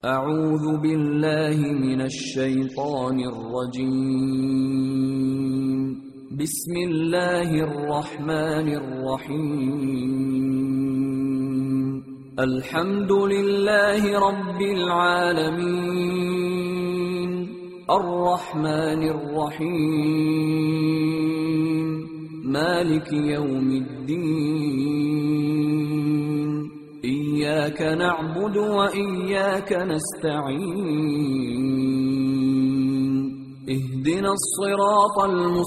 اعوذ باللہ من الشیطان الرجیم بسم اللہ الرحمن الرحیم الحمد للہ رب العالمین الرحمن الرحیم مالک یوم الدین إياك نعبد وإياك نستعين اهدنا الصراط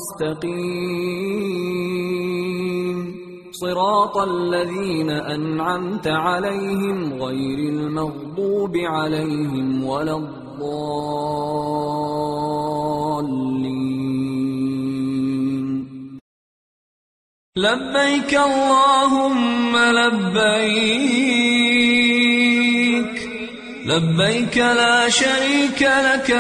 المستقيم صراط الذين أنعمت عليهم غير المغضوب عليهم ولا الضالين لبيك اللهم لبيك لبيك لا شريك لك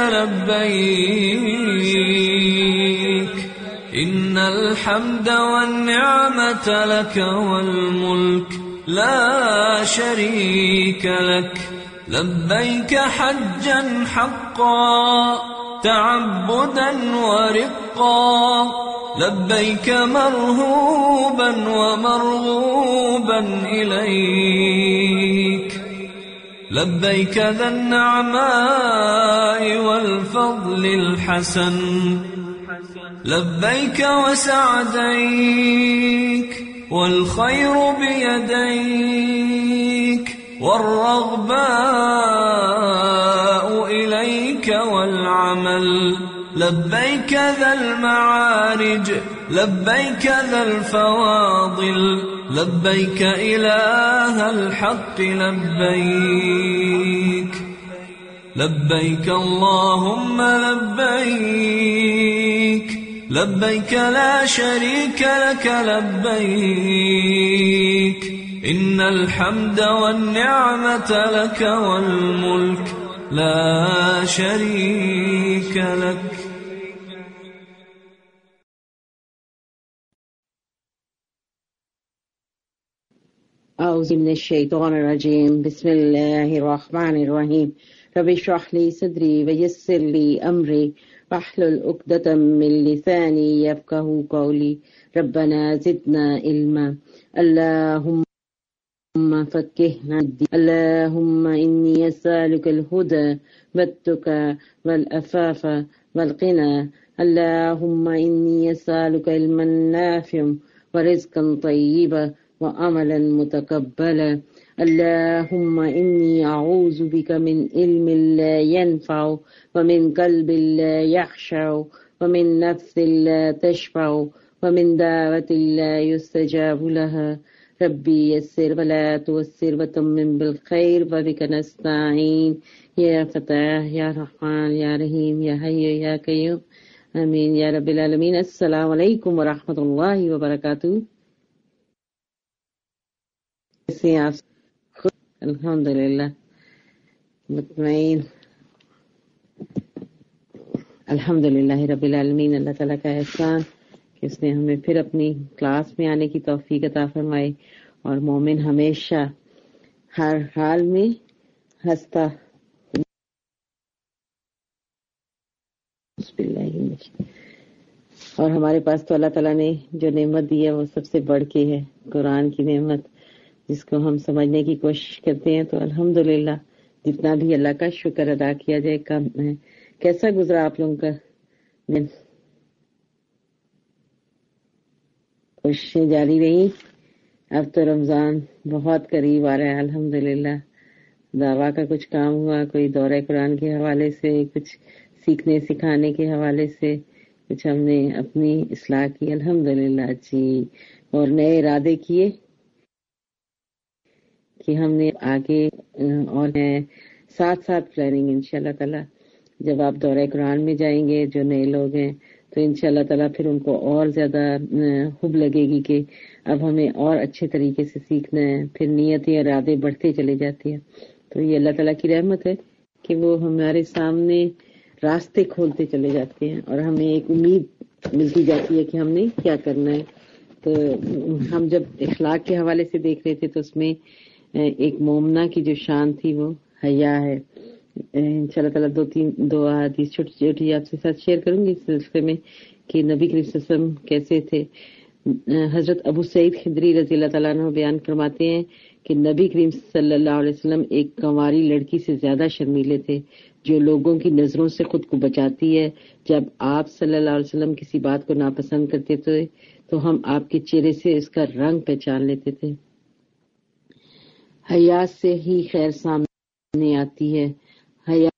لبيك إن الحمد والنعمة لك والملك لا شريك لك لبيك حجا حقا تعبدا ورقا لبيك مرهوبا ومرغوبا إليك لبيك ذا النعماء والفضل الحسن لبيك وسعديك والخير بيديك والرغباء إليك والعمل لبيك ذا المعارج لبيك ذا الفواضل لبيك إله الحق لبيك لبيك اللهم لبيك لبيك لا شريك لك لبيك إن الحمد والنعمة لك والملك لا شريك لك أعوذ من الشيطان الرجيم بسم الله الرحمن الرحيم رب اشرح لي صدري ويسر لي أمري واحلل عقدة من لساني يفقهوا قولي ربنا زدنا علما اللهم فقهنا الدين اللهم إني أسألك الهدى والتقى والعفاف والغنى اللهم إني أسألك علما نافعا ورزقا طيبا وعملا متقبلا اللهم إني أعوذ بك من علم لا ينفع ومن قلب لا يخشع ومن نفس لا تشفع ومن دعوة لا يستجاب لها ربي يسر ولا تعسر وتمم بالخير وبك نستعين يا فتاح يا رحمن يا رحيم يا حي يا قيوم آمين يا رب العالمين. السلام علیکم ورحمۃ اللہ وبرکاتہ. الحمد للہ مطمئن الحمد للہ رب العالمین. اللہ تعالیٰ کا احسان کہ اس نے ہمیں پھر اپنی کلاس میں آنے کی توفیق عطا فرمائے اور مومن ہمیشہ ہر حال میں ہنستا اور ہمارے پاس تو اللہ تعالیٰ نے جو نعمت دی ہے وہ سب سے بڑھ کے ہے قرآن کی نعمت، جس کو ہم سمجھنے کی کوشش کرتے ہیں. تو الحمدللہ جتنا بھی اللہ کا شکر ادا کیا جائے کم ہے. کیسا گزرا آپ لوگوں کا دن؟ کوششیں جاری رہی؟ اب تو رمضان بہت قریب آ رہا ہے. الحمدللہ دعویٰ کا کچھ کام ہوا، کوئی دورہ قرآن کے حوالے سے، کچھ سیکھنے سکھانے کے حوالے سے، کچھ ہم نے اپنی اصلاح کی الحمدللہ جی، اور نئے ارادے کیے کہ ہم نے آگے اور ساتھ ساتھ پلاننگ انشاءاللہ تعالی. جب آپ دورہ قرآن میں جائیں گے جو نئے لوگ ہیں تو انشاءاللہ تعالی پھر ان کو اور زیادہ خوب لگے گی کہ اب ہمیں اور اچھے طریقے سے سیکھنا ہے. پھر نیتیں ارادے بڑھتے چلے جاتے ہیں. تو یہ اللہ تعالیٰ کی رحمت ہے کہ وہ ہمارے سامنے راستے کھولتے چلے جاتے ہیں اور ہمیں ایک امید ملتی جاتی ہے کہ ہم نے کیا کرنا ہے. تو ہم جب اخلاق کے حوالے سے دیکھ رہے تھے تو اس میں ایک مومنہ کی جو شان تھی وہ حیا ہے. انشاءاللہ تعالیٰ دو حدیث چھوٹی چھوٹی آپ سے ساتھ شیئر کروں گی اس سلسلے میں کہ نبی کریم صلی اللہ علیہ وسلم کیسے تھے. حضرت ابو سعید خدری رضی اللہ تعالیٰ عنہ بیان فرماتے ہیں کہ نبی کریم صلی اللہ علیہ وسلم ایک کنواری لڑکی سے زیادہ شرمیلے تھے جو لوگوں کی نظروں سے خود کو بچاتی ہے. جب آپ صلی اللہ علیہ وسلم کسی بات کو ناپسند کرتے تھے تو ہم آپ کے چہرے سے اس کا رنگ پہچان لیتے تھے. حیا سے ہی خیر سامنے آتی ہے. حیا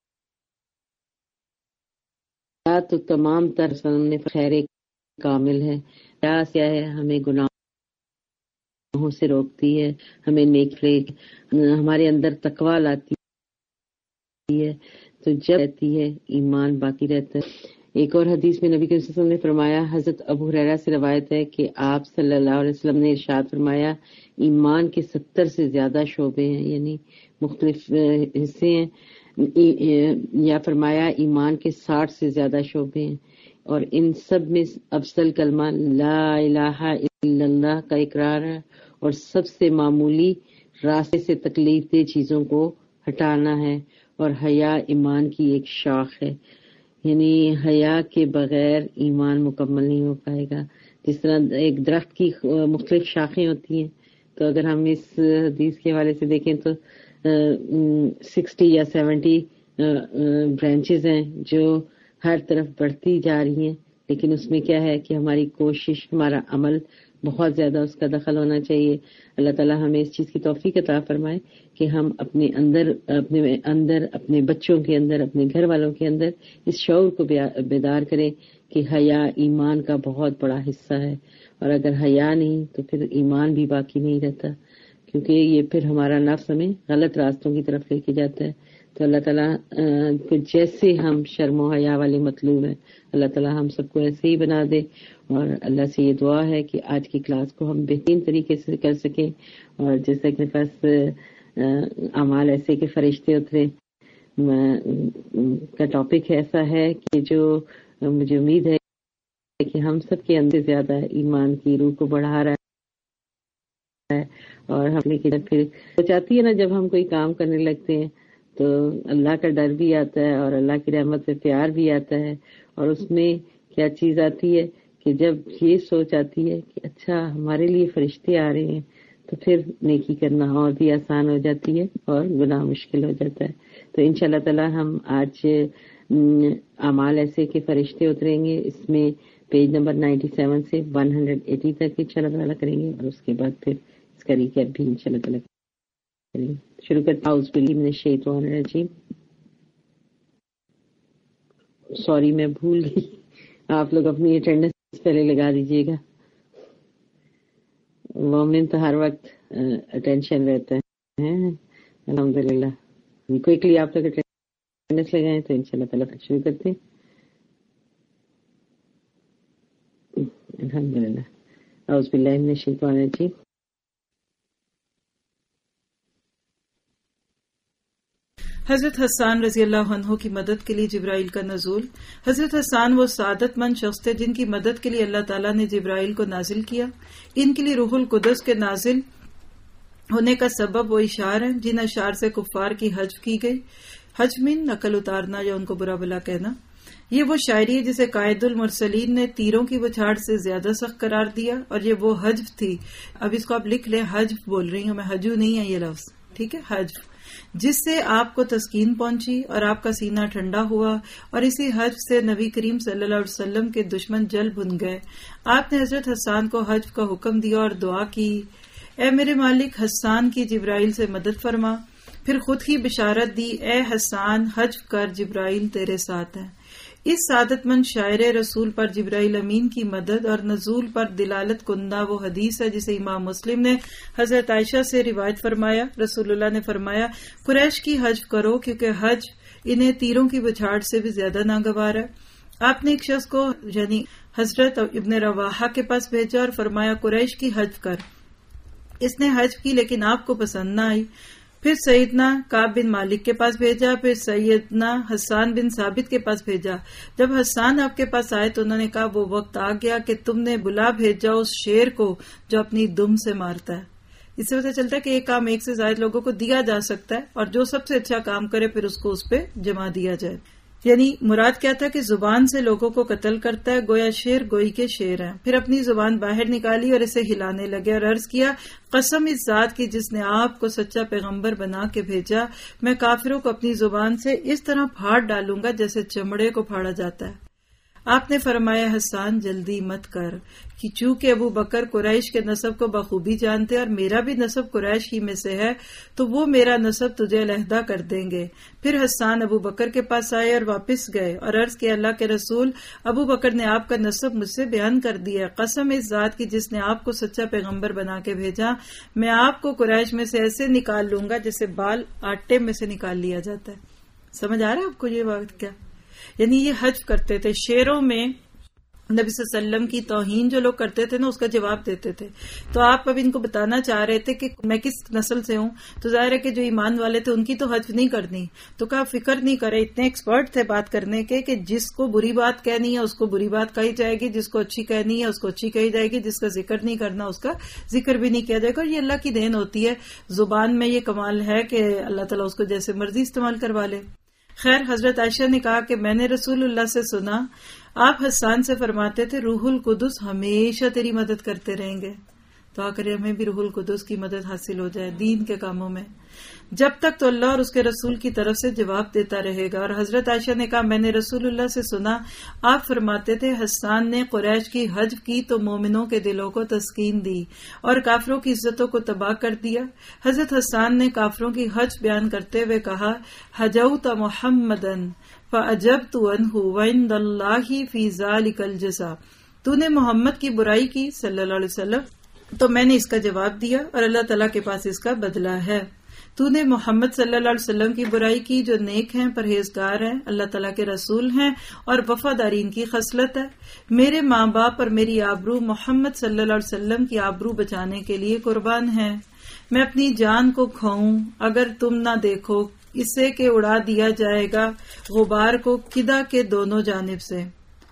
تو تمام تر سامنے خیر کامل ہے. حیا کیا ہے؟ ہمیں گناہوں سے روکتی ہے، ہمیں نیک ہمارے اندر تقویٰ لاتی ہے، تو جب رہتی ہے ایمان باقی رہتا ہے. ایک اور حدیث میں نبی صلی اللہ علیہ وسلم نے فرمایا، حضرت ابو ہریرہ سے روایت ہے کہ آپ صلی اللہ علیہ وسلم نے ارشاد فرمایا، ایمان کے 70 سے زیادہ شعبے ہیں، یعنی مختلف حصے ہیں، یا فرمایا ایمان کے 60 سے زیادہ شعبے ہیں، اور ان سب میں افضل کلمہ لا الہ الا اللہ کا اقرار ہے، اور سب سے معمولی راستے سے تکلیف دہ چیزوں کو ہٹانا ہے. اور حیا ایمان کی ایک شاخ ہے، یعنی حیا کے بغیر ایمان مکمل نہیں ہو پائے گا. جس طرح ایک درخت کی مختلف شاخیں ہوتی ہیں، تو اگر ہم اس حدیث کے حوالے سے دیکھیں تو 60 یا 70 برانچز ہیں جو ہر طرف بڑھتی جا رہی ہیں، لیکن اس میں کیا ہے کہ ہماری کوشش، ہمارا عمل بہت زیادہ اس کا دخل ہونا چاہیے. اللہ تعالیٰ ہمیں اس چیز کی توفیق عطا فرمائے کہ ہم اپنے اندر اپنے بچوں کے اندر، اپنے گھر والوں کے اندر اس شعور کو بیدار کریں کہ حیا ایمان کا بہت بڑا حصہ ہے، اور اگر حیا نہیں تو پھر ایمان بھی باقی نہیں رہتا، کیونکہ یہ پھر ہمارا نفس ہمیں غلط راستوں کی طرف لے کے جاتا ہے. تو اللہ تعالیٰ کو جیسے ہم شرم و حیا والے مطلوب ہیں، اللہ تعالیٰ ہم سب کو ایسے ہی بنا دے. اور اللہ سے یہ دعا ہے کہ آج کی کلاس کو ہم بہترین طریقے سے کر سکیں، اور جیسا کہ پاس اعمال ایسے کہ فرشتے اترے کا ٹاپک ایسا ہے کہ جو مجھے امید ہے کہ ہم سب کے اندر زیادہ ایمان کی روح کو بڑھا رہا ہے. اور ہم نے پھر چاہتی ہے نا، جب ہم کوئی کام کرنے لگتے ہیں تو اللہ کا ڈر بھی آتا ہے اور اللہ کی رحمت سے پیار بھی آتا ہے. اور اس میں کیا چیز آتی ہے کہ جب یہ سوچ آتی ہے کہ اچھا ہمارے لیے فرشتے آ رہے ہیں، تو پھر نیکی کرنا اور بھی آسان ہو جاتی ہے اور گناہ مشکل ہو جاتا ہے. تو انشاءاللہ تعالی ہم آج اعمال ایسے کہ فرشتے اتریں گے، اس میں پیج نمبر 97 سے 180 تک انشاءاللہ تعالی کریں گے، اور اس کے بعد پھر اس کا ریکیپ بھی انشاءاللہ تعالی کریں گے. شروع کرتے ہیں. اعوذ باللہ من الشیطان الرجیم. سوری میں بھول گئی، آپ لوگ اپنی اٹینڈنس پہلے لگا دیجیے گا. مومن تو ہر وقت اٹینشن رہتا ہے. الحمدللہ کوئکلی آپ لوگ اٹینڈنس لگائیں تو انشاءاللہ تعالیٰ شروع کرتے ہیں. الحمدللہ. اعوذ باللہ من الشیطان الرجیم. حضرت حسان رضی اللہ عنہ کی مدد کے لیے جبرائیل کا نزول. حضرت حسان وہ سعادت مند شخص تھے جن کی مدد کے لیے اللہ تعالیٰ نے جبرائیل کو نازل کیا. ان کے لیے روح القدس کے نازل ہونے کا سبب وہ اشعار ہیں جن اشعار سے کفار کی حجب کی گئی. حجب میں نقل اتارنا یا ان کو برا بلا کہنا. یہ وہ شاعری ہے جسے قائد المرسلین نے تیروں کی بچھاڑ سے زیادہ سخت قرار دیا، اور یہ وہ حجب تھی. اب اس کو آپ لکھ لیں، حجب بول رہی ہوں میں، حجو نہیں ہے یہ لفظ، ٹھیک ہے، حجب، جس سے آپ کو تسکین پہنچی اور آپ کا سینہ ٹھنڈا ہوا، اور اسی حجب سے نبی کریم صلی اللہ علیہ وسلم کے دشمن جل بھن گئے. آپ نے حضرت حسان کو حجب کا حکم دیا اور دعا کی، اے میرے مالک حسان کی جبرائیل سے مدد فرما. پھر خود ہی بشارت دی، اے حسان حجب کر، جبرائیل تیرے ساتھ ہے. اس سعادت مند شاعر رسول پر جبرائیل امین کی مدد اور نزول پر دلالت کندہ وہ حدیث ہے جسے امام مسلم نے حضرت عائشہ سے روایت فرمایا. رسول اللہ نے فرمایا، قریش کی حجب کرو کیونکہ حج انہیں تیروں کی بچھاڑ سے بھی زیادہ ناگوار ہے. آپ نے ایک شخص کو یعنی حضرت ابن رواحہ کے پاس بھیجا اور فرمایا قریش کی حجب کر. اس نے حجب کی لیکن آپ کو پسند نہ آئی. پھر سیدنا کعب بن مالک کے پاس بھیجا، پھر سیدنا حسان بن ثابت کے پاس بھیجا. جب حسان آپ کے پاس آئے تو انہوں نے کہا وہ وقت آ گیا کہ تم نے بلا بھیجا اس شیر کو جو اپنی دم سے مارتا ہے. اس سے پتہ چلتا ہے کہ ایک کام ایک سے زائد لوگوں کو دیا جا سکتا ہے، اور جو سب سے اچھا کام کرے پھر اس کو اس پہ جمع دیا جائے. یعنی مراد کیا تھا کہ زبان سے لوگوں کو قتل کرتا ہے، گویا شیر گوئی کے شیر ہیں. پھر اپنی زبان باہر نکالی اور اسے ہلانے لگے اور عرض کیا، قسم اس ذات کی جس نے آپ کو سچا پیغمبر بنا کے بھیجا، میں کافروں کو اپنی زبان سے اس طرح پھاڑ ڈالوں گا جیسے چمڑے کو پھاڑا جاتا ہے. آپ نے فرمایا، حسان جلدی مت کر، کہ چونکہ ابو بکر قریش کے نسب کو بخوبی جانتے اور میرا بھی نسب قریش ہی میں سے ہے، تو وہ میرا نسب تجھے علیحدہ کر دیں گے. پھر حسان ابو بکر کے پاس آئے اور واپس گئے اور عرض کیا، اللہ کے رسول، ابو بکر نے آپ کا نسب مجھ سے بیان کر دیا. قسم اس ذات کی جس نے آپ کو سچا پیغمبر بنا کے بھیجا، میں آپ کو قریش میں سے ایسے نکال لوں گا جیسے بال آٹے میں سے نکال لیا جاتا ہے. سمجھ آ رہا ہے آپ کو یہ بات کیا؟ یعنی یہ حجف کرتے تھے، شعروں میں نبی صلی اللہ علیہ وسلم کی توہین جو لوگ کرتے تھے نا اس کا جواب دیتے تھے. تو آپ اب ان کو بتانا چاہ رہے تھے کہ میں کس نسل سے ہوں، تو ظاہر ہے کہ جو ایمان والے تھے ان کی تو حجف نہیں کرنی. تو کہا فکر نہیں کرے، اتنے ایکسپرٹ تھے بات کرنے کے کہ جس کو بری بات کہنی ہے اس کو بری بات کہی جائے گی، جس کو اچھی کہنی ہے اس کو اچھی کہی جائے گی، جس کا ذکر نہیں کرنا اس کا ذکر بھی نہیں کیا جائے گا. اور یہ اللہ کی دین ہوتی ہے، زبان میں یہ کمال ہے کہ اللہ تعالیٰ اس کو جیسے مرضی استعمال کروا لے. خیر، حضرت عائشہ نے کہا کہ میں نے رسول اللہ سے سنا، آپ حسان سے فرماتے تھے روح القدس ہمیشہ تیری مدد کرتے رہیں گے. دعا کرے ہمیں بھی روح القدس کی مدد حاصل ہو جائے دین کے کاموں میں، جب تک تو اللہ اور اس کے رسول کی طرف سے جواب دیتا رہے گا. اور حضرت عائشہ نے کہا میں نے رسول اللہ سے سنا، آپ فرماتے تھے حسان نے قریش کی حجب کی تو مومنوں کے دلوں کو تسکین دی اور کافروں کی عزتوں کو تباہ کر دیا. حضرت حسان نے کافروں کی حجب بیان کرتے ہوئے کہا، حجوت محمدن فعجبت عنہ وعند اللہ فی ذلک الجزاء، تو نے محمد کی برائی کی صلی اللہ علیہ وسلم تو میں نے اس کا جواب دیا اور اللہ تعالیٰ کے پاس اس کا بدلہ ہے. تو نے محمد صلی اللہ علیہ وسلم کی برائی کی جو نیک ہیں، پرہیزگار ہیں، اللہ تعالیٰ کے رسول ہیں اور وفاداری ان کی خصلت ہے. میرے ماں باپ اور میری آبرو محمد صلی اللہ علیہ وسلم کی آبرو بچانے کے لیے قربان ہیں. میں اپنی جان کو کھاؤں اگر تم نہ دیکھو اسے کہ اڑا دیا جائے گا غبار کو قدا کے دونوں جانب سے.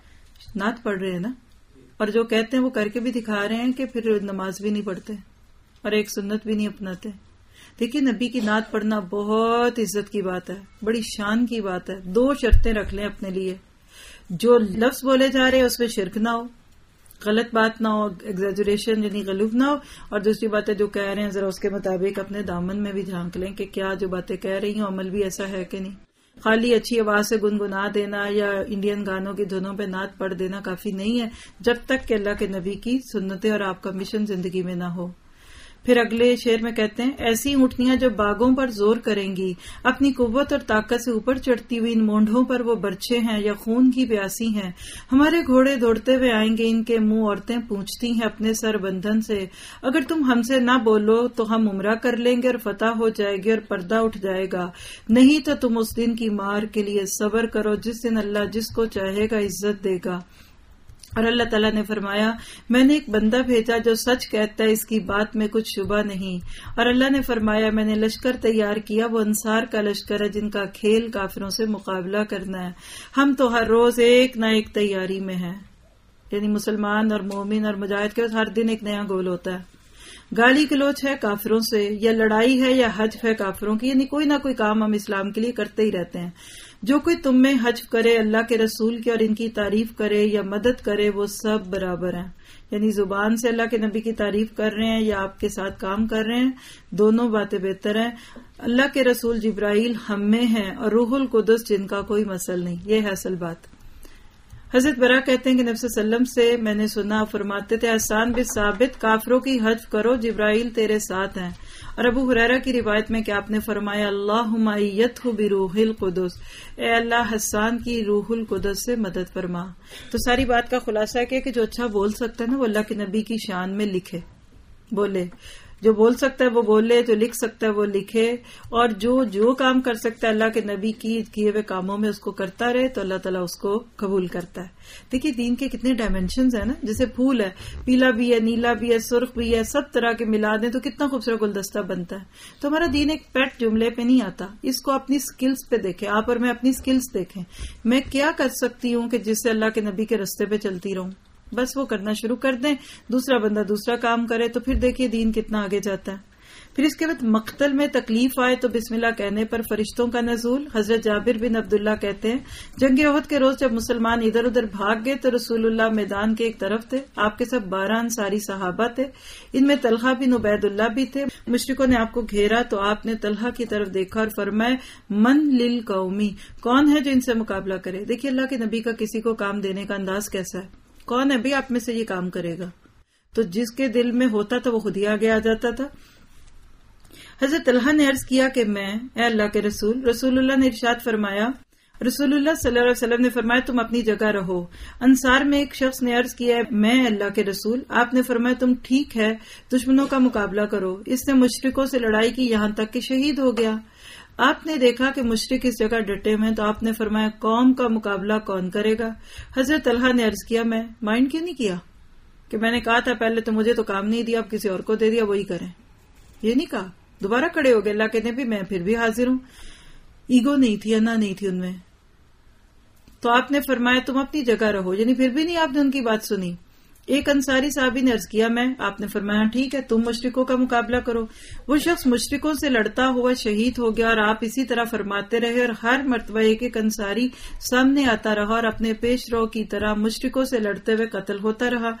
نعت پڑھ رہے ہیں نا، اور جو کہتے ہیں وہ کر کے بھی دکھا رہے ہیں کہ پھر نماز بھی نہیں پڑھتے اور ایک سنت بھی نہیں اپناتے. دیکھیے نبی کی نعت پڑھنا بہت عزت کی بات ہے، بڑی شان کی بات ہے. 2 شرطیں رکھ لیں اپنے لیے، جو لفظ بولے جا رہے ہیں اس میں شرک نہ ہو، غلط بات نہ ہو، ایگزیجریشن یعنی غلوب نہ ہو، اور دوسری بات ہے جو کہہ رہے ہیں ذرا اس کے مطابق اپنے دامن میں بھی جھانک لیں کہ کیا جو باتیں کہہ رہی ہیں عمل بھی ایسا ہے کہ نہیں. خالی اچھی آواز سے گنگنا دینا یا انڈین گانوں کی دھنوں پہ نعت پڑھ دینا کافی نہیں ہے جب تک کہ اللہ کے نبی کی سنتیں اور آپ کا مشن زندگی میں نہ ہو. پھر اگلے شعر میں کہتے ہیں، ایسی اونٹنیاں جو باغوں پر زور کریں گی، اپنی قوت اور طاقت سے اوپر چڑھتی ہوئی ان مونڈوں پر وہ برچے ہیں یا خون کی پیاسی ہیں. ہمارے گھوڑے دوڑتے ہوئے آئیں گے، ان کے منہ عورتیں پوچھتی ہیں اپنے سر بندھن سے، اگر تم ہم سے نہ بولو تو ہم عمرہ کر لیں گے اور فتح ہو جائے گی اور پردہ اٹھ جائے گا، نہیں تو تم اس دن کی مار کے لیے صبر کرو جس دن اللہ جس کو چاہے گا عزت دے گا. اور اللہ تعالیٰ نے فرمایا، میں نے ایک بندہ بھیجا جو سچ کہتا ہے، اس کی بات میں کچھ شبہ نہیں. اور اللہ نے فرمایا، میں نے لشکر تیار کیا، وہ انصار کا لشکر ہے جن کا کھیل کافروں سے مقابلہ کرنا ہے. ہم تو ہر روز ایک نہ ایک تیاری میں ہیں. یعنی مسلمان اور مومن اور مجاہد کے ہر دن ایک نیا گول ہوتا ہے. گالی گلوچ ہے کافروں سے، یا لڑائی ہے یا حجف ہے کافروں کی، یعنی کوئی نہ کوئی کام ہم اسلام کے لیے کرتے ہی رہتے ہیں. جو کوئی تم میں حجف کرے اللہ کے رسول کی اور ان کی تعریف کرے یا مدد کرے وہ سب برابر ہیں. یعنی زبان سے اللہ کے نبی کی تعریف کر رہے ہیں یا آپ کے ساتھ کام کر رہے ہیں، دونوں باتیں بہتر ہیں. اللہ کے رسول جبرائیل ہم میں ہیں اور روح القدس جن کا کوئی مثل نہیں. یہ ہے اصل بات. حضرت برا کہتے ہیں کہ نبی صلی اللہ علیہ وسلم سے میں نے سنا، فرماتے تھے حسان بن ثابت، کافروں کی حجف کرو جبرائیل تیرے ساتھ ہیں. اور ابو ہریرہ کی روایت میں کہ آپ نے فرمایا، اللہم ایدہ بروح القدس، اے اللہ حسان کی روح القدس سے مدد فرما. تو ساری بات کا خلاصہ ہے کہ جو اچھا بول سکتا ہے نا وہ اللہ کے نبی کی شان میں لکھے، بولے. جو بول سکتا ہے وہ بولے، جو لکھ سکتا ہے وہ لکھے، اور جو کام کر سکتا ہے اللہ کے نبی کی کیے ہوئے کاموں میں اس کو کرتا رہے تو اللہ تعالیٰ اس کو قبول کرتا ہے. دیکھیے دین کے کتنے ڈائمینشنز ہیں نا، جیسے پھول ہے، پیلا بھی ہے، نیلا بھی ہے، سرخ بھی ہے، سب طرح کے ملا دیں تو کتنا خوبصورت گلدستہ بنتا ہے. تو ہمارا دین ایک پیٹ جملے پہ نہیں آتا، اس کو اپنی سکلز پہ دیکھیں. آپ اور میں اپنی سکلز دیکھیں، میں کیا کر سکتی ہوں کہ جس سے اللہ کے نبی کے رستے پہ چلتی رہوں، بس وہ کرنا شروع کر دیں. دوسرا بندہ دوسرا کام کرے تو پھر دیکھیے دین کتنا آگے جاتا ہے. پھر اس کے بعد مقتل میں تکلیف آئے تو بسم اللہ کہنے پر فرشتوں کا نزول. حضرت جابر بن عبداللہ کہتے ہیں جنگ احد کے روز جب مسلمان ادھر ادھر بھاگ گئے تو رسول اللہ میدان کے ایک طرف تھے. آپ کے سب 12 انصاری صحابہ تھے. ان میں طلحہ بن عبید اللہ بھی تھے. مشرکوں نے آپ کو گھیرا تو آپ نے طلحہ کی طرف دیکھا اور فرمایا من للقومی، کون ہے جو ان سے مقابلہ کرے. دیکھیے اللہ کے نبی کا کسی کو کام دینے کا انداز کیسا ہے. کون ہے بھی آپ میں سے یہ کام کرے گا؟ تو جس کے دل میں ہوتا تھا وہ خود ہی آگے آ جاتا تھا. حضرت طلحہ نے عرض کیا کہ میں اے اللہ کے رسول. رسول اللہ نے ارشاد فرمایا، رسول اللہ صلی اللہ علیہ وسلم نے فرمایا تم اپنی جگہ رہو. انصار میں ایک شخص نے عرض کیا میں اللہ کے رسول. آپ نے فرمایا تم ٹھیک ہے دشمنوں کا مقابلہ کرو. اس نے مشرکوں سے لڑائی کی یہاں تک کہ شہید ہو گیا. آپ نے دیکھا کہ مشرک اس جگہ ڈٹے ہوئے تو آپ نے فرمایا قوم کا مقابلہ کون کرے گا؟ حضرت طلحہ نے عرض کیا میں مائنڈ کیوں نہیں کیا کہ میں نے کہا تھا پہلے تو مجھے تو کام نہیں دیا اب کسی اور کو دے دیا وہی کریں. یہ نہیں کہا. دوبارہ کھڑے ہو گئے. اللہ کہتے بھی میں پھر بھی حاضر ہوں. ایگو نہیں تھی، انا نہیں تھی ان میں. تو آپ نے فرمایا تم اپنی جگہ رہو، یعنی پھر بھی نہیں آپ نے ان کی بات سنی. ایک انصاری صحابی نے عرض کیا میں. آپ نے فرمایا ٹھیک ہے تم مشرکوں کا مقابلہ کرو. وہ شخص مشرکوں سے لڑتا ہوا شہید ہو گیا اور آپ اسی طرح فرماتے رہے اور ہر مرتبہ ایک ایک انصاری سامنے آتا رہا اور اپنے پیش رو کی طرح مشرکوں سے لڑتے ہوئے قتل ہوتا رہا،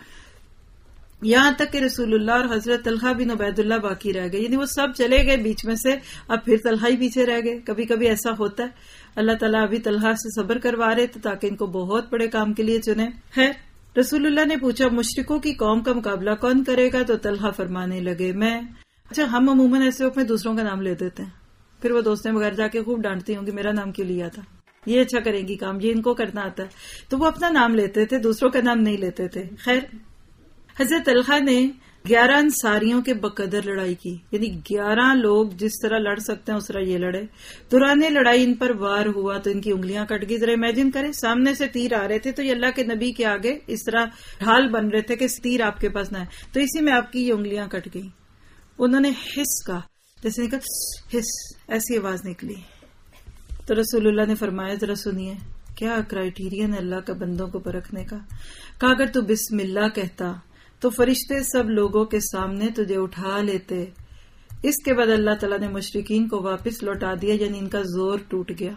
یہاں تک کہ رسول اللہ اور حضرت طلحہ بن عبید اللہ باقی رہ گئے. یعنی وہ سب چلے گئے بیچ میں سے، اب پھر طلحہ ہی پیچھے رہ گئے. کبھی کبھی ایسا ہوتا ہے. اللہ تعالیٰ ابھی طلحہ سے صبر کروا رہے تھے تاکہ ان کو بہت بڑے کام کے لیے چنے. ہے رسول اللہ نے پوچھا مشرکوں کی قوم کا مقابلہ کون کرے گا؟ تو طلحہ فرمانے لگے میں. اچھا ہم عموماً ایسے وقت میں دوسروں کا نام لے دیتے ہیں، پھر وہ دوستیں بغیر جا کے خوب ڈانٹتی ہوں کہ میرا نام کیوں لیا تھا، یہ اچھا کریں گی کام، یہ ان کو کرنا آتا ہے. تو وہ اپنا نام لیتے تھے، دوسروں کا نام نہیں لیتے تھے. خیر حضرت طلحہ نے 11 انصاریوں کے بقدر لڑائی کی. یعنی 11 لوگ جس طرح لڑ سکتے ہیں اس طرح یہ لڑے. دوران لڑائی ان پر وار ہوا تو ان کی انگلیاں کٹ گئی. ذرا امیجن کریں سامنے سے تیر آ رہے تھے تو یہ اللہ کے نبی کے آگے اس طرح ڈھال بن رہے تھے کہ تیر آپ کے پاس نہ ہے، تو اسی میں آپ کی یہ انگلیاں کٹ گئی. انہوں نے حس کہا، جیسے نکل حس، ایسی آواز نکلی. تو رسول اللہ نے فرمایا ذرا سنیے کیا کرائیٹیرین ہے اللہ کا بندوں کو پرکھنے کا. کہا اگر تو بسم اللہ کہتا تو فرشتے سب لوگوں کے سامنے تجھے اٹھا لیتے. اس کے بعد اللہ تعالیٰ نے مشرکین کو واپس لوٹا دیا، یعنی ان کا زور ٹوٹ گیا.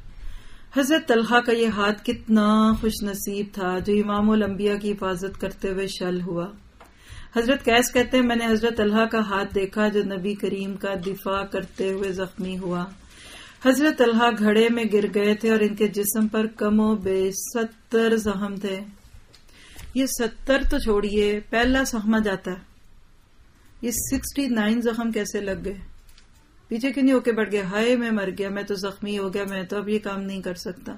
حضرت طلحہ کا یہ ہاتھ کتنا خوش نصیب تھا جو امام الانبیاء کی حفاظت کرتے ہوئے شل ہوا. حضرت قیس کہتے ہیں میں نے حضرت طلحہ کا ہاتھ دیکھا جو نبی کریم کا دفاع کرتے ہوئے زخمی ہوا. حضرت طلحہ گھڑے میں گر گئے تھے اور ان کے جسم پر کم و بیش 70 زخم تھے. یہ 70 تو چھوڑیے، پہلا سہما جاتا ہے. یہ 69 زخم کیسے لگ گئے؟ پیچھے کیوں نہیں ہو کے بڑھ گیا ہائے میں مر گیا، میں تو زخمی ہو گیا، میں تو اب یہ کام نہیں کر سکتا.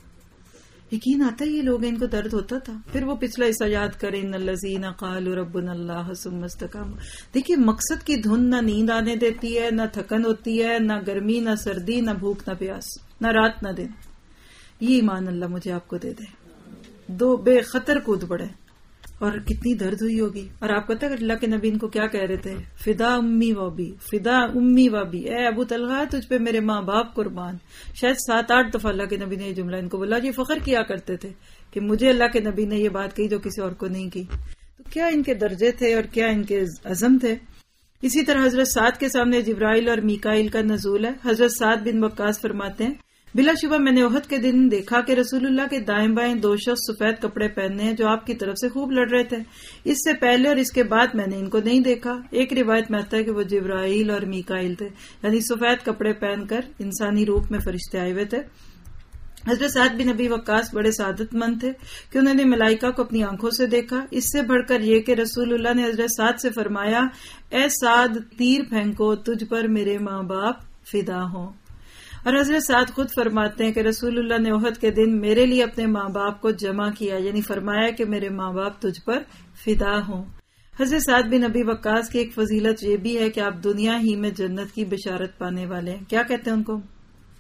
یقین آتا ہے یہ لوگ ان کو درد ہوتا تھا. پھر وہ پچھلا حصہ یاد کریں ان الذین قالوا ربنا اللہ ثم استقاموا. دیکھیے مقصد کی دھن نہ نیند آنے دیتی ہے، نہ تھکن ہوتی ہے، نہ گرمی، نہ سردی، نہ بھوک، نہ پیاس، نہ رات نہ دن. یہ ایمان اللہ مجھے آپ کو دے دے. دو بے خطر کود پڑے اور کتنی درد ہوئی ہوگی. اور آپ پتہ اللہ کے نبی ان کو کیا کہہ رہے تھے؟ فدا امی و ابی، فدا امی و ابی، اے ابو طلحہ تجھ پہ میرے ماں باپ قربان. شاید 7-8 دفعہ اللہ کے نبی نے یہ جملہ ان کو بولا. یہ فخر کیا کرتے تھے کہ مجھے اللہ کے نبی نے یہ بات کہی جو کسی اور کو نہیں کی. تو کیا ان کے درجے تھے اور کیا ان کے عزم تھے. اسی طرح حضرت سعد کے سامنے جبرائیل اور میکائیل کا نزول ہے. حضرت سعد بن وقاص فرماتے ہیں بلا شبہ میں نے احد کے دن دیکھا کہ رسول اللہ کے دائیں بائیں 2 شخص سفید کپڑے پہننے ہیں جو آپ کی طرف سے خوب لڑ رہے تھے. اس سے پہلے اور اس کے بعد میں نے ان کو نہیں دیکھا. ایک روایت میں آتا ہے کہ وہ جبرائیل اور میکائیل تھے، یعنی سفید کپڑے پہن کر انسانی روپ میں فرشتے آئے ہوئے تھے. حضرت سعد بن ابی وقاص بڑے سعادت مند تھے کہ انہوں نے ملائکہ کو اپنی آنکھوں سے دیکھا. اس سے بڑھ کر یہ کہ رسول اللہ نے حضرت سعد سے فرمایا اے سعد تیر پھینکو تجھ پر میرے ماں باپ فدا ہوں. اور حضرت سعد خود فرماتے ہیں کہ رسول اللہ نے احد کے دن میرے لیے اپنے ماں باپ کو جمع کیا، یعنی فرمایا کہ میرے ماں باپ تجھ پر فدا ہوں. حضرت سعد بن ابی وقاص کی ایک فضیلت یہ بھی ہے کہ آپ دنیا ہی میں جنت کی بشارت پانے والے ہیں. کیا کہتے ہیں ان کو؟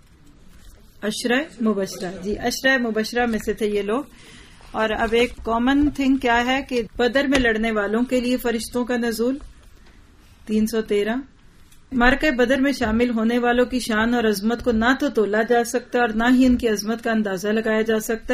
عشرہ مبشرہ. جی عشرہ مبشرہ میں سے تھے یہ لوگ. اور اب ایک کامن تھنگ کیا ہے کہ بدر میں لڑنے والوں کے لیے فرشتوں کا نزول 313. معرکہ بدر میں شامل ہونے والوں کی شان اور عظمت کو نہ تو تولا جا سکتا اور نہ ہی ان کی عظمت کا اندازہ لگایا جا سکتا ہے.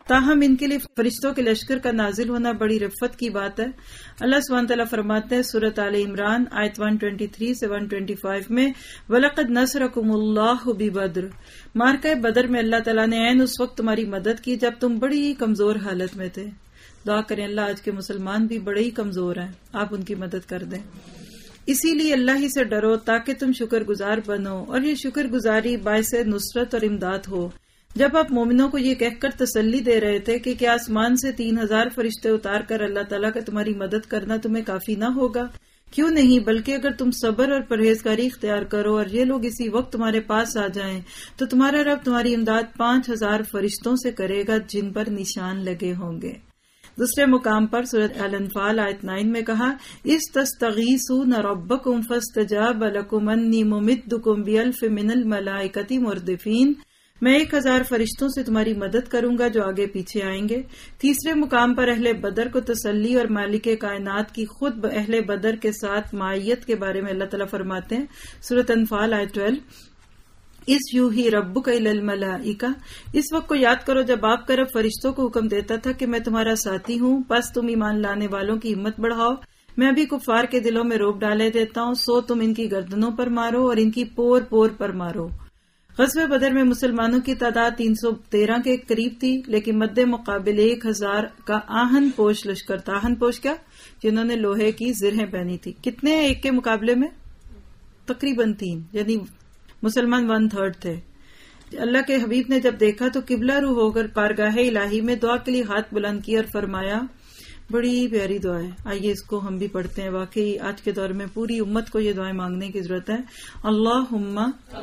تاہم ان کے لیے فرشتوں کے لشکر کا نازل ہونا بڑی رفت کی بات ہے۔ اللہ سبحانہ تعالیٰ فرماتے ہیں سورۃ آل عمران آیت 123 سے 125 میں، وَلَقَدْ نَصْرَكُمُ اللَّهُ بِبَدْرٍ، معرکہ بدر میں اللہ تعالیٰ نے عین اس وقت تمہاری مدد کی جب تم بڑی کمزور حالت میں تھے۔ دعا کریں اللہ آج کے مسلمان بھی بڑے ہی کمزور ہیں، آپ ان کی مدد کر دیں۔ اسی لیے اللہ ہی سے ڈرو تاکہ تم شکر گزار بنو، اور یہ شکر گزاری باعث نصرت اور امداد ہو۔ جب آپ مومنوں کو یہ کہہ کر تسلی دے رہے تھے کہ کیا آسمان سے 3000 فرشتے اتار کر اللہ تعالیٰ کا تمہاری مدد کرنا تمہیں کافی نہ ہوگا؟ کیوں نہیں، بلکہ اگر تم صبر اور پرہیزگاری اختیار کرو اور یہ لوگ اسی وقت تمہارے پاس آ جائیں تو تمہارا رب تمہاری امداد 5000 فرشتوں سے کرے گا جن پر نشان لگے ہوں گے۔ دوسرے مقام پر سورۃ الانفال آیت 9 میں کہا، استستغیثون ربکم فاستجاب لکم انی ممدکم بألف من الملائکۃ مردفین، میں 1000 فرشتوں سے تمہاری مدد کروں گا جو آگے پیچھے آئیں گے۔ تیسرے مقام پر اہل بدر کو تسلی اور مالک کائنات کی خود اہل بدر کے ساتھ معیت کے بارے میں اللہ تعالیٰ فرماتے ہیں سورۃ انفال آیت 12، اس یوہی ربک الی الملائکہ، اس وقت کو یاد کرو جب آپ کا رب فرشتوں کو حکم دیتا تھا کہ میں تمہارا ساتھی ہوں، بس تم ایمان لانے والوں کی ہمت بڑھاؤ، میں بھی کفار کے دلوں میں رعب ڈالے دیتا ہوں، سو تم ان کی گردنوں پر مارو اور ان کی پور پور پر مارو۔ غزوہ بدر میں مسلمانوں کی تعداد 313 کے قریب تھی، لیکن مد مقابل 1000 کا آہن پوش لشکر تھا۔ آہن پوش کیا؟ جنہوں نے لوہے کی زرہیں پہنی تھی۔ کتنے ایک کے مقابلے میں؟ تقریباً 3، یعنی مسلمان 1/3 تھے۔ اللہ کے حبیب نے جب دیکھا تو قبلہ رو ہو کر بارگاہ الہی میں دعا کے لیے ہاتھ بلند کیا اور فرمایا، بڑی پیاری دعا ہے، آئیے اس کو ہم بھی پڑھتے ہیں۔ واقعی آج کے دور میں پوری امت کو یہ دعائیں مانگنے کی ضرورت ہے۔ اللہم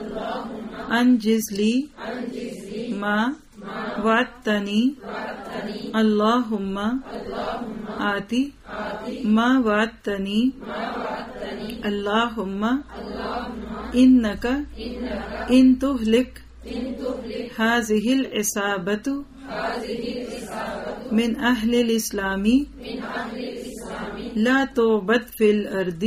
انجز لی ما وعدتنی، اللہم آتی ما وعدتنی، اللہم انک ان تہلک ہذہ العصابۃ من اہل الاسلامی لا تعبد فی الارض۔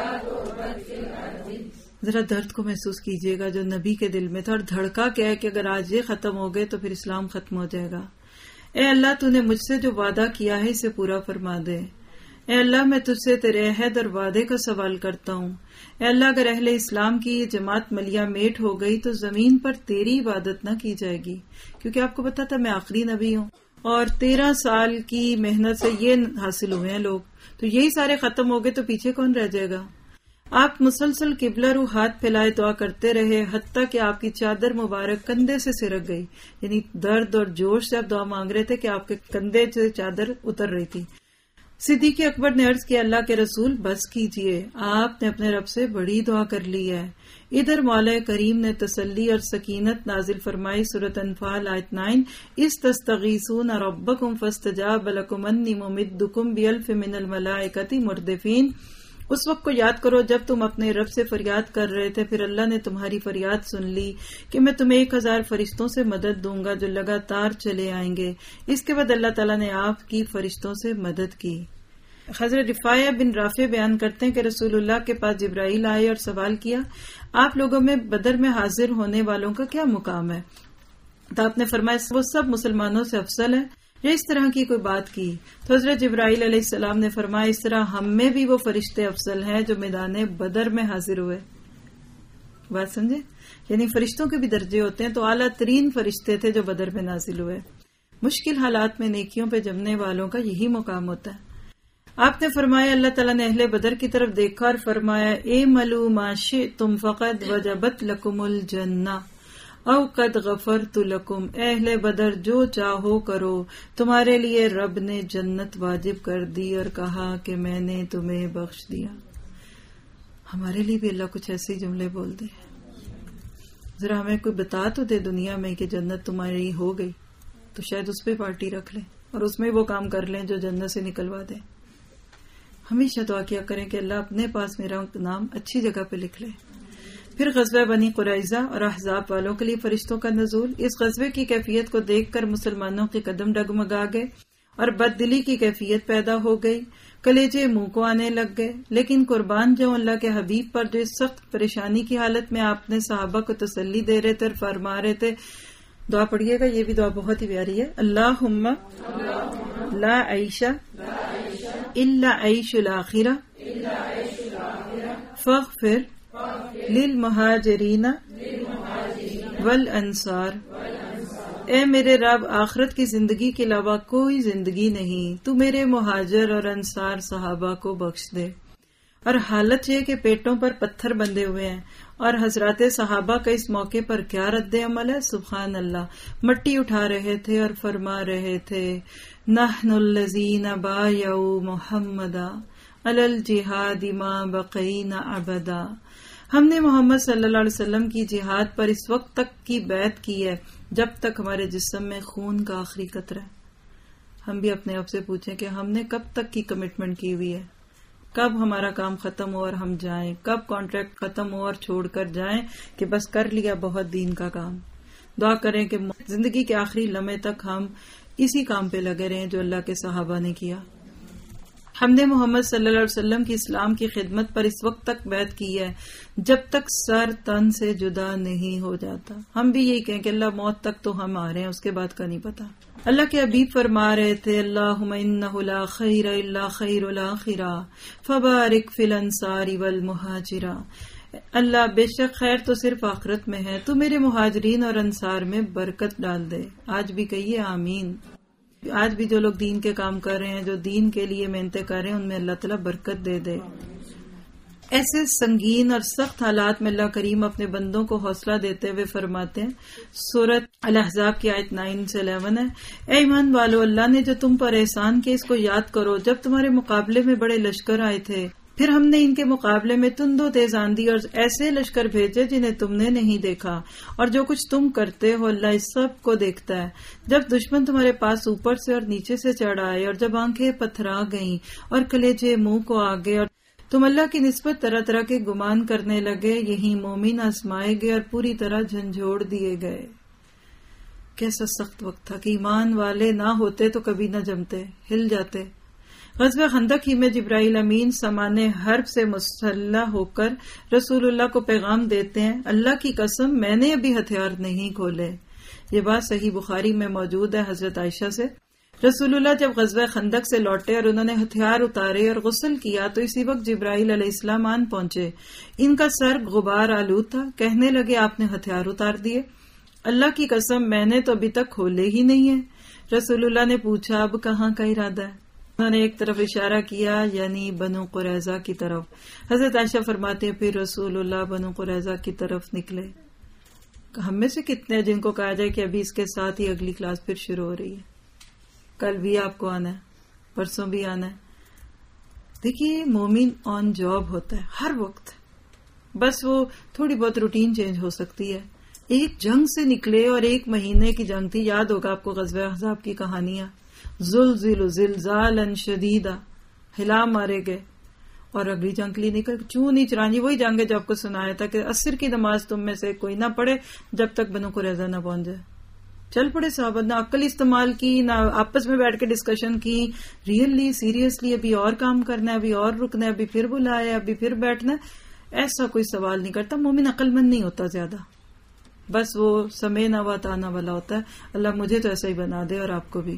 ذرا درد کو محسوس کیجئے گا جو نبی کے دل میں تھا، اور دھڑکا کیا ہے کہ اگر آج یہ ختم ہو گئے تو پھر اسلام ختم ہو جائے گا۔ اے اللہ تو نے مجھ سے جو وعدہ کیا ہے اسے پورا فرما دے۔ اے اللہ میں تجھ سے تیرے عہد اور وعدے کا سوال کرتا ہوں۔ اے اللہ اگر اہل اسلام کی یہ جماعت ملیا میٹ ہو گئی تو زمین پر تیری عبادت نہ کی جائے گی، کیونکہ آپ کو پتا تھا میں آخری نبی ہوں اور 13 سال کی محنت سے یہ حاصل ہوئے ہیں لوگ، تو یہی سارے ختم ہو گئے تو پیچھے کون رہ جائے گا؟ آپ مسلسل قبلہ رو ہاتھ پھیلائے دعا کرتے رہے، حتیٰ کہ آپ کی چادر مبارک کندھے سے سرک گئی، یعنی درد اور جوش سے آپ دعا مانگ رہے تھے کہ آپ کے کندھے سے چادر اتر رہی تھی۔ صدیق اکبر نے عرض کیا، اللہ کے رسول بس کیجئے، آپ نے اپنے رب سے بڑی دعا کر لی ہے۔ ادھر مولا کریم نے تسلی اور سکینت نازل فرمائی سورۃ انفال آیت 9، استستغیثون ربکم فاستجاب لکم انی ممدکم بألف من الملائکۃ مردفین۔ اس وقت کو یاد کرو جب تم اپنے رب سے فریاد کر رہے تھے، پھر اللہ نے تمہاری فریاد سن لی کہ میں تمہیں 1000 فرشتوں سے مدد دوں گا جو لگاتار چلے آئیں گے۔ اس کے بعد اللہ تعالیٰ نے آپ کی فرشتوں سے مدد کی۔ حضرت رفاعہ بن رافع بیان کرتے ہیں کہ رسول اللہ کے پاس جبرائیل آئے اور سوال کیا، آپ لوگوں میں بدر میں حاضر ہونے والوں کا کیا مقام ہے؟ تو آپ نے فرمایا وہ سب مسلمانوں سے افضل ہے، یا اس طرح کی کوئی بات کی؟ تو حضرت جبرائیل علیہ السلام نے فرمایا، اس طرح ہم میں بھی وہ فرشتے افضل ہیں جو میدان بدر میں حاضر ہوئے۔ بات سمجھے؟ یعنی فرشتوں کے بھی درجے ہوتے ہیں، تو اعلیٰ ترین فرشتے تھے جو بدر میں نازل ہوئے۔ مشکل حالات میں نیکیوں پہ جمنے والوں کا یہی مقام ہوتا ہے۔ آپ نے فرمایا، اللہ تعالیٰ نے اہل بدر کی طرف دیکھا اور فرمایا، اعملوا ما شئتم فقد وجبت لکم الجنہ او قد غفرت لکم، اہل بدر جو چاہو کرو، تمہارے لیے رب نے جنت واجب کر دی اور کہا کہ میں نے تمہیں بخش دیا۔ ہمارے لیے بھی اللہ کچھ ایسے جملے بول دے، ذرا ہمیں کوئی بتا تو دے دنیا میں کہ جنت تمہاری ہو گئی، تو شاید اس پہ پارٹی رکھ لیں اور اس میں وہ کام کر لیں جو جنت سے نکلوا دیں۔ ہمیشہ دعا کیا کریں کہ اللہ اپنے پاس میرا نام اچھی جگہ پہ لکھ لے۔ پھر غزوہ بنی قریظہ اور احزاب والوں کے لیے فرشتوں کا نزول۔ اس غزوے کی کیفیت کو دیکھ کر مسلمانوں کے قدم ڈگمگا گئے اور بددلی کی کیفیت پیدا ہو گئی، کلیجے منہ کو آنے لگ گئے۔ لیکن قربان جاؤں اللہ کے حبیب پر جو اس سخت پریشانی کی حالت میں آپ نے صحابہ کو تسلی دے رہے تھے اور فرما رہے تھے، دعا پڑھیے گا، یہ بھی دعا بہت ہی پیاری ہے. اللہم لا عیش الا عیش الآخرہ فاغفر للمہاجرین والانصار. اے میرے رب، آخرت کی زندگی کے علاوہ کوئی زندگی نہیں، تو میرے مہاجر اور انصار صحابہ کو بخش دے. اور حالت یہ کہ پیٹوں پر پتھر بندھے ہوئے ہیں، اور حضرات صحابہ کا اس موقع پر کیا رد عمل ہے. سبحان اللہ. مٹی اٹھا رہے تھے اور فرما رہے تھے نحن الذین بایعوا محمدا علی الجہاد ما بقینا ابدا. ہم نے محمد صلی اللہ علیہ وسلم کی جہاد پر اس وقت تک کی بیعت کی ہے جب تک ہمارے جسم میں خون کا آخری قطرہ ہے. ہم بھی اپنے آپ سے پوچھیں کہ ہم نے کب تک کی کمٹمنٹ کی ہوئی ہے، کب ہمارا کام ختم ہو اور ہم جائیں، کب کانٹریکٹ ختم ہو اور چھوڑ کر جائیں کہ بس کر لیا بہت دین کا کام. دعا کریں کہ زندگی کے آخری لمحے تک ہم اسی کام پہ لگے رہیں جو اللہ کے صحابہ نے کیا. ہم نے محمد صلی اللہ علیہ وسلم کی اسلام کی خدمت پر اس وقت تک بیعت کی ہے جب تک سر تن سے جدا نہیں ہو جاتا. ہم بھی یہی کہیں کہ اللہ موت تک تو ہم آ رہے ہیں، اس کے بعد کا نہیں پتا. اللہ کے حبیب فرما رہے تھے اللہم انہ لا خیر الا خیر الاخرہ فبارک فی الانصار والمہاجرہ. اللہ بے شک خیر تو صرف آخرت میں ہے، تو میرے مہاجرین اور انصار میں برکت ڈال دے. آج بھی کہیے آمین. آج بھی جو لوگ دین کے کام کر رہے ہیں، جو دین کے لیے محنتیں کر رہے ہیں، ان میں اللہ تعالیٰ برکت دے دے. ایسے سنگین اور سخت حالات میں اللہ کریم اپنے بندوں کو حوصلہ دیتے ہوئے فرماتے ہیں، سورۃ الاحزاب کی آیت 9 سے 11 ہے، اے ایمان والو، اللہ نے جو تم پر احسان کیا اس کو یاد کرو. جب تمہارے مقابلے میں بڑے لشکر آئے تھے، پھر ہم نے ان کے مقابلے میں تند و تیز آندھی اور ایسے لشکر بھیجے جنہیں تم نے نہیں دیکھا، اور جو کچھ تم کرتے ہو اللہ اس سب کو دیکھتا ہے. جب دشمن تمہارے پاس اوپر سے اور نیچے سے چڑھ آئے، اور جب آنکھیں پتھرا گئیں اور کلیجے منہ کو آگے، اور تم اللہ کی نسبت طرح طرح کے گمان کرنے لگے، یہی مومن آزمائے گئے اور پوری طرح جھنجھوڑ دیے گئے. کیسا سخت وقت تھا کہ ایمان والے نہ ہوتے تو کبھی نہ جمتے، ہل جاتے. غزوہ خندق ہی میں جبرائیل امین سامان حرب سے مسلح ہو کر رسول اللہ کو پیغام دیتے ہیں، اللہ کی قسم میں نے ابھی ہتھیار نہیں کھولے. یہ بات صحیح بخاری میں موجود ہے حضرت عائشہ سے. رسول اللہ جب غزوہ خندق سے لوٹے اور انہوں نے ہتھیار اتارے اور غسل کیا تو اسی وقت جبرائیل علیہ السلام آن پہنچے. ان کا سر غبار آلود تھا. کہنے لگے آپ نے ہتھیار اتار دیے؟ اللہ کی قسم میں نے تو ابھی تک کھولے ہی نہیں ہیں. رسول اللہ نے پوچھا اب کہاں کا ارادہ ہے؟ انہوں نے ایک طرف اشارہ کیا، یعنی بنو قریظہ کی طرف. حضرت عائشہ فرماتے ہیں پھر رسول اللہ بنو قریظہ کی طرف نکلے. ہم میں سے کتنے ہیں جن کو کہا جائے کہ ابھی اس کے ساتھ ہی اگلی کلاس پھر شروع ہو رہی ہے، کل بھی آپ کو آنا ہے، پرسوں بھی آنا ہے. دیکھیے مومن آن جاب ہوتا ہے ہر وقت، بس وہ تھوڑی بہت روٹین چینج ہو سکتی ہے. ایک جنگ سے نکلے اور 1 مہینے کی جنگ تھی، یاد ہوگا آپ کو غزوہ احزاب کی کہانیاں. زلزل زلزالا شدیدا، ہلا مارے گئے اور اگلی جنگ کے لیے نکل. چون نہیں چرانی، وہی جنگ ہے جو آپ کو سنایا تھا کہ عصر کی نماز تم میں سے کوئی نہ پڑھے جب تک بنو قریظہ نہ پہنچ جائے. چل پڑے صحابہ، نہ عقل استعمال کی، نہ آپس میں بیٹھ کے ڈسکشن کی، ریئلی سیریسلی ابھی اور کام کرنا ہے، ابھی اور رکنا ہے، ابھی پھر بلایا، ابھی پھر بیٹھنا ہے. ایسا کوئی سوال نہیں کرتا. مومن عقل مند نہیں ہوتا زیادہ، بس وہ سمینا و تانا والا ہوتا ہے. اللہ مجھے تو ایسا ہی بنا دے اور آپ کو بھی.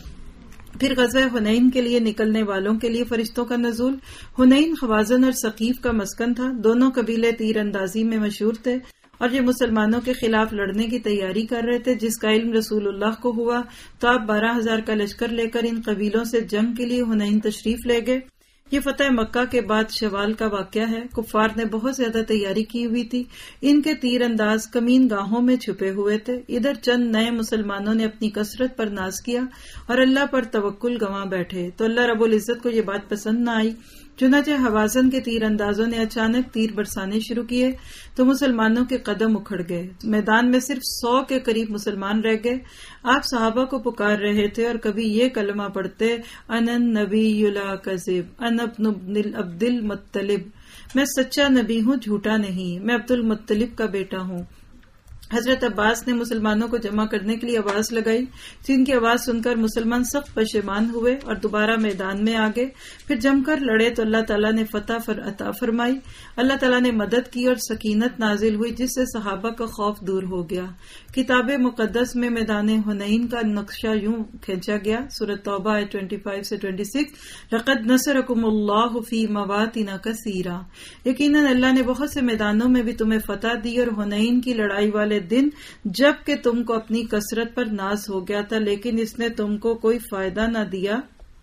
پھر غزوہ حنین کے لیے نکلنے والوں کے لیے فرشتوں کا نزول. حنین خوازن اور ثقیف کا مسکن تھا. دونوں قبیلے تیر اندازی میں مشہور تھے اور یہ مسلمانوں کے خلاف لڑنے کی تیاری کر رہے تھے. جس کا علم رسول اللہ کو ہوا تو آپ 12,000 کا لشکر لے کر ان قبیلوں سے جنگ کے لیے حنین تشریف لے گئے. یہ فتح مکہ کے بعد شوال کا واقعہ ہے. کفار نے بہت زیادہ تیاری کی ہوئی تھی. ان کے تیر انداز کمین گاہوں میں چھپے ہوئے تھے. ادھر چند نئے مسلمانوں نے اپنی کثرت پر ناز کیا اور اللہ پر توکل گنوا بیٹھے تو اللہ رب العزت کو یہ بات پسند نہ آئی. چنانچہ حوازن کے تیر اندازوں نے اچانک تیر برسانے شروع کیے تو مسلمانوں کے قدم اکھڑ گئے. میدان میں صرف 100 کے قریب مسلمان رہ گئے. آپ صحابہ کو پکار رہے تھے اور کبھی یہ کلمہ پڑھتے انا النبی لا کذب انا ابن عبد المطلب، میں سچا نبی ہوں جھوٹا نہیں، میں عبد المطلب کا بیٹا ہوں. حضرت عباس نے مسلمانوں کو جمع کرنے کے لیے آواز لگائی، جن کی آواز سن کر مسلمان سخت پشیمان ہوئے اور دوبارہ میدان میں آگے، پھر جم کر لڑے تو اللہ تعالیٰ نے فتح عطا فرمائی، اللہ تعالیٰ نے مدد کی اور سکینت نازل ہوئی جس سے صحابہ کا خوف دور ہو گیا۔ کتاب مقدس میں میدان حنین کا نقشہ یوں کھینچا گیا، سورۃ توبہ 25 سے 26، لقد نصرکم اللہ فی مواطن کثیرہ، یقیناً اللہ نے بہت سے میدانوں میں بھی تمہیں فتح دی، اور حنین کی لڑائی والے دن جب کہ تم کو اپنی کثرت پر ناز ہو گیا تھا، لیکن اس نے تم کو کوئی فائدہ نہ دیا،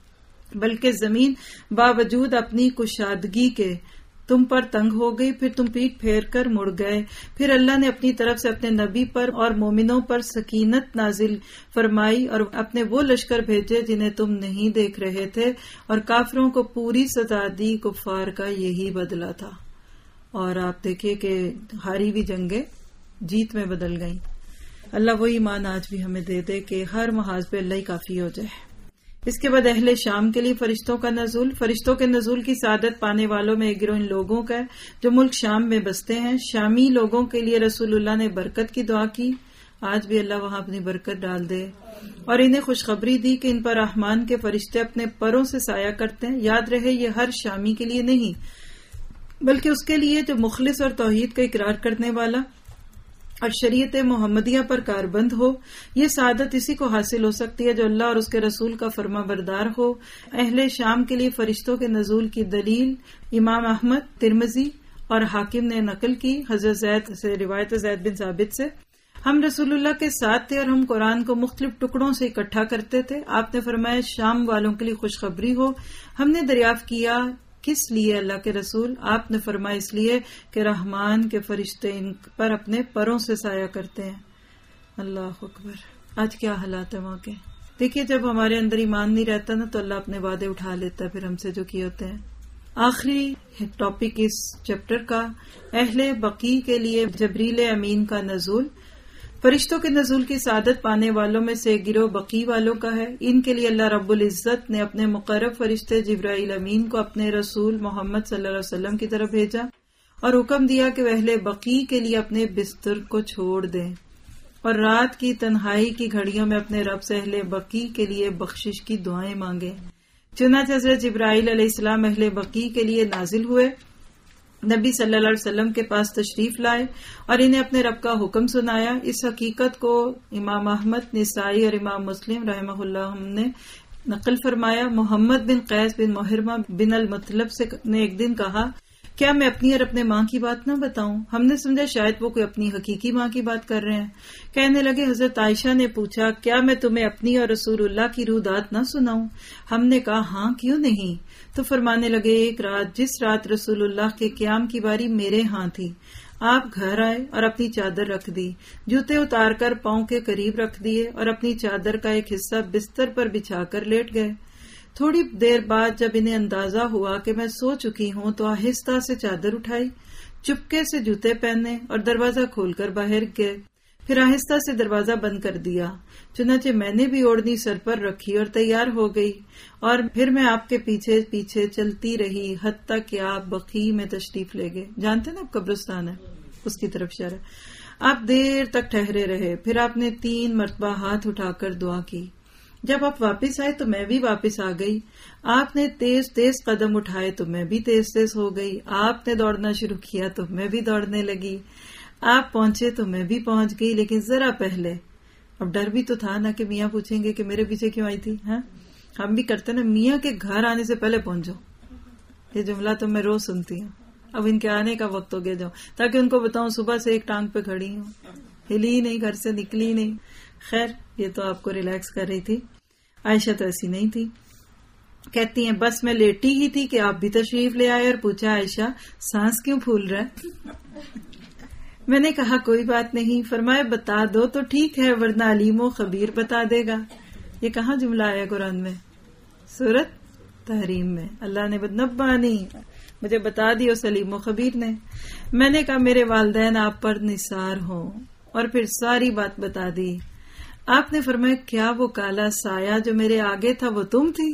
بلکہ زمین باوجود اپنی کشادگی کے تم پر تنگ ہو گئی، پھر تم پیٹ پھیر کر مڑ گئے، پھر اللہ نے اپنی طرف سے اپنے نبی پر اور مومنوں پر سکینت نازل فرمائی اور اپنے وہ لشکر بھیجے جنہیں تم نہیں دیکھ رہے تھے، اور کافروں کو پوری سزا دی، کفار کا یہی بدلہ تھا۔ اور آپ دیکھیے کہ ہاری ہوئی جنگیں جیت میں بدل گئیں۔ اللہ وہی ایمان آج بھی ہمیں دے دے کہ ہر محاذ پہ اللہ ہی کافی ہو جائے۔ اس کے بعد اہل شام کے لیے فرشتوں کا نزول۔ فرشتوں کے نزول کی سعادت پانے والوں میں ایک گروہ ان لوگوں کا ہے جو ملک شام میں بستے ہیں۔ شامی لوگوں کے لیے رسول اللہ نے برکت کی دعا کی، آج بھی اللہ وہاں اپنی برکت ڈال دے، اور انہیں خوشخبری دی کہ ان پر رحمان کے فرشتے اپنے پروں سے سایہ کرتے ہیں۔ یاد رہے یہ ہر شامی کے لیے نہیں، بلکہ اس کے لیے جو مخلص اور توحید کا اقرار کرنے والا اور شریعت محمدیہ پر کاربند ہو۔ یہ سعادت اسی کو حاصل ہو سکتی ہے جو اللہ اور اس کے رسول کا فرما بردار ہو۔ اہل شام کے لیے فرشتوں کے نزول کی دلیل امام احمد، ترمذی اور حاکم نے نقل کی حضرت زید سے، روایت زید بن ثابت سے، ہم رسول اللہ کے ساتھ تھے اور ہم قرآن کو مختلف ٹکڑوں سے اکٹھا کرتے تھے۔ آپ نے فرمایا شام والوں کے لیے خوشخبری ہو۔ ہم نے دریافت کیا کس لیے اللہ کے رسول؟ آپ نے فرمایا اس لیے کہ رحمان کے فرشتے ان پر اپنے پروں سے سایہ کرتے ہیں۔ اللہ اکبر، آج کیا حالات ہے وہاں کے۔ دیکھیے جب ہمارے اندر ایمان نہیں رہتا نا تو اللہ اپنے وعدے اٹھا لیتا ہے پھر ہم سے جو کیے ہوتے ہیں۔ آخری ٹاپک اس چیپٹر کا، اہل بقیع کے لیے جبریل امین کا نزول۔ فرشتوں کے نزول کی سعادت پانے والوں میں سے گروہ بقیع والوں کا ہے۔ ان کے لیے اللہ رب العزت نے اپنے مقرب فرشتے جبرائیل امین کو اپنے رسول محمد صلی اللہ علیہ وسلم کی طرف بھیجا اور حکم دیا کہ وہ اہل بقیع کے لیے اپنے بستر کو چھوڑ دیں اور رات کی تنہائی کی گھڑیوں میں اپنے رب سے اہل بقیع کے لیے بخشش کی دعائیں مانگیں۔ چنانچہ حضرت جبرائیل علیہ السلام اہل بقیع کے لیے نازل ہوئے، نبی صلی اللہ علیہ وسلم کے پاس تشریف لائے اور انہیں اپنے رب کا حکم سنایا۔ اس حقیقت کو امام احمد، نسائی اور امام مسلم رحمہ اللہ نے نقل فرمایا۔ محمد بن قیس بن محرمہ بن المطلب سے نے ایک دن کہا، کیا میں اپنی اور اپنے ماں کی بات نہ بتاؤں؟ ہم نے سمجھا شاید وہ کوئی اپنی حقیقی ماں کی بات کر رہے ہیں۔ کہنے لگے حضرت عائشہ نے پوچھا، کیا میں تمہیں اپنی اور رسول اللہ کی روح نہ سناؤں؟ ہم نے کہا ہاں، کیوں نہیں؟ تو فرمانے لگے، ایک رات جس رات رسول اللہ کے قیام کی باری میرے ہاں تھی، آپ گھر آئے اور اپنی چادر رکھ دی، جوتے اتار کر پاؤں کے قریب رکھ دیے اور اپنی چادر کا ایک حصہ بستر پر بچھا کر لیٹ گئے۔ تھوڑی دیر بعد جب انہیں اندازہ ہوا کہ میں سو چکی ہوں تو آہستہ سے چادر اٹھائی، چپکے سے جوتے پہنے اور دروازہ کھول کر باہر گئے، پھر آہستہ سے دروازہ بند کر دیا۔ چنانچہ میں نے بھی اوڑھنی سر پر رکھی اور تیار ہو گئی، اور پھر میں آپ کے پیچھے پیچھے چلتی رہی حتیٰ کہ آپ بقیع میں تشریف لے گئے۔ جانتے نا اب قبرستان ہے، اس کی طرف اشارہ۔ آپ دیر تک ٹھہرے رہے، پھر آپ نے 3 مرتبہ ہاتھ اٹھا کر دعا کی۔ جب آپ واپس آئے تو میں بھی واپس آ گئی۔ آپ نے تیز تیز قدم اٹھائے تو میں بھی تیز تیز ہو گئی۔ آپ نے دوڑنا شروع کیا تو میں بھی دوڑنے لگی۔ آپ پہنچے تو میں بھی پہنچ گئی، لیکن ذرا پہلے۔ اب ڈر بھی تو تھا نا کہ میاں پوچھیں گے کہ میرے پیچھے کیوں آئی تھی۔ ہاں ہم بھی کرتے نا، میاں کے گھر آنے سے پہلے پہنچ جاؤ۔ یہ جملہ تو میں روز سنتی ہوں۔ اب ان کے آنے کا وقت ہو گیا جاؤ، تاکہ ان کو بتاؤں صبح سے ایک ٹانگ پہ کھڑی ہوں، ہلی نہیں، گھر سے نکلی نہیں۔ خیر یہ تو آپ کو ریلیکس کر رہی تھی۔ عائشہ تو ایسی نہیں تھی، کہتی ہیں بس میں لیٹی ہی تھی کہ آپ بھی تشریف لے آئے اور پوچھا، عائشہ سانس کیوں پھول رہا ہے؟ میں نے کہا کوئی بات نہیں۔ فرمایا بتا دو تو ٹھیک ہے، ورنہ علیم و خبیر بتا دے گا۔ یہ کہاں جملہ آیا قرآن میں؟ سورۃ تحریم میں اللہ نے نبانی، مجھے بتا دی اس علیم و خبیر نے۔ میں نے کہا میرے والدین آپ پر نثار ہوں، اور پھر ساری بات بتا دی۔ آپ نے فرمایا کیا وہ کالا سایہ جو میرے آگے تھا وہ تم تھی؟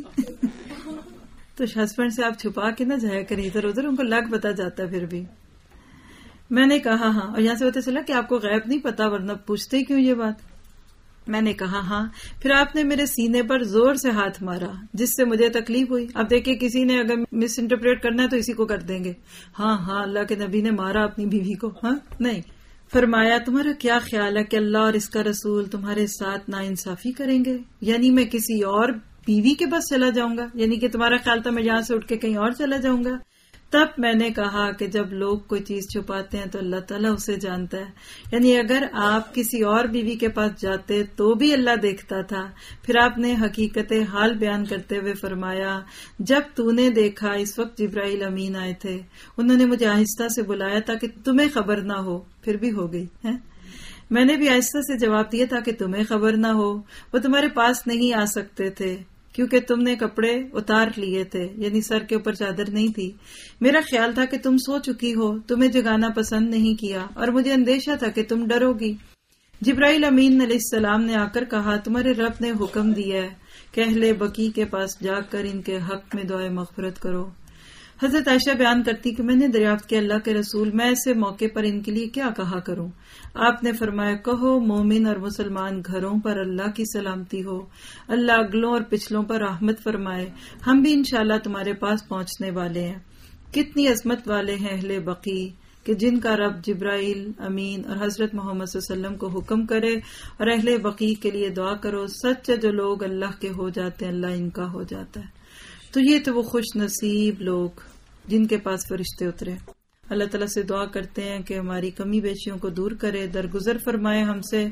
تو ہسبینڈ سے آپ چھپا کے نہ جایا کریں ادھر ادھر، ان کو لگ بتا جاتا پھر بھی۔ میں نے کہا ہاں، اور یہاں سے پتہ چلا کہ آپ کو غیب نہیں پتا، ورنہ پوچھتے کیوں یہ بات؟ میں نے کہا ہاں. پھر آپ نے میرے سینے پر زور سے ہاتھ مارا جس سے مجھے تکلیف ہوئی. اب دیکھیں کسی نے اگر مس انٹرپریٹ کرنا ہے تو اسی کو کر دیں گے. ہاں اللہ کے نبی نے مارا اپنی بیوی کو؟ ہاں نہیں. فرمایا تمہارا کیا خیال ہے کہ اللہ اور اس کا رسول تمہارے ساتھ ناانصافی کریں گے؟ یعنی میں کسی اور بیوی کے پاس چلا جاؤں گا؟ یعنی کہ تمہارا خیال تھا میں یہاں سے اٹھ کے کہیں اور چلا جاؤں گا؟ تب میں نے کہا کہ جب لوگ کوئی چیز چھپاتے ہیں تو اللہ تعالیٰ اسے جانتا ہے. یعنی اگر آپ کسی اور بیوی کے پاس جاتے تو بھی اللہ دیکھتا تھا. پھر آپ نے حقیقت حال بیان کرتے ہوئے فرمایا جب تو نے دیکھا اس وقت جبرائیل امین آئے تھے، انہوں نے مجھے آہستہ سے بلایا تاکہ تمہیں خبر نہ ہو. پھر بھی ہو گئی ہے. میں نے بھی آہستہ سے جواب دیا تاکہ تمہیں خبر نہ ہو. وہ تمہارے پاس نہیں آ سکتے تھے کیونکہ تم نے کپڑے اتار لیے تھے، یعنی سر کے اوپر چادر نہیں تھی. میرا خیال تھا کہ تم سو چکی ہو، تمہیں جگانا پسند نہیں کیا، اور مجھے اندیشہ تھا کہ تم ڈرو گی. جبرائیل امین علیہ السلام نے آ کر کہا تمہارے رب نے حکم دیا ہے کہ اہل بقیع کے پاس جا کر ان کے حق میں دعائے مغفرت کرو. حضرت عائشہ بیان کرتی کہ میں نے دریافت کیا اللہ کے رسول میں ایسے موقع پر ان کے لیے کیا کہا کروں؟ آپ نے فرمایا کہو مومن اور مسلمان گھروں پر اللہ کی سلامتی ہو، اللہ اگلوں اور پچھلوں پر رحمت فرمائے، ہم بھی انشاءاللہ تمہارے پاس پہنچنے والے ہیں. کتنی عظمت والے ہیں اہل بقیع کہ جن کا رب جبرائیل امین اور حضرت محمد صلی اللہ علیہ وسلم کو حکم کرے اور اہل بقیع کے لیے دعا کرو. سچ ہے جو لوگ اللہ کے ہو جاتے ہیں اللہ ان کا ہو جاتا ہے. تو یہ تو وہ خوش نصیب لوگ جن کے پاس فرشتے اترے. اللہ تعالیٰ سے دعا کرتے ہیں کہ ہماری کمی بیشیوں کو دور کرے، درگزر فرمائے ہم سے.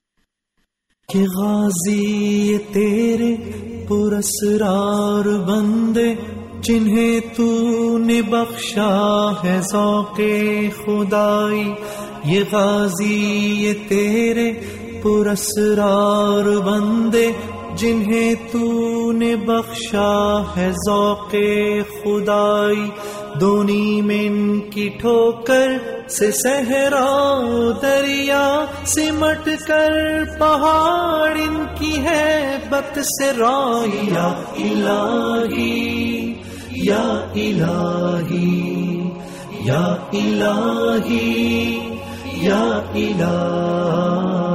کہ غازی تیرے پراسرار بندے جنہیں تو نے بخشا ہے ذوق خدائی، یہ غازی تیرے پراسرار بندے جنہیں تو نے بخشا ہے ذوق خدائی، دونی میں ان کی ٹھوکر سے صحرا دریا سمٹ کر پہاڑ ان کی ہے بت سے رائی. یا الہی یا الہی یا الہی یا الہی،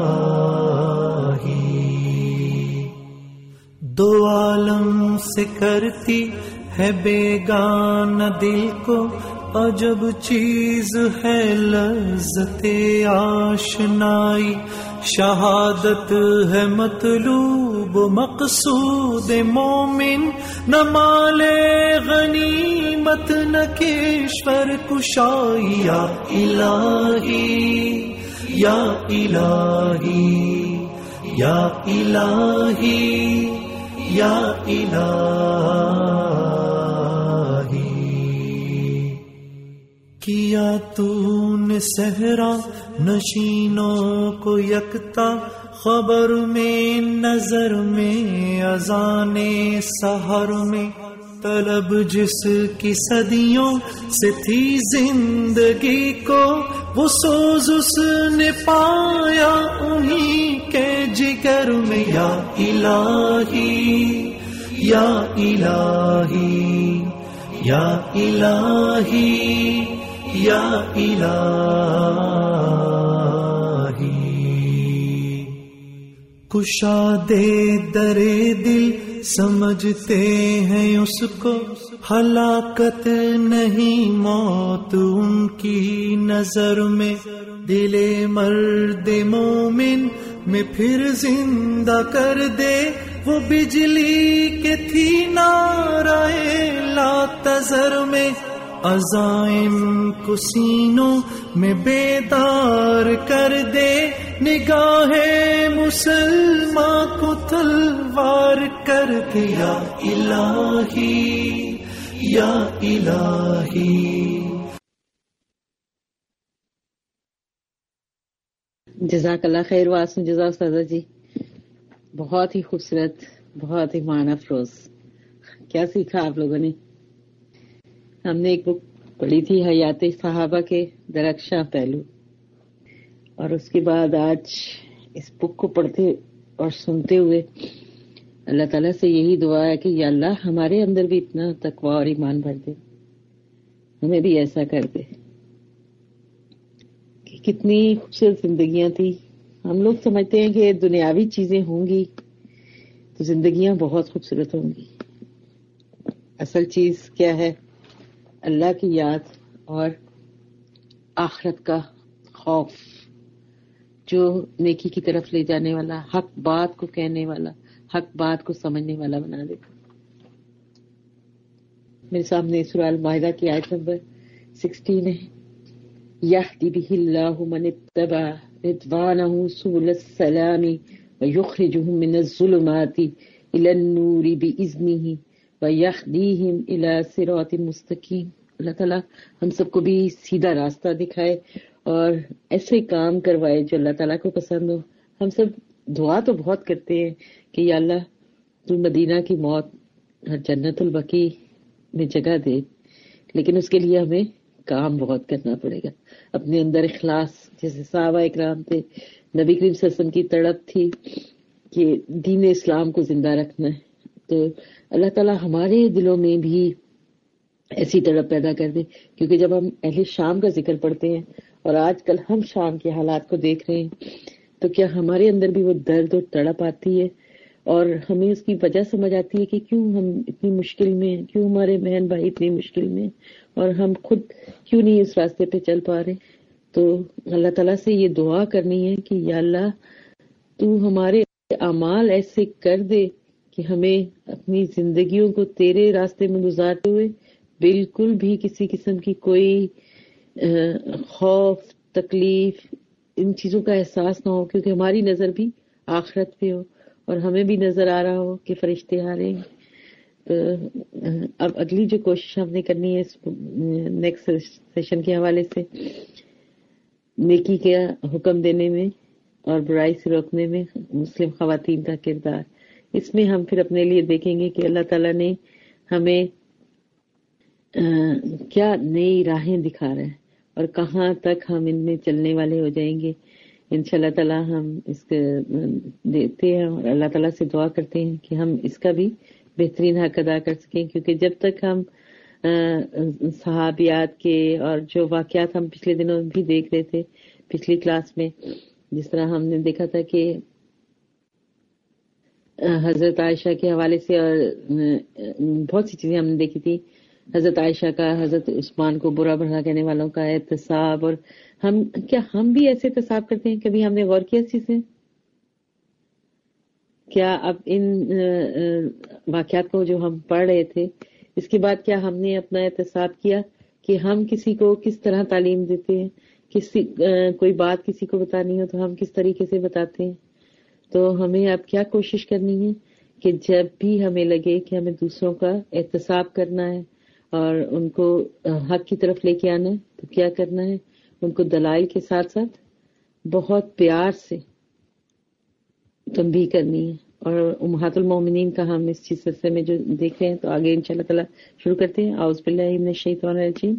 دو عالم سے کرتی ہے بیگانہ دل کو عجب چیز ہے لذت آشنائی، شہادت ہے مطلوب مقصود مومن، نہ مال غنیمت نہ کشور کشائی. یا الہی یا الہی یا الہی یا الہی، کیا تو نے صحرا نشینوں کو یکتا، خبر میں نظر میں اذان سحر میں، طلب جس کی صدیوں سے تھی زندگی کو، وہ سوز اس نے پایا انہی کے جگر میں. یا الہی یا الہی یا الہی یا الہی، کشادے در دل سمجھتے ہیں اس کو، ہلاکت نہیں موت ان کی نظر میں، دل مرد مومن میں پھر زندہ کر دے، وہ بجلی کے تھی نعرہ لا تذر میں، عزائم کو سینوں میں بیدار کر دے، نگاہ مسلمان کو تلوار کر دے. یا الہی یا الہی. جزاک اللہ خیر واسم جزا استاذہ جی، بہت ہی خوبصورت، بہت ہی معنی افروز. کیا سیکھا آپ لوگوں نے؟ ہم نے ایک بک پڑھی تھی حیات صحابہ کے درخشاں پہلو، اور اس کے بعد آج اس بک کو پڑھتے اور سنتے ہوئے اللہ تعالیٰ سے یہی دعا ہے کہ یا اللہ ہمارے اندر بھی اتنا تقویٰ اور ایمان بھر دے، ہمیں بھی ایسا کر دے. کتنی خوبصورت زندگیاں تھی. ہم لوگ سمجھتے ہیں کہ دنیاوی چیزیں ہوں گی تو زندگیاں بہت خوبصورت ہوں گی. اصل چیز کیا ہے؟ اللہ کی یاد اور آخرت کا خوف، جو نیکی کی طرف لے جانے والا، حق بات کو کہنے والا، حق بات کو سمجھنے والا بنا دیتا. میرے سامنے سورہ المائدہ کی آیت نمبر 16 ہے. یہدی بہ اللہ من اتبع رضوانہ سبل السلام ویخرجہم من الظلمات الی النور بإذنہ ویہدیہم الی صراط مستقیم. اللہ تعالیٰ ہم سب کو بھی سیدھا راستہ دکھائے اور ایسے کام کروائے جو اللہ تعالیٰ کو پسند ہو. ہم سب دعا تو بہت کرتے ہیں کہ یا اللہ تو مدینہ کی موت اور جنت البقیع میں جگہ دے، لیکن اس کے لیے ہمیں کام بہت کرنا پڑے گا. اپنے اندر اخلاص، جیسے صحابہ اکرام تھے، نبی کریم صلی اللہ علیہ وسلم کی تڑپ تھی کہ دین اسلام کو زندہ رکھنا ہے. تو اللہ تعالیٰ ہمارے دلوں میں بھی ایسی تڑپ پیدا کر دے، کیونکہ جب ہم اہل شام کا ذکر پڑھتے ہیں اور آج کل ہم شام کے حالات کو دیکھ رہے ہیں، تو کیا ہمارے اندر بھی وہ درد اور تڑپ آتی ہے اور ہمیں اس کی وجہ سمجھ آتی ہے کہ کیوں ہم اتنی مشکل میں ہیں، کیوں ہمارے بہن بھائی اتنی مشکل میں ہیں اور ہم خود کیوں نہیں اس راستے پہ چل پا رہے. تو اللہ تعالیٰ سے یہ دعا کرنی ہے کہ یا اللہ تو ہمارے اعمال ایسے کر دے کہ ہمیں اپنی زندگیوں کو تیرے راستے میں گزارتے ہوئے بالکل بھی کسی قسم کی کوئی خوف، تکلیف، ان چیزوں کا احساس نہ ہو، کیونکہ ہماری نظر بھی آخرت پہ ہو اور ہمیں بھی نظر آ رہا ہو کہ فرشتے آ رہے ہیں. اب اگلی جو کوشش ہم نے کرنی ہے اس نیکسٹ سیشن کے حوالے سے، نیکی کا حکم دینے میں اور برائی سے روکنے میں مسلم خواتین کا کردار. اس میں ہم پھر اپنے لیے دیکھیں گے کہ اللہ تعالیٰ نے ہمیں کیا نئی راہیں دکھا رہا ہے اور کہاں تک ہم ان میں چلنے والے ہو جائیں گے. انشاءاللہ تعالیٰ ہم اس کے دیتے ہیں اور اللہ تعالیٰ سے دعا کرتے ہیں کہ ہم اس کا بھی بہترین حق ادا کر سکیں، کیونکہ جب تک ہم صحابیات کے اور جو واقعات ہم پچھلے دنوں بھی دیکھ رہے تھے پچھلی کلاس میں، جس طرح ہم نے دیکھا تھا کہ حضرت عائشہ کے حوالے سے اور بہت سی چیزیں ہم نے دیکھی تھی. حضرت عائشہ کا، حضرت عثمان کو برا بھلا کہنے والوں کا احتساب، اور ہم بھی ایسے احتساب کرتے ہیں؟ کبھی ہم نے غور کیا اس چیز سے؟ کیا اب ان واقعات کو جو ہم پڑھ رہے تھے اس کے بعد کیا ہم نے اپنا احتساب کیا کہ ہم کسی کو کس طرح تعلیم دیتے ہیں؟ کوئی بات کسی کو بتانی ہو تو ہم کس طریقے سے بتاتے ہیں؟ تو ہمیں اب کیا کوشش کرنی ہے کہ جب بھی ہمیں لگے کہ ہمیں دوسروں کا احتساب کرنا ہے اور ان کو حق کی طرف لے کے آنا ہے تو کیا کرنا ہے؟ ان کو دلائل کے ساتھ ساتھ بہت پیار سے تنبیہ کرنی ہے. اور امہات المومنین کا ہم اس چیز سلسلے میں جو دیکھ رہے ہیں، تو آگے انشاءاللہ تعالی شروع کرتے ہیں. اعوذ باللہ من الشیطان الرجیم.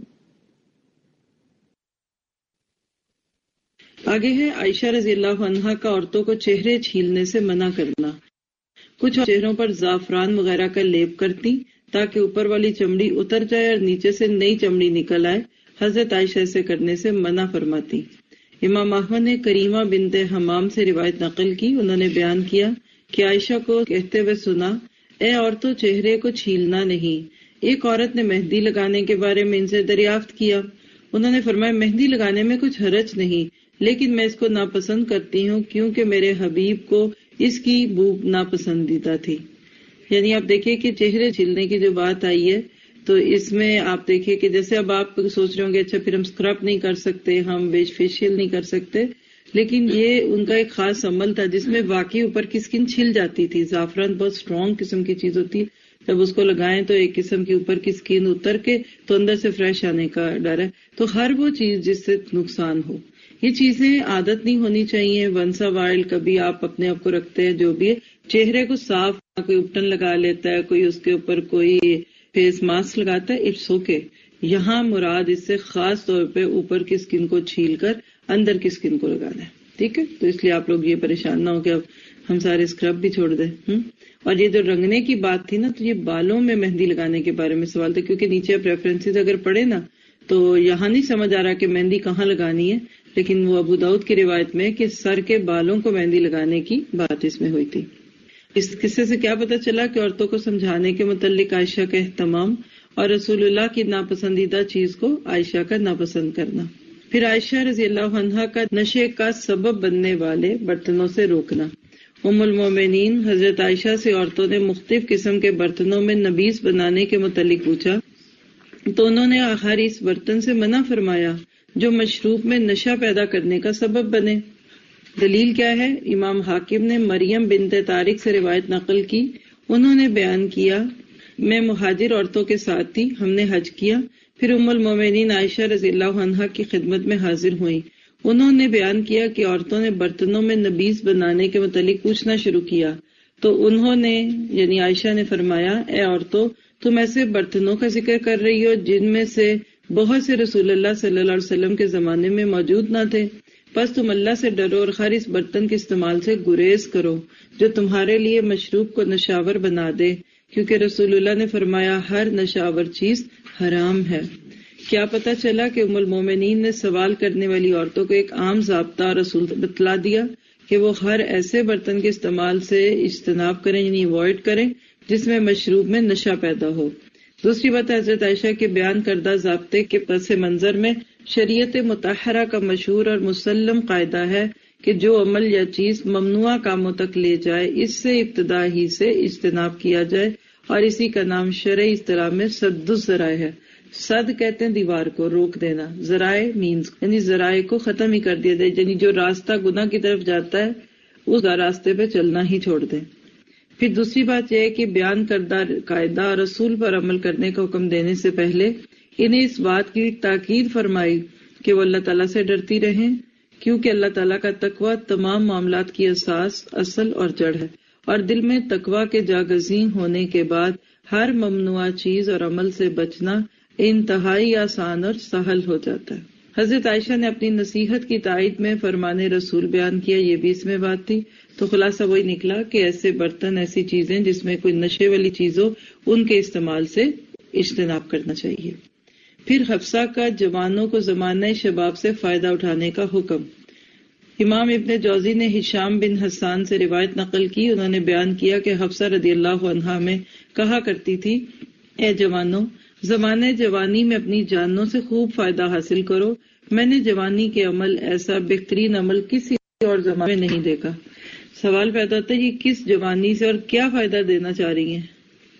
آگے ہے عائشہ رضی اللہ عنہا کا عورتوں کو چہرے چھیلنے سے منع کرنا. کچھ چہروں پر زعفران وغیرہ کا لیپ کرتی تاکہ اوپر والی چمڑی اتر جائے اور نیچے سے نئی چمڑی نکل آئے. حضرت عائشہ سے کرنے سے منع فرماتی. امام احمد نے کریمہ بنت حمام سے روایت نقل کی. انہوں نے بیان کیا کہ عائشہ کو کہتے ہوئے سنا، اے عورتوں چہرے کو چھیلنا نہیں. ایک عورت نے مہندی لگانے کے بارے میں ان سے دریافت کیا. انہوں نے فرمایا مہندی لگانے میں کچھ حرج نہیں، لیکن میں اس کو ناپسند کرتی ہوں کیونکہ میرے حبیب کو اس کی بو ناپسندیدہ تھی. یعنی آپ دیکھیں کہ چہرے چھیلنے کی جو بات آئی ہے تو اس میں آپ دیکھیں کہ جیسے اب آپ سوچ رہے ہوں گے اچھا پھر ہم اسکرب نہیں کر سکتے، ہم فیشیل نہیں کر سکتے، لیکن یہ ان کا ایک خاص عمل تھا جس میں واقعی اوپر کی اسکن چھل جاتی تھی. زعفران بہت اسٹرانگ قسم کی چیز ہوتی ہے، جب اس کو لگائیں تو ایک قسم کی اوپر کی اسکن اتر کے تو اندر سے فریش آنے کا ڈر ہے. تو ہر وہ چیز جس سے نقصان ہو، یہ چیزیں عادت نہیں ہونی چاہیے. ونسا وائل کبھی آپ اپنے آپ کو رکھتے ہیں، جو بھی ہے چہرے کو صاف، کوئی اپٹن لگا لیتا ہے، کوئی اس کے اوپر کوئی فیس ماسک لگاتا ہے، اٹس اوکے. یہاں مراد اس سے خاص طور پہ اوپر کی اسکن کو چھیل کر اندر کی اسکن کو لگانا ہے. ٹھیک ہے، تو اس لیے آپ لوگ یہ پریشان نہ ہو کہ اب ہم سارے اسکرب بھی چھوڑ دیں. اور یہ جو رنگنے کی بات تھی نا، تو یہ بالوں میں مہندی لگانے کے بارے میں سوال تھا، کیونکہ نیچے آپ ریفرنسز اگر پڑھے نا تو یہاں نہیں سمجھ آ رہا کہ مہندی کہاں لگانی ہے، لیکن وہ ابو داؤد کی روایت میں کہ سر کے بالوں کو مہندی لگانے کی بات اس میں ہوئی تھی۔ اس قصے سے کیا پتہ چلا کہ عورتوں کو سمجھانے کے متعلق عائشہ کا اہتمام اور رسول اللہ کی ناپسندیدہ چیز کو عائشہ کا ناپسند کرنا۔ پھر عائشہ رضی اللہ عنہا کا نشے کا سبب بننے والے برتنوں سے روکنا۔ ام المومنین حضرت عائشہ سے عورتوں نے مختلف قسم کے برتنوں میں نبیذ بنانے کے متعلق پوچھا تو انہوں نے آخر اس برتن سے منع فرمایا جو مشروب میں نشہ پیدا کرنے کا سبب بنے۔ دلیل کیا ہے؟ امام حاکم نے مریم بنت طارق سے روایت نقل کی، انہوں نے بیان کیا میں مہاجر عورتوں کے ساتھ تھی، ہم نے حج کیا، پھر ام المومنین عائشہ رضی اللہ عنہا کی خدمت میں حاضر ہوئیں، انہوں نے بیان کیا کہ عورتوں نے برتنوں میں نبیذ بنانے کے متعلق پوچھنا شروع کیا تو انہوں نے یعنی عائشہ نے فرمایا اے عورتوں تم ایسے برتنوں کا ذکر کر رہی ہو جن میں سے بہت سے رسول اللہ صلی اللہ علیہ وسلم کے زمانے میں موجود نہ تھے، بس تم اللہ سے ڈرو اور خیر اس برتن کے استعمال سے گریز کرو جو تمہارے لیے مشروب کو نشاور بنا دے، کیونکہ رسول اللہ نے فرمایا ہر نشاور چیز حرام ہے۔ کیا پتہ چلا کہ ام المومنین نے سوال کرنے والی عورتوں کو ایک عام ضابطہ اور رسول بتلا دیا کہ وہ ہر ایسے برتن کے استعمال سے اجتناب کریں یعنی اوائڈ کریں جس میں مشروب میں نشہ پیدا ہو۔ دوسری بات حضرت عائشہ کے بیان کردہ ضابطے کے پس منظر میں شریعت مطہرہ کا مشہور اور مسلم قاعدہ ہے کہ جو عمل یا چیز ممنوع کاموں تک لے جائے اس سے ابتدا ہی سے اجتناب کیا جائے، اور اسی کا نام شرعی اصطلاح میں سد الذرائع ہے۔ سد کہتے ہیں دیوار کو روک دینا، ذرائع مینز یعنی ذرائع کو ختم ہی کر دیا جائے، یعنی جو راستہ گناہ کی طرف جاتا ہے اس راستے پہ چلنا ہی چھوڑ دیں۔ پھر دوسری بات یہ ہے کہ بیان کردہ قاعدہ اور رسول پر عمل کرنے کا حکم دینے سے پہلے انہیں اس بات کی تاکید فرمائی کہ وہ اللہ تعالیٰ سے ڈرتی رہیں، کیونکہ اللہ تعالیٰ کا تقوی تمام معاملات کی اساس، اصل اور جڑ ہے، اور دل میں تقوی کے جاگزین ہونے کے بعد ہر ممنوع چیز اور عمل سے بچنا انتہائی آسان اور سہل ہو جاتا ہے۔ حضرت عائشہ نے اپنی نصیحت کی تائید میں فرمان رسول بیان کیا، یہ بھی اس میں بات تھی۔ تو خلاصہ وہی نکلا کہ ایسے برتن، ایسی چیزیں جس میں کوئی نشے والی چیز ہو، ان کے استعمال سے اجتناب کرنا چاہیے۔ پھر حفصہ کا جوانوں کو زمانہ شباب سے فائدہ اٹھانے کا حکم۔ امام ابن جوزی نے ہشام بن حسان سے روایت نقل کی، انہوں نے بیان کیا کہ حفصہ رضی اللہ عنہا میں کہا کرتی تھی اے جوانوں، زمانے جوانی میں اپنی جانوں سے خوب فائدہ حاصل کرو، میں نے جوانی کے عمل ایسا بہترین عمل کسی اور زمانے میں نہیں دیکھا۔ سوال پیدا ہوتا ہے کہ کس جوانی سے اور کیا فائدہ دینا چاہ رہی ہیں؟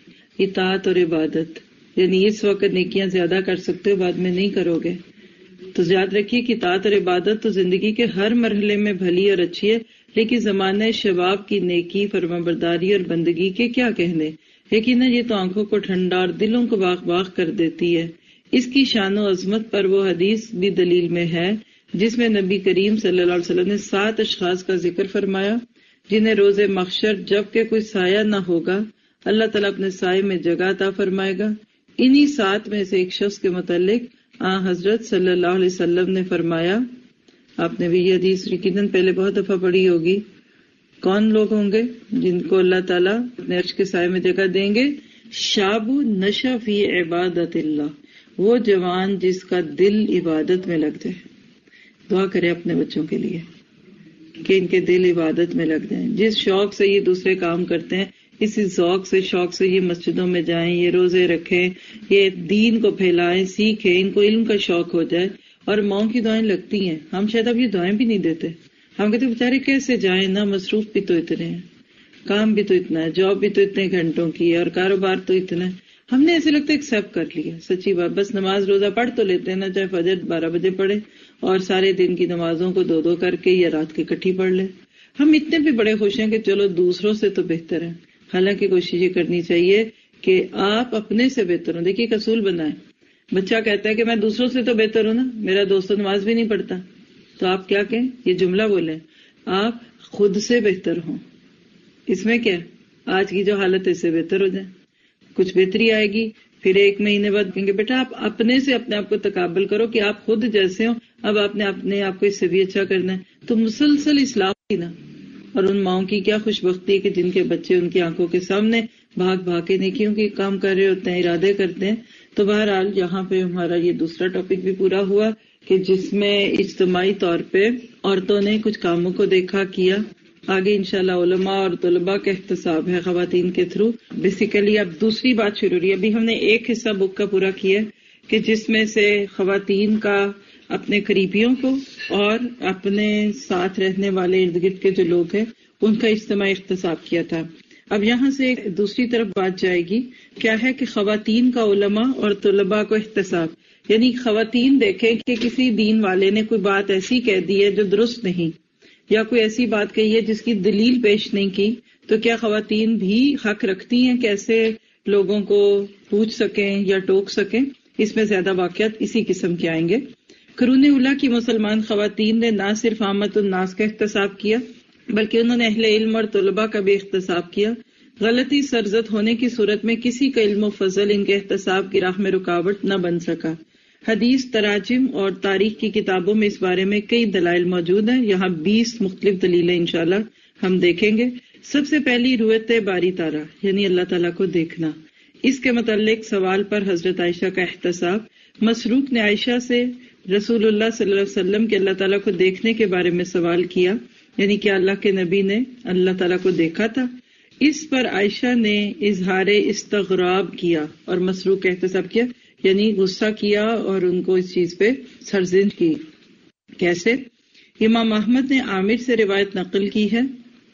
اطاعت اور عبادت، یعنی اس وقت نیکیاں زیادہ کر سکتے ہو، بعد میں نہیں کرو گے۔ تو یاد رکھیے کہ اطاعت اور عبادت تو زندگی کے ہر مرحلے میں بھلی اور اچھی ہے، لیکن زمانہ شباب کی نیکی، فرمانبرداری اور بندگی کے کیا کہنے، لیکن یہ تو آنکھوں کو ٹھنڈا اور دلوں کو باغ باغ کر دیتی ہے۔ اس کی شان و عظمت پر وہ حدیث بھی دلیل میں ہے جس میں نبی کریم صلی اللہ علیہ وسلم نے 7 اشخاص کا ذکر فرمایا جنہیں روز محشر جب کہ کوئی سایہ نہ ہوگا اللہ تعالیٰ اپنے سائے میں جگہ عطا فرمائے گا۔ انہی 7 میں سے ایک شخص کے متعلق حضرت صلی اللہ علیہ وسلم نے فرمایا، آپ نے بھی یہ حدیث یقیناً پہلے بہت دفعہ پڑھی ہوگی، کون لوگ ہوں گے جن کو اللہ تعالیٰ اپنے عرش کے سائے میں جگہ دیں گے؟ شاب نشا فی عبادت اللہ، وہ جوان جس کا دل عبادت میں لگ جائے۔ دعا کرے اپنے بچوں کے لیے کہ ان کے دل عبادت میں لگ جائیں، جس شوق سے یہ دوسرے کام کرتے ہیں اسی ذوق سے شوق سے یہ مسجدوں میں جائیں، یہ روزے رکھیں، یہ دین کو پھیلائیں، سیکھیں، ان کو علم کا شوق ہو جائے۔ اور ماؤں کی دعائیں لگتی ہیں، ہم شاید اب یہ دعائیں بھی نہیں دیتے، ہم کہتے بیچارے کیسے جائیں، نہ مصروف بھی تو اتنے ہیں، کام بھی تو اتنا ہے، جاب بھی تو اتنے گھنٹوں کی ہے، اور کاروبار تو اتنا ہے، ہم نے ایسے لگتا ہے ایکسپٹ کر لیا۔ سچی بات، بس نماز روزہ پڑھ تو لیتے ہیں نا، چاہے فجر 12 بجے پڑھے اور سارے دن کی نمازوں کو 2 کر کے یا رات کی اکٹھی پڑھ لے۔ ہم اتنے بھی بڑے خوش ہیں کہ چلو دوسروں سے تو بہتر ہے، حالانکہ کوشش یہ کرنی چاہیے کہ آپ اپنے سے بہتر ہوں۔ دیکھیے اصول بنائیں، بچہ کہتا ہے کہ میں دوسروں سے تو بہتر ہوں نا، میرا دوست تو نماز بھی نہیں پڑھتا، تو آپ کیا کہیں؟ یہ جملہ بولیں، آپ خود سے بہتر ہوں۔ اس میں کیا، آج کی جو حالت ہے اس سے بہتر ہو جائیں، کچھ بہتری آئے گی۔ پھر 1 مہینے بعد کہیں گے بیٹا آپ اپنے سے اپنے آپ کو تقابل کرو کہ آپ خود جیسے ہو، اب آپ نے اپنے آپ کو اس سے بھی اچھا کرنا ہے، تو مسلسل اصلاح کی نا۔ اور ان ماؤں کی کیا خوش بختی ہے کہ جن کے بچے ان کی آنکھوں کے سامنے بھاگ بھاگ کے نیکیوں کے کام کر رہے ہوتے ہیں، ارادے کرتے ہیں۔ تو بہرحال یہاں پہ ہمارا یہ دوسرا ٹاپک بھی پورا ہوا کہ جس میں اجتماعی طور پہ عورتوں نے کچھ کاموں کو دیکھا کیا. آگے انشاءاللہ علماء اور طلباء کا احتساب ہے خواتین کے تھرو. بیسیکلی اب دوسری بات شروع ہوئی. ابھی ہم نے ایک حصہ بک کا پورا کیا کہ جس میں سے خواتین کا اپنے قریبیوں کو اور اپنے ساتھ رہنے والے ارد گرد کے جو لوگ ہیں ان کا اجتماعی احتساب کیا تھا. اب یہاں سے دوسری طرف بات جائے گی. کیا ہے کہ خواتین کا علماء اور طلباء کو احتساب، یعنی خواتین دیکھیں کہ کسی دین والے نے کوئی بات ایسی کہہ دی ہے جو درست نہیں، یا کوئی ایسی بات کہی ہے جس کی دلیل پیش نہیں کی، تو کیا خواتین بھی حق رکھتی ہیں کہ ایسے لوگوں کو پوچھ سکیں یا ٹوک سکیں؟ اس میں زیادہ واقعات اسی قسم کے آئیں گے. قرون اولیٰ کی مسلمان خواتین نے نہ صرف عامت الناس کا احتساب کیا بلکہ انہوں نے اہل علم اور طلباء کا بھی احتساب کیا. غلطی سرزد ہونے کی صورت میں کسی کا علم و فضل ان کے احتساب کی راہ میں رکاوٹ نہ بن سکا. حدیث، تراجم اور تاریخ کی کتابوں میں اس بارے میں کئی دلائل موجود ہیں. یہاں 20 مختلف دلیلیں انشاءاللہ ہم دیکھیں گے. سب سے پہلی رؤیت باری تعالیٰ یعنی اللہ تعالیٰ کو دیکھنا. اس کے متعلق سوال پر حضرت عائشہ کا احتساب. مسروق نے عائشہ سے رسول اللہ صلی اللہ علیہ وسلم کے اللہ تعالیٰ کو دیکھنے کے بارے میں سوال کیا، یعنی کہ اللہ کے نبی نے اللہ تعالیٰ کو دیکھا تھا. اس پر عائشہ نے اظہار استغراب کیا اور مسروق کا احتساب کیا، یعنی غصہ کیا اور ان کو اس چیز پہ سرزنش کی. کیسے؟ امام احمد نے عامر سے روایت نقل کی ہے.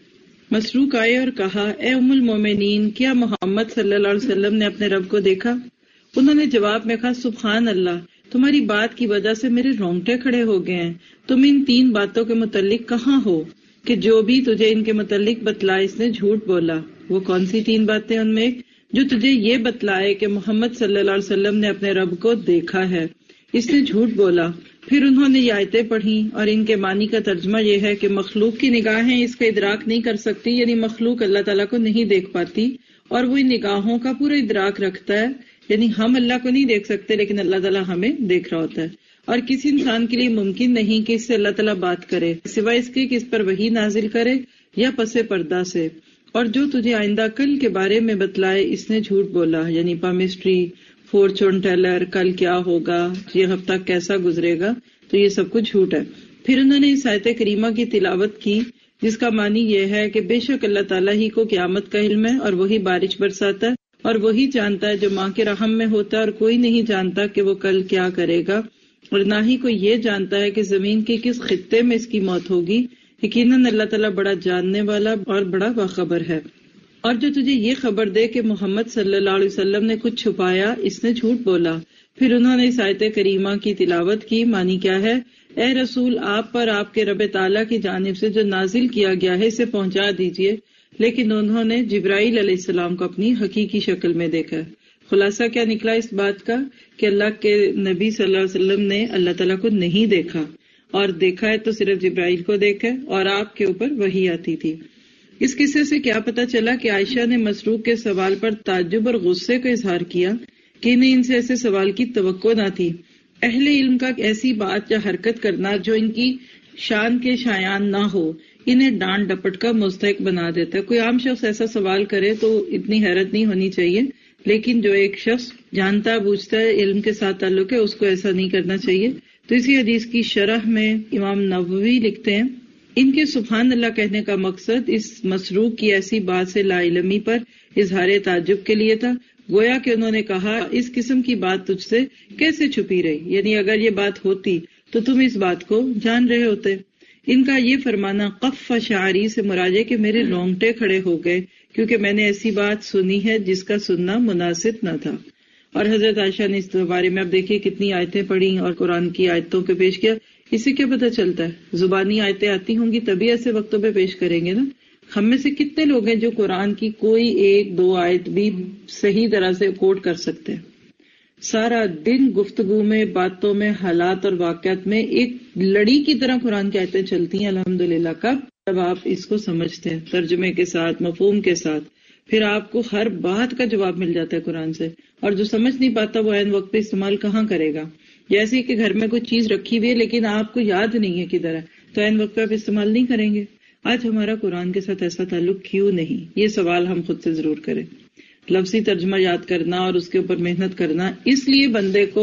مسروق آئے اور کہا، اے ام المومنین، کیا محمد صلی اللہ علیہ وسلم نے اپنے رب کو دیکھا؟ انہوں نے جواب میں کہا، سبحان اللہ، تمہاری بات کی وجہ سے میرے رونگٹے کھڑے ہو گئے ہیں. تم ان 3 باتوں کے متعلق کہاں ہو کہ جو بھی تجھے ان کے متعلق بتلائے اس نے جھوٹ بولا؟ وہ کون سی 3 باتیں؟ ان میں ایک جو تجھے یہ بتلائے کہ محمد صلی اللہ علیہ وسلم نے اپنے رب کو دیکھا ہے، اس نے جھوٹ بولا. پھر انہوں نے یہ آیتیں پڑھیں اور ان کے معنی کا ترجمہ یہ ہے کہ مخلوق کی نگاہیں اس کا ادراک نہیں کر سکتی، یعنی مخلوق اللہ تعالیٰ کو نہیں دیکھ پاتی، اور وہ ان نگاہوں کا پورا ادراک رکھتا ہے، یعنی ہم اللہ کو نہیں دیکھ سکتے لیکن اللہ تعالیٰ ہمیں دیکھ رہا ہوتا ہے. اور کسی انسان کے لیے ممکن نہیں کہ اس سے اللہ تعالیٰ بات کرے سوائے اس کے کہ اس پر وحی نازل کرے یا پس پردہ سے. اور جو تجھے آئندہ کل کے بارے میں بتلائے اس نے جھوٹ بولا، یعنی پامسٹری، فورچون ٹیلر، کل کیا ہوگا، یہ ہفتہ کیسا گزرے گا، تو یہ سب کچھ جھوٹ ہے. پھر انہوں نے اس آیت کریمہ کی تلاوت کی جس کا معنی یہ ہے کہ بے شک اللہ تعالیٰ ہی کو قیامت کا علم ہے اور وہی بارش برساتا ہے اور وہی جانتا ہے جو ماں کے رحم میں ہوتا ہے، اور کوئی نہیں جانتا کہ وہ کل کیا کرے گا، اور نہ ہی کوئی یہ جانتا ہے کہ زمین کے کس خطے میں اس کی موت ہوگی. یقیناً اللہ تعالیٰ بڑا جاننے والا اور بڑا باخبر ہے. اور جو تجھے یہ خبر دے کہ محمد صلی اللہ علیہ وسلم نے کچھ چھپایا اس نے جھوٹ بولا. پھر انہوں نے اس آیت کریمہ کی تلاوت کی. معنی کیا ہے؟ اے رسول، آپ پر آپ کے رب تعالیٰ کی جانب سے جو نازل کیا گیا ہے اسے پہنچا دیجئے. لیکن انہوں نے جبرائیل علیہ السلام کو اپنی حقیقی شکل میں دیکھا. خلاصہ کیا نکلا اس بات کا کہ اللہ کے نبی صلی اللہ علیہ وسلم نے اللہ تعالیٰ کو نہیں دیکھا، اور دیکھا ہے تو صرف جبرائیل کو دیکھا اور آپ کے اوپر وحی آتی تھی. اس قصے سے کیا پتہ چلا کہ عائشہ نے مسروق کے سوال پر تعجب اور غصے کا اظہار کیا کہ انہیں ان سے ایسے سوال کی توقع نہ تھی. اہل علم کا ایسی بات یا حرکت کرنا جو ان کی شان کے شایان نہ ہو انہیں ڈانٹ ڈپٹ کا مستحق بنا دیتا ہے. کوئی عام شخص ایسا سوال کرے تو اتنی حیرت نہیں ہونی چاہیے، لیکن جو ایک شخص جانتا بوجھتا ہے، علم کے ساتھ تعلق ہے، اس کو ایسا نہیں کرنا چاہیے. تو اسی حدیث کی شرح میں امام نووی لکھتے ہیں، ان کے سبحان اللہ کہنے کا مقصد اس مسروق کی ایسی بات سے لا علمی پر اظہار تعجب کے لیے تھا. گویا کہ انہوں نے کہا، اس قسم کی بات تجھ سے کیسے چھپی رہی، یعنی اگر یہ بات ہوتی تو تم اس بات کو جان رہے ہوتے. ان کا یہ فرمانا قف شعری سے مراد ہے کہ میرے رونگٹے کھڑے ہو گئے کیونکہ میں نے ایسی بات سنی ہے جس کا سننا مناسب نہ تھا. اور حضرت عائشہ نے اس بارے میں اب دیکھیے کتنی آیتیں پڑھی اور قرآن کی آیتوں کے پیش کیا. اس سے کیا پتہ چلتا ہے؟ زبانی آیتیں آتی ہوں گی تبھی ایسے وقتوں پہ پیش کریں گے نا. ہم میں سے کتنے لوگ ہیں جو قرآن کی کوئی 1-2 آیت بھی صحیح طرح سے کوٹ کر سکتے ہیں؟ سارا دن گفتگو میں، باتوں میں، حالات اور واقعات میں ایک لڑی کی طرح قرآن کی آیتیں چلتی ہیں الحمدللہ. کب؟ جب آپ اس کو سمجھتے ہیں ترجمے کے ساتھ، مفہوم کے ساتھ، پھر آپ کو ہر بات کا جواب مل جاتا ہے قرآن سے. اور جو سمجھ نہیں پاتا وہ عین وقت پہ استعمال کہاں کرے گا؟ جیسے کہ گھر میں کوئی چیز رکھی ہوئی ہے لیکن آپ کو یاد نہیں ہے کدھر ہے، تو عین وقت پہ آپ استعمال نہیں کریں گے. آج ہمارا قرآن کے ساتھ ایسا تعلق کیوں نہیں؟ یہ سوال ہم خود سے ضرور کریں. لفظی ترجمہ یاد کرنا اور اس کے اوپر محنت کرنا اس لیے بندے کو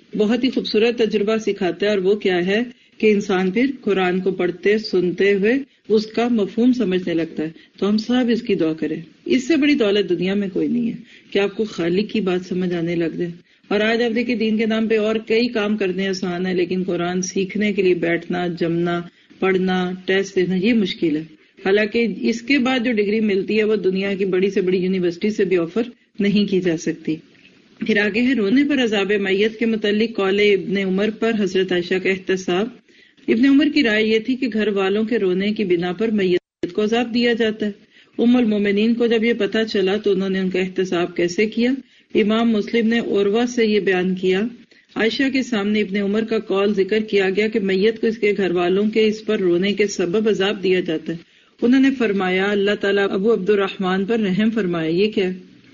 بہت ہی خوبصورت تجربہ سکھاتا ہے، اور وہ کیا ہے کہ انسان پھر قرآن کو پڑھتے سنتے ہوئے اس کا مفہوم سمجھنے لگتا ہے. تو ہم سب اس کی دعا کریں. اس سے بڑی دولت دنیا میں کوئی نہیں ہے کہ آپ کو خالق کی بات سمجھ آنے لگ جائے. اور آج آپ دیکھیں دین کے نام پہ اور کئی کام کرنے آسان ہے، لیکن قرآن سیکھنے کے لیے بیٹھنا، جمنا، پڑھنا، ٹیسٹ دینا یہ مشکل ہے. حالانکہ اس کے بعد جو ڈگری ملتی ہے وہ دنیا کی بڑی سے بڑی یونیورسٹی سے بھی آفر نہیں کی جا سکتی. پھر آگے ہے رونے پر عذاب میت کے متعلق قول ابن عمر پر حضرت عائشہ کا احتساب. ابن عمر کی رائے یہ تھی کہ گھر والوں کے رونے کی بنا پر میت کو عذاب دیا جاتا ہے. ام المومنین کو جب یہ پتا چلا تو انہوں نے ان کا احتساب کیسے کیا. امام مسلم نے عروہ سے یہ بیان کیا، عائشہ کے سامنے ابن عمر کا قول ذکر کیا گیا کہ میت کو اس کے گھر والوں کے اس پر رونے کے سبب عذاب دیا جاتا ہے. انہوں نے فرمایا اللہ تعالیٰ ابو عبد الرحمن پر رحم فرمایا. یہ کیا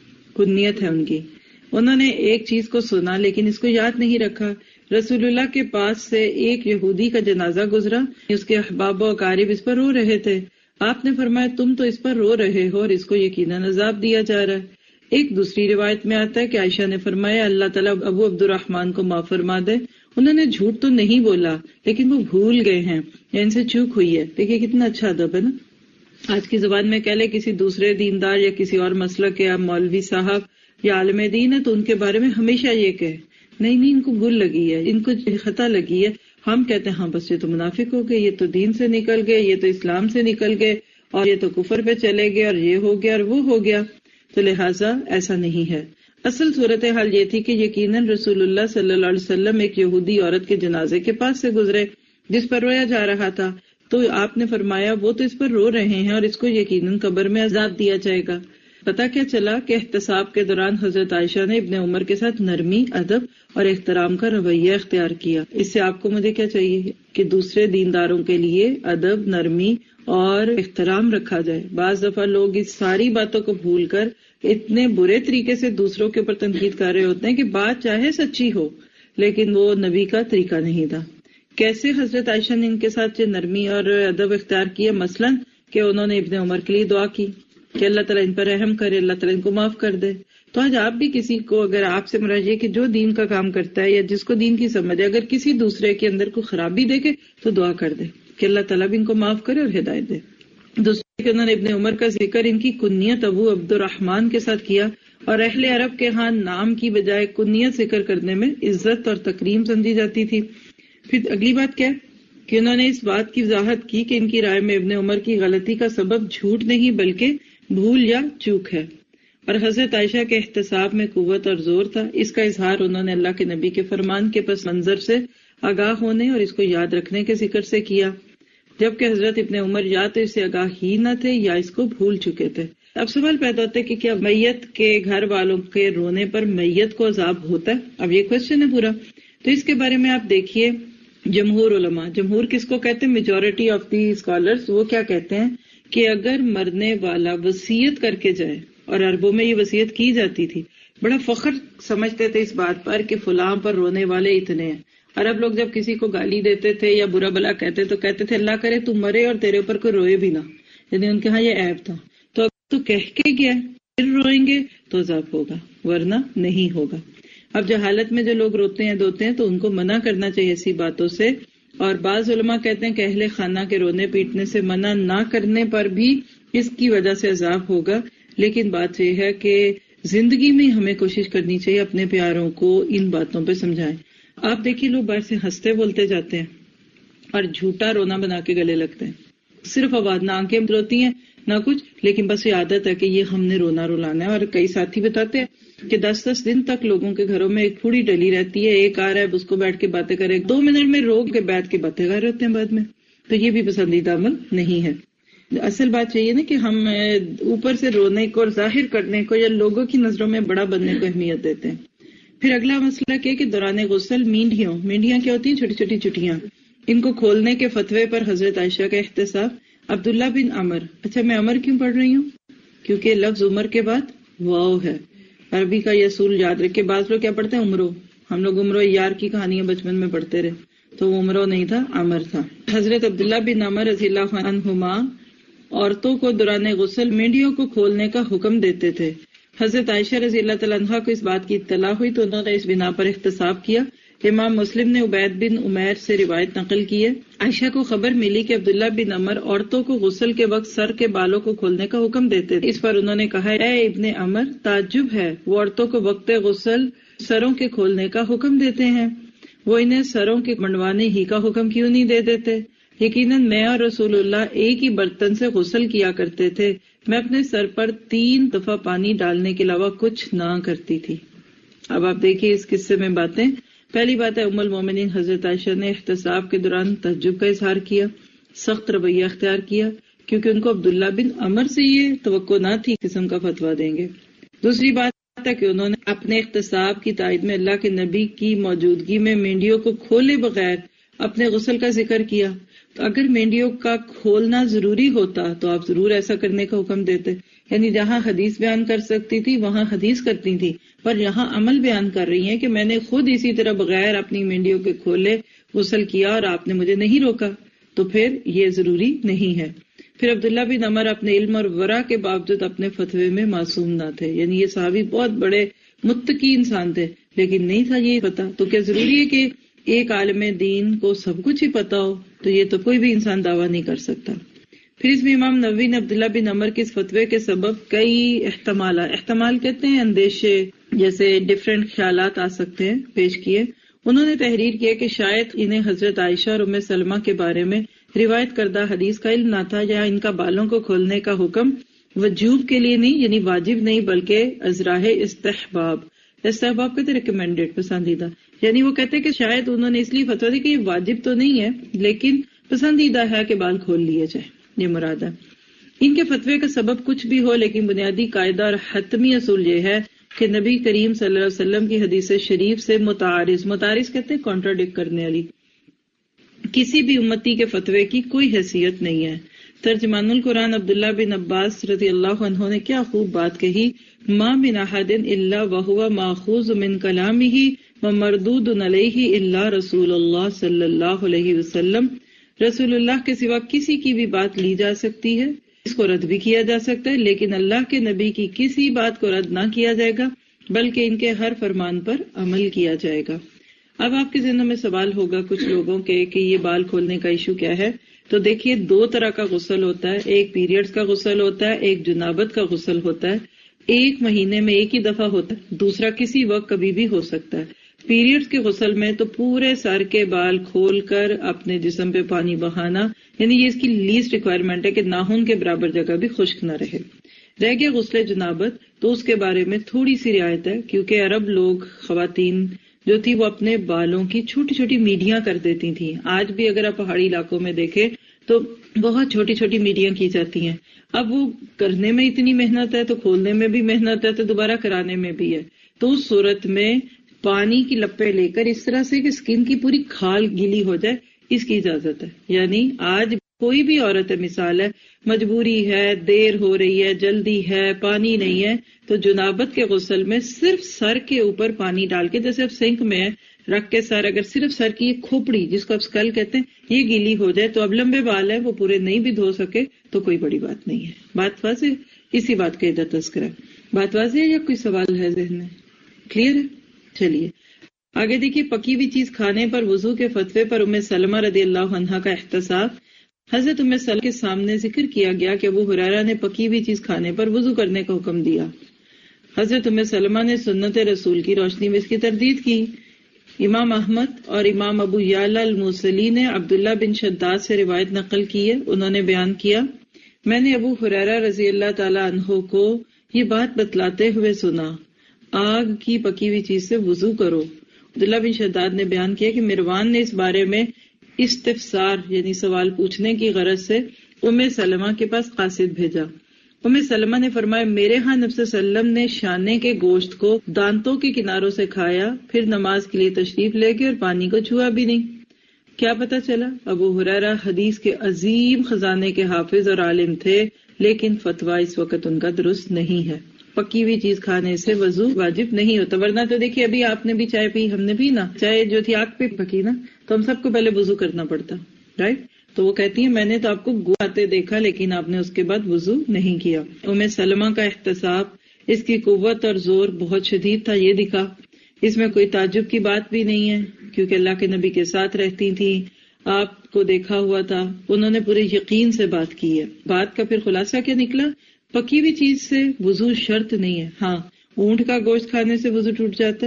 کنیت ہے ان کی. انہوں نے ایک چیز کو سنا لیکن اس کو یاد نہیں رکھا. رسول اللہ کے پاس سے ایک یہودی کا جنازہ گزرا، اس کے احباب و اقارب اس پر رو رہے تھے. آپ نے فرمایا تم تو اس پر رو رہے ہو اور اس کو یقیناً عذاب دیا جا رہا ہے. ایک دوسری روایت میں آتا ہے کہ عائشہ نے فرمایا اللہ تعالیٰ ابو عبد الرحمن کو معاف فرما دے. انہوں نے جھوٹ تو نہیں بولا لیکن وہ بھول گئے ہیں یا ان سے چوک ہوئی ہے. دیکھیے کتنا اچھا ادب ہے نا. آج کی زبان میں کہہ لے کسی دوسرے دیندار یا کسی اور مسلک کے مولوی صاحب یا عالم دین ہے تو ان کے بارے میں ہمیشہ یہ کہے نہیں ان کو بھول لگی ہے، ان کو خطا لگی ہے. ہم کہتے ہیں ہاں بس یہ تو منافق ہو گئے، یہ تو دین سے نکل گئے، یہ تو اسلام سے نکل گئے، اور یہ تو کفر پہ چلے گئے، اور یہ ہو گیا اور وہ ہو گیا. تو لہٰذا ایسا نہیں ہے. اصل صورتحال یہ تھی کہ یقیناً رسول اللہ صلی اللہ علیہ وسلم ایک یہودی عورت کے جنازے کے پاس سے گزرے جس پر رویا جا رہا تھا. تو آپ نے فرمایا وہ تو اس پر رو رہے ہیں اور اس کو یقیناً قبر میں عذاب دیا جائے گا. پتہ کیا چلا کہ احتساب کے دوران حضرت عائشہ نے ابن عمر کے ساتھ نرمی، ادب اور احترام کا رویہ اختیار کیا. اس سے آپ کو مجھے کیا چاہیے کہ دوسرے دینداروں کے لیے ادب، نرمی اور احترام رکھا جائے. بعض دفعہ لوگ اس ساری باتوں کو بھول کر اتنے برے طریقے سے دوسروں کے اوپر تنقید کر رہے ہوتے ہیں کہ بات چاہے سچی ہو لیکن وہ نبی کا طریقہ نہیں تھا. کیسے حضرت عائشہ نے ان کے ساتھ نرمی اور ادب اختیار کیا؟ مثلاً کہ انہوں نے ابن عمر کے لیے دعا کی کہ اللہ تعالیٰ ان پر رحم کرے، اللہ تعالیٰ ان کو معاف کر دے. تو آج آپ بھی کسی کو اگر آپ سے مراد یہ کہ جو دین کا کام کرتا ہے یا جس کو دین کی سمجھ ہے، اگر کسی دوسرے کے اندر کوئی خرابی دیکھے تو دعا کر دے کہ اللہ تعالیٰ بھی ان کو معاف کرے اور ہدایت دے. دوسرے کہ انہوں نے ابن عمر کا ذکر ان کی کنیت ابو عبد الرحمن کے ساتھ کیا، اور اہل عرب کے ہاں نام کی بجائے کنیت ذکر کرنے میں عزت اور تکریم سمجھی جاتی تھی. پھر اگلی بات کیا کہ انہوں نے اس بات کی وضاحت کی کہ ان کی رائے میں ابن عمر کی غلطی کا سبب جھوٹ نہیں بلکہ بھول یا چوک ہے، اور حضرت عائشہ کے احتساب میں قوت اور زور تھا. اس کا اظہار انہوں نے اللہ کے نبی کے فرمان کے پس منظر سے آگاہ ہونے اور اس کو یاد رکھنے کے ذکر سے کیا، جبکہ حضرت ابن عمر یا تو اس سے آگاہ ہی نہ تھے یا اس کو بھول چکے تھے. اب سوال پیدا ہوتا ہے کہ کیا میت کے گھر والوں کے رونے پر میت کو عذاب ہوتا ہے؟ اب یہ کوشچن ہے پورا. تو اس کے بارے میں آپ دیکھیے جمہور علماء، جمہور کس کو کہتے ہیں؟ میجورٹی آف دی اسکالرز، وہ کیا کہتے ہیں کہ اگر مرنے والا وصیت کر کے جائے، اور عربوں میں یہ وصیت کی جاتی تھی، بڑا فخر سمجھتے تھے اس بات پر کہ فلاں پر رونے والے اتنے ہیں. عرب لوگ جب کسی کو گالی دیتے تھے یا برا بلا کہتے تو کہتے تھے اللہ کرے تو مرے اور تیرے اوپر کوئی روئے بھی نہ، یعنی ان کے ہاں یہ عیب تھا. تو اگر تو کہہ کے گیا پھر روئیں گے تو عذاب ہوگا ورنہ نہیں ہوگا. اب جہالت میں جو لوگ روتے ہیں دوتے ہیں تو ان کو منع کرنا چاہیے ایسی باتوں سے. اور بعض علماء کہتے ہیں کہ اہل خانہ کے رونے پیٹنے سے منع نہ کرنے پر بھی اس کی وجہ سے عذاب ہوگا. لیکن بات یہ ہے کہ زندگی میں ہمیں کوشش کرنی چاہیے اپنے پیاروں کو ان باتوں پہ سمجھائیں. آپ دیکھیے لوگ باہر سے ہنستے بولتے جاتے ہیں اور جھوٹا رونا بنا کے گلے لگتے ہیں. صرف آواز، نہ آنکھیں روتی ہیں نہ کچھ، لیکن بس یہ عادت ہے کہ یہ ہم نے رونا رلانا ہے. اور کئی ساتھی بتاتے ہیں کہ 10 دن تک لوگوں کے گھروں میں ایک پھوڑی ڈلی رہتی ہے، ایک آ رہا ہے اس کو بیٹھ کے باتیں کرے، 2 منٹ میں رو کے بیٹھ کے باتیں کر رہے ہوتے ہیں بعد میں. تو یہ بھی پسندیدہ عمل نہیں ہے. اصل بات چاہیے نا کہ ہم اوپر سے رونے کو اور ظاہر کرنے کو یا لوگوں کی نظروں میں بڑا بننے کو اہمیت دیتے ہیں. پھر اگلا مسئلہ کیا کہ دوران غسل مینڈیاں کیا ہوتی ہیں؟ چھوٹی چھوٹی چٹیاں، ان کو کھولنے کے فتوے پر حضرت عائشہ کا احتساب. عبداللہ بن عمر، اچھا میں عمر کیوں پڑھ رہی ہوں؟ کیونکہ لفظ عمر کے بعد واو ہے. عربی کا یہ اصول یاد رکھے. بعض لوگ کیا پڑھتے ہیں؟ عمرو. ہم لوگ عمرو یار کی کہانیاں بچپن میں پڑھتے رہے، تو وہ عمرو نہیں تھا، عمر تھا. حضرت عبداللہ بن عمر رضی اللہ عنہما عورتوں کو دوران غسل مینڈیوں کو کھولنے کا حکم دیتے تھے. حضرت عائشہ رضی اللہ تعالیٰ عنہا کو اس بات کی اطلاع ہوئی تو انہوں نے اس بنا پر احتساب کیا امام مسلم نے عبید بن عمیر سے روایت نقل کی ہے، عائشہ کو خبر ملی کہ عبداللہ بن عمر عورتوں کو غسل کے وقت سر کے بالوں کو کھولنے کا حکم دیتے تھے۔ اس پر انہوں نے کہا، اے ابن عمر، تعجب ہے، وہ عورتوں کو وقت غسل سروں کے کھولنے کا حکم دیتے ہیں، وہ انہیں سروں کے منڈوانے ہی کا حکم کیوں نہیں دے دیتے؟ یقیناً میں اور رسول اللہ ایک ہی برتن سے غسل کیا کرتے تھے، میں اپنے سر پر 3 دفعہ پانی ڈالنے کے علاوہ کچھ نہ کرتی تھی۔ اب آپ دیکھیے اس قصے میں باتیں۔ پہلی بات ہے، ام المومنین حضرت عائشہ نے احتساب کے دوران تعجب کا اظہار کیا، سخت رویہ اختیار کیا، کیونکہ ان کو عبداللہ بن عمر سے یہ توقع نہ تھی قسم کا فتویٰ دیں گے۔ دوسری بات ہے کہ انہوں نے اپنے احتساب کی تائید میں اللہ کے نبی کی موجودگی میں مینڈیوں کو کھولے بغیر اپنے غسل کا ذکر کیا۔ تو اگر مینڈیوں کا کھولنا ضروری ہوتا تو آپ ضرور ایسا کرنے کا حکم دیتے، یعنی جہاں حدیث بیان کر سکتی تھی وہاں حدیث کرتی تھی، پر یہاں عمل بیان کر رہی ہیں کہ میں نے خود اسی طرح بغیر اپنی مینڈیوں کے کھولے غسل کیا اور آپ نے مجھے نہیں روکا، تو پھر یہ ضروری نہیں ہے۔ پھر عبداللہ بن عمر اپنے علم اور ورع کے باوجود اپنے فتوے میں معصوم نہ تھے، یعنی یہ صحابی بہت بڑے متقی انسان تھے، لیکن نہیں تھا یہ پتا۔ تو کیا ضروری ہے کہ ایک عالم دین کو سب کچھ ہی پتا ہو؟ تو یہ تو کوئی بھی انسان دعویٰ نہیں کر سکتا۔ پھر اس میں امام نووی نے عبداللہ بن عمر کے اس فتوے کے سبب کئی احتمال کہتے ہیں اندیشے، جیسے ڈفرینٹ خیالات آ سکتے ہیں، پیش کیے۔ انہوں نے تحریر کیا کہ شاید انہیں حضرت عائشہ اور ام سلمہ کے بارے میں روایت کردہ حدیث کا علم نہ تھا، یا ان کا بالوں کو کھولنے کا حکم وجوب کے لیے نہیں، یعنی واجب نہیں، بلکہ ازراہ استحباب کہتے ہیں ریکمینڈیڈ، پسندیدہ، یعنی وہ کہتے ہیں کہ شاید انہوں نے اس لیے فتویٰ دی کہ یہ واجب تو نہیں ہے لیکن پسندیدہ ہے کہ بال کھول لیے جائے، یہ مراد ہے۔ ان کے فتوے کا سبب کچھ بھی ہو، لیکن بنیادی قاعدہ اور حتمی اصول یہ ہے کہ نبی کریم صلی اللہ علیہ وسلم کی حدیث شریف سے متعارض کہتے ہیں کانٹراڈکٹ کرنے والی کسی بھی امتی کے فتوے کی کوئی حیثیت نہیں ہے۔ ترجمان القرآن عبداللہ بن عباس رضی اللہ عنہ نے کیا خوب بات کہی، ما من احد الا وهو ماخوذ من کلامہ ومردود علیہ الا رسول اللہ صلی اللہ علیہ وسلم، رسول اللہ کے سوا کسی کی بھی بات لی جا سکتی ہے، اس کو رد بھی کیا جا سکتا ہے، لیکن اللہ کے نبی کی کسی بات کو رد نہ کیا جائے گا بلکہ ان کے ہر فرمان پر عمل کیا جائے گا۔ اب آپ کے ذہنوں میں سوال ہوگا کچھ لوگوں کے کہ یہ بال کھولنے کا ایشو کیا ہے؟ تو دیکھیے 2 طرح کا غسل ہوتا ہے، ایک پیریڈز کا غسل ہوتا ہے، ایک جنابت کا غسل ہوتا ہے، ایک مہینے میں ایک ہی دفعہ ہوتا ہے، دوسرا کسی وقت کبھی بھی ہو سکتا ہے۔ پیریڈز کے غسل میں تو پورے سر کے بال کھول کر اپنے جسم پہ پانی بہانا، یعنی یہ اس کی لیسٹ ریکوائرمنٹ ہے کہ ناخن کے برابر جگہ بھی خشک نہ رہے۔ رہ گیا غسل جنابت، تو اس کے بارے میں تھوڑی سی رعایت ہے، کیونکہ عرب لوگ خواتین جو تھی وہ اپنے بالوں کی چھوٹی چھوٹی میڈیاں کر دیتی تھیں۔ آج بھی اگر آپ پہاڑی علاقوں میں دیکھیں تو بہت چھوٹی چھوٹی میڈیاں کی جاتی ہیں۔ اب وہ کرنے میں اتنی محنت ہے تو کھولنے میں بھی محنت ہے تو دوبارہ کرانے میں بھی ہے، تو اس صورت میں پانی کی لپے لے کر اس طرح سے کہ سکن کی پوری کھال گیلی ہو جائے، اس کی اجازت ہے۔ یعنی آج کوئی بھی عورت ہے، مثال ہے، مجبوری ہے، دیر ہو رہی ہے، جلدی ہے، پانی نہیں ہے، تو جنابت کے غسل میں صرف سر کے اوپر پانی ڈال کے، جیسے اب سنک میں رکھ کے سر، اگر صرف سر کی کھوپڑی جس کو اب اسکل کہتے ہیں یہ گیلی ہو جائے، تو اب لمبے بال ہیں وہ پورے نہیں بھی دھو سکے تو کوئی بڑی بات نہیں ہے۔ بات واضح؟ اسی بات کا ادھر تذکرہ۔ بات واضح ہے یا کوئی سوال ہے ذہن میں؟ کلیئر ہے؟ چلیے آگے دیکھیے، پکی ہوئی چیز کھانے پر وضو کے فتوے پر ام سلمہ رضی اللہ عنہا کا احتساب۔ حضرت ام سلمہ کے سامنے ذکر کیا گیا کہ ابو ہریرہ نے پکی ہوئی چیز کھانے پر وضو کرنے کا حکم دیا۔ حضرت ام سلمہ نے سنت رسول کی روشنی میں اس کی تردید کی۔ امام احمد اور امام ابو یعلا الموصلی نے عبداللہ بن شداد سے روایت نقل کی ہے، انہوں نے بیان کیا، میں نے ابو ہریرہ رضی اللہ تعالی عنہ کو یہ بات بتلاتے ہوئے سنا، آگ کی پکی ہوئی چیز سے وضو کرو۔ عبداللہ بن شداد نے بیان کیا کہ مروان نے اس بارے میں استفسار یعنی سوال پوچھنے کی غرض سے ام سلمہ کے پاس قاصد بھیجا۔ ام سلمہ نے فرمایا، میرے ہاں نبی صلی اللہ علیہ وسلم نے شانے کے گوشت کو دانتوں کے کناروں سے کھایا، پھر نماز کے لیے تشریف لے گئے اور پانی کو چھوا بھی نہیں۔ کیا پتہ چلا؟ ابو ہریرہ حدیث کے عظیم خزانے کے حافظ اور عالم تھے، لیکن فتویٰ اس وقت ان کا درست نہیں ہے۔ پکی ہوئی چیز کھانے سے وضو واجب نہیں ہوتا، ورنہ تو دیکھیے ابھی آپ نے بھی چائے پی، ہم نے بھی نا، چائے جو تھی آگ پہ پکی نا، تو ہم سب کو پہلے وضو کرنا پڑتا، رائٹ؟ تو وہ کہتی ہیں میں نے تو آپ کو گواتے دیکھا لیکن آپ نے اس کے بعد وضو نہیں کیا۔ ام سلمہ کا احتساب، اس کی قوت اور زور بہت شدید تھا، یہ دکھا، اس میں کوئی تعجب کی بات بھی نہیں ہے، کیونکہ اللہ کے نبی کے ساتھ رہتی تھیں، آپ کو دیکھا ہوا تھا، انہوں نے پورے یقین سے بات کی ہے۔ بات کا پھر خلاصہ کیا نکلا؟ پکی ہوئی چیز سے وضو شرط نہیں ہے، ہاں اونٹ کا گوشت کھانے سے وضو ٹوٹ جاتا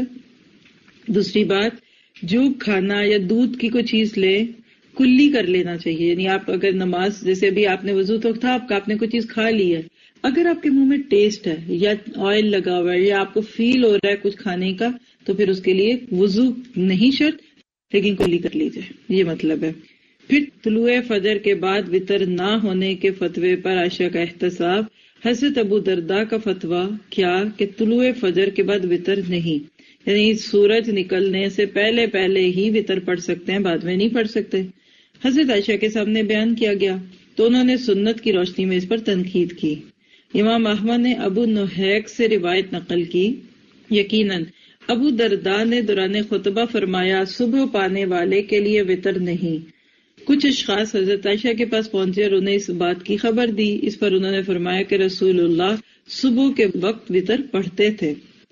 ہے۔ دوسری بات، جو کھانا یا دودھ کی کوئی چیز لے کلی کر لینا چاہیے، یعنی آپ اگر نماز، جیسے ابھی آپ نے وضو تو تھا، آپ نے کوئی چیز کھا لی ہے، اگر آپ کے منہ میں ٹیسٹ ہے یا آئل لگا ہوا ہے یا آپ کو فیل ہو رہا ہے کچھ کھانے کا، تو پھر اس کے لیے وضو نہیں شرط، لیکن کلی کر لیجیے، یہ مطلب ہے۔ پھر طلوع فجر کے بعد وطر نہ ہونے کے فتوے پر عائشہ کا احتساب۔ حضرت ابو درداء کا فتویٰ کیا کہ طلوع فجر کے بعد وطر نہیں، یعنی سورج نکلنے سے پہلے پہلے ہی وطر پڑھ سکتے ہیں، بعد میں نہیں پڑھ سکتے۔ حضرت عائشہ کے سامنے بیان کیا گیا تو انہوں نے سنت کی روشنی میں اس پر تنقید کی۔ امام احمد نے ابو نحیک سے روایت نقل کی، یقیناً ابو درداء نے دوران خطبہ فرمایا، صبح پانے والے کے لیے وطر نہیں۔ کچھ اشخاص حضرت عائشہ کے پاس پہنچے اور انہیں اس بات کی خبر دی۔ اس پر انہوں نے فرمایا کہ رسول اللہ صبح کے وقت وطر پڑھتے تھے۔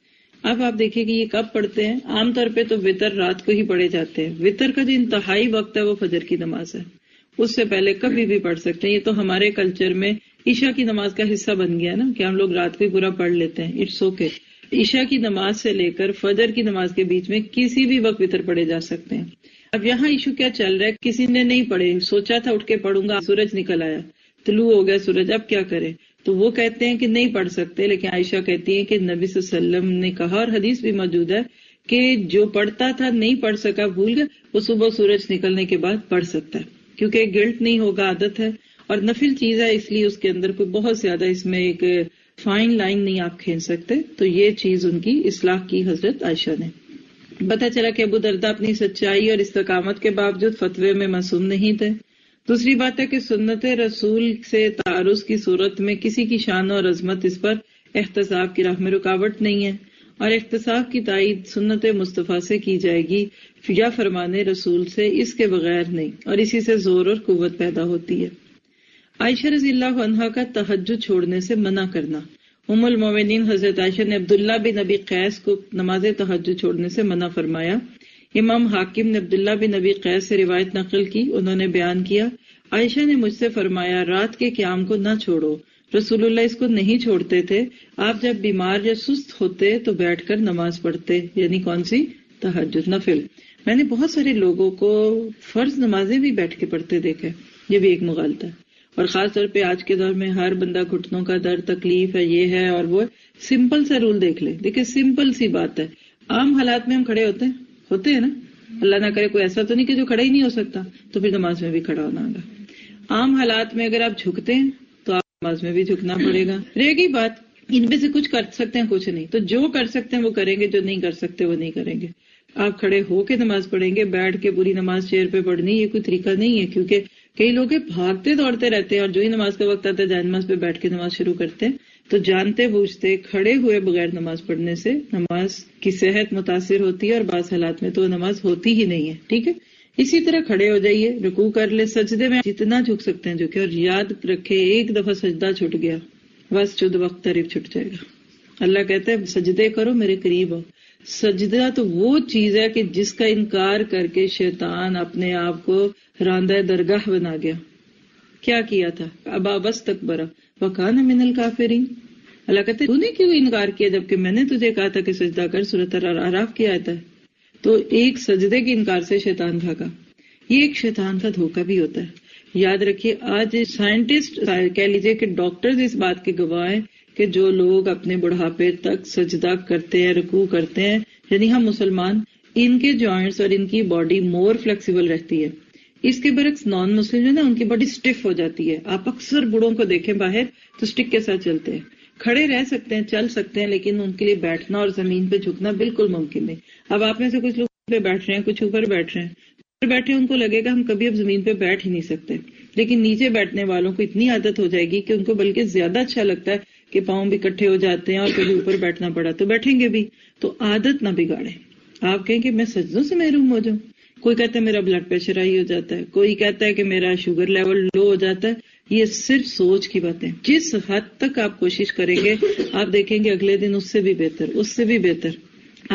اب آپ دیکھیں کہ یہ کب پڑھتے ہیں؟ عام طور پہ تو وطر رات کو ہی پڑھے جاتے ہیں۔ وطر کا جو انتہائی وقت ہے وہ فجر کی نماز ہے، اس سے پہلے کبھی بھی پڑھ سکتے ہیں۔ یہ تو ہمارے کلچر میں عشاء کی نماز کا حصہ بن گیا نا، کہ ہم لوگ رات کو ہی پورا پڑھ لیتے ہیں، اٹس اوکے۔ عشاء کی نماز سے لے کر فجر کی نماز کے بیچ میں کسی بھی وقت وطر پڑھے جا سکتے ہیں۔ اب یہاں ایشو کیا چل رہا ہے؟ کسی نے نہیں پڑھے، سوچا تھا اٹھ کے پڑھوں گا، سورج نکل آیا، طلوع ہو گیا سورج، اب کیا کرے؟ تو وہ کہتے ہیں کہ نہیں پڑھ سکتے، لیکن عائشہ کہتی ہے کہ نبی صلی اللہ علیہ وسلم نے کہا، اور حدیث بھی موجود ہے کہ جو پڑھتا تھا نہیں پڑھ سکا، بھول گیا، وہ صبح سورج نکلنے کے بعد پڑھ سکتا ہے، کیونکہ گلٹ نہیں ہوگا، عادت ہے اور نفل چیز ہے، اس لیے اس کے اندر کوئی بہت زیادہ اس میں ایک فائن لائن نہیں آپ کھینچ سکتے۔ تو یہ چیز ان کی اصلاح کی حضرت عائشہ نے۔ پتہ چلا کہ ابو درداء اپنی سچائی اور استقامت کے باوجود فتوے میں معصوم نہیں تھے۔ دوسری بات ہے کہ سنت رسول سے تعارض کی صورت میں کسی کی شان اور عظمت اس پر احتساب کی راہ میں رکاوٹ نہیں ہے، اور احتساب کی تائید سنت مصطفیٰ سے کی جائے گی یا فرمان رسول سے، اس کے بغیر نہیں، اور اسی سے زور اور قوت پیدا ہوتی ہے۔ عائشہ رضی اللہ عنہا کا تہجد چھوڑنے سے منع کرنا۔ ام المومنین حضرت عائشہ نے عبداللہ بن ابی قیس کو نماز تہجد چھوڑنے سے منع فرمایا۔ امام حاکم نے عبداللہ بن ابی قیس سے روایت نقل کی، انہوں نے بیان کیا، عائشہ نے مجھ سے فرمایا، رات کے قیام کو نہ چھوڑو، رسول اللہ اس کو نہیں چھوڑتے تھے، آپ جب بیمار یا سست ہوتے تو بیٹھ کر نماز پڑھتے، یعنی کون سی؟ تہجد، نفل۔ میں نے بہت سارے لوگوں کو فرض نمازیں بھی بیٹھ کے پڑھتے دیکھا، یہ بھی ایک مغالطہ ہے، اور خاص طور پہ آج کے دور میں ہر بندہ گھٹنوں کا درد، تکلیف ہے، یہ ہے اور وہ۔ سمپل سا رول دیکھ لیں، دیکھیں سمپل سی بات ہے، عام حالات میں ہم کھڑے ہوتے ہیں نا، اللہ نہ کرے کوئی ایسا تو نہیں کہ جو کھڑا ہی نہیں ہو سکتا، تو پھر نماز میں بھی کھڑا ہونا ہوگا۔ عام حالات میں اگر آپ جھکتے ہیں تو آپ نماز میں بھی جھکنا پڑے گا۔ رہ گئی بات ان میں سے کچھ کر سکتے ہیں، کچھ نہیں، تو جو کر سکتے ہیں وہ کریں گے، جو نہیں کر سکتے وہ نہیں کریں گے۔ آپ کھڑے ہو کے نماز پڑھیں گے، بیٹھ کے پوری نماز چیئر پہ پڑھنی، یہ کوئی طریقہ نہیں ہے، کیونکہ کئی لوگ بھاگتے دوڑتے رہتے ہیں اور جو ہی نماز کا وقت آتا ہے جائے نماز پہ بیٹھ کے نماز شروع کرتے ہیں۔ تو جانتے بوجھتے کھڑے ہوئے بغیر نماز پڑھنے سے نماز کی صحت متاثر ہوتی ہے، اور بعض حالات میں تو نماز ہوتی ہی نہیں ہے، ٹھیک ہے۔ اسی طرح کھڑے ہو جائیے، رکوع کر لے، سجدے میں جتنا جھک سکتے ہیں جھکے، اور یاد رکھے ایک دفعہ سجدہ چھٹ گیا بس چود وقت قریب چھٹ جائے گا۔ اللہ کہتا ہے سجدے کرو میرے قریب ہو۔ سجدہ تو وہ چیز ہے کہ جس کا انکار کر کے شیطان اپنے آپ کو راندہ درگاہ بنا گیا۔ کیا کیا تھا؟ ابا واستکبر وکان من الکافرین۔ اللہ کہتے تو نے کیوں انکار کیا جبکہ میں نے تجھے کہا تھا کہ سجدہ کر، سورۃ الاعراف کی آیت ہے۔ تو ایک سجدے کے انکار سے شیطان بھاگا، یہ ایک شیطان کا دھوکہ بھی ہوتا ہے۔ یاد رکھیے آج سائنٹسٹ کہہ لیجئے کہ ڈاکٹرز اس بات کے گواہ ہیں کہ جو لوگ اپنے بڑھاپے تک سجدہ کرتے ہیں، رکوع کرتے ہیں، یعنی ہم مسلمان، ان کے جوائنٹس اور ان کی باڈی مور فلیکسیبل رہتی ہے۔ اس کے برعکس نان مسلم جو ہے نا، ان کی باڈی اسٹف ہو جاتی ہے۔ آپ اکثر بوڑھوں کو دیکھیں باہر تو اسٹک کے ساتھ چلتے ہیں، کھڑے رہ سکتے ہیں، چل سکتے ہیں، لیکن ان کے لیے بیٹھنا اور زمین پہ جھکنا بالکل ممکن نہیں۔ اب آپ میں سے کچھ لوگ پہ بیٹھ رہے ہیں، کچھ اوپر بیٹھ رہے ہیں، اوپر بیٹھے ان کو لگے گا ہم کبھی اب زمین پہ بیٹھ ہی نہیں سکتے، لیکن نیچے بیٹھنے والوں کو اتنی عادت ہو جائے گی کہ ان کو بلکہ زیادہ اچھا لگتا ہے کہ پاؤں بھی اکٹھے ہو جاتے ہیں، اور کبھی اوپر بیٹھنا پڑا تو بیٹھیں گے بھی۔ تو عادت نہ بگاڑیں۔ آپ کہیں کہ میں سجدوں سے محروم ہو جاؤں، کوئی کہتا ہے میرا بلڈ پریشر ہائی ہو جاتا ہے، کوئی کہتا ہے کہ میرا شوگر لیول لو ہو جاتا ہے، یہ صرف سوچ کی باتیں۔ جس حد تک آپ کوشش کریں گے آپ دیکھیں گے اگلے دن اس سے بھی بہتر، اس سے بھی بہتر۔ آپ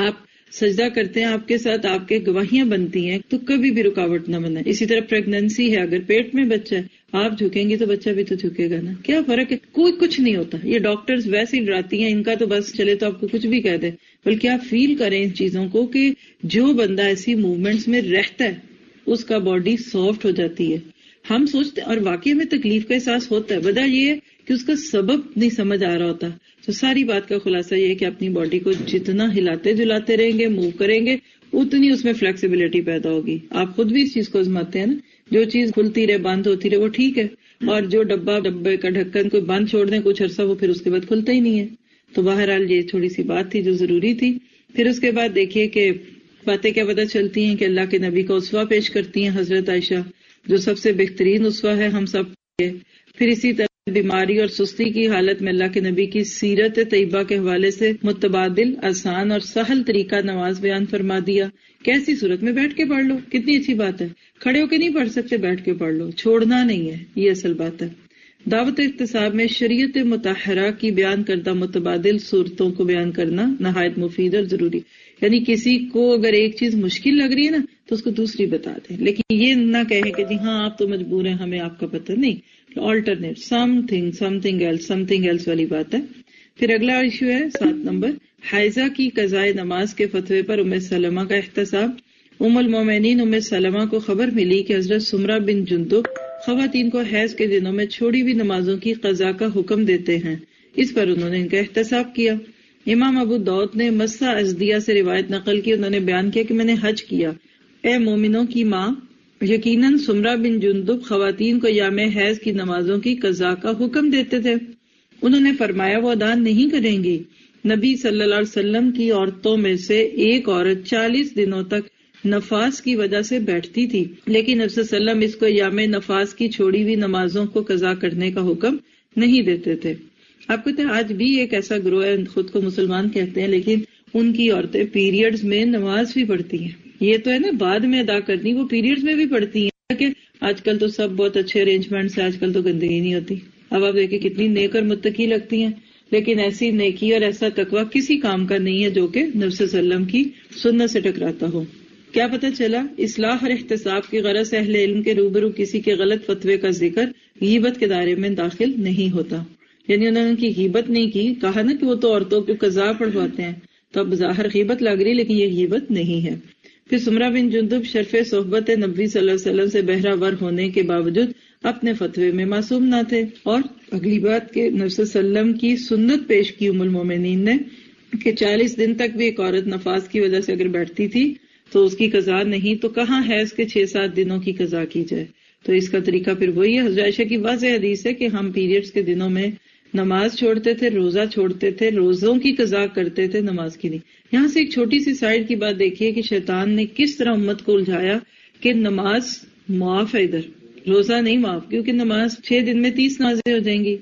سجدہ کرتے ہیں آپ کے ساتھ، آپ کے گواہیاں بنتی ہیں، تو کبھی بھی رکاوٹ نہ بنائیں. اسی طرح پریگننسی ہے، اگر پیٹ میں بچہ ہے آپ جھکیں گے تو بچہ بھی تو جھکے گا نا. کیا فرق ہے؟ کوئی کچھ نہیں ہوتا. یہ ڈاکٹرز ویسے ہی ڈراتی ہیں، ان کا تو بس چلے تو آپ کو کچھ بھی کہہ دیں، بلکہ آپ فیل کریں ان چیزوں کو کہ جو بندہ ایسی موومنٹس میں رہتا ہے اس کا باڈی سافٹ ہو جاتی ہے. ہم سوچتے اور واقعی میں تکلیف کا احساس ہوتا ہے، وجہ یہ ہے کہ اس کا سبب نہیں سمجھ آ رہا ہوتا. تو ساری بات کا خلاصہ یہ ہے کہ اپنی باڈی کو جتنا ہلاتے جلاتے رہیں گے، موو کریں گے، اتنی اس میں فلیکسیبلٹی پیدا ہوگی. آپ خود بھی اس چیز کو آزماتے ہیں نا، جو چیز کھلتی رہے بند ہوتی رہے وہ ٹھیک ہے، اور جو ڈبے کا ڈھکن کوئی بند چھوڑ دیں کچھ عرصہ، وہ پھر اس کے بعد کھلتا ہی نہیں ہے. تو بہرحال یہ تھوڑی سی بات تھی جو ضروری تھی. پھر اس کے بعد دیکھیے کہ باتیں کیا پتہ چلتی ہیں کہ اللہ کے نبی کا اسوہ پیش کرتی ہیں حضرت عائشہ، جو سب سے بہترین اسوہ ہے ہم سب کے. پھر اسی طرح بیماری اور سستی کی حالت میں اللہ کے نبی کی سیرت طیبہ کے حوالے سے متبادل، آسان اور سہل طریقہ نماز بیان فرما دیا. کیسی صورت میں؟ بیٹھ کے پڑھ لو. کتنی اچھی بات ہے. کھڑے ہو کے نہیں پڑھ سکتے، بیٹھ کے پڑھ لو. چھوڑنا نہیں ہے، یہ اصل بات ہے. دعوت احتساب میں شریعت مطہرہ کی بیان کردہ متبادل صورتوں کو بیان کرنا نہایت مفید اور ضروری. یعنی کسی کو اگر ایک چیز مشکل لگ رہی ہے نا تو اس کو دوسری بتا دیں، لیکن یہ نہ کہیں کہ جی ہاں آپ تو مجبور ہیں، ہمیں آپ کا پتہ نہیں. آلٹرنیٹ سم تھنگ ایلس والی بات ہے. پھر اگلا ایشو ہے 7 نمبر، حائضہ کی قضاء نماز کے فتوے پر ام سلمہ کا احتساب. ام المومنین ام سلمہ کو خبر ملی کہ حضرت سمرہ بن جندب خواتین کو حیض کے دنوں میں چھوڑی ہوئی نمازوں کی قضاء کا حکم دیتے ہیں. اس پر انہوں نے ان کا احتساب کیا. امام ابو داؤد نے مسہ ازدیہ سے روایت نقل کی. انہوں نے بیان کیا کہ میں نے حج کیا. اے مومنوں کی ماں، یقیناً سمرہ بن جندب خواتین کو یام حیض کی نمازوں کی قضاء کا حکم دیتے تھے. انہوں نے فرمایا وہ ادا نہیں کریں گی. نبی صلی اللہ علیہ وسلم کی عورتوں میں سے ایک عورت 40 دنوں تک نفاس کی وجہ سے بیٹھتی تھی، لیکن نبی صلی اللہ علیہ وسلم اس کو یام نفاس کی چھوڑی ہوئی نمازوں کو قضاء کرنے کا حکم نہیں دیتے تھے. آپ کہتے ہیں آج بھی ایک ایسا گروہ ہے، خود کو مسلمان کہتے ہیں، لیکن ان کی عورتیں پیریڈز میں نماز بھی پڑھتی ہیں. یہ تو ہے نا بعد میں ادا کرنی، وہ پیریڈز میں بھی پڑھتی ہیں. کہ آج کل تو سب بہت اچھے ارینجمنٹس ہیں، آج کل تو گندگی نہیں ہوتی. اب آپ دیکھیں کتنی نیک اور متقی لگتی ہیں، لیکن ایسی نیکی اور ایسا تقویٰ کسی کام کا نہیں ہے جو کہ نبی صلی اللہ علیہ وسلم کی سنت سے ٹکراتا ہو. کیا پتہ چلا؟ اصلاح اور احتساب کی غرض اہل علم کے روبرو کسی کے غلط فتوے کا ذکر غیبت کے دائرے میں داخل نہیں ہوتا. یعنی انہوں نے ان کی غیبت نہیں کی. کہا نا کہ وہ تو عورتوں کو قضاء پڑھواتے ہیں، تو اب ظاہر غیبت لگ رہی، لیکن یہ غیبت نہیں ہے. پھر سمرہ بن جندب شرف صحبت نبی صلی اللہ علیہ وسلم سے بہرہ ور ہونے کے باوجود اپنے فتوے میں معصوم نہ تھے. اور اگلی بات کہ نبی صلی اللہ علیہ وسلم کی سنت پیش کی ام المومنین نے کہ 40 دن تک بھی ایک عورت نفاس کی وجہ سے اگر بیٹھتی تھی تو اس کی قضاء نہیں، تو کہاں حیض کے 6-7 دنوں کی قضاء کی جائے. تو اس کا طریقہ پھر وہی ہے. حضرت عائشہ کی واضح حدیث ہے کہ ہم پیریڈز کے دنوں میں نماز چھوڑتے تھے، روزہ چھوڑتے تھے، روزوں کی قضاء کرتے تھے، نماز کی نہیں. یہاں سے ایک چھوٹی سی سائڈ کی بات دیکھیے کہ شیطان نے کس طرح امت کو الجھایا کہ نماز معاف ہے، ادھر روزہ نہیں معاف، کیونکہ نماز 6 دن میں 30 نمازیں ہو جائیں گی.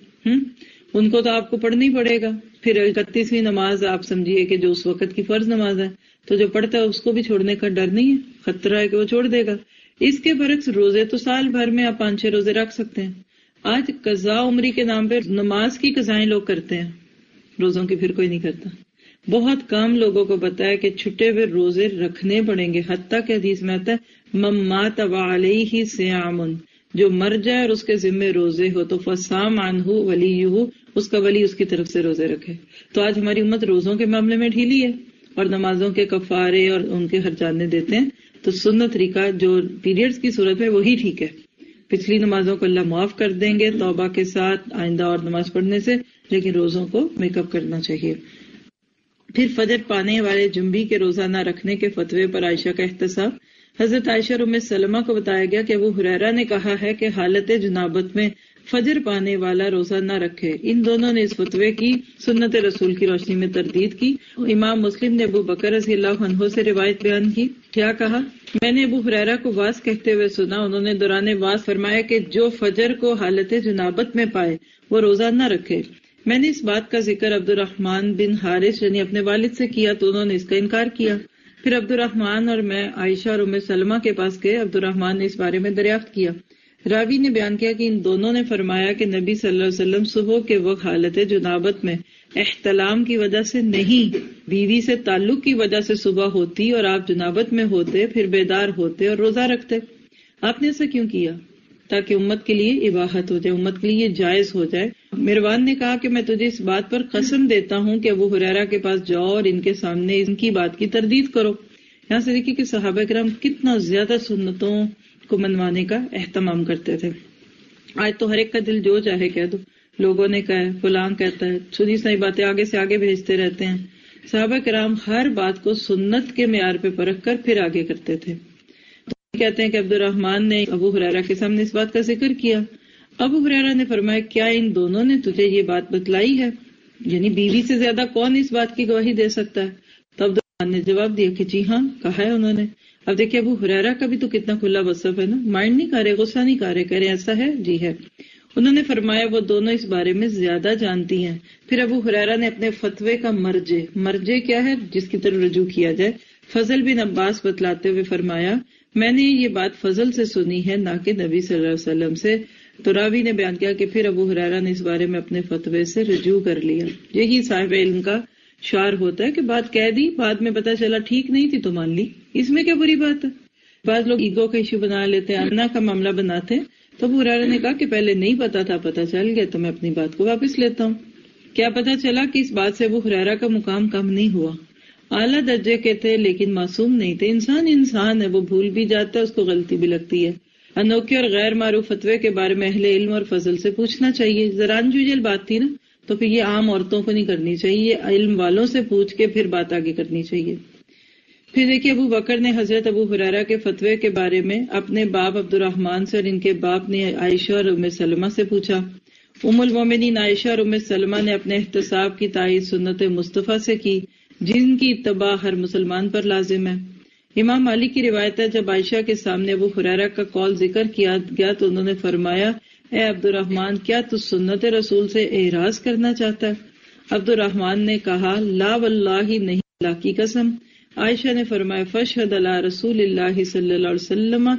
ان کو تو آپ کو پڑھنا ہی پڑے گا. پھر 31ویں نماز آپ سمجھیے کہ جو اس وقت کی فرض نماز ہے، تو جو پڑھتا ہے اس کو بھی چھوڑنے کا ڈر نہیں ہے، خطرہ ہے کہ وہ چھوڑ دے گا. اس کے برعکس روزے تو سال بھر میں آپ 5-6 روزے رکھ سکتے ہیں. آج قضاء عمری کے نام پہ نماز کی قضائیں لوگ کرتے ہیں، روزوں کی پھر کوئی نہیں کرتا. بہت کم لوگوں کو پتا ہے کہ چھٹے ہوئے روزے رکھنے پڑیں گے. حتیٰ کہ حدیث میں آتا ہے من مات وعلیہ صیام، جو مر جائے اور اس کے ذمے روزے ہو تو فصام عنہ ولیہ، اس کا ولی اس کی طرف سے روزے رکھے. تو آج ہماری امت روزوں کے معاملے میں ڈھیلی ہے اور نمازوں کے کفارے اور ان کے خرچانے دیتے ہیں. تو سنت طریقہ جو پیریڈز کی صورت میں وہی ٹھیک ہے. پچھلی نمازوں کو اللہ معاف کر دیں گے توبہ کے ساتھ آئندہ اور نماز پڑھنے سے، لیکن روزوں کو میک اپ کرنا چاہیے. پھر فجر پانے والے جنبی کے روزہ نہ رکھنے کے فتوے پر عائشہ کا احتساب. حضرت عائشہ اور ام سلمہ کو بتایا گیا کہ ابو ہریرہ نے کہا ہے کہ حالت جنابت میں فجر پانے والا روزہ نہ رکھے. ان دونوں نے اس فتوے کی سنت رسول کی روشنی میں تردید کی. امام مسلم نے ابو بکر رضی اللہ عنہ سے روایت بیان کی. کیا کہا؟ میں نے ابو ہریرہ کو واز کہتے ہوئے سنا. انہوں نے دوران واز فرمایا کہ جو فجر کو حالت جنابت میں پائے وہ روزہ نہ رکھے. میں نے اس بات کا ذکر عبد الرحمن بن حارث یعنی اپنے والد سے کیا تو انہوں نے اس کا انکار کیا. پھر عبد الرحمن اور میں عائشہ اور ام سلمہ کے پاس گئے. عبد الرحمن نے اس بارے میں دریافت کیا. راوی نے بیان کیا کہ ان دونوں نے فرمایا کہ نبی صلی اللہ علیہ وسلم صبح کے وقت حالت جنابت میں احتلام کی وجہ سے نہیں، بیوی سے تعلق کی وجہ سے صبح ہوتی اور آپ جنابت میں ہوتے، پھر بیدار ہوتے اور روزہ رکھتے۔ آپ نے ایسا کیوں کیا؟ تاکہ امت کے لیے اباحت ہو جائے، امت کے لیے جائز ہو جائے۔ مروان نے کہا کہ میں تجھے اس بات پر قسم دیتا ہوں کہ ابو ہریرہ کے پاس جاؤ اور ان کے سامنے ان کی بات کی تردید کرو۔ یہاں سے دیکھیے کہ صحابہ کرام کتنا زیادہ سنتوں کو منوانے کا اہتمام کرتے تھے۔ آج تو ہر ایک کا دل جو چاہے کہہ دو، لوگوں نے کہا ہے، فلاں کہتا ہے، سنی سنی باتیں آگے سے آگے بھیجتے رہتے ہیں۔ صحابہ کرام ہر بات کو سنت کے معیار پہ پرکھ کر پھر آگے کرتے تھے۔ تو کہتے ہیں کہ عبد الرحمن نے ابو ہریرہ کے سامنے اس بات کا ذکر کیا۔ ابو ہریرہ نے فرمایا کیا ان دونوں نے تجھے یہ بات بتلائی ہے؟ یعنی بیوی سے زیادہ کون اس بات کی گواہی دے سکتا ہے؟ تو عبد الرحمن نے جواب دیا کہ جی ہاں، کہا ہے انہوں نے۔ اب دیکھیں ابو ہریرہ کا بھی تو کتنا کھلا وصف ہے نا، مائنڈ نہیں کر رہے، غصہ نہیں کر رہے، کہہ رہے ایسا ہے، جی ہے۔ انہوں نے فرمایا وہ دونوں اس بارے میں زیادہ جانتی ہیں۔ پھر ابو ہریرہ نے اپنے فتوے کا مرجع کیا ہے جس کی طرف رجوع کیا جائے، فضل بن عباس بتلاتے ہوئے فرمایا میں نے یہ بات فضل سے سنی ہے نہ کہ نبی صلی اللہ علیہ وسلم سے۔ تو راوی نے بیان کیا کہ پھر ابو ہریرہ نے اس بارے میں اپنے فتوے سے رجوع کر لیا۔ یہی صاحب علم کا شعار ہوتا ہے کہ بات کہہ دی، بعد میں پتہ چلا ٹھیک نہیں تھی تو مان لی، اس میں کیا بری بات ہے۔ بعض لوگ ایگو کا ایشو بنا لیتے ہیں، انا کا معاملہ بناتے ہیں۔ تو ابو ہریرہ نے کہا کہ پہلے نہیں پتا تھا، پتہ چل گیا تو میں اپنی بات کو واپس لیتا ہوں۔ کیا پتہ چلا کہ اس بات سے ابو ہریرہ کا مقام کم نہیں ہوا، اعلیٰ درجے کے تھے لیکن معصوم نہیں تھے۔ انسان ہے، وہ بھول بھی جاتا ہے، اس کو غلطی بھی لگتی ہے۔ انوکھے اور غیر معروف فتوے کے بارے میں اہل علم اور فضل سے پوچھنا چاہیے۔ ذرا انجوجل بات تھی نا، تو پھر یہ عام عورتوں کو نہیں کرنی چاہیے، علم والوں سے پوچھ کے پھر بات آگے کرنی چاہیے۔ پھر دیکھیے ابو بکر نے حضرت ابو ہریرہ کے فتوے کے بارے میں اپنے باپ عبد الرحمن سے اور ان کے باپ نے عائشہ اور ام سلمہ سے پوچھا۔ ام المومنین عائشہ اور ام سلمہ نے اپنے احتساب کی تائید سنت مصطفیٰ سے کی جن کی اتباع ہر مسلمان پر لازم ہے۔ امام مالک کی روایت ہے جب عائشہ کے سامنے ابو ہریرہ کا قول ذکر کیا گیا تو انہوں نے فرمایا اے عبد الرحمن کیا تو سنت رسول سے اعراض کرنا چاہتا ہے؟ عبد الرحمن نے کہا لا واللہ نہیں، اللہ کی قسم۔ عائشہ نے فرمایا فاشہد علی رسول اللہ صلی اللہ علیہ وسلم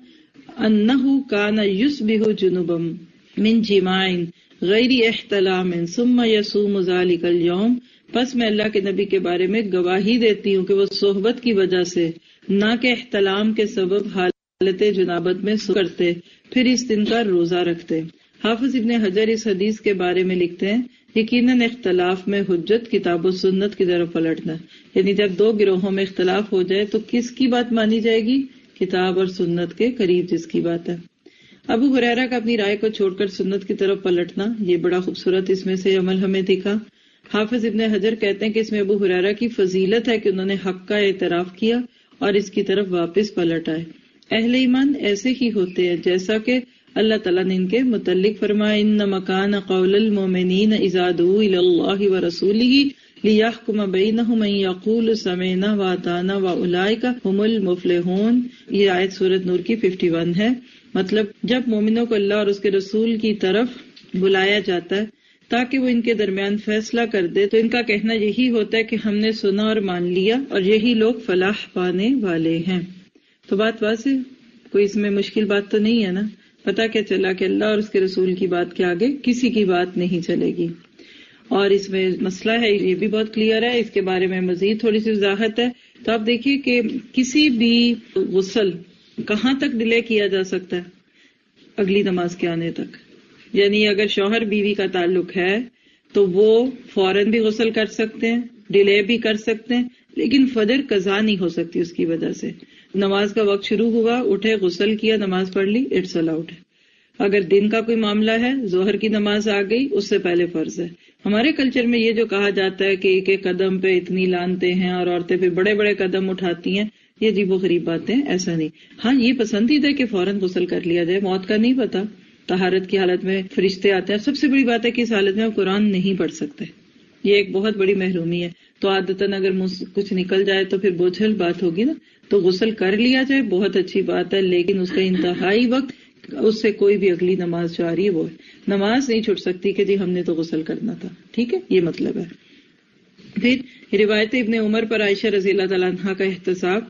انہ کان یصبح جنبا من جماع غیر احتلام ثم یصوم ذلک اليوم، پس میں اللہ کے نبی کے بارے میں گواہی دیتی ہوں کہ وہ صحبت کی وجہ سے نہ کہ احتلام کے سبب حالت جنابت میں کرتے، پھر اس دن کا روزہ رکھتے۔ حافظ ابن حجر اس حدیث کے بارے میں لکھتے ہیں یقیناً اختلاف میں حجت کتاب و سنت کی طرف پلٹنا، یعنی جب دو گروہوں میں اختلاف ہو جائے تو کس کی بات مانی جائے گی؟ کتاب اور سنت کے قریب جس کی بات ہے۔ ابو ہریرہ کا اپنی رائے کو چھوڑ کر سنت کی طرف پلٹنا، یہ بڑا خوبصورت اس میں سے عمل ہمیں دکھا۔ حافظ ابن حجر کہتے ہیں کہ اس میں ابو ہریرہ کی فضیلت ہے کہ انہوں نے حق کا اعتراف کیا اور اس کی طرف واپس پلٹ آئے۔ اہل ایمان ایسے ہی ہوتے ہیں جیسا کہ اللہ تعالیٰ نے ان کے متعلق فرمایا انما کان قول المؤمنین اذا دعوا الی اللہ ورسولہ لیحکم بینہم ان یقولوا سمعنا واطعنا واولئک هم المفلحون۔ یہ آیت سورۃ نور کی 51 ہے۔ مطلب جب مومنوں کو اللہ اور اس کے رسول کی طرف بلایا جاتا ہے تاکہ وہ ان کے درمیان فیصلہ کر دے تو ان کا کہنا یہی ہوتا ہے کہ ہم نے سنا اور مان لیا اور یہی لوگ فلاح پانے والے ہیں۔ تو بات واضح، کوئی اس میں مشکل بات تو نہیں ہے نا؟ پتہ کیا چلا کہ اللہ اور اس کے رسول کی بات کے آگے کسی کی بات نہیں چلے گی۔ اور اس میں مسئلہ ہے، یہ بھی بہت کلیئر ہے، اس کے بارے میں مزید تھوڑی سی وضاحت ہے۔ تو آپ دیکھیے کہ کسی بھی غسل کہاں تک ڈیلے کیا جا سکتا ہے؟ اگلی نماز کے آنے تک۔ یعنی اگر شوہر بیوی کا تعلق ہے تو وہ فوراً بھی غسل کر سکتے ہیں، ڈیلے بھی کر سکتے ہیں، لیکن فجر قضا نہیں ہو سکتی اس کی وجہ سے۔ نماز کا وقت شروع ہوا، اٹھے، غسل کیا، نماز پڑھ لی، اٹس الاؤڈ ہے۔ اگر دن کا کوئی معاملہ ہے، ظہر کی نماز آ گئی، اس سے پہلے فرض ہے۔ ہمارے کلچر میں یہ جو کہا جاتا ہے کہ ایک ایک قدم پہ اتنی لانتے ہیں اور عورتیں پھر بڑے بڑے قدم اٹھاتی ہیں، یہ عجیب و غریب باتیں، ایسا نہیں۔ ہاں یہ پسندیدہ ہے کہ فوراً غسل کر لیا جائے، موت کا نہیں پتا، طہارت کی حالت میں فرشتے آتے ہیں۔ سب سے بڑی بات ہے کہ اس حالت میں آپ قرآن نہیں پڑھ سکتے، یہ ایک بہت بڑی محرومی ہے۔ تو عادتاً اگر کچھ نکل جائے تو پھر بوجھل بات ہوگی نا، تو غسل کر لیا جائے بہت اچھی بات ہے، لیکن اس کا انتہائی وقت، اس سے کوئی بھی اگلی نماز جو آ رہی ہے وہ ہے، نماز نہیں چھوٹ سکتی کہ جی ہم نے تو غسل کرنا تھا، ٹھیک ہے، یہ مطلب ہے۔ پھر روایت ابن عمر پر عائشہ رضی اللہ تعالیٰ عنہ کا احتساب۔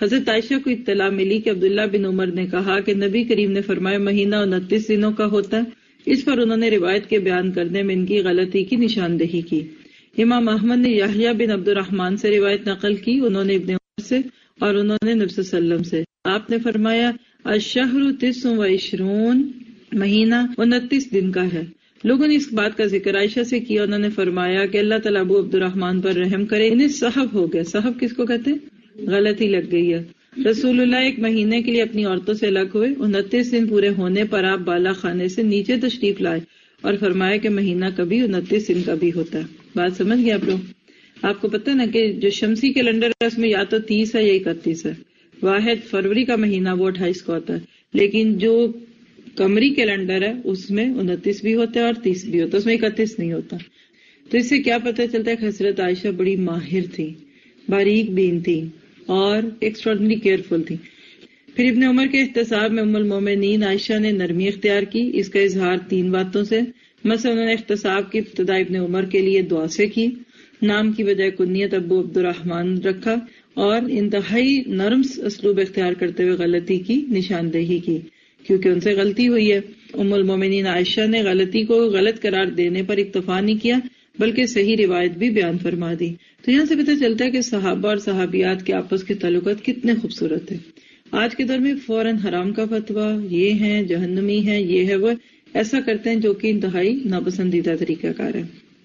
حضرت عائشہ کو اطلاع ملی کہ عبداللہ بن عمر نے کہا کہ نبی کریم نے فرمایا مہینہ 29 دنوں کا ہوتا ہے۔ اس پر انہوں نے روایت کے بیان کرنے میں ان کی غلطی کی نشاندہی کی۔ امام احمد نے یحییٰ بن عبد الرحمن سے روایت نقل کی، انہوں نے ابن عمر سے اور انہوں نے نبی صلی اللہ علیہ وسلم سے، آپ نے فرمایا الشہر 29 مہینہ 29 دن کا ہے۔ لوگوں نے اس بات کا ذکر عائشہ سے کیا، انہوں نے فرمایا کہ اللہ تعالیٰ ابو عبد الرحمن پر رحم کرے، انہیں صحب ہو گیا۔ صحب کس کو کہتے ہیں؟ غلطی لگ گئی ہے۔ رسول اللہ ایک مہینے کے لیے اپنی عورتوں سے الگ ہوئے، 29 دن پورے ہونے پر آپ بالا خانے سے نیچے تشریف لائے اور فرمایا کہ مہینہ کبھی 29 دن کا بھی ہوتا ہے۔ بات سمجھ گئے آپ لوگ؟ آپ کو پتہ نا کہ جو شمسی کیلنڈر ہے اس میں یا تو 30 ہے یا 31 ہے۔ واحد فروری کا مہینہ وہ 28 کا ہوتا ہے، لیکن جو قمری کیلنڈر ہے اس میں 29 بھی ہوتا ہے اور 30 بھی ہوتا ہے، اس میں 31 نہیں ہوتا۔ تو اس سے کیا پتہ چلتا ہے کہ حضرت عائشہ بڑی ماہر تھی، باریک بین تھی اور ایکسٹراڈنری کیئرفل تھی۔ پھر ابن عمر کے احتساب میں ام المومنین عائشہ نے نرمی اختیار کی، اس کا اظہار 3 باتوں سے، مثلا انہوں نے احتساب کی ابتدا ابن عمر کے لیے دعا سے کی، نام کی بجائے کنیت ابو عبد الرحمن رکھا اور انتہائی نرم اسلوب اختیار کرتے ہوئے غلطی کی نشاندہی کی، کیونکہ ان سے غلطی ہوئی ہے۔ ام المومنین عائشہ نے غلطی کو غلط قرار دینے پر اکتفا نہیں کیا بلکہ صحیح روایت بھی بیان فرما دی۔ تو یہاں سے پتہ چلتا ہے کہ صحابہ اور صحابیات کے آپس کے تعلقات کتنے خوبصورت ہیں۔ آج کے دور میں فوراً حرام کا فتویٰ، یہ ہیں جہنمی ہیں، یہ ہے وہ، ایسا کرتے ہیں جو کہ انتہائی ناپسندیدہ طریقہ کار ہے۔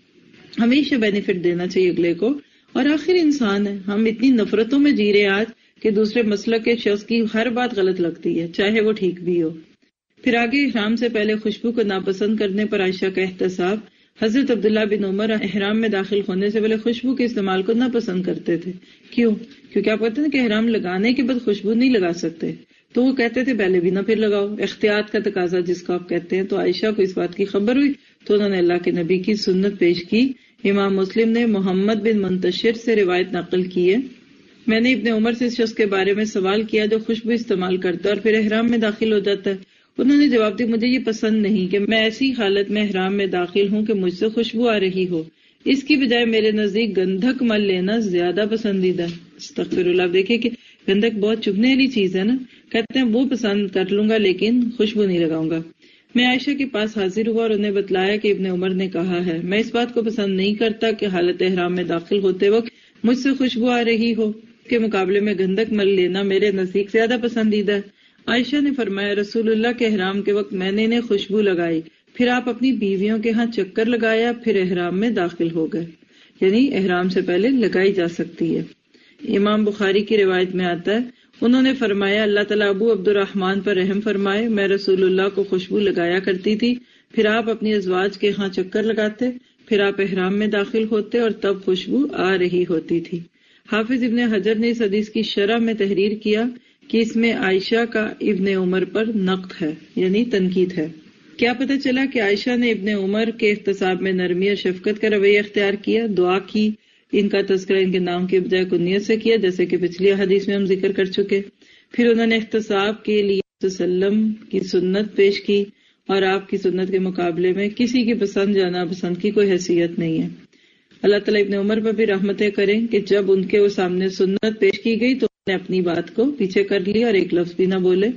ہمیشہ بینیفٹ دینا چاہیے اگلے کو، اور آخر انسان ہے۔ ہم اتنی نفرتوں میں جی رہے ہیں آج کہ دوسرے مسلک کے شخص کی ہر بات غلط لگتی ہے، چاہے وہ ٹھیک بھی ہو۔ پھر آگے احرام سے پہلے خوشبو کو ناپسند کرنے پر عائشہ کا احتساب۔ حضرت عبداللہ بن عمر احرام میں داخل ہونے سے پہلے خوشبو کے استعمال کو ناپسند کرتے تھے۔ کیوں؟ کیونکہ آپ کہتے ہیں کہ احرام لگانے کے بعد خوشبو نہیں لگا سکتے، تو وہ کہتے تھے پہلے بھی نہ پھر لگاؤ، احتیاط کا تقاضا جس کو آپ کہتے ہیں۔ تو عائشہ کو اس بات کی خبر ہوئی تو انہوں نے اللہ کے نبی کی سنت پیش کی۔ امام مسلم نے محمد بن منتشر سے روایت نقل کی ہے، میں نے ابن عمر سے اس شخص کے بارے میں سوال کیا جو خوشبو استعمال کرتا ہے اور پھر احرام میں داخل ہو جاتا ہے۔ انہوں نے جواب دیا مجھے یہ پسند نہیں کہ میں ایسی حالت میں احرام میں داخل ہوں کہ مجھ سے خوشبو آ رہی ہو، اس کی بجائے میرے نزدیک گندھک مل لینا زیادہ پسندیدہ ہے۔ استغفر اللہ۔ آپ دیکھیں کہ گندھک بہت چبھنے والی چیز ہے نا، کہتے ہیں وہ پسند کر لوں گا لیکن خوشبو نہیں لگاؤں گا۔ میں عائشہ کے پاس حاضر ہوا اور انہیں بتلایا کہ ابن عمر نے کہا ہے میں اس بات کو پسند نہیں کرتا کہ حالت احرام میں داخل ہوتے وقت مجھ سے خوشبو آ رہی ہو، کے مقابلے میں گندھک مل لینا میرے نزدیک زیادہ پسندیدہ ہے۔ عائشہ نے فرمایا رسول اللہ کے احرام کے وقت میں نے انہیں خوشبو لگائی، پھر آپ اپنی بیویوں کے ہاں چکر لگایا، پھر احرام میں داخل ہو گئے، یعنی احرام سے پہلے لگائی جا سکتی ہے۔ امام بخاری کی روایت میں آتا ہے انہوں نے فرمایا اللہ تعالیٰ ابو عبد الرحمن پر رحم فرمائے، میں رسول اللہ کو خوشبو لگایا کرتی تھی، پھر آپ اپنی ازواج کے ہاں چکر لگاتے، پھر آپ احرام میں داخل ہوتے اور تب خوشبو آ رہی ہوتی تھی۔ حافظ ابن حجر نے اس حدیث کی شرح میں تحریر کیا کہ اس میں عائشہ کا ابن عمر پر نقد ہے، یعنی تنقید ہے۔ کیا پتہ چلا کہ عائشہ نے ابن عمر کے احتساب میں نرمی اور شفقت کا رویہ اختیار کیا، دعا کی، ان کا تذکرہ ان کے نام کے بجائے کنیت سے کیا جیسے کہ پچھلی حدیث میں ہم ذکر کر چکے۔ پھر انہوں نے احتساب کے لیے وسلم کی سنت پیش کی اور آپ کی سنت کے مقابلے میں کسی کی پسند یا ناپسند کی کوئی حیثیت نہیں ہے۔ اللہ تعالیٰ ابن عمر پر بھی رحمتیں کریں کہ جب ان کے وہ سامنے سنت پیش کی گئی تو انہوں نے اپنی بات کو پیچھے کر لیا اور ایک لفظ بھی نہ بولے۔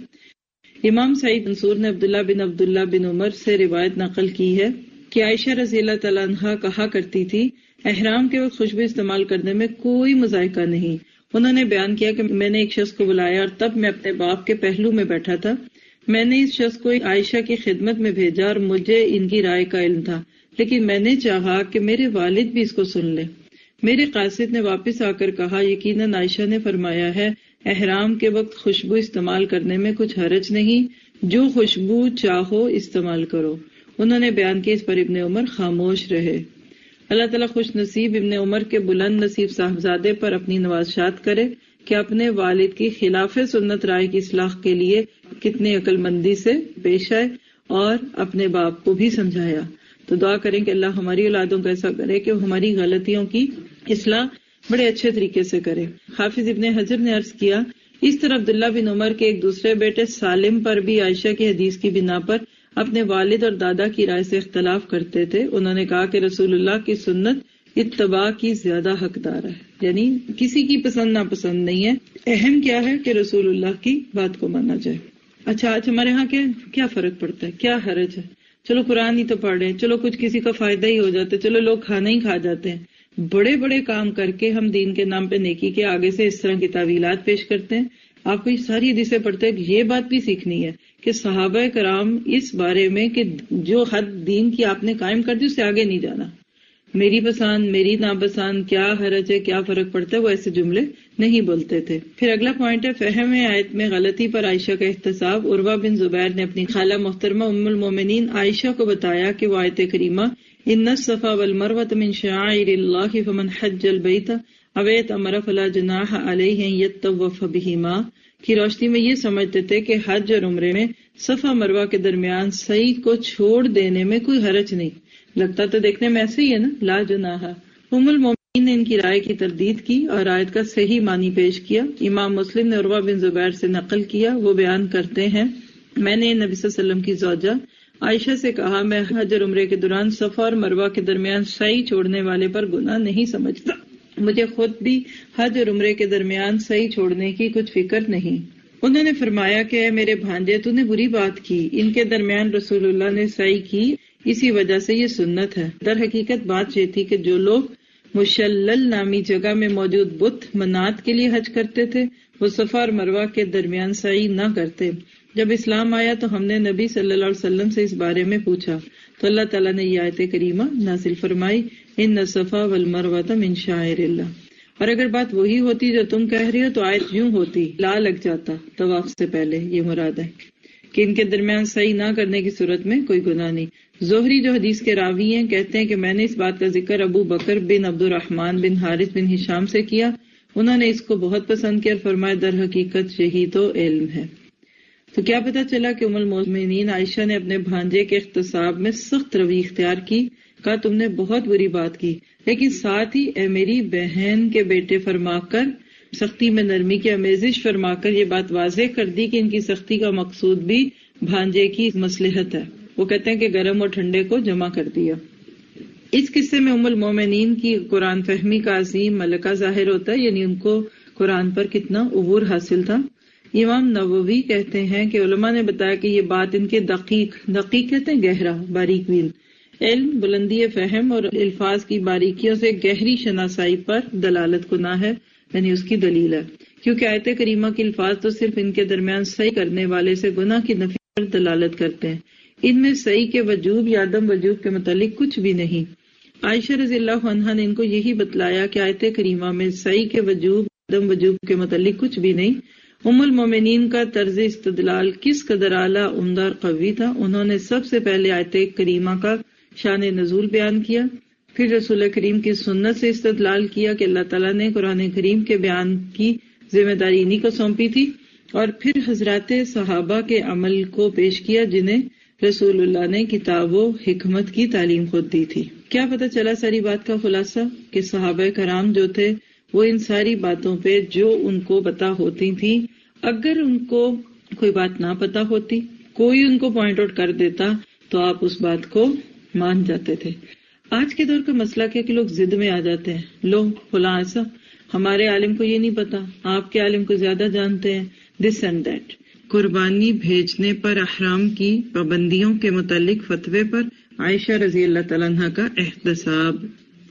امام سعید منصور نے عبداللہ بن عمر سے روایت نقل کی ہے کہ عائشہ رضی اللہ تعالیٰ عنہا کہا کرتی تھی احرام کے وقت خوشبو استعمال کرنے میں کوئی مذائقہ نہیں۔ انہوں نے بیان کیا کہ میں نے ایک شخص کو بلایا اور تب میں اپنے باپ کے پہلو میں بیٹھا تھا، میں نے اس شخص کو عائشہ کی خدمت میں بھیجا اور مجھے ان کی رائے کا علم تھا، لیکن میں نے چاہا کہ میرے والد بھی اس کو سن لیں۔ میرے قاصد نے واپس آ کر کہا یقیناً عائشہ نے فرمایا ہے احرام کے وقت خوشبو استعمال کرنے میں کچھ حرج نہیں، جو خوشبو چاہو استعمال کرو۔ انہوں نے بیان کیا، اس پر ابن عمر خاموش رہے۔ اللہ تعالیٰ خوش نصیب ابن عمر کے بلند نصیب صاحبزادے پر اپنی نوازشات کرے کہ اپنے والد کی خلاف سنت رائے کی اصلاح کے لیے کتنی عقل مندی سے پیش آئے اور اپنے باپ کو بھی سمجھایا۔ تو دعا کریں کہ اللہ ہماری اولادوں کو ایسا کرے کہ وہ ہماری غلطیوں کی اصلاح بڑے اچھے طریقے سے کرے۔ حافظ ابن حجر نے عرض کیا اس طرح عبداللہ بن عمر کے ایک دوسرے بیٹے سالم پر بھی عائشہ کی حدیث کی بنا پر اپنے والد اور دادا کی رائے سے اختلاف کرتے تھے۔ انہوں نے کہا کہ رسول اللہ کی سنت اتباع کی زیادہ حقدار ہے، یعنی کسی کی پسند ناپسند نہیں ہے، اہم کیا ہے کہ رسول اللہ کی بات کو مانا جائے۔ اچھا آج ہمارے ہاں کیا فرق پڑتا ہے، کیا حرج ہے، چلو قرآن ہی تو پڑھ رہے ہیں، چلو کچھ کسی کا فائدہ ہی ہو جاتا ہے، چلو لوگ کھانا ہی کھا جاتے ہیں۔ بڑے بڑے کام کر کے ہم دین کے نام پہ نیکی کے آگے سے اس طرح کی تعویلات پیش کرتے ہیں۔ آپ کو یہ ساری حدیثیں پڑھتے ہیں، یہ بات بھی سیکھنی ہے کہ صحابہ کرام اس بارے میں کہ جو حد دین کی آپ نے قائم کر دی اس سے آگے نہیں جانا، میری پسند میری ناپسند، کیا حرج ہے، کیا فرق پڑتا ہے، وہ ایسے جملے نہیں بولتے تھے۔ پھر اگلا پوائنٹ ہے فہم آیت میں غلطی پر عائشہ کا احتساب۔ عروہ بن زبیر نے اپنی خالہ محترمہ ام المومنین عائشہ کو بتایا کہ وہ آیت کریمہ ان الصفا والمروۃ من شعائر اللہ فمن حج البیت او اعتمر فلا جناح علیہ ان یطوف بہما کی روشنی میں یہ سمجھتے تھے کہ حج اور عمرے میں صفا مروہ کے درمیان سعی کو چھوڑ دینے میں کوئی حرج نہیں۔ لگتا تو دیکھنے میں ایسے ہی ہے نا، لا جناح۔ ام المومنین نے ان کی رائے کی تردید کی اور آیت کا صحیح معنی پیش کیا۔ امام مسلم نے عروہ بن زبیر سے نقل کیا، وہ بیان کرتے ہیں میں نے نبی صلی اللہ علیہ وسلم کی زوجہ عائشہ سے کہا میں حج اور عمرے کے دوران صفا اور مروہ کے درمیان سعی چھوڑنے والے پر گناہ نہیں سمجھتا، مجھے خود بھی حج اور عمرے کے درمیان سعی چھوڑنے کی کچھ فکر نہیں۔ انہوں نے فرمایا کہ اے میرے بھانجے تو نے بری بات کی، ان کے درمیان رسول اللہ نے سعی کی، اسی وجہ سے یہ سنت ہے۔ در حقیقت بات یہ تھی کہ جو لوگ مشلل نامی جگہ میں موجود بت منات کے لیے حج کرتے تھے وہ صفا اور مروہ کے درمیان سعی نہ کرتے۔ جب اسلام آیا تو ہم نے نبی صلی اللہ علیہ وسلم سے اس بارے میں پوچھا تو اللہ تعالیٰ نے یہ آیت کریمہ نازل فرمائی ان الصفا والمروۃ من شعائر اللہ۔ اور اگر بات وہی ہوتی جو تم کہہ رہی ہو تو آیت یوں ہوتی، لا لگ جاتا طواف سے پہلے، یہ مراد ہے کہ ان کے درمیان سعی نہ کرنے کی صورت میں کوئی گناہ نہیں۔ زہری جو حدیث کے راوی ہیں کہتے ہیں کہ میں نے اس بات کا ذکر ابو بکر بن عبد الرحمن بن حارث بن ہشام سے کیا، انہوں نے اس کو بہت پسند کیا اور فرمایا در حقیقت یہی تو علم ہے۔ تو کیا پتہ چلا کہ ام المؤمنین عائشہ نے اپنے بھانجے کے اغتصاب میں سخت روی اختیار کی، کہا تم نے بہت بری بات کی، لیکن ساتھ ہی اے میری بہن کے بیٹے فرما کر سختی میں نرمی کی آمیزش فرما کر یہ بات واضح کر دی کہ ان کی سختی کا مقصود بھی بھانجے کی مصلحت ہے۔ وہ کہتے ہیں کہ گرم اور ٹھنڈے کو جمع کر دیا۔ اس قصے میں ام المومنین کی قرآن فہمی کا عظیم ملکہ ظاہر ہوتا ہے، یعنی ان کو قرآن پر کتنا عبور حاصل تھا۔ امام نووی کہتے ہیں کہ علماء نے بتایا کہ یہ بات ان کے دقیق کہتے ہیں گہرا، باریک بین علم، بلندی فہم اور الفاظ کی باریکیوں سے گہری شناسائی پر دلالت گناہ ہے، یعنی اس کی دلیل ہے، کیونکہ آیت کریمہ کے الفاظ تو صرف ان کے درمیان صحیح کرنے والے سے گناہ کی نفی پر دلالت کرتے ہیں، ان میں صحیح کے وجوب یا عدم وجوب کے متعلق کچھ بھی نہیں۔ عائشہ رضی اللہ عنہا نے ان کو یہی بتلایا کہ آیت کریمہ میں صحیح کے وجوب عدم وجوب کے متعلق کچھ بھی نہیں۔ ام المومنین کا طرز استدلال کس قدر اعلیٰ، عمدہ اور قوی تھا۔ انہوں نے سب سے پہلے آیت کریمہ کا شان نزول بیان کیا، پھر رسول کریم کی سنت سے استدلال کیا کہ اللہ تعالیٰ نے قرآن کریم کے بیان کی ذمہ داری انہی کو سونپی تھی، اور پھر حضرات صحابہ کے عمل کو پیش کیا جنہیں رسول اللہ نے کتاب و حکمت کی تعلیم خود دی تھی۔ کیا پتہ چلا ساری بات کا خلاصہ کہ صحابہ کرام جو تھے وہ ان ساری باتوں پہ جو ان کو پتہ ہوتی تھی، اگر ان کو کوئی بات نہ پتہ ہوتی، کوئی ان کو پوائنٹ آؤٹ کر دیتا تو آپ اس بات کو مان جاتے تھے۔ آج کے دور کا مسئلہ کیا کہ لوگ ضد میں آ جاتے ہیں، لو فلاں ایسا، ہمارے عالم کو یہ نہیں پتا، آپ کے عالم کو زیادہ جانتے ہیں، دس اینڈ دیٹ۔ قربانی بھیجنے پر احرام کی پابندیوں کے متعلق فتوے پر عائشہ رضی اللہ تعالیٰ عنہ کا احتساب۔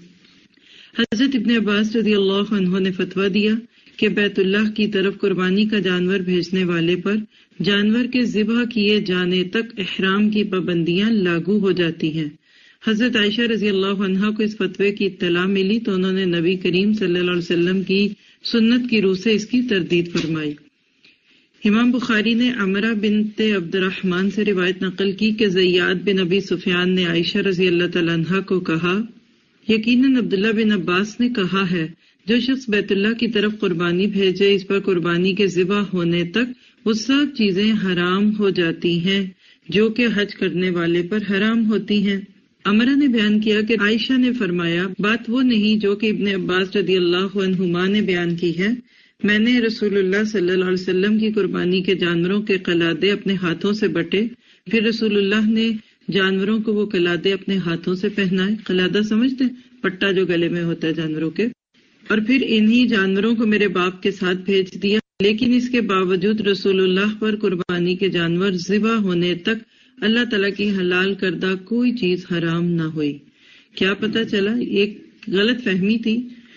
حضرت ابن عباس رضی اللہ عنہ نے فتویٰ دیا کہ بیت اللہ کی طرف قربانی کا جانور بھیجنے والے پر جانور کے ذبح کیے جانے تک احرام کی پابندیاں لاگو ہو جاتی ہیں۔ حضرت عائشہ رضی اللہ عنہا کو اس فتوے کی اطلاع ملی تو انہوں نے نبی کریم صلی اللہ علیہ وسلم کی سنت کی روح سے اس کی تردید فرمائی۔ امام بخاری نے عمرہ بنت عبد الرحمن سے روایت نقل کی کہ زیاد بن ابی سفیان نے عائشہ رضی اللہ تعالیٰ عنہا کو کہا، یقیناً عبداللہ بن عباس نے کہا ہے جو شخص بیت اللہ کی طرف قربانی بھیجے اس پر قربانی کے ذبح ہونے تک وہ سب چیزیں حرام ہو جاتی ہیں جو کہ حج کرنے والے پر حرام ہوتی ہیں۔ عمرہ نے بیان کیا کہ عائشہ نے فرمایا، بات وہ نہیں جو کہ ابن عباس رضی اللہ عنہما نے بیان کی ہے، میں نے رسول اللہ صلی اللہ علیہ وسلم کی قربانی کے جانوروں کے قلادے اپنے ہاتھوں سے بٹے، پھر رسول اللہ نے جانوروں کو وہ قلادے اپنے ہاتھوں سے پہنائے۔ قلادہ سمجھتے ہیں؟ پٹا جو گلے میں ہوتا ہے جانوروں کے. اور پھر انہی جانوروں کو میرے باپ کے ساتھ بھیج دیا، لیکن اس کے باوجود رسول اللہ پر قربانی کے جانور ذبح ہونے تک اللہ تعالیٰ کی حلال کردہ کوئی چیز حرام نہ ہوئی. کیا پتہ چلا؟ ایک غلط فہمی تھی،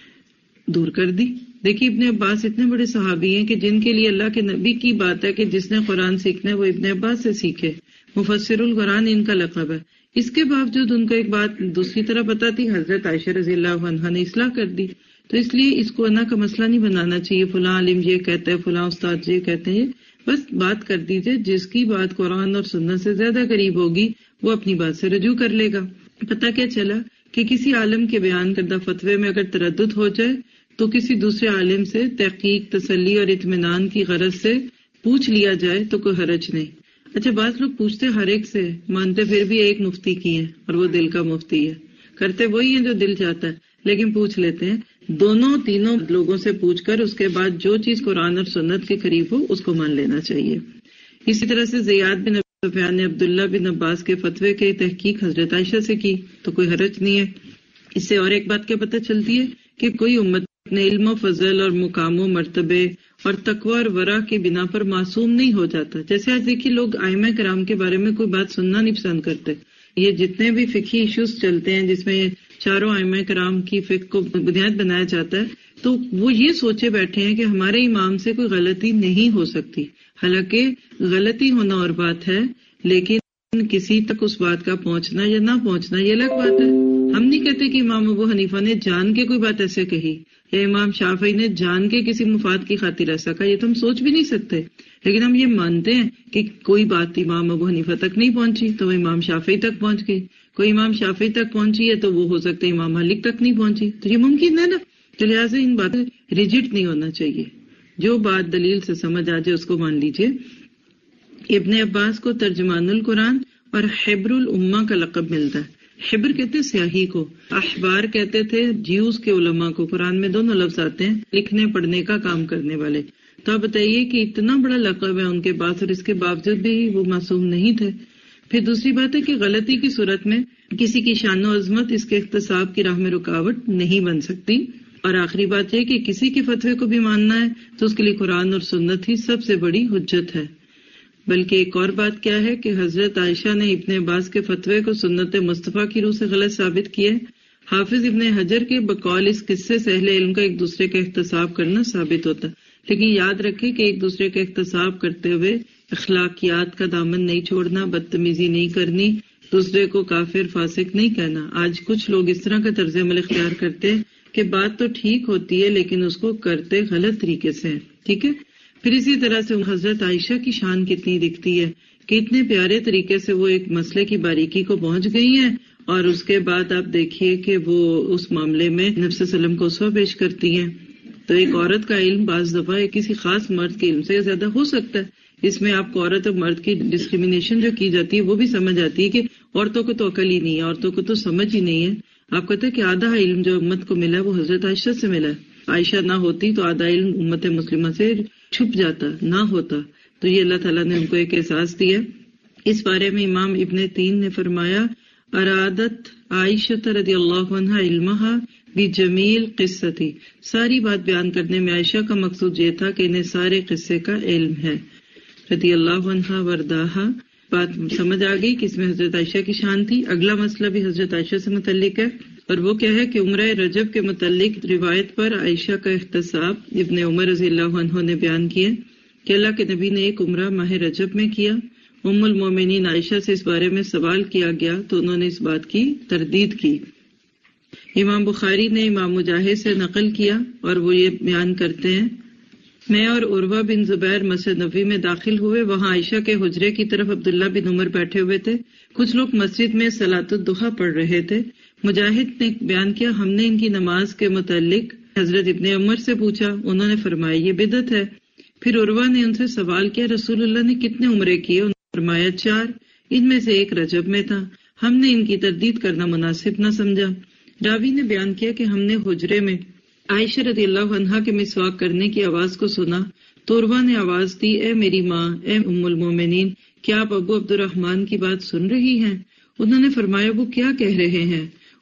دور کر دی. دیکھیے ابن عباس اتنے بڑے صحابی ہیں کہ جن کے لیے اللہ کے نبی کی بات ہے کہ جس نے قرآن سیکھنا ہے وہ ابن عباس سے سیکھے. مفسر القرآن ان کا لقب ہے. اس کے باوجود ان کو ایک بات دوسری طرح پتہ تھی، حضرت عائشہ رضی اللہ عنہا نے اصلاح کر دی. تو اس لیے اس کو انا کا مسئلہ نہیں بنانا چاہیے، فلاں عالم یہ کہتے ہیں، فلاں استاد یہ کہتے ہیں. بس بات کر دیجیے، جس کی بات قرآن اور سنت سے زیادہ قریب ہوگی وہ اپنی بات سے رجوع کر لے گا. پتہ کیا چلا کہ کسی عالم کے بیان کردہ فتوے میں اگر تردد ہو جائے تو کسی دوسرے عالم سے تحقیق، تسلی اور اطمینان کی غرض سے پوچھ لیا جائے تو کوئی حرج نہیں. اچھا بعض لوگ پوچھتے ہر ایک سے، مانتے پھر بھی ایک مفتی کی ہیں اور وہ دل کا مفتی ہے. کرتے وہی ہیں جو دل چاہتا ہے لیکن پوچھ لیتے ہیں. دونوں تینوں لوگوں سے پوچھ کر اس کے بعد جو چیز قرآن اور سنت کے قریب ہو اس کو مان لینا چاہیے. اسی طرح سے زیاد بن سفیان نے عبداللہ بن عباس کے فتوے کی تحقیق حضرت عائشہ سے کی تو کوئی حرج نہیں ہے. اس سے اور ایک بات کیا پتہ چلتی ہے کہ کوئی امت اپنے علم و فضل اور مقام و مرتبے اور تقوی اور ورع کی بنا پر معصوم نہیں ہو جاتا. جیسے آج دیکھیے لوگ ائمہ کرام کے بارے میں کوئی بات سننا نہیں پسند کرتے. یہ جتنے بھی فقہی ایشوز چلتے ہیں جس میں چاروں ائمہ کرام کی فقہ کو بنیاد بنایا جاتا ہے تو وہ یہ سوچے بیٹھے ہیں کہ ہمارے امام سے کوئی غلطی نہیں ہو سکتی. حالانکہ غلطی ہونا اور بات ہے، لیکن کسی تک اس بات کا پہنچنا یا نہ پہنچنا یہ الگ بات ہے. ہم نہیں کہتے کہ امام ابو حنیفہ نے جان کے کوئی بات ایسے کہی یا امام شافعی نے جان کے کسی مفاد کی خاطر ایسا کہا، یہ تو ہم سوچ بھی نہیں سکتے. لیکن ہم یہ مانتے ہیں کہ کوئی بات امام ابو حنیفہ تک نہیں پہنچی تو وہ امام شافعی تک پہنچ گئی، کوئی امام شافعی تک پہنچی ہے تو وہ ہو سکتا ہے امام مالک تک نہیں پہنچی. تو یہ ممکن ہے نا. تو لہٰذا ان باتیں ریجٹ نہیں ہونا چاہیے، جو بات دلیل سے سمجھ آ جائے اس کو مان لیجیے. ابن عباس کو ترجمان القرآن اور حبر الامہ کا لقب ملتا ہے. حبر کہتے سیاہی کو، احبار کہتے تھے جیوز کے علماء کو. قرآن میں دونوں لفظ آتے ہیں، لکھنے پڑھنے کا کام کرنے والے. تو آپ بتائیے کہ اتنا بڑا لقب ہے ان کے پاس اور اس کے باوجود بھی وہ معصوم نہیں تھے. پھر دوسری بات ہے کہ غلطی کی صورت میں کسی کی شان و عظمت اس کے احتساب کی راہ میں رکاوٹ نہیں بن سکتی. اور آخری بات یہ کہ کسی کے فتوے کو بھی ماننا ہے تو اس کے لیے قرآن اور سنت ہی سب سے بڑی حجت ہے. بلکہ ایک اور بات کیا ہے کہ حضرت عائشہ نے ابن عباس کے فتوے کو سنت مصطفیٰ کی روح سے غلط ثابت کیا ہے. حافظ ابن حجر کے بقول اس قصے سے اہل علم کا ایک دوسرے کا احتساب کرنا ثابت ہوتا ہے. لیکن یاد رکھیں کہ ایک دوسرے کا احتساب کرتے ہوئے اخلاقیات کا دامن نہیں چھوڑنا، بدتمیزی نہیں کرنی، دوسرے کو کافر فاسق نہیں کہنا. آج کچھ لوگ اس طرح کا طرز عمل اختیار کرتے ہیں کہ بات تو ٹھیک ہوتی ہے لیکن اس کو کرتے غلط طریقے سے. ٹھیک ہے. پھر اسی طرح سے حضرت عائشہ کی شان کتنی دکھتی ہے کہ اتنے پیارے طریقے سے وہ ایک مسئلے کی باریکی کو پہنچ گئی ہیں اور اس کے بعد آپ دیکھیے کہ وہ اس معاملے میں نبی صلی اللہ علیہ وسلم کو اسوہ پیش کرتی ہیں. تو ایک عورت کا علم بعض دفعہ کسی خاص مرد کے علم سے زیادہ ہو سکتا ہے. اس میں آپ کو عورت اور مرد کی ڈسکریمنیشن جو کی جاتی ہے وہ بھی سمجھ آتی ہے کہ عورتوں کو تو عقل ہی نہیں ہے، عورتوں کو تو سمجھ ہی نہیں ہے. آپ کہتے ہیں کہ آدھا علم جو امت کو ملا ہے وہ حضرت عائشہ سے ملا ہے. عائشہ نہ ہوتی تو آدھا علم امت مسلمہ سے چھپ جاتا، نہ ہوتا. تو یہ اللہ تعالیٰ نے ان کو ایک احساس دیا. اس بارے میں امام ابن تین نے فرمایا ارادت عائشہ رضی اللہ عنہا علمہا بجمیل قصتی. ساری بات بیان کرنے میں عائشہ کا مقصود یہ تھا کہ انہیں سارے قصے کا علم ہے. رضی اللہ عنہا ورداہا. بات سمجھ آ گئی کہ اس میں حضرت عائشہ کی شان تھی. اگلا مسئلہ بھی حضرت عائشہ سے متعلق ہے اور وہ کیا ہے کہ عمرہ رجب کے متعلق روایت پر عائشہ کا احتساب ابن عمر رضی اللہ عنہ نے بیان کیا کہ اللہ کے نبی نے ایک عمرہ ماہ رجب میں کیا. ام المومنین عائشہ سے اس بارے میں سوال کیا گیا تو انہوں نے اس بات کی تردید کی. امام بخاری نے امام مجاہد سے نقل کیا اور وہ یہ بیان کرتے ہیں میں اور عروہ بن زبیر مسجد نبوی میں داخل ہوئے. وہاں عائشہ کے حجرے کی طرف عبداللہ بن عمر بیٹھے ہوئے تھے. کچھ لوگ مسجد میں صلاۃ الضحیٰ پڑھ رہے تھے. مجاہد نے بیان کیا ہم نے ان کی نماز کے متعلق حضرت ابن عمر سے پوچھا. انہوں نے فرمایا یہ بدعت ہے. پھر عروہ نے ان سے سوال کیا رسول اللہ نے کتنے عمرے کیے؟ انہوں نے فرمایا 4. ان میں سے ایک رجب میں تھا. ہم نے ان کی تردید کرنا مناسب نہ سمجھا. راوی نے بیان کیا کہ ہم نے حجرے میں عائشہ رضی اللہ عنہا کے مسواک کرنے کی آواز کو سنا تو عروہ نے آواز دی اے میری ماں، اے ام المومنین، کیا آپ ابو عبد الرحمن کی بات سن رہی ہیں؟ انہوں نے فرمایا وہ کیا کہہ رہے ہیں؟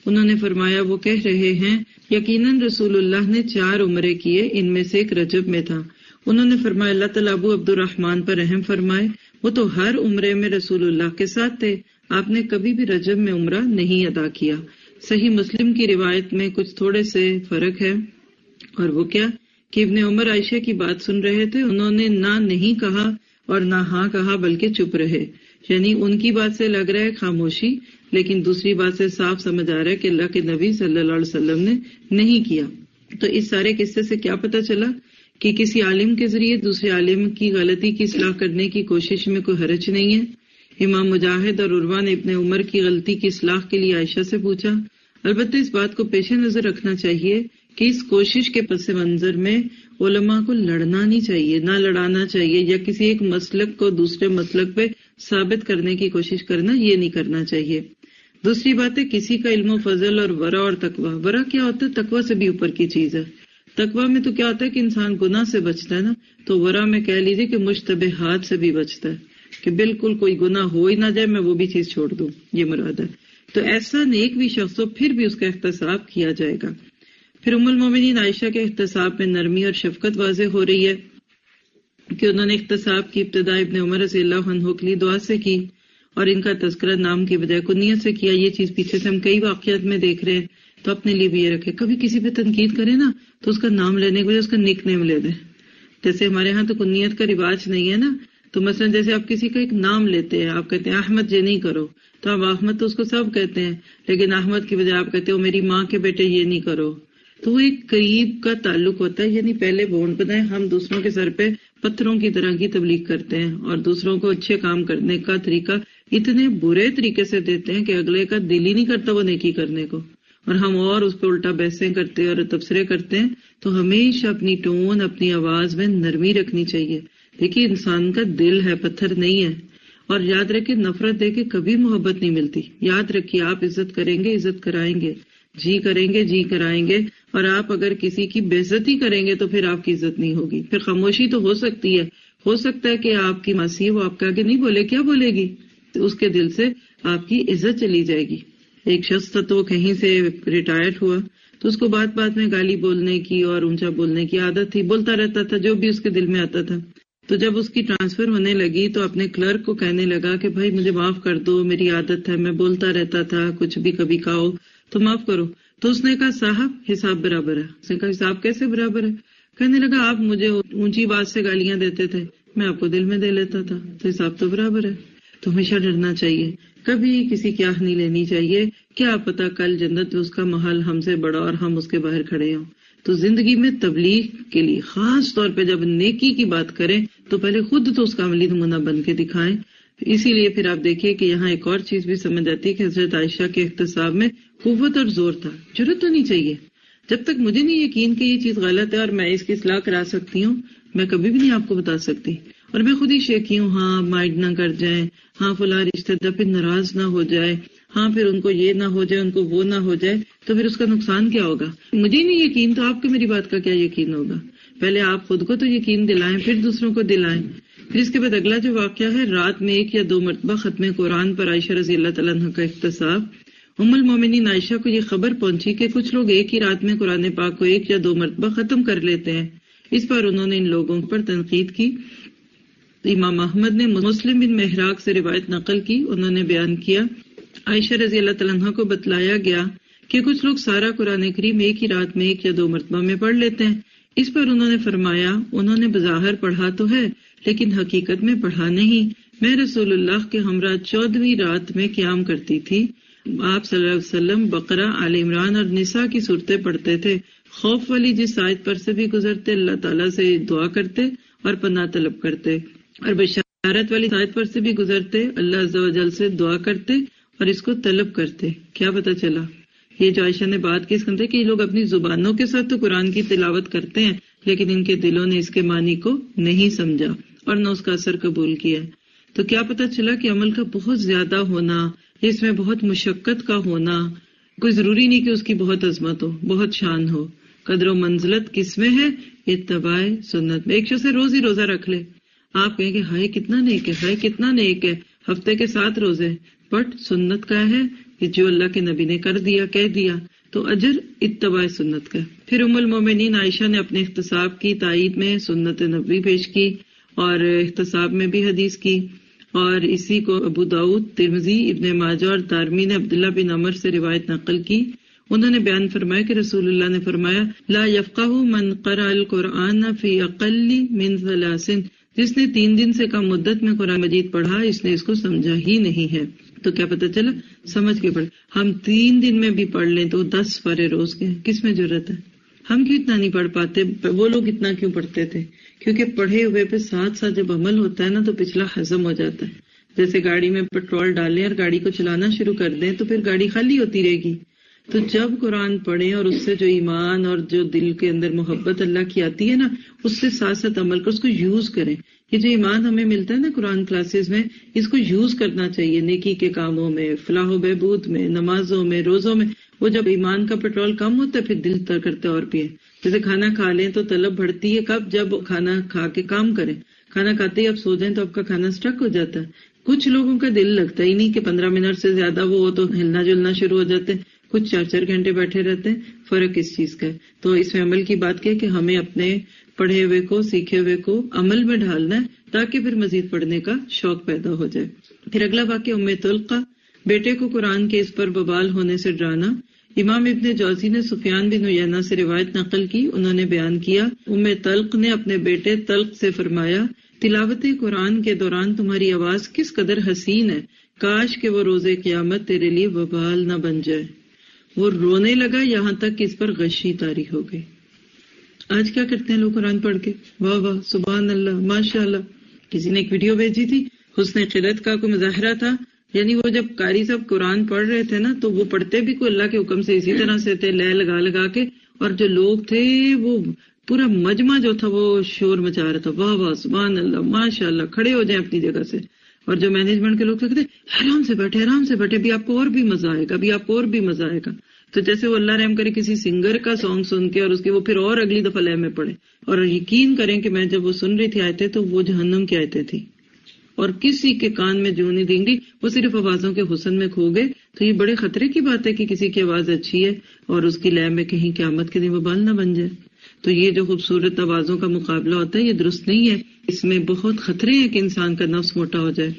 انہوں نے فرمایا وہ کہہ رہے ہیں یقیناً رسول اللہ نے 4 عمرے کیے، ان میں سے ایک رجب میں تھا۔ انہوں نے فرمایا اللہ تعالیٰ ابو عبد الرحمن پر رحم فرمائے، وہ تو ہر عمرے میں رسول اللہ کے ساتھ تھے، آپ نے کبھی بھی رجب میں عمرہ نہیں ادا کیا۔ صحیح مسلم کی روایت میں کچھ تھوڑے سے فرق ہے، اور وہ کیا کہ ابن عمر عائشہ کی بات سن رہے تھے، انہوں نے نہ نہیں کہا اور نہ ہاں کہا بلکہ چپ رہے، یعنی ان کی بات سے لگ رہا ہے خاموشی، لیکن دوسری بات سے صاف سمجھ آ رہا ہے کہ اللہ کے نبی صلی اللہ علیہ وسلم نے نہیں کیا۔ تو اس سارے قصے سے کیا پتہ چلا کہ کسی عالم کے ذریعے دوسرے عالم کی غلطی کی اصلاح کرنے کی کوشش میں کوئی حرج نہیں ہے۔ امام مجاہد اور عروہ نے ابن عمر کی غلطی کی اصلاح کے لیے عائشہ سے پوچھا۔ البتہ اس بات کو پیش نظر رکھنا چاہیے کہ اس کوشش کے پس منظر میں علماء کو لڑنا نہیں چاہیے، نہ لڑانا چاہیے، یا کسی ایک مسلک کو دوسرے مسلک پہ ثابت کرنے کی کوشش کرنا، یہ نہیں کرنا چاہیے۔ دوسری بات ہے کسی کا علم و فضل اور ورع اور تقوی۔ ورع کیا ہوتا ہے؟ تقوی سے بھی اوپر کی چیز ہے۔ تقوی میں تو کیا ہوتا ہے کہ انسان گناہ سے بچتا ہے نا، تو ورع میں کہہ لیجیے کہ مشتبہات سے بھی بچتا ہے، کہ بالکل کوئی گناہ ہو ہی نہ جائے، میں وہ بھی چیز چھوڑ دوں، یہ مراد ہے۔ تو ایسا نیک بھی شخص ہو پھر بھی اس کا احتساب کیا جائے گا۔ پھر ام المومنین عائشہ کے احتساب میں نرمی اور شفقت واضح ہو رہی ہے کہ انہوں نے احتساب کی ابتدا ابن عمر رضی اللہ عنہ کے لیے دعا سے کی، اور ان کا تذکرہ نام کی بجائے کنیت سے کیا۔ یہ چیز پیچھے سے ہم کئی واقعات میں دیکھ رہے ہیں، تو اپنے لیے بھی یہ رکھے، کبھی کسی پہ تنقید کرے نا تو اس کا نام لینے کے بجائے اس کا نک نیم لے دیں۔ جیسے ہمارے ہاں تو کنیت کا رواج نہیں ہے نا، تو مثلا جیسے آپ کسی کا ایک نام لیتے ہیں، آپ کہتے ہیں احمد یہ نہیں کرو، تو آپ احمد تو اس کو سب کہتے ہیں، لیکن احمد کی بجائے آپ کہتے ہو میری ماں کے بیٹے یہ نہیں کرو، تو وہ ایک قریب کا تعلق ہوتا ہے۔ یعنی پہلے بونڈ بنائے، ہم دوسروں کے سر پہ پتھروں کی طرح کی تبلیغ کرتے ہیں، اور دوسروں کو اچھے کام کرنے کا طریقہ اتنے برے طریقے سے دیتے ہیں کہ اگلے کا دل ہی نہیں کرتا وہ نیکی کرنے کو، اور ہم اور اس پہ الٹا بحثیں کرتے اور تبصرے کرتے ہیں۔ تو ہمیشہ اپنی ٹون، اپنی آواز میں نرمی رکھنی چاہیے۔ دیکھیے انسان کا دل ہے، پتھر نہیں ہے، اور یاد رکھیں نفرت دے کے کبھی محبت نہیں ملتی۔ یاد رکھیے آپ عزت کریں گے، عزت کرائیں گے، جی کریں گے، جی کرائیں گے، اور آپ اگر کسی کی بے عزتی کریں گے تو پھر آپ کی عزت نہیں ہوگی۔ پھر خاموشی تو ہو سکتی ہے، ہو سکتا ہے کہ آپ کی ماسی وہ آپ کے آگے نہیں بولے، کیا بولے گی؟ تو اس کے دل سے آپ کی عزت چلی جائے گی۔ ایک شخص تھا تو کہیں سے ریٹائرڈ ہوا، تو اس کو بات بات میں گالی بولنے کی اور اونچا بولنے کی عادت تھی، بولتا رہتا تھا جو بھی اس کے دل میں آتا تھا۔ تو جب اس کی ٹرانسفر ہونے لگی تو اپنے کلرک کو کہنے لگا کہ بھائی مجھے معاف کر دو، میری عادت ہے، میں بولتا رہتا تھا، کچھ بھی کبھی کہو تو معاف کرو۔ تو اس نے کہا صاحب حساب برابر ہے۔ اس نے کہا حساب کیسے برابر ہے؟ کہنے لگا آپ مجھے اونچی بات سے گالیاں دیتے تھے، میں آپ کو دل میں دے لیتا تھا، تو حساب تو برابر ہے۔ تو ہمیشہ ڈرنا چاہیے، کبھی کسی کی آہ نہیں لینی چاہیے، کیا پتا کل جنت میں اس کا محل ہم سے بڑا اور ہم اس کے باہر کھڑے ہوں۔ تو زندگی میں تبلیغ کے لیے خاص طور پہ جب نیکی کی بات کریں تو پہلے خود تو اس کا عملی نمونہ بن کے دکھائیں۔ اسی لیے پھر آپ دیکھیے کہ یہاں ایک اور چیز بھی سمجھ آتی ہے کہ حضرت عائشہ کے احتساب میں قوت اور زور تھا، جرأت ہونی چاہیے۔ جب تک مجھے نہیں یقین کہ یہ چیز غلط ہے اور میں اس کی اصلاح کرا سکتی ہوں، میں کبھی بھی نہیں آپ کو بتا سکتی، اور میں خود ہی شیکی ہوں، ہاں مائنڈ نہ کر جائیں، ہاں فلاں رشتہ دار پھر ناراض نہ ہو جائے، ہاں پھر ان کو یہ نہ ہو جائے، ان کو وہ نہ ہو جائے، تو پھر اس کا نقصان کیا ہوگا؟ مجھے ہی نہیں یقین تو آپ کو میری بات کا کیا یقین ہوگا؟ پہلے آپ خود کو تو یقین دلائیں، پھر دوسروں کو دلائیں۔ پھر اس کے بعد اگلا جو واقعہ ہے، رات میں 1 یا 2 مرتبہ ختم قرآن پر عائشہ رضی اللہ تعالیٰ عنہ کا احتساب۔ ام المومنین عائشہ کو یہ خبر پہنچی کہ کچھ لوگ ایک ہی رات میں قرآن پاک کو 1 یا 2 مرتبہ ختم کر لیتے ہیں۔ اس پر انہوں نے ان لوگوں پر تنقید کی۔ امام احمد نے مسلم بن محراق سے روایت نقل کی، انہوں نے بیان کیا عائشہ رضی اللہ تعالیٰ عنہ کو بتلایا گیا کہ کچھ لوگ سارا قرآن کریم ایک ہی رات میں 1 یا 2 مرتبہ میں پڑھ لیتے ہیں۔ اس پر انہوں نے فرمایا انہوں نے بظاہر پڑھا تو ہے لیکن حقیقت میں پڑھا نہیں۔ میں رسول اللہ کے ہمراہ 14ویں رات میں قیام کرتی تھی، آپ صلی اللہ علیہ وسلم بقرہ، آل عمران اور نساء کی صورتیں پڑھتے تھے، خوف والی جس آیت پر سے بھی گزرتے اللہ تعالیٰ سے دعا کرتے اور پناہ طلب کرتے، اور بشارت والی آیت پر سے بھی گزرتے اللہ عز و جل سے دعا کرتے اور اس کو طلب کرتے۔ کیا پتہ چلا؟ یہ جو عائشہ نے بات کی اس کے اندر کہ یہ لوگ اپنی زبانوں کے ساتھ تو قرآن کی تلاوت کرتے ہیں لیکن ان کے دلوں نے اس کے معنی کو نہیں سمجھا اور نہ اس کا اثر قبول کیا۔ تو کیا پتہ چلا کہ عمل کا بہت زیادہ ہونا، اس میں بہت مشقت کا ہونا، کوئی ضروری نہیں کہ اس کی بہت عظمت ہو، بہت شان ہو۔ قدر و منزلت کس میں ہے؟ اتباع سنت میں۔ ایک شخص روز ہی روزہ رکھ لے، آپ کہیں کہ ہائے کتنا نیک ہے، ہائے کتنا نیک ہے، ہفتے کے 7 روزے، بٹ سنت کا ہے کہ جو اللہ کے نبی نے کر دیا کہہ دیا تو اجر اتباع سنت کا۔ پھر ام المومنین عائشہ نے اپنے احتساب کی تائید میں سنت نبوی پیش کی اور احتساب میں بھی حدیث کی، اور اسی کو ابو داؤد، ترمذی، ابن ماجہ اور دارمی نے عبداللہ بن عمر سے روایت نقل کی۔ انہوں نے بیان فرمایا کہ رسول اللہ نے فرمایا لا یفقہ من قرأ القرآن فی اقل من 3، جس نے 3 دن سے کم مدت میں قرآن مجید پڑھا اس نے اس کو سمجھا ہی نہیں ہے۔ تو کیا پتہ چلا؟ سمجھ کے پڑھ۔ ہم 3 دن میں بھی پڑھ لیں تو 10 پارے روز کے، کس میں ضرورت ہے؟ ہم کیوں اتنا نہیں پڑھ پاتے؟ وہ لوگ اتنا کیوں پڑھتے تھے؟ کیونکہ پڑھے ہوئے پہ ساتھ ساتھ جب عمل ہوتا ہے نا تو پچھلا ہضم ہو جاتا ہے۔ جیسے گاڑی میں پیٹرول ڈالیں اور گاڑی کو چلانا شروع کر دیں تو پھر گاڑی خالی ہوتی رہے گی۔ تو جب قرآن پڑھیں اور اس سے جو ایمان اور جو دل کے اندر محبت اللہ کی آتی ہے نا، اس سے ساتھ ساتھ عمل کر، اس کو یوز کریں۔ یہ جو ایمان ہمیں ملتا ہے نا قرآن کلاسز میں، اس کو یوز کرنا چاہیے نیکی کے کاموں میں، فلاح و بہبود میں، نمازوں میں، روزوں میں۔ وہ جب ایمان کا پیٹرول کم ہوتا ہے پھر دل تر کرتا ہے اور پیے۔ جیسے کھانا کھا لیں تو طلب بڑھتی ہے کب؟ جب کھانا کھا کے کام کریں۔ کھانا کھاتے ہی آپ سو جائیں تو آپ کا کھانا سٹک ہو جاتا ہے۔ کچھ لوگوں کا دل لگتا ہی نہیں کہ 15 منٹ سے زیادہ وہ تو ہلنا جلنا شروع ہو جاتے ہیں، کچھ 4 گھنٹے بیٹھے رہتے ہیں۔ فرق اس چیز کا ہے۔ تو اس میں عمل کی بات کہ ہمیں اپنے پڑھے ہوئے کو، سیکھے ہوئے کو عمل میں ڈھالنا ہے تاکہ پھر مزید پڑھنے کا شوق پیدا ہو جائے۔ پھر اگلا واقعہ ام طلقہ، بیٹے کو قرآن کے اس پر ببال ہونے سے ڈرانا۔ امام ابن جوزی نے سفیان بن عیینہ سے روایت نقل کی، انہوں نے بیان کیا ام طلق نے اپنے بیٹے طلق سے فرمایا تلاوت قرآن کے دوران تمہاری آواز کس قدر حسین ہے، کاش کہ وہ روز قیامت تیرے لیے وبال نہ بن جائے۔ وہ رونے لگا یہاں تک کہ اس پر غشی طاری ہو گئی۔ آج کیا کرتے ہیں لوگ قرآن پڑھ کے؟ واہ واہ، سبحان اللہ، ماشاء اللہ۔ کسی نے ایک ویڈیو بھیجی تھی، حسن قرأت کا کوئی مظاہرہ تھا، یعنی وہ جب قاری صاحب قرآن پڑھ رہے تھے نا تو وہ پڑھتے بھی کوئی اللہ کے حکم سے اسی طرح سے تھے، لے لگا لگا کے، اور جو لوگ تھے وہ پورا مجمع جو تھا وہ شور مچا رہا تھا، واہ واہ، سبحان اللہ، ماشاء اللہ، کھڑے ہو جائیں اپنی جگہ سے۔ اور جو مینجمنٹ کے لوگ تھے کہتے آرام سے بیٹھے، آرام سے بیٹھے، ابھی آپ کو اور بھی مزہ آئے گا، ابھی آپ کو اور بھی مزہ آئے گا۔ تو جیسے وہ اللہ رحم کرے کسی سنگر کا سانگ سن کے اور اس کے وہ پھر اور اگلی دفعہ لے میں پڑے، اور یقین کریں کہ میں جب وہ سن رہی تھی آیتیں تو وہ جہنم کی آیتیں تھی، اور کسی کے کان میں جو نہیں دیں گی، وہ صرف آوازوں کے حسن میں کھو گئے۔ تو یہ بڑے خطرے کی بات ہے کہ کسی کی آواز اچھی ہے اور اس کی لے میں کہیں قیامت کے دن وبال نہ بن جائے۔ تو یہ جو خوبصورت آوازوں کا مقابلہ ہوتا ہے یہ درست نہیں ہے، اس میں بہت خطرے ہیں کہ انسان کا نفس موٹا ہو جائے۔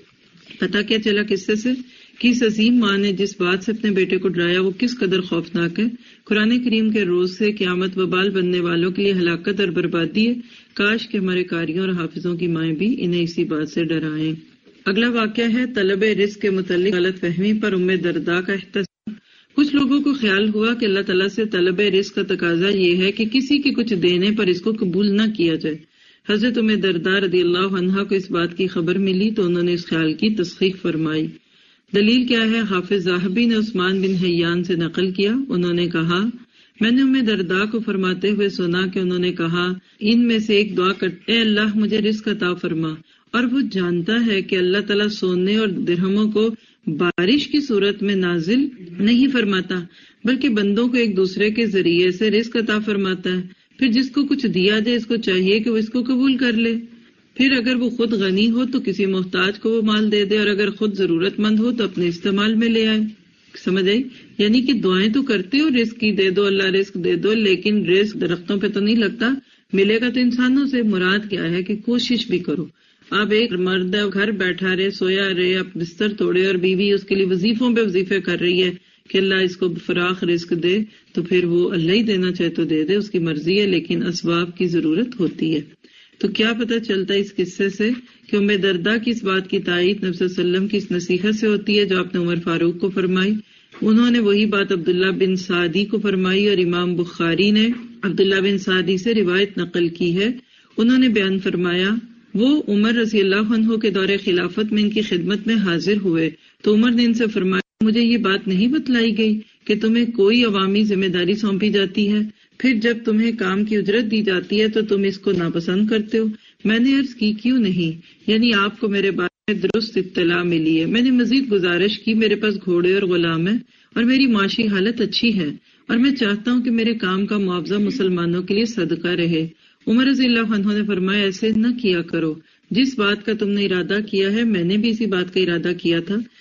پتہ کیا چلا قصے سے؟ کس عظیم ماں نے جس بات سے اپنے بیٹے کو ڈرایا وہ کس قدر خوفناک ہے۔ قرآن کریم کے روز سے قیامت وبال بننے والوں کے لیے ہلاکت اور بربادی ہے۔ کاش کہ ہمارے قاریوں اور حافظوں کی مائیں بھی انہیں اسی بات سے ڈرائیں۔ اگلا واقعہ ہے طلب رزق کے متعلق غلط فہمی پر ام درداء کا احتساب۔ کچھ لوگوں کو خیال ہوا کہ اللہ تعالیٰ سے طلب رزق کا تقاضا یہ ہے کہ کسی کے کچھ دینے پر اس کو قبول نہ کیا جائے۔ حضرت ام درداء رضی اللہ عنہا کو اس بات کی خبر ملی تو انہوں نے اس خیال کی تصحیح فرمائی۔ دلیل کیا ہے؟ حافظ ذہبی نے عثمان بن حیان سے نقل کیا، انہوں نے کہا میں نے ام درداء کو فرماتے ہوئے سنا کہ انہوں نے کہا ان میں سے ایک دعا کرتے، اے اللہ مجھے رزق عطا فرما، اور وہ جانتا ہے کہ اللہ تعالیٰ سونے اور درہموں کو بارش کی صورت میں نازل نہیں فرماتا بلکہ بندوں کو ایک دوسرے کے ذریعے سے رزق عطا فرماتا ہے۔ پھر جس کو کچھ دیا جائے اس کو چاہیے کہ وہ اس کو قبول کر لے، پھر اگر وہ خود غنی ہو تو کسی محتاج کو وہ مال دے دے، اور اگر خود ضرورت مند ہو تو اپنے استعمال میں لے آئے۔ سمجھ آئی؟ یعنی کہ دعائیں تو کرتے ہو رزق کی دے دو، اللہ رزق دے دو، لیکن رزق درختوں پہ تو نہیں لگتا، ملے گا تو انسانوں سے۔ مراد کیا ہے کہ کوشش بھی کرو۔ اب ایک مرد گھر بیٹھا رہے، سویا رہے، اب بستر توڑے، اور بیوی اس کے لیے وظیفوں پہ وظیفے کر رہی ہے کہ اللہ اس کو فراخ رزق دے، تو پھر وہ اللہ ہی دینا چاہے تو دے دے، اس کی مرضی ہے، لیکن اسباب کی ضرورت ہوتی ہے۔ تو کیا پتہ چلتا ہے اس قصے سے کہ ام درداء کی اس بات کی تائید نبی صلی اللہ علیہ وسلم کی اس نصیحت سے ہوتی ہے جو آپ نے عمر فاروق کو فرمائی۔ انہوں نے وہی بات عبداللہ بن سعدی کو فرمائی، اور امام بخاری نے عبداللہ بن سعدی سے روایت نقل کی ہے۔ انہوں نے بیان فرمایا وہ عمر رضی اللہ عنہ کے دور خلافت میں ان کی خدمت میں حاضر ہوئے تو عمر نے ان سے فرمایا مجھے یہ بات نہیں بتلائی گئی کہ تمہیں کوئی عوامی ذمہ داری سونپی جاتی ہے، پھر جب تمہیں کام کی اجرت دی جاتی ہے تو تم اس کو ناپسند کرتے ہو۔ میں نے عرض کی کیوں نہیں، یعنی آپ کو میرے بارے میں درست اطلاع ملی ہے۔ میں نے مزید گزارش کی میرے پاس گھوڑے اور غلام ہیں اور میری معاشی حالت اچھی ہے، اور میں چاہتا ہوں کہ میرے کام کا معاوضہ مسلمانوں کے لیے صدقہ رہے۔ عمر رضی اللہ عنہ نے فرمایا ایسے نہ کیا کرو، جس بات کا تم نے ارادہ کیا ہے میں نے بھی اسی بات کا ارادہ کیا تھا،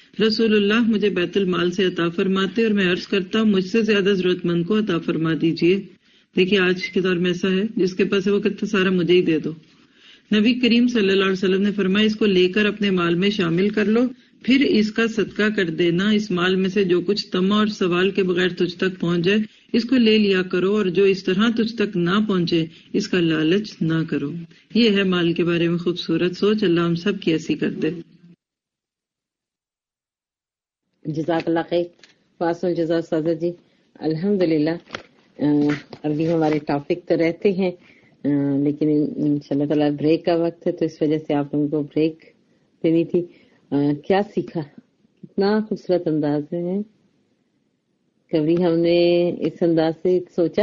رسول اللہ مجھے بیت المال سے عطا فرماتے اور میں عرض کرتا ہوں مجھ سے زیادہ ضرورت مند کو عطا فرما دیجیے. دیکھیے آج کے دور میں ایسا ہے جس کے پاس ہے وہ کہتا سارا مجھے ہی دے دو. نبی کریم صلی اللہ علیہ وسلم نے فرمایا اس کو لے کر اپنے مال میں شامل کر لو، پھر اس کا صدقہ کر دینا. اس مال میں سے جو کچھ طمع اور سوال کے بغیر تجھ تک پہنچ جائے اس کو لے لیا کرو، اور جو اس طرح تجھ تک نہ پہنچے اس کا لالچ نہ کرو. یہ ہے مال کے بارے میں خوبصورت سوچ. اللہ ہم سب کی ایسی کر دے. جزاک اللہ خیر. فاصل جزا استاذہ جی. الحمدللہ ابھی ہمارے ٹاپک تو رہتے ہیں لیکن انشاءاللہ تعالیٰ بریک کا وقت ہے تو اس وجہ سے آپ لوگوں کو بریک دینی تھی. کیا سیکھا؟ کتنا خوبصورت انداز ہے. کبھی ہم نے اس انداز سے سوچا؟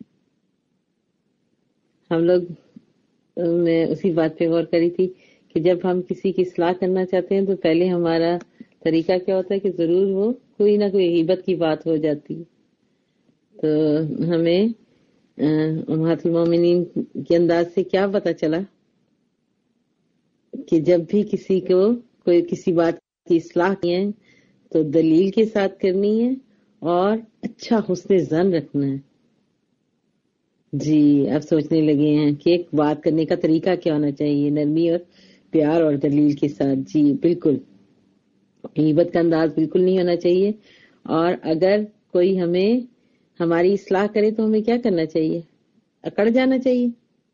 ہم لوگ میں اسی بات پہ غور کری تھی کہ جب ہم کسی کی اصلاح کرنا چاہتے ہیں تو پہلے ہمارا طریقہ کیا ہوتا ہے کہ ضرور وہ کوئی نہ کوئی غیبت کی بات ہو جاتی ہے. تو ہمیں امہات المومنین کے انداز سے کیا پتا چلا کہ جب بھی کسی کو کوئی کسی بات کی اصلاح کی ہے تو دلیل کے ساتھ کرنی ہے اور اچھا حسن ظن رکھنا ہے. جی اب سوچنے لگے ہیں کہ ایک بات کرنے کا طریقہ کیا ہونا چاہیے، نرمی اور پیار اور دلیل کے ساتھ. جی بالکل غیبت کا انداز بالکل نہیں ہونا چاہیے. اور اگر کوئی ہماری اصلاح کرے تو ہمیں کیا کرنا چاہیے؟ اکڑ جانا چاہیے؟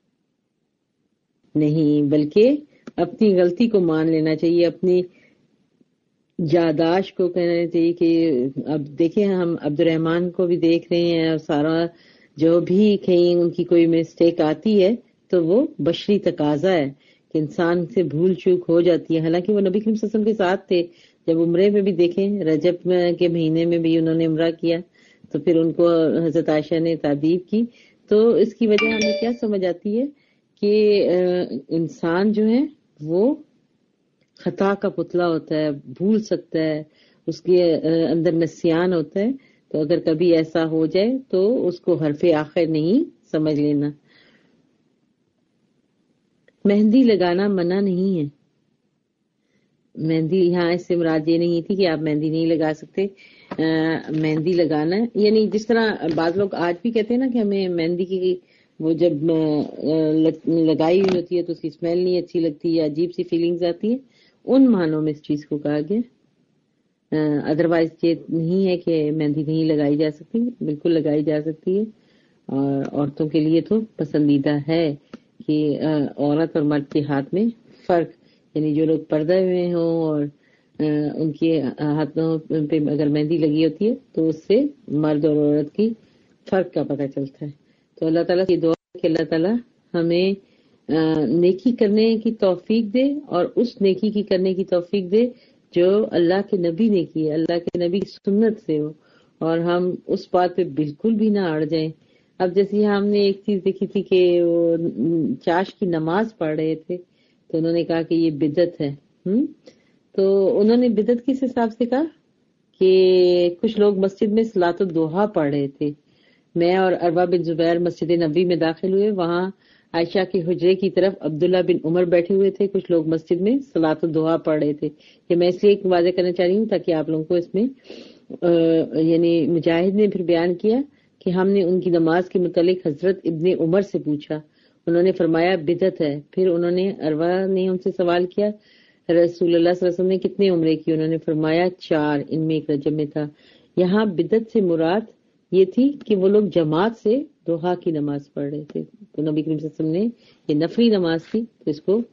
نہیں، بلکہ اپنی غلطی کو مان لینا چاہیے، اپنی یاداشت کو کہنا چاہیے کہ اب دیکھیں ہم عبد الرحمان کو بھی دیکھ رہے ہیں اور سارا جو بھی کہیں ان کی کوئی مسٹیک آتی ہے تو وہ بشری تقاضا ہے کہ انسان سے بھول چوک ہو جاتی ہے. حالانکہ وہ نبی کریم صلی اللہ علیہ وسلم کے ساتھ تھے. جب عمرے میں بھی دیکھیں رجب کے مہینے میں بھی انہوں نے عمرہ کیا تو پھر ان کو حضرت عائشہ نے تعریف کی. تو اس کی وجہ ہمیں کیا سمجھ آتی ہے کہ انسان جو ہے وہ خطا کا پتلا ہوتا ہے، بھول سکتا ہے، اس کے اندر نسیان ہوتا ہے. تو اگر کبھی ایسا ہو جائے تو اس کو حرف آخر نہیں سمجھ لینا. مہندی لگانا منع نہیں ہے. مہندی یہاں اس سے مراد یہ نہیں تھی کہ آپ مہندی نہیں لگا سکتے. مہندی لگانا یعنی جس طرح بعض لوگ آج بھی کہتے ہیں نا کہ ہمیں مہندی کی وہ جب لگائی ہوئی ہوتی ہے تو اس کی اسمیل نہیں اچھی لگتی یا عجیب سی فیلنگز آتی ہے، ان معنوں میں اس چیز کو کہا گیا. ادروائز یہ نہیں ہے کہ مہندی نہیں لگائی جا سکتی، بالکل لگائی جا سکتی ہے. اور عورتوں کے لیے تو پسندیدہ ہے کہ عورت اور مرد کے ہاتھ میں فرق، یعنی جو لوگ پردہ میں ہوں اور ان کے ہاتھوں پہ اگر مہندی لگی ہوتی ہے تو اس سے مرد اور عورت کی فرق کا پتہ چلتا ہے. تو اللہ تعالیٰ کی دعا ہے کہ اللہ تعالیٰ ہمیں نیکی کرنے کی توفیق دے اور اس نیکی کی کرنے کی توفیق دے جو اللہ کے نبی نے کی ہے، اللہ کے نبی کی سنت سے ہو، اور ہم اس بات پہ بالکل بھی نہ اڑ جائیں. اب جیسے ہم نے ایک چیز دیکھی تھی کہ وہ چاش کی نماز پڑھ رہے تھے تو انہوں نے کہا کہ یہ بدعت ہے. تو انہوں نے بدعت کس حساب سے کہا کہ کچھ لوگ مسجد میں صلاۃ الضحیٰ پڑھ رہے تھے. میں اور عروہ بن زبیر مسجد نبی میں داخل ہوئے، وہاں عائشہ کے حجرے کی طرف عبداللہ بن عمر بیٹھے ہوئے تھے. کچھ لوگ مسجد میں صلاۃ الضحیٰ پڑھ رہے تھے. کہ میں اس لیے ایک واضح کرنا چاہ رہی ہوں تاکہ آپ لوگوں کو اس میں یعنی مجاہد نے پھر بیان کیا کہ ہم نے ان کی نماز کے متعلق حضرت ابن عمر سے پوچھا، انہوں نے فرمایا بدعت ہے. پھر انہوں نے عروہ نے ان سے سوال کیا رسول اللہ صلی اللہ علیہ وسلم نے کتنے عمرے کی؟ انہوں نے فرمایا 4، ان میں ایک رجب میں تھا. یہاں بدعت سے مراد یہ تھی کہ وہ لوگ جماعت سے ضحیٰ کی نماز پڑھ رہے تھے. تو نبی کریم صلی اللہ علیہ وسلم نے یہ نفلی نماز تھی تو اس کو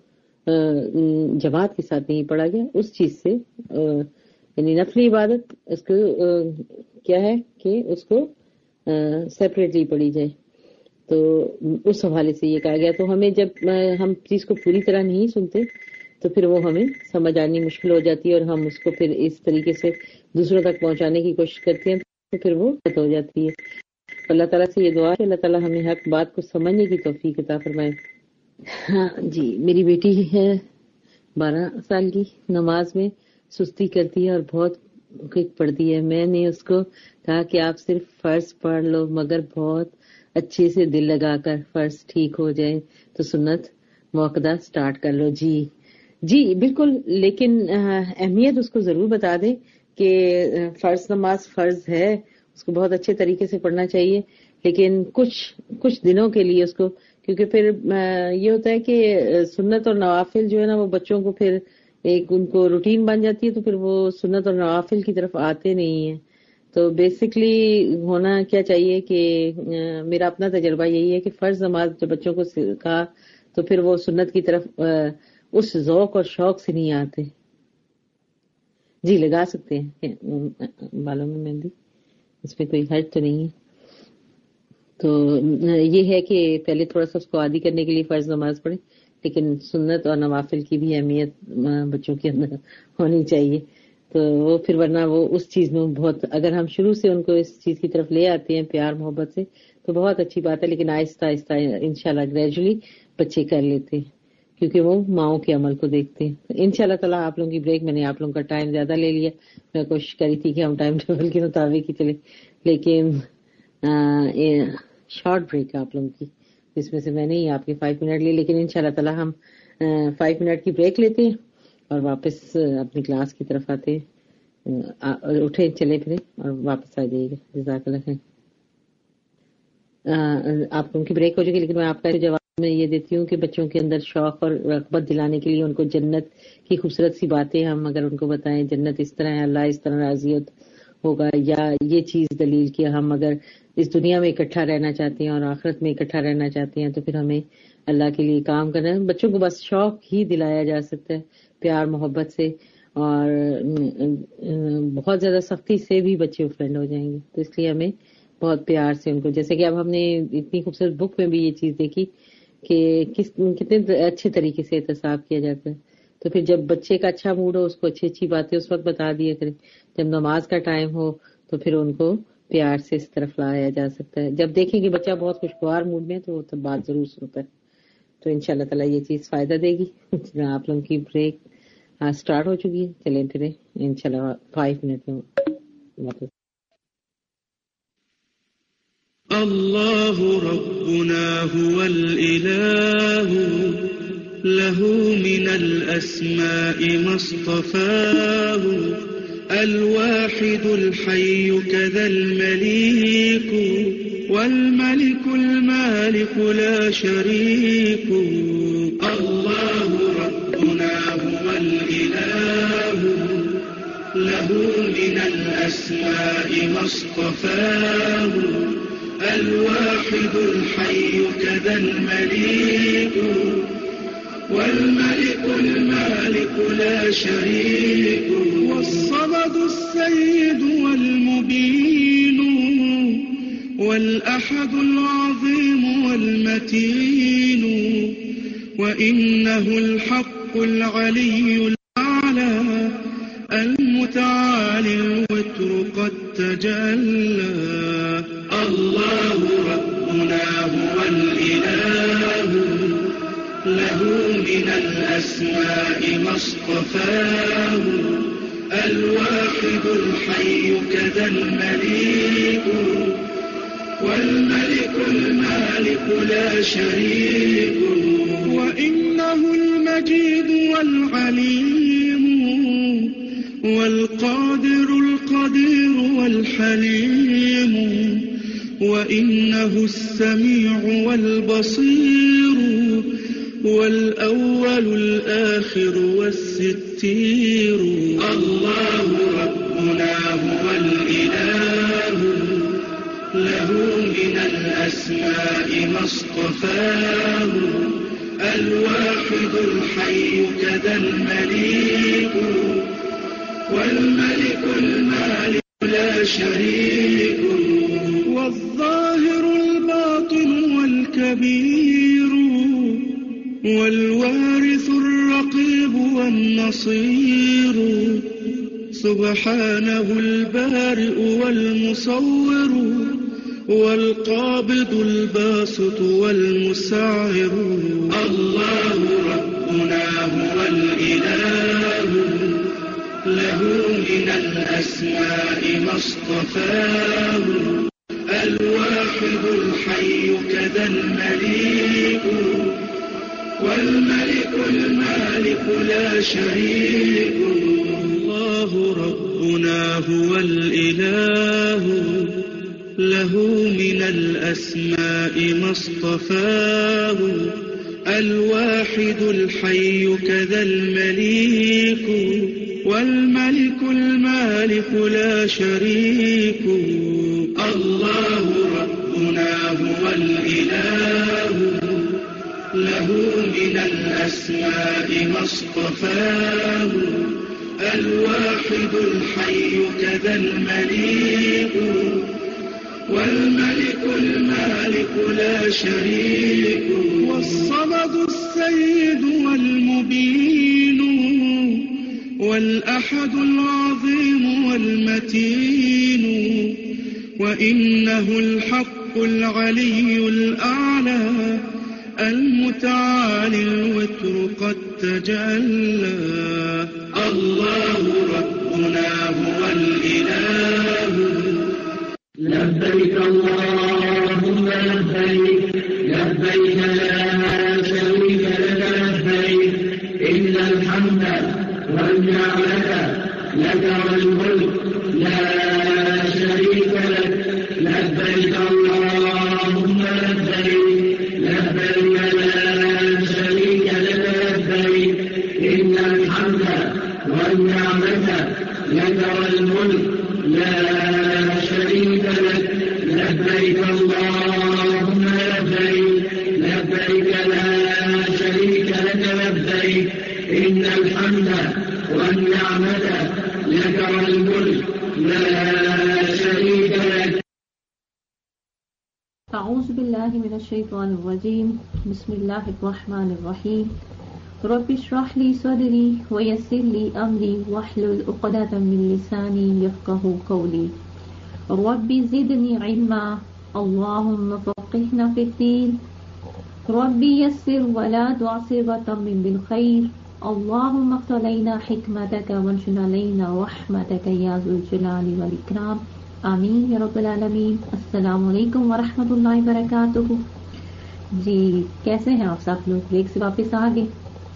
جماعت کے ساتھ نہیں پڑھا گیا. اس چیز سے یعنی نفلی عبادت اس کو کیا ہے کہ اس کو سیپریٹلی پڑھی جائے. تو اس حوالے سے یہ کہا گیا. تو ہمیں جب ہم چیز کو پوری طرح نہیں سنتے تو پھر وہ ہمیں سمجھ آنی مشکل ہو جاتی ہے اور ہم اس کو پھر اس طریقے سے دوسروں تک پہنچانے کی کوشش کرتے ہیں تو پھر وہ ہو جاتی ہے. اللہ تعالیٰ سے یہ دعا ہے کہ اللہ تعالیٰ ہمیں حق بات کو سمجھنے کی توفیق عطا فرمائے. ہاں جی، میری بیٹی ہے 12 سال کی، نماز میں سستی کرتی ہے اور بہت کوئک پڑھتی ہے. میں نے اس کو کہا کہ آپ صرف فرض پڑھ لو مگر بہت اچھے سے دل لگا کر، فرض ٹھیک ہو جائے تو سنت موقدہ سٹارٹ کر لو. جی جی بالکل، لیکن اہمیت اس کو ضرور بتا دیں کہ فرض نماز فرض ہے، اس کو بہت اچھے طریقے سے پڑھنا چاہیے، لیکن کچھ دنوں کے لیے اس کو، کیونکہ پھر یہ ہوتا ہے کہ سنت اور نوافل جو ہے نا وہ بچوں کو پھر ایک ان کو روٹین بن جاتی ہے، تو پھر وہ سنت اور نوافل کی طرف آتے نہیں ہیں. تو بیسکلی ہونا کیا چاہیے کہ میرا اپنا تجربہ یہی ہے کہ فرض نماز جب بچوں کو سکھا تو پھر وہ سنت کی طرف اس ذوق اور شوق سے نہیں آتے. جی لگا سکتے ہیں بالوں میں مہندی، اس میں کوئی حرج تو نہیں ہے. تو یہ ہے کہ پہلے تھوڑا سا اس کو عادی کرنے کے لیے فرض نماز پڑھیں، لیکن سنت اور نوافل کی بھی اہمیت بچوں کے اندر ہونی چاہیے. تو وہ پھر ورنہ وہ اس چیز میں بہت، اگر ہم شروع سے ان کو اس چیز کی طرف لے آتے ہیں پیار محبت سے تو بہت اچھی بات ہے، لیکن آہستہ آہستہ انشاءاللہ گریجولی بچے کر لیتے ہیں کیونکہ وہ ماؤں کے عمل کو دیکھتے ہیں. انشاءاللہ تعالیٰ آپ لوگوں کی بریک، میں نے آپ لوگوں کا ٹائم زیادہ لے لیا، میں کوشش کری تھی کہ ہم ٹائم ٹیبل کے مطابق ہی چلیں، لیکن شارٹ بریک آپ لوگوں کی، جس میں سے میں نے ہی آپ کے 5 منٹ لیے، لیکن انشاءاللہ تعالیٰ ہم 5 منٹ کی بریک لیتے ہیں اور واپس اپنی کلاس کی طرف آتے ہیں. اٹھے چلے پھرے اور واپس آ جائیے گا. جزاک اللہ خیر. آپ لوگوں کی بریک ہو جائے گی، لیکن میں آپ کا جواب میں یہ دیتی ہوں کہ بچوں کے اندر شوق اور رغبت دلانے کے لیے ان کو جنت کی خوبصورت سی باتیں ہم اگر ان کو بتائیں، جنت اس طرح ہے، اللہ اس طرح راضی ہوگا، یا یہ چیز دلیل کہ ہم اگر اس دنیا میں اکٹھا رہنا چاہتے ہیں اور آخرت میں اکٹھا رہنا چاہتے ہیں تو پھر ہمیں اللہ کے لیے کام کرنا ہے. بچوں کو بس شوق ہی دلایا جا سکتا ہے پیار محبت سے، اور بہت زیادہ سختی سے بھی بچے فرینڈ ہو جائیں گے. تو اس لیے ہمیں بہت پیار سے ان کو، جیسے کہ اب ہم نے اتنی خوبصورت بک میں بھی یہ چیز دیکھی کہ کتنے اچھے طریقے سے احتساب کیا جاتا ہے. تو پھر جب بچے کا اچھا موڈ ہو اس کو اچھی اچھی باتیں اس وقت بتا دیا کریں، جب نماز کا ٹائم ہو تو پھر ان کو پیار سے اس طرف لایا جا سکتا ہے. جب دیکھیں کہ بچہ بہت خوشگوار موڈ میں ہے تو وہ تب بات ضرور سنتا ہے. تو انشاءاللہ تعالیٰ یہ چیز فائدہ دے گی. آپ لوگوں کی بریک سٹارٹ ہو چکی ہے، چلیں پھریں انشاءاللہ 5 منٹ میں واپس. اللہ ربنا هو الإله له من الأسماء ما اصطفاه الواحد الحي كذا المليك والملك المالك لا شريك. الله ربنا هو الإله له من الأسماء ما اصطفاه الواحد الحي كذا المليك والملك المالك لا شريك. والصمد السيد والمبين والأحد العظيم والمتين وإنه الحق العلي الأعلى المتعالي الوتر قد تجلى. الله ربنا هو الإله له من الأسماء ما اصطفاه الواحد الحي كذا المليك والملك المالك لا شريك. وإنه المجيد والعليم والقادر القدير والحليم وإنه السميع والبصير والأول الآخر والستير. الله ربنا هو الإله له من الأسماء ما اصطفاه الواحد الحي كذا المليك والملك المالك لا شريك. والظاهر الباطن والكبير والوارث الرقيب والنصير سبحانه البارئ والمصور والقابض الباسط والمسعر. الله ربنا هو الإله له من الأسماء ما اصطفاه الواحد الحي كذا المليك والملك المالك لا شريك الله ربنا هو الإله له من الأسماء ما اصطفاه الواحد الحي كذا المليك والملك المالك لا شريك الله ربنا هو الإله له من الأسماء ما اصطفاه الواحد الحي كذا المليك والملك المالك لا شريك والصمد السيد والمبين والأحد العظيم والمتين وإنه الحق العلي الأعلى المتعالي الوتر قد تجلى الله ربنا هو الإله لبيك اللهم لبيك لبيك لا شريك لك لبيك إن الحمد والنعمة لك والملك لا شريك لك لبيك اللهم لبيك لبيك لا شريك لك لبيك إن الحمد والنعمة لك والملك لا شريك لك لبيك اللهم لبيك لبيك لا شريك لك لبيك إن الحمد والنعمة لك والملك لا شريك لك. أعوذ بالله من الشيطان الرجيم. بسم الله الرحمن الرحيم. رب اشرح لي صدري ويسر لي أمري واحلل عقدة من لساني يفقهوا قولي. رب زدني علما اللهم فقهنا في الدين. رب يسر ولا تعسر وتمم بالخير. اللهم اغفر علينا حكمتك وانشر علينا رحمتك يا ذو الجلال والإكرام. آمین یا رب العالمین. السلام علیکم ورحمۃ اللہ وبرکاتہ. جی کیسے ہیں آپ سب لوگ؟ بریک سے واپس آ گئے.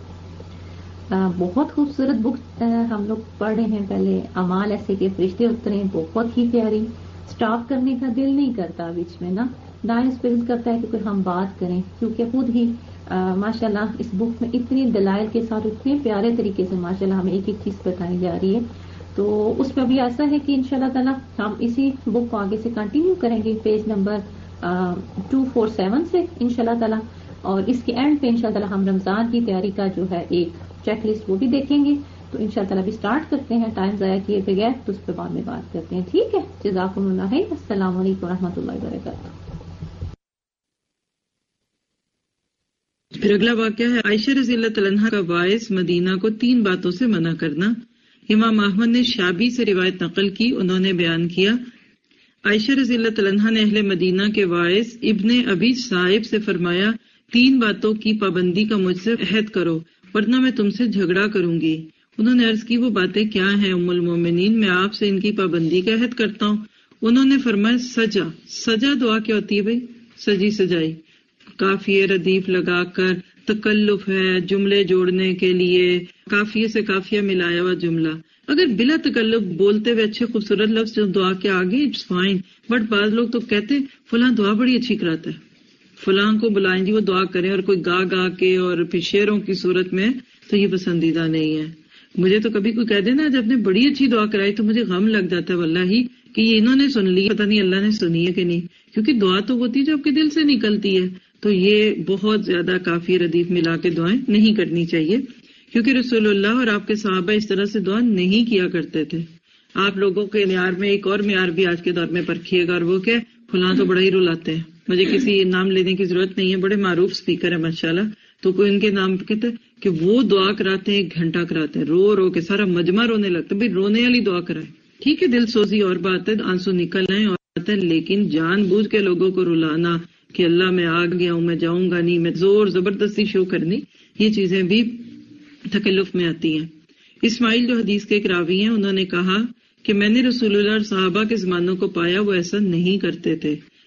بہت خوبصورت بک ہم لوگ پڑھ رہے ہیں. پہلے اعمال ایسے کہ فرشتے اترے، بہت ہی پیاری. سٹاپ کرنے کا دل نہیں کرتا بیچ میں نا، ڈائسپیرز کرتا ہے کہ کوئی ہم بات کریں، کیونکہ خود ہی ماشاءاللہ اس بک میں اتنی دلائل کے ساتھ اتنے پیارے طریقے سے ماشاءاللہ ہمیں ایک ایک چیز بتائی جا رہی ہے. تو اس میں بھی ایسا ہے کہ انشاءاللہ تعالی ہم اسی بک کو آگے سے کنٹینیو کریں گے پیج نمبر 247 سے انشاءاللہ تعالی. اور اس کے اینڈ پہ انشاءاللہ تعالی ہم رمضان کی تیاری کا جو ہے ایک چیک لسٹ وہ بھی دیکھیں گے. تو انشاءاللہ تعالی بھی سٹارٹ کرتے ہیں، ٹائم ضائع کیے بغیر، تو اس پہ بعد میں بات کرتے ہیں. ٹھیک ہے، جزاکم اللہ خیر. السلام علیکم ورحمۃ اللہ وبرکاتہ. پھر اگلا واقعہ ہے عائشہ رضی اللہ تعالیٰ عنہا کا باعث مدینہ کو 3 باتوں سے منع کرنا. امام احمد نے شابی سے روایت نقل کی. انہوں نے بیان کیا عائشہ رضی اللہ تعالیٰ عنہا نے اہل مدینہ کے باعث ابن ابی صاحب سے فرمایا 3 باتوں کی پابندی کا مجھ سے عہد کرو ورنہ میں تم سے جھگڑا کروں گی. انہوں نے عرض کی وہ باتیں کیا ہیں ام المومنین؟ میں آپ سے ان کی پابندی کا عہد کرتا ہوں. انہوں نے فرمایا سجا دعا کیا ہوتی ہے بھائی؟ سجی سجائی، کافیہ ردیف لگا کر، تکلف ہے جملے جوڑنے کے لیے، کافیے سے کافیہ ملایا ہوا جملہ. اگر بلا تکلف بولتے ہوئے اچھے خوبصورت لفظ جو دعا کے آگے اٹس فائن، بٹ بعض لوگ تو کہتے فلاں دعا بڑی اچھی کراتا ہے، فلاں کو بلائیں جی وہ دعا کریں، اور کوئی گا کے اور پھر شعروں کی صورت میں، تو یہ پسندیدہ نہیں ہے. مجھے تو کبھی کوئی کہہ دے نا جب نے بڑی اچھی دعا کرائی تو مجھے غم لگ جاتا ہے واللہ کہ یہ انہوں نے سن لی، پتہ نہیں اللہ نے سنی ہے کہ نہیں، کیونکہ دعا تو ہوتی ہے جو آپ کے دل سے نکلتی ہے. تو یہ بہت زیادہ کافی ردیف ملا کے دعائیں نہیں کرنی چاہیے، کیونکہ رسول اللہ اور آپ کے صحابہ اس طرح سے دعا نہیں کیا کرتے تھے. آپ لوگوں کے معیار میں ایک اور معیار بھی آج کے دور میں پرکھیے گا، اور وہ کہ فلاں تو بڑا ہی رلاتے ہیں. مجھے کسی نام لینے کی ضرورت نہیں ہے، بڑے معروف اسپیکر ہیں ماشاءاللہ، تو کوئی ان کے نام کہتے کہ وہ دعا کراتے ہیں 1 گھنٹہ کراتے ہیں، رو کے سارا مجمع رونے لگتا ہے. بھائی رونے والی دعا کرائیں، ٹھیک ہے دل سوزی اور بات ہے، آنسو نکل آئے اور بات ہے، لیکن جان بوجھ کے لوگوں کو رلانا کہ اللہ میں آ گیا ہوں، میں جاؤں گا نہیں، میں زور زبردستی شو کرنی، یہ چیزیں بھی تکلف میں آتی ہیں. اسماعیل جو حدیث کے ایک راوی ہیں، انہوں نے کہا کہ میں نے رسول اللہ اور صحابہ کے زمانوں کو پایا وہ ایسا نہیں کرتے تھے.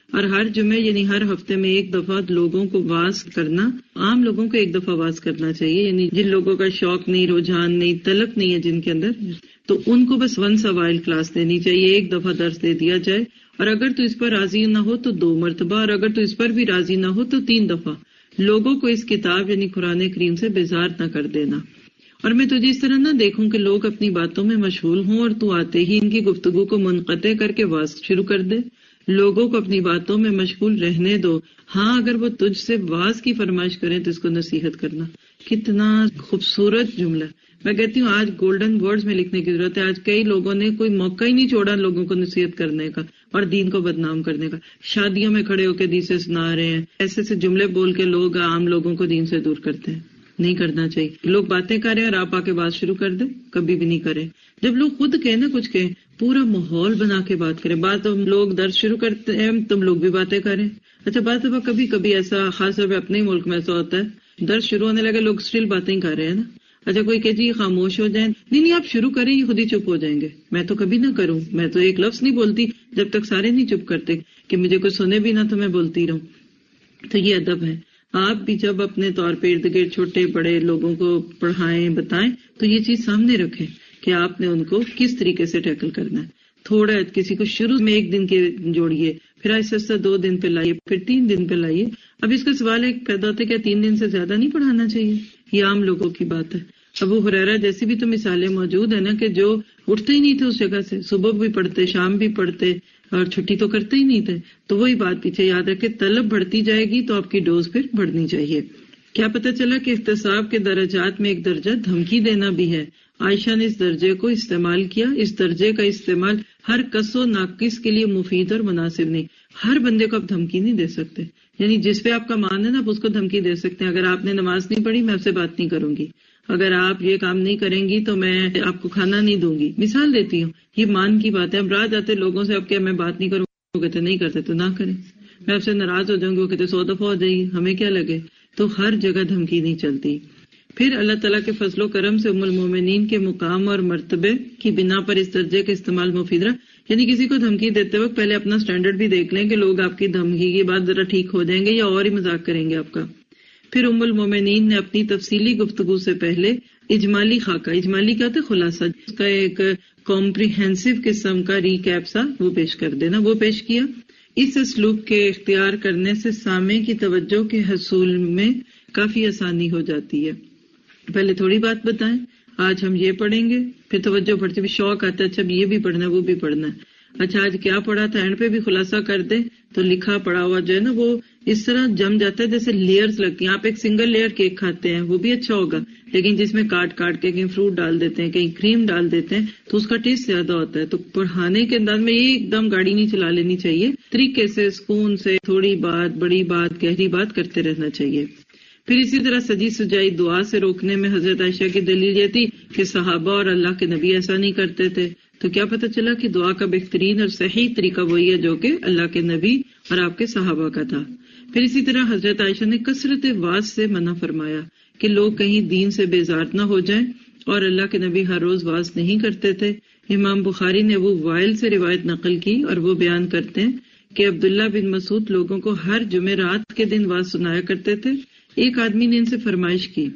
اور ہر جمعے یعنی ہر ہفتے میں ایک دفعہ لوگوں کو واعظ کرنا، عام لوگوں کو ایک دفعہ واعظ کرنا چاہیے، یعنی جن لوگوں کا شوق نہیں، رجحان نہیں، طلب نہیں ہے جن کے اندر، تو ان کو بس ونس اوائل کلاس دینی چاہیے، ایک دفعہ درس دے دیا جائے، اور اگر تو اس پر راضی نہ ہو تو 2 مرتبہ، اور اگر تو اس پر بھی راضی نہ ہو تو 3 دفعہ لوگوں کو اس کتاب یعنی قرآن کریم سے بیزار نہ کر دینا۔ اور میں تجھے اس طرح نہ دیکھوں کہ لوگ اپنی باتوں میں مشغول ہوں اور تو آتے ہی ان کی گفتگو کو منقطع کر کے واعظ شروع کر دے۔ لوگوں کو اپنی باتوں میں مشغول رہنے دو، ہاں اگر وہ تجھ سے واعظ کی فرمائش کریں تو اس کو نصیحت کرنا۔ کتنا خوبصورت جملہ! میں کہتی ہوں آج گولڈن ورڈز میں لکھنے کی ضرورت ہے۔ آج کئی لوگوں نے کوئی موقع ہی نہیں چھوڑا لوگوں کو نصیحت کرنے کا اور دین کو بدنام کرنے کا۔ شادیوں میں کھڑے ہو کے حدیثیں سنا رہے ہیں، ایسے سے جملے بول کے لوگ عام لوگوں کو دین سے دور کرتے ہیں۔ نہیں کرنا چاہیے۔ لوگ باتیں کر رہے ہیں اور آپ آ کے بات شروع کر دیں، کبھی بھی نہیں کریں۔ جب لوگ خود کہیں نا کچھ کہیں، پورا ماحول بنا کے بات کریں۔ بات لوگ درس شروع کرتے ہیں، تم لوگ بھی باتیں کریں۔ اچھا بات کبھی کبھی ایسا، خاص طور پہ اپنے ملک میں ایسا ہوتا ہے، درس شروع ہونے لگے لوگ اسٹل باتیں کر رہے ہیں نا۔ اچھا کوئی کہ جی خاموش ہو جائیں، نہیں آپ شروع کریں، یہ خود ہی چپ ہو جائیں گے۔ میں تو کبھی نہ کروں، میں تو ایک لفظ نہیں بولتی جب تک سارے نہیں چپ کرتے کہ مجھے کوئی سنے بھی نہ تو میں بولتی رہوں۔ تو یہ ادب ہے۔ آپ بھی جب اپنے طور پہ ارد گرد چھوٹے بڑے لوگوں کو پڑھائیں بتائیں تو یہ چیز سامنے رکھیں کہ آپ نے ان کو کس طریقے سے ٹیکل کرنا ہے۔ تھوڑا کسی کو شروع میں 1 دن کے جوڑیے، پھر آہستہ آہستہ 2 دن پہ لائیے، پھر 3 دن پہ لائیے۔ اب اس کا سوال ایک پیدا ہوتا ہے کہ 3 دن سے زیادہ نہیں پڑھانا چاہیے؟ یہ عام لوگوں کی بات ہے۔ ابو ہریرہ جیسی بھی تو مثالیں موجود ہیں نا کہ جو اٹھتے ہی نہیں تھے اس جگہ سے، صبح بھی پڑھتے، شام بھی پڑھتے، اور چھٹی تو کرتے ہی نہیں تھے۔ تو وہی بات پیچھے یاد رکھے، طلب بڑھتی جائے گی تو آپ کی ڈوز پھر بڑھنی چاہیے۔ کیا پتہ چلا کہ احتساب کے درجات میں ایک درجہ دھمکی دینا بھی ہے۔ عائشہ نے اس درجے کو استعمال کیا۔ اس درجے کا استعمال ہر کس و ناقص کے لیے مفید اور مناسب نہیں۔ ہر بندے کو آپ دھمکی نہیں دے سکتے، یعنی جس پہ آپ کا مان ہے نا آپ اس کو دھمکی دے سکتے ہیں۔ اگر آپ نے نماز نہیں پڑھی میں آپ سے بات نہیں کروں گی، اگر آپ یہ کام نہیں کریں گی تو میں آپ کو کھانا نہیں دوں گی، مثال دیتی ہوں۔ یہ مان کی بات ہے۔ اب رات آتے لوگوں سے اب کیا میں بات نہیں کروں، وہ کہتے نہیں کرتے تو نہ کریں، میں آپ سے ناراض ہو جاؤں گی، وہ کہتے 100 دفعہ ہو جائے گی، ہمیں کیا لگے۔ تو ہر جگہ دھمکی نہیں چلتی۔ پھر اللہ تعالیٰ کے فضل و کرم سے ام المومنین کے مقام اور مرتبے کی بنا پر اس درجے کا استعمال مفید رہا۔ یعنی کسی کو دھمکی دیتے وقت پہلے اپنا سٹینڈرڈ بھی دیکھ لیں کہ لوگ آپ کی دھمکی کی بات ذرا ٹھیک ہو جائیں گے یا اور ہی مذاق کریں گے آپ کا۔ پھر ام المومنین نے اپنی تفصیلی گفتگو سے پہلے اجمالی خاکہ، اجمالی کا تو خلاصہ، اس کا ایک کمپریہنسو قسم کا ریکیپ سا وہ پیش کر دینا، وہ پیش کیا۔ اس اسلوب کے اختیار کرنے سے سامع کی توجہ کے حصول میں کافی آسانی ہو جاتی ہے۔ پہلے تھوڑی بات بتائیں، آج ہم یہ پڑھیں گے، پھر توجہ بڑھتی بھی، شوق آتا ہے اچھا یہ بھی پڑھنا ہے وہ بھی پڑھنا ہے، اچھا آج کیا پڑھا تھا، اینڈ پہ بھی خلاصہ کر دیں تو لکھا پڑھا ہوا جو ہے نا وہ اس طرح جم جاتا ہے جیسے لیئرز لگتی ہیں۔ آپ ایک سنگل لیئر کیک کھاتے ہیں وہ بھی اچھا ہوگا، لیکن جس میں کاٹ کاٹ کے کہیں فروٹ ڈال دیتے ہیں کہیں کریم ڈال دیتے ہیں تو اس کا ٹیسٹ زیادہ ہوتا ہے۔ تو پڑھانے کے انداز میں ایک دم گاڑی نہیں چلا لینی چاہیے، طریقے سے سکون سے تھوڑی بات، بڑی بات، گہری بات کرتے رہنا چاہیے۔ پھر اسی طرح سجی سجائی دعا سے روکنے میں حضرت عائشہ کی دلیل یہ تھی کہ صحابہ اور اللہ کے نبی ایسا نہیں کرتے تھے۔ تو کیا پتہ چلا کہ دعا کا بہترین اور صحیح طریقہ وہی ہے جو کہ اللہ کے نبی اور آپ کے صحابہ کا تھا۔ پھر اسی طرح حضرت عائشہ نے کثرت واعظ سے منع فرمایا کہ لوگ کہیں دین سے بیزار نہ ہو جائیں، اور اللہ کے نبی ہر روز واعظ نہیں کرتے تھے۔ امام بخاری نے وہ وائل سے روایت نقل کی اور وہ بیان کرتے ہیں کہ عبداللہ بن مسعود لوگوں کو ہر جمعرات کے دن واعظ سنایا کرتے تھے۔ ایک آدمی نے ان سے فرمائش کی،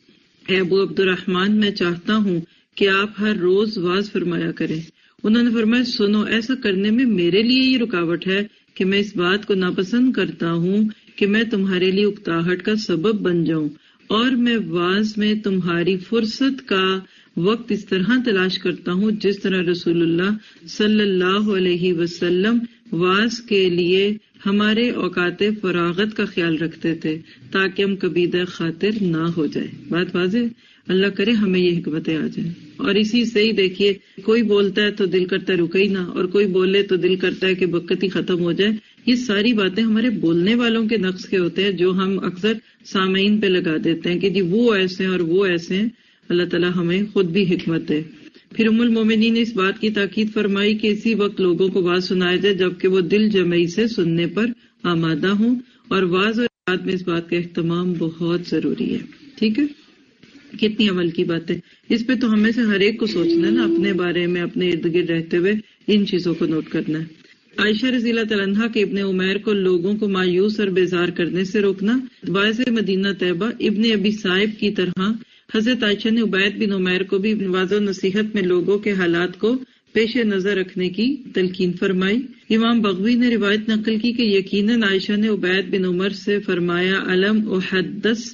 اے ابو عبد الرحمن، میں چاہتا ہوں کہ آپ ہر روز واعظ فرمایا کریں۔ انہوں نے فرمایا، سنو، ایسا کرنے میں میرے لیے یہ رکاوٹ ہے کہ میں اس بات کو ناپسند کرتا ہوں کہ میں تمہارے لیے اکتاہٹ کا سبب بن جاؤں، اور میں واعظ میں تمہاری فرصت کا وقت اس طرح تلاش کرتا ہوں جس طرح رسول اللہ صلی اللہ علیہ وسلم واعظ کے لیے ہمارے اوقات فراغت کا خیال رکھتے تھے تاکہ ہم کبیدہ خاطر نہ ہو جائے۔ بات واضح؟ اللہ کرے ہمیں یہ حکمتیں آ جائیں۔ اور اسی سے ہی دیکھیے، کوئی بولتا ہے تو دل کرتا ہے رکے ہی نہ، اور کوئی بولے تو دل کرتا ہے کہ وقت ہی ختم ہو جائے۔ یہ ساری باتیں ہمارے بولنے والوں کے نقص کے ہوتے ہیں جو ہم اکثر سامعین پہ لگا دیتے ہیں کہ جی وہ ایسے ہیں اور وہ ایسے ہیں۔ اللہ تعالیٰ ہمیں خود بھی حکمت دے۔ پھر ام المومنین نے اس بات کی تاکید فرمائی کہ اسی وقت لوگوں کو واعظ سنایا جائے جبکہ وہ دل جمعی سے سننے پر آمادہ ہوں، اور واعظ اور ارشاد میں اس بات کا اہتمام بہت ضروری ہے۔ ٹھیک ہے، کتنی عمل کی بات ہے۔ اس پہ تو ہمیں سے ہر ایک کو سوچنا ہے نا، اپنے بارے میں، اپنے ارد گرد رہتے ہوئے ان چیزوں کو نوٹ کرنا ہے۔ عائشہ رضی اللہ تعالیٰ عنہا کے ابن عمیر کو لوگوں کو مایوس اور بیزار کرنے سے روکنا، باعث مدینہ طیبہ ابن ابی صائب کی طرح حضرت عائشہ نے عبید بن عمیر کو بھی واضح نصیحت میں لوگوں کے حالات کو پیش نظر رکھنے کی تلقین فرمائی۔ امام بغوی نے روایت نقل کی کہ یقیناً عائشہ نے عبید بن عمر سے فرمایا علم احدث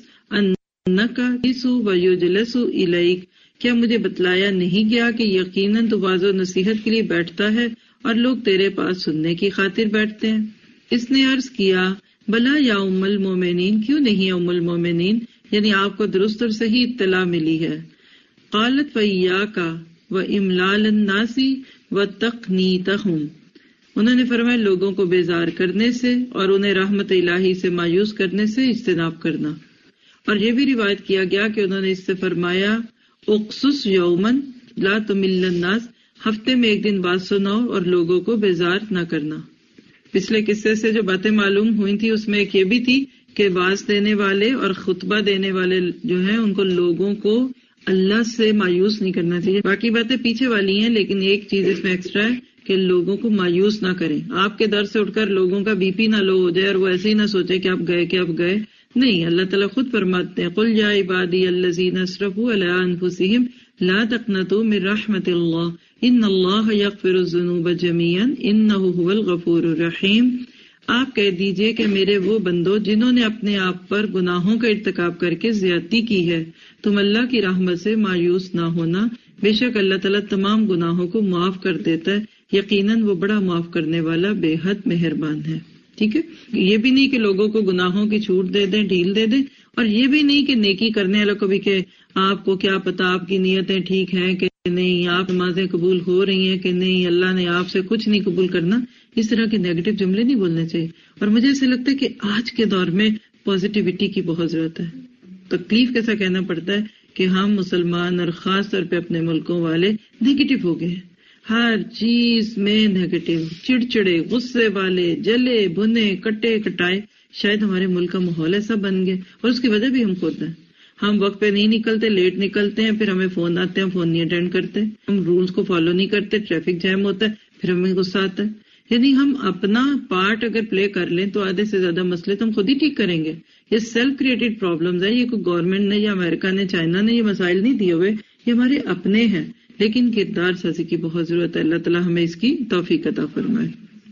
انک یجلس و یجلس الیک، کیا مجھے بتلایا نہیں گیا کہ یقیناً تو واضح نصیحت کے لیے بیٹھتا ہے اور لوگ تیرے پاس سننے کی خاطر بیٹھتے ہیں۔ اس نے عرض کیا بلا یا ام المومنین، کیوں نہیں ام المومنین، یعنی آپ کو درست اور صحیح اطلاع ملی ہے۔ قالت وَإِيَّاكَ وَإِمْلَالَ النَّاسِ وَتَقْنِيتَهُمْ، انہوں نے فرمایا لوگوں کو بیزار کرنے سے اور انہیں رحمت الہی سے مایوس کرنے سے اجتناب کرنا۔ اور یہ بھی روایت کیا گیا کہ انہوں نے اس سے فرمایا اقصص یومن لا تمل الناس، ہفتے میں ایک دن بات سناؤ اور لوگوں کو بیزار نہ کرنا۔ پچھلے قصے سے جو باتیں معلوم ہوئی تھی اس میں ایک یہ بھی تھی کہ واعظ دینے والے اور خطبہ دینے والے جو ہیں ان کو لوگوں کو اللہ سے مایوس نہیں کرنا چاہیے۔ باقی باتیں پیچھے والی ہیں، لیکن ایک چیز اس میں ایکسٹرا ہے کہ لوگوں کو مایوس نہ کریں۔ آپ کے در سے اٹھ کر لوگوں کا بی پی نہ لو ہو جائے اور وہ ایسے ہی نہ سوچے کہ اب گئے نہیں۔ اللہ تعالیٰ خود فرماتے ہیں قل یا عبادی الذین اسرفوا علی انفسہم لا تقنطوا من رحمت اللہ ان اللہ یغفر الذنوب جمیعا انہ هو الغفور الرحیم۔ آپ کہہ دیجئے کہ میرے وہ بندوں جنہوں نے اپنے آپ پر گناہوں کا ارتکاب کر کے زیادتی کی ہے، تم اللہ کی رحمت سے مایوس نہ ہونا، بے شک اللہ تعالیٰ تمام گناہوں کو معاف کر دیتا ہے، یقیناً وہ بڑا معاف کرنے والا بے حد مہربان ہے۔ ٹھیک ہے، یہ بھی نہیں کہ لوگوں کو گناہوں کی چھوٹ دے دیں، ڈھیل دے دیں، اور یہ بھی نہیں کہ نیکی کرنے والوں کو بھی کہ آپ کو کیا پتا آپ کی نیتیں ٹھیک ہیں کہ نہیں، آپ نمازیں قبول ہو رہی ہیں کہ نہیں، اللہ نے آپ سے کچھ نہیں قبول کرنا۔ اس طرح کے نیگیٹو جملے نہیں بولنے چاہیے۔ اور مجھے ایسا لگتا ہے کہ آج کے دور میں پازیٹیوٹی کی بہت ضرورت ہے۔ تکلیف کیسا کہنا پڑتا ہے کہ ہم مسلمان اور خاص طور پہ اپنے ملکوں والے نیگیٹو ہو گئے ہیں، ہر چیز میں نیگیٹو، چڑچڑے، غصے والے، جلے بھنے، کٹے کٹائے۔ شاید ہمارے ملک کا ماحول ایسا بن گیا، اور اس کی وجہ بھی ہم خود ہیں۔ ہم وقت پہ نہیں نکلتے، لیٹ نکلتے ہیں، پھر ہمیں فون آتے ہیں، فون نہیں اٹینڈ کرتے، ہم رولز کو فالو نہیں کرتے، ٹریفک جیم ہوتا ہے، پھر ہمیں غصہ آتا ہے۔ یعنی ہم اپنا پارٹ اگر پلے کر لیں تو آدھے سے زیادہ مسئلے تو ہم خود ہی ٹھیک کریں گے۔ یہ سیلف کریٹڈ پرابلمز ہیں، یہ کوئی گورنمنٹ نے یا امریکہ نے، چائنا نے یہ مسائل نہیں دیے ہوئے، یہ ہمارے اپنے ہیں، لیکن کردار سازی کی بہت ضرورت ہے۔ اللہ تعالیٰ ہمیں اس کی توفیق عطا فرمائے۔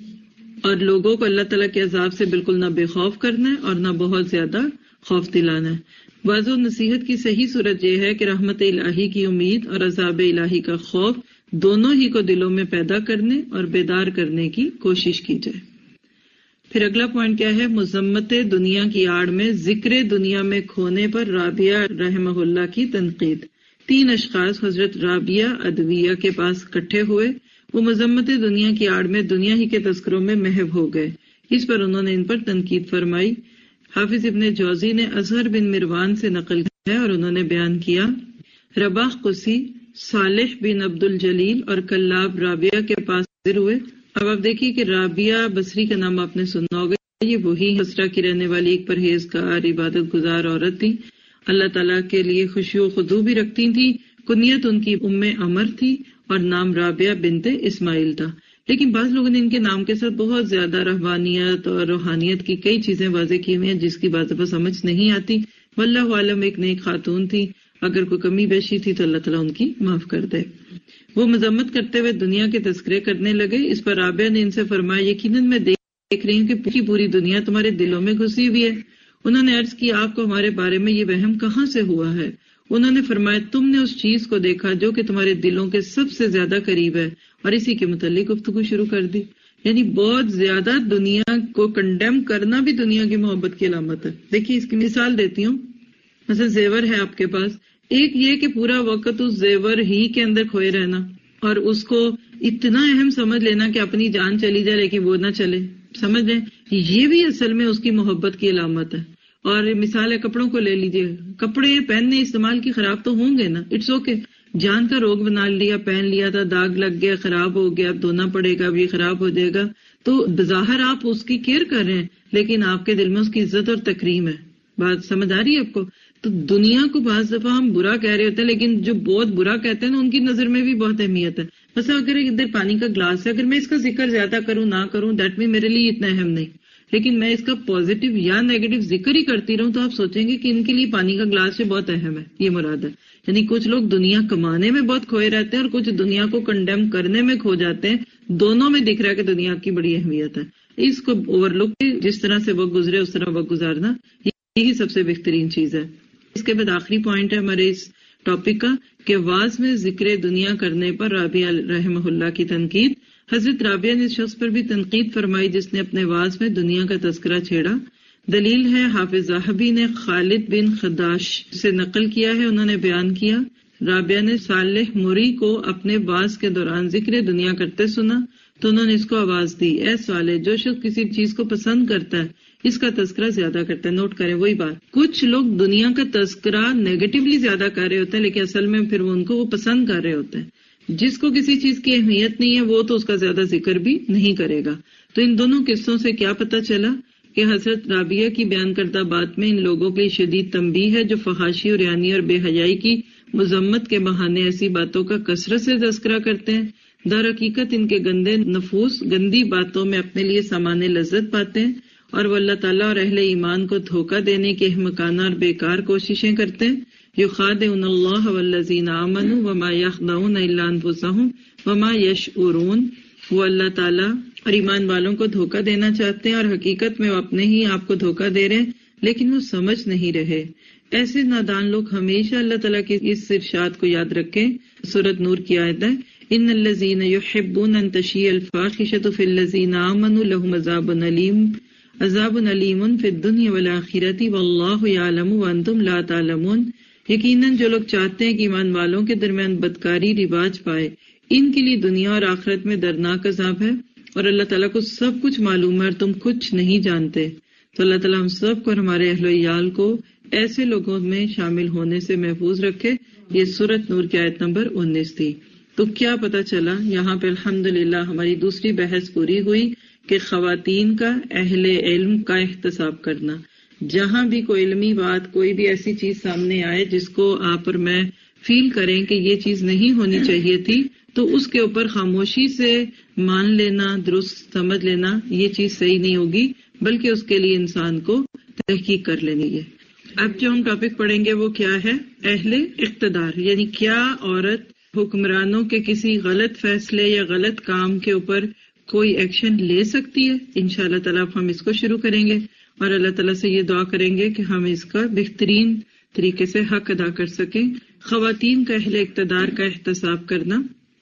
اور لوگوں کو اللہ تعالیٰ کے عذاب سے بالکل نہ بے خوف کرنا ہے اور نہ بہت زیادہ خوف دلانا ہے۔ واضح نصیحت کی صحیح صورت یہ ہے کہ رحمت الہی کی امید اور عذاب الہی کا خوف دونوں ہی کو دلوں میں پیدا کرنے اور بیدار کرنے کی کوشش کی جائے۔ پھر اگلا پوائنٹ کیا ہے؟ مذمت دنیا کی آڑ میں ذکر دنیا میں کھونے پر رابعہ رحمہ اللہ کی تنقید۔ 3 اشخاص حضرت رابعہ ادویہ کے پاس اکٹھے ہوئے، وہ مذمت دنیا کی آڑ میں دنیا ہی کے تذکروں میں محو ہو گئے۔ اس پر انہوں نے ان پر تنقید فرمائی۔ حافظ ابن جوزی نے اظہر بن مروان سے نقل ہے اور انہوں نے بیان کیا رباح قسی صالح بن عبد الجلیل اور کلاب رابعہ کے پاس حاضر ہوئے۔ اب آپ دیکھیے کہ رابعہ بصری کا نام آپ نے سنا ہوگا، یہ وہی بصرہ کی رہنے والی ایک پرہیزگار عبادت گزار عورت تھی، اللہ تعالیٰ کے لیے خشوع و خضوع بھی رکھتی تھی۔ کنیت ان کی ام عمر تھی اور نام رابعہ بنت اسماعیل تھا، لیکن بعض لوگوں نے ان کے نام کے ساتھ بہت زیادہ رہبانیت اور روحانیت کی کئی چیزیں واضح کی ہوئی ہیں جس کی بعض دفعہ سمجھ نہیں آتی۔ واللہ عالم ایک نیک خاتون تھی، اگر کوئی کمی بیشی تھی تو اللہ تعالیٰ ان کی معاف کر دے۔ وہ مذمت کرتے ہوئے دنیا کے تذکرے کرنے لگے۔ اس پر رابعہ نے ان سے فرمایا یقیناً میں دیکھ رہی ہوں کہ پوری دنیا تمہارے دلوں میں گھسی ہوئی ہے۔ انہوں نے عرض کی آپ کو ہمارے بارے میں یہ وہم کہاں سے ہوا ہے؟ انہوں نے فرمایا تم نے اس چیز کو دیکھا جو کہ تمہارے دلوں کے سب سے زیادہ قریب ہے، اور اسی کے متعلق گفتگو شروع کر دی۔ یعنی بہت زیادہ دنیا کو کنڈیم کرنا بھی دنیا کی محبت کی علامت ہے۔ دیکھیے اس کی مثال دیتی ہوں، مثلا زیور ہے آپ کے پاس، ایک یہ کہ پورا وقت اس زیور ہی کے اندر کھوئے رہنا اور اس کو اتنا اہم سمجھ لینا کہ اپنی جان چلی جائے لیکن وہ نہ چلے، سمجھ لیں یہ بھی اصل میں اس کی محبت کی علامت ہے۔ اور مثال ہے کپڑوں کو لے لیجئے، کپڑے پہننے استعمال کی خراب تو ہوں گے نا، اٹس اوکے، جان کا روگ بنا لیا، پہن لیا تھا، داغ لگ گیا، خراب ہو گیا، اب دھونا پڑے گا، اب یہ خراب ہو جائے گا، تو بظاہر آپ اس کی کیئر کر رہے ہیں لیکن آپ کے دل میں اس کی عزت اور تکریم ہے۔ بات سمجھ آ رہی ہے آپ کو؟ تو دنیا کو بعض دفعہ ہم برا کہہ رہے ہوتے ہیں، لیکن جو بہت برا کہتے ہیں نا ان کی نظر میں بھی بہت اہمیت ہے. مثلا اگر ادھر پانی کا گلاس ہے، اگر میں اس کا ذکر زیادہ کروں نہ کروں، دیٹ مین میرے لیے اتنا اہم نہیں، لیکن میں اس کا پازیٹیو یا نیگیٹو ذکر ہی کرتی رہوں تو آپ سوچیں گے کہ ان کے لیے پانی کا گلاس بہت اہم ہے. یہ مراد ہے. یعنی کچھ لوگ دنیا کمانے میں بہت کھوئے رہتے ہیں اور کچھ دنیا کو کنڈیم کرنے میں کھو جاتے ہیں. دونوں میں دکھ رہا ہے کہ دنیا کی بڑی اہمیت ہے. اس کو اوور لک، جس طرح سے وقت گزرے اس طرح وقت گزارنا، یہی سب سے بہترین چیز ہے. اس کے بعد آخری پوائنٹ ہے ہمارے اس ٹاپک کا کہ واز میں ذکر دنیا کرنے پر رابعہ رحمہ اللہ کی تنقید. حضرت رابعہ نے اس شخص پر بھی تنقید فرمائی جس نے اپنے واز میں دنیا کا تذکرہ چھیڑا. دلیل ہے حافظ ذہبی نے خالد بن خداش سے نقل کیا ہے، انہوں نے بیان کیا رابعہ نے صالح موری کو اپنے واز کے دوران ذکر دنیا کرتے سنا تو انہوں نے اس کو آواز دی، اے صالح، جو شخص کسی چیز کو پسند کرتا ہے اس کا تذکرہ زیادہ کرتا ہے. نوٹ کریں وہی بات، کچھ لوگ دنیا کا تذکرہ نیگیٹیولی زیادہ کر رہے ہوتے ہیں لیکن اصل میں پھر ان کو وہ پسند کر رہے ہوتے ہیں. جس کو کسی چیز کی اہمیت نہیں ہے وہ تو اس کا زیادہ ذکر بھی نہیں کرے گا. تو ان دونوں قصوں سے کیا پتہ چلا کہ حضرت رابعہ کی بیان کردہ بات میں ان لوگوں کے شدید تنبیہ ہے جو فحاشی اور یعنی اور بے حیائی کی مذمت کے بہانے ایسی باتوں کا کثرت سے تذکرہ کرتے ہیں. در حقیقت ان کے گندے نفوس گندی باتوں میں اپنے لیے سامان لذت پاتے ہیں اور وہ اللہ تعالیٰ اور اہل ایمان کو دھوکہ دینے کی احمقانہ اور بیکار کوششیں کرتے ہیں. یخادعون اللہ والذین آمنوا وما یخدعون الا انفسهم وما یشعرون. وہ اللہ تعالیٰ اور ایمان والوں کو دھوکہ دینا چاہتے ہیں اور حقیقت میں وہ اپنے ہی آپ کو دھوکہ دے رہے ہیں لیکن وہ سمجھ نہیں رہے. ایسے نادان لوگ ہمیشہ اللہ تعالیٰ کے اس ارشاد کو یاد رکھیں. سورۃ نور کی آیت ہے، ان الذین یحبون ان تشیع الفاحشۃ فی الذین آمنوا لهم عذاب علیم فی الدنیا والآخرۃ واللہ یعلم وانتم لا تعلمون. یقیناً جو لوگ چاہتے ہیں کہ ایمان والوں کے درمیان بدکاری رواج پائے ان کے لیے دنیا اور آخرت میں دردناک عذاب ہے اور اللہ تعالیٰ کو سب کچھ معلوم ہے اور تم کچھ نہیں جانتے. تو اللہ تعالیٰ ہم سب کو اور ہمارے اہل و عیال کو ایسے لوگوں میں شامل ہونے سے محفوظ رکھے. یہ سورۃ نور کی آیت نمبر 19 تھی. تو کیا پتہ چلا یہاں پہ الحمدللہ ہماری دوسری بحث پوری ہوئی کہ خواتین کا اہل علم کا احتساب کرنا. جہاں بھی کوئی علمی بات، کوئی بھی ایسی چیز سامنے آئے جس کو آپ اور میں فیل کریں کہ یہ چیز نہیں ہونی چاہیے تھی تو اس کے اوپر خاموشی سے مان لینا، درست سمجھ لینا یہ چیز صحیح نہیں ہوگی، بلکہ اس کے لیے انسان کو تحقیق کر لینی ہے. اب جو ہم ٹاپک پڑھیں گے وہ کیا ہے؟ اہل اقتدار، یعنی کیا عورت حکمرانوں کے کسی غلط فیصلے یا غلط کام کے اوپر کوئی ایکشن لے سکتی ہے. انشاءاللہ تعالیٰ ہم اس کو شروع کریں گے اور اللہ تعالیٰ سے یہ دعا کریں گے کہ ہم اس کا بہترین طریقے سے حق ادا کر سکیں. خواتین کا اہل اقتدار کا احتساب کرنا.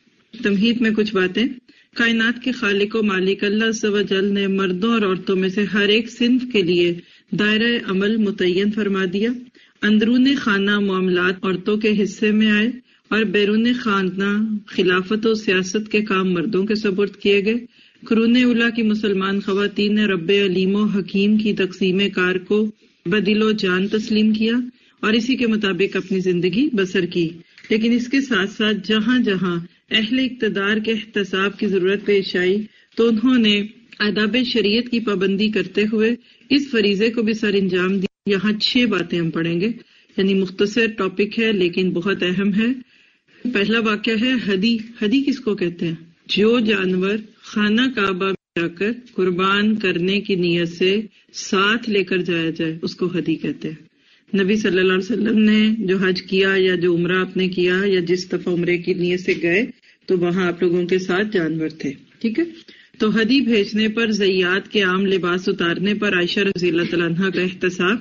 تمہید میں کچھ باتیں. کائنات کے خالق و مالک اللہ عز و جل نے مردوں اور عورتوں میں سے ہر ایک صنف کے لیے دائرہ عمل متعین فرما دیا. اندرون خانہ معاملات عورتوں کے حصے میں آئے اور بیرون خانہ خلافت و سیاست کے کام مردوں کے سپرد کیے گئے. قرون اولیٰ کی مسلمان خواتین نے رب علیم و حکیم کی تقسیم کار کو بدل و جان تسلیم کیا اور اسی کے مطابق اپنی زندگی بسر کی. لیکن اس کے ساتھ ساتھ جہاں جہاں اہل اقتدار کے احتساب کی ضرورت پیش آئی تو انہوں نے آداب شریعت کی پابندی کرتے ہوئے اس فریضے کو بھی سر انجام دیا. یہاں 6 باتیں ہم پڑھیں گے، یعنی مختصر ٹاپک ہے لیکن بہت اہم ہے. پہلا واقعہ ہے ہدی. ہدی کس کو کہتے ہیں؟ جو جانور خانہ کعبہ میں جا کر قربان کرنے کی نیت سے ساتھ لے کر جایا جائے اس کو ہدی کہتے ہیں. نبی صلی اللہ علیہ وسلم نے جو حج کیا یا جو عمرہ آپ نے کیا یا جس دفعہ عمرے کی نیت سے گئے تو وہاں آپ لوگوں کے ساتھ جانور تھے. ٹھیک ہے. تو ہدی بھیجنے پر، زیات کے عام لباس اتارنے پر عائشہ رضی اللہ تعالیٰ عنہ کا احتساب.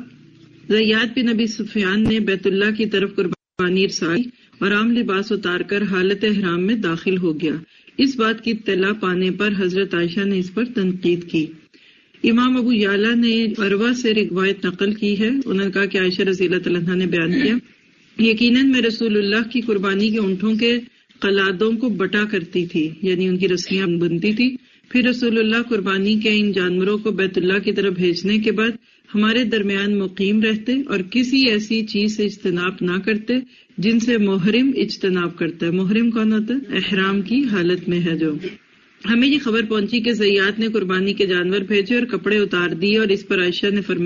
زیات بن ابی سفیان نے بیت اللہ کی طرف قربانی ارسائی اور عام لباس اتار کر حالت احرام میں داخل ہو گیا. اس بات کی اطلاع پانے پر حضرت عائشہ نے اس پر تنقید کی. امام ابو یعلا نے عروہ سے روایت نقل کی ہے. انہوں نے کہا کہ عائشہ رضی اللہ تعالیٰ عنہ نے بیان کیا، یقیناً میں رسول اللہ کی قربانی کے اونٹوں کے قلادوں کو بٹا کرتی تھی، یعنی ان کی رسیاں بنتی تھی. پھر رسول اللہ قربانی کے ان جانوروں کو بیت اللہ کی طرف بھیجنے کے بعد ہمارے درمیان مقیم رہتے اور کسی ایسی چیز سے اجتناب نہ کرتے جن سے محرم اجتناب کرتا ہے. محرم کون ہوتا ہے؟ احرام کی حالت میں ہے. جو ہمیں یہ خبر پہنچی کہ زیات نے قربانی کے جانور بھیجے اور کپڑے اتار دیے اور اس پر عائشہ نے فرمایا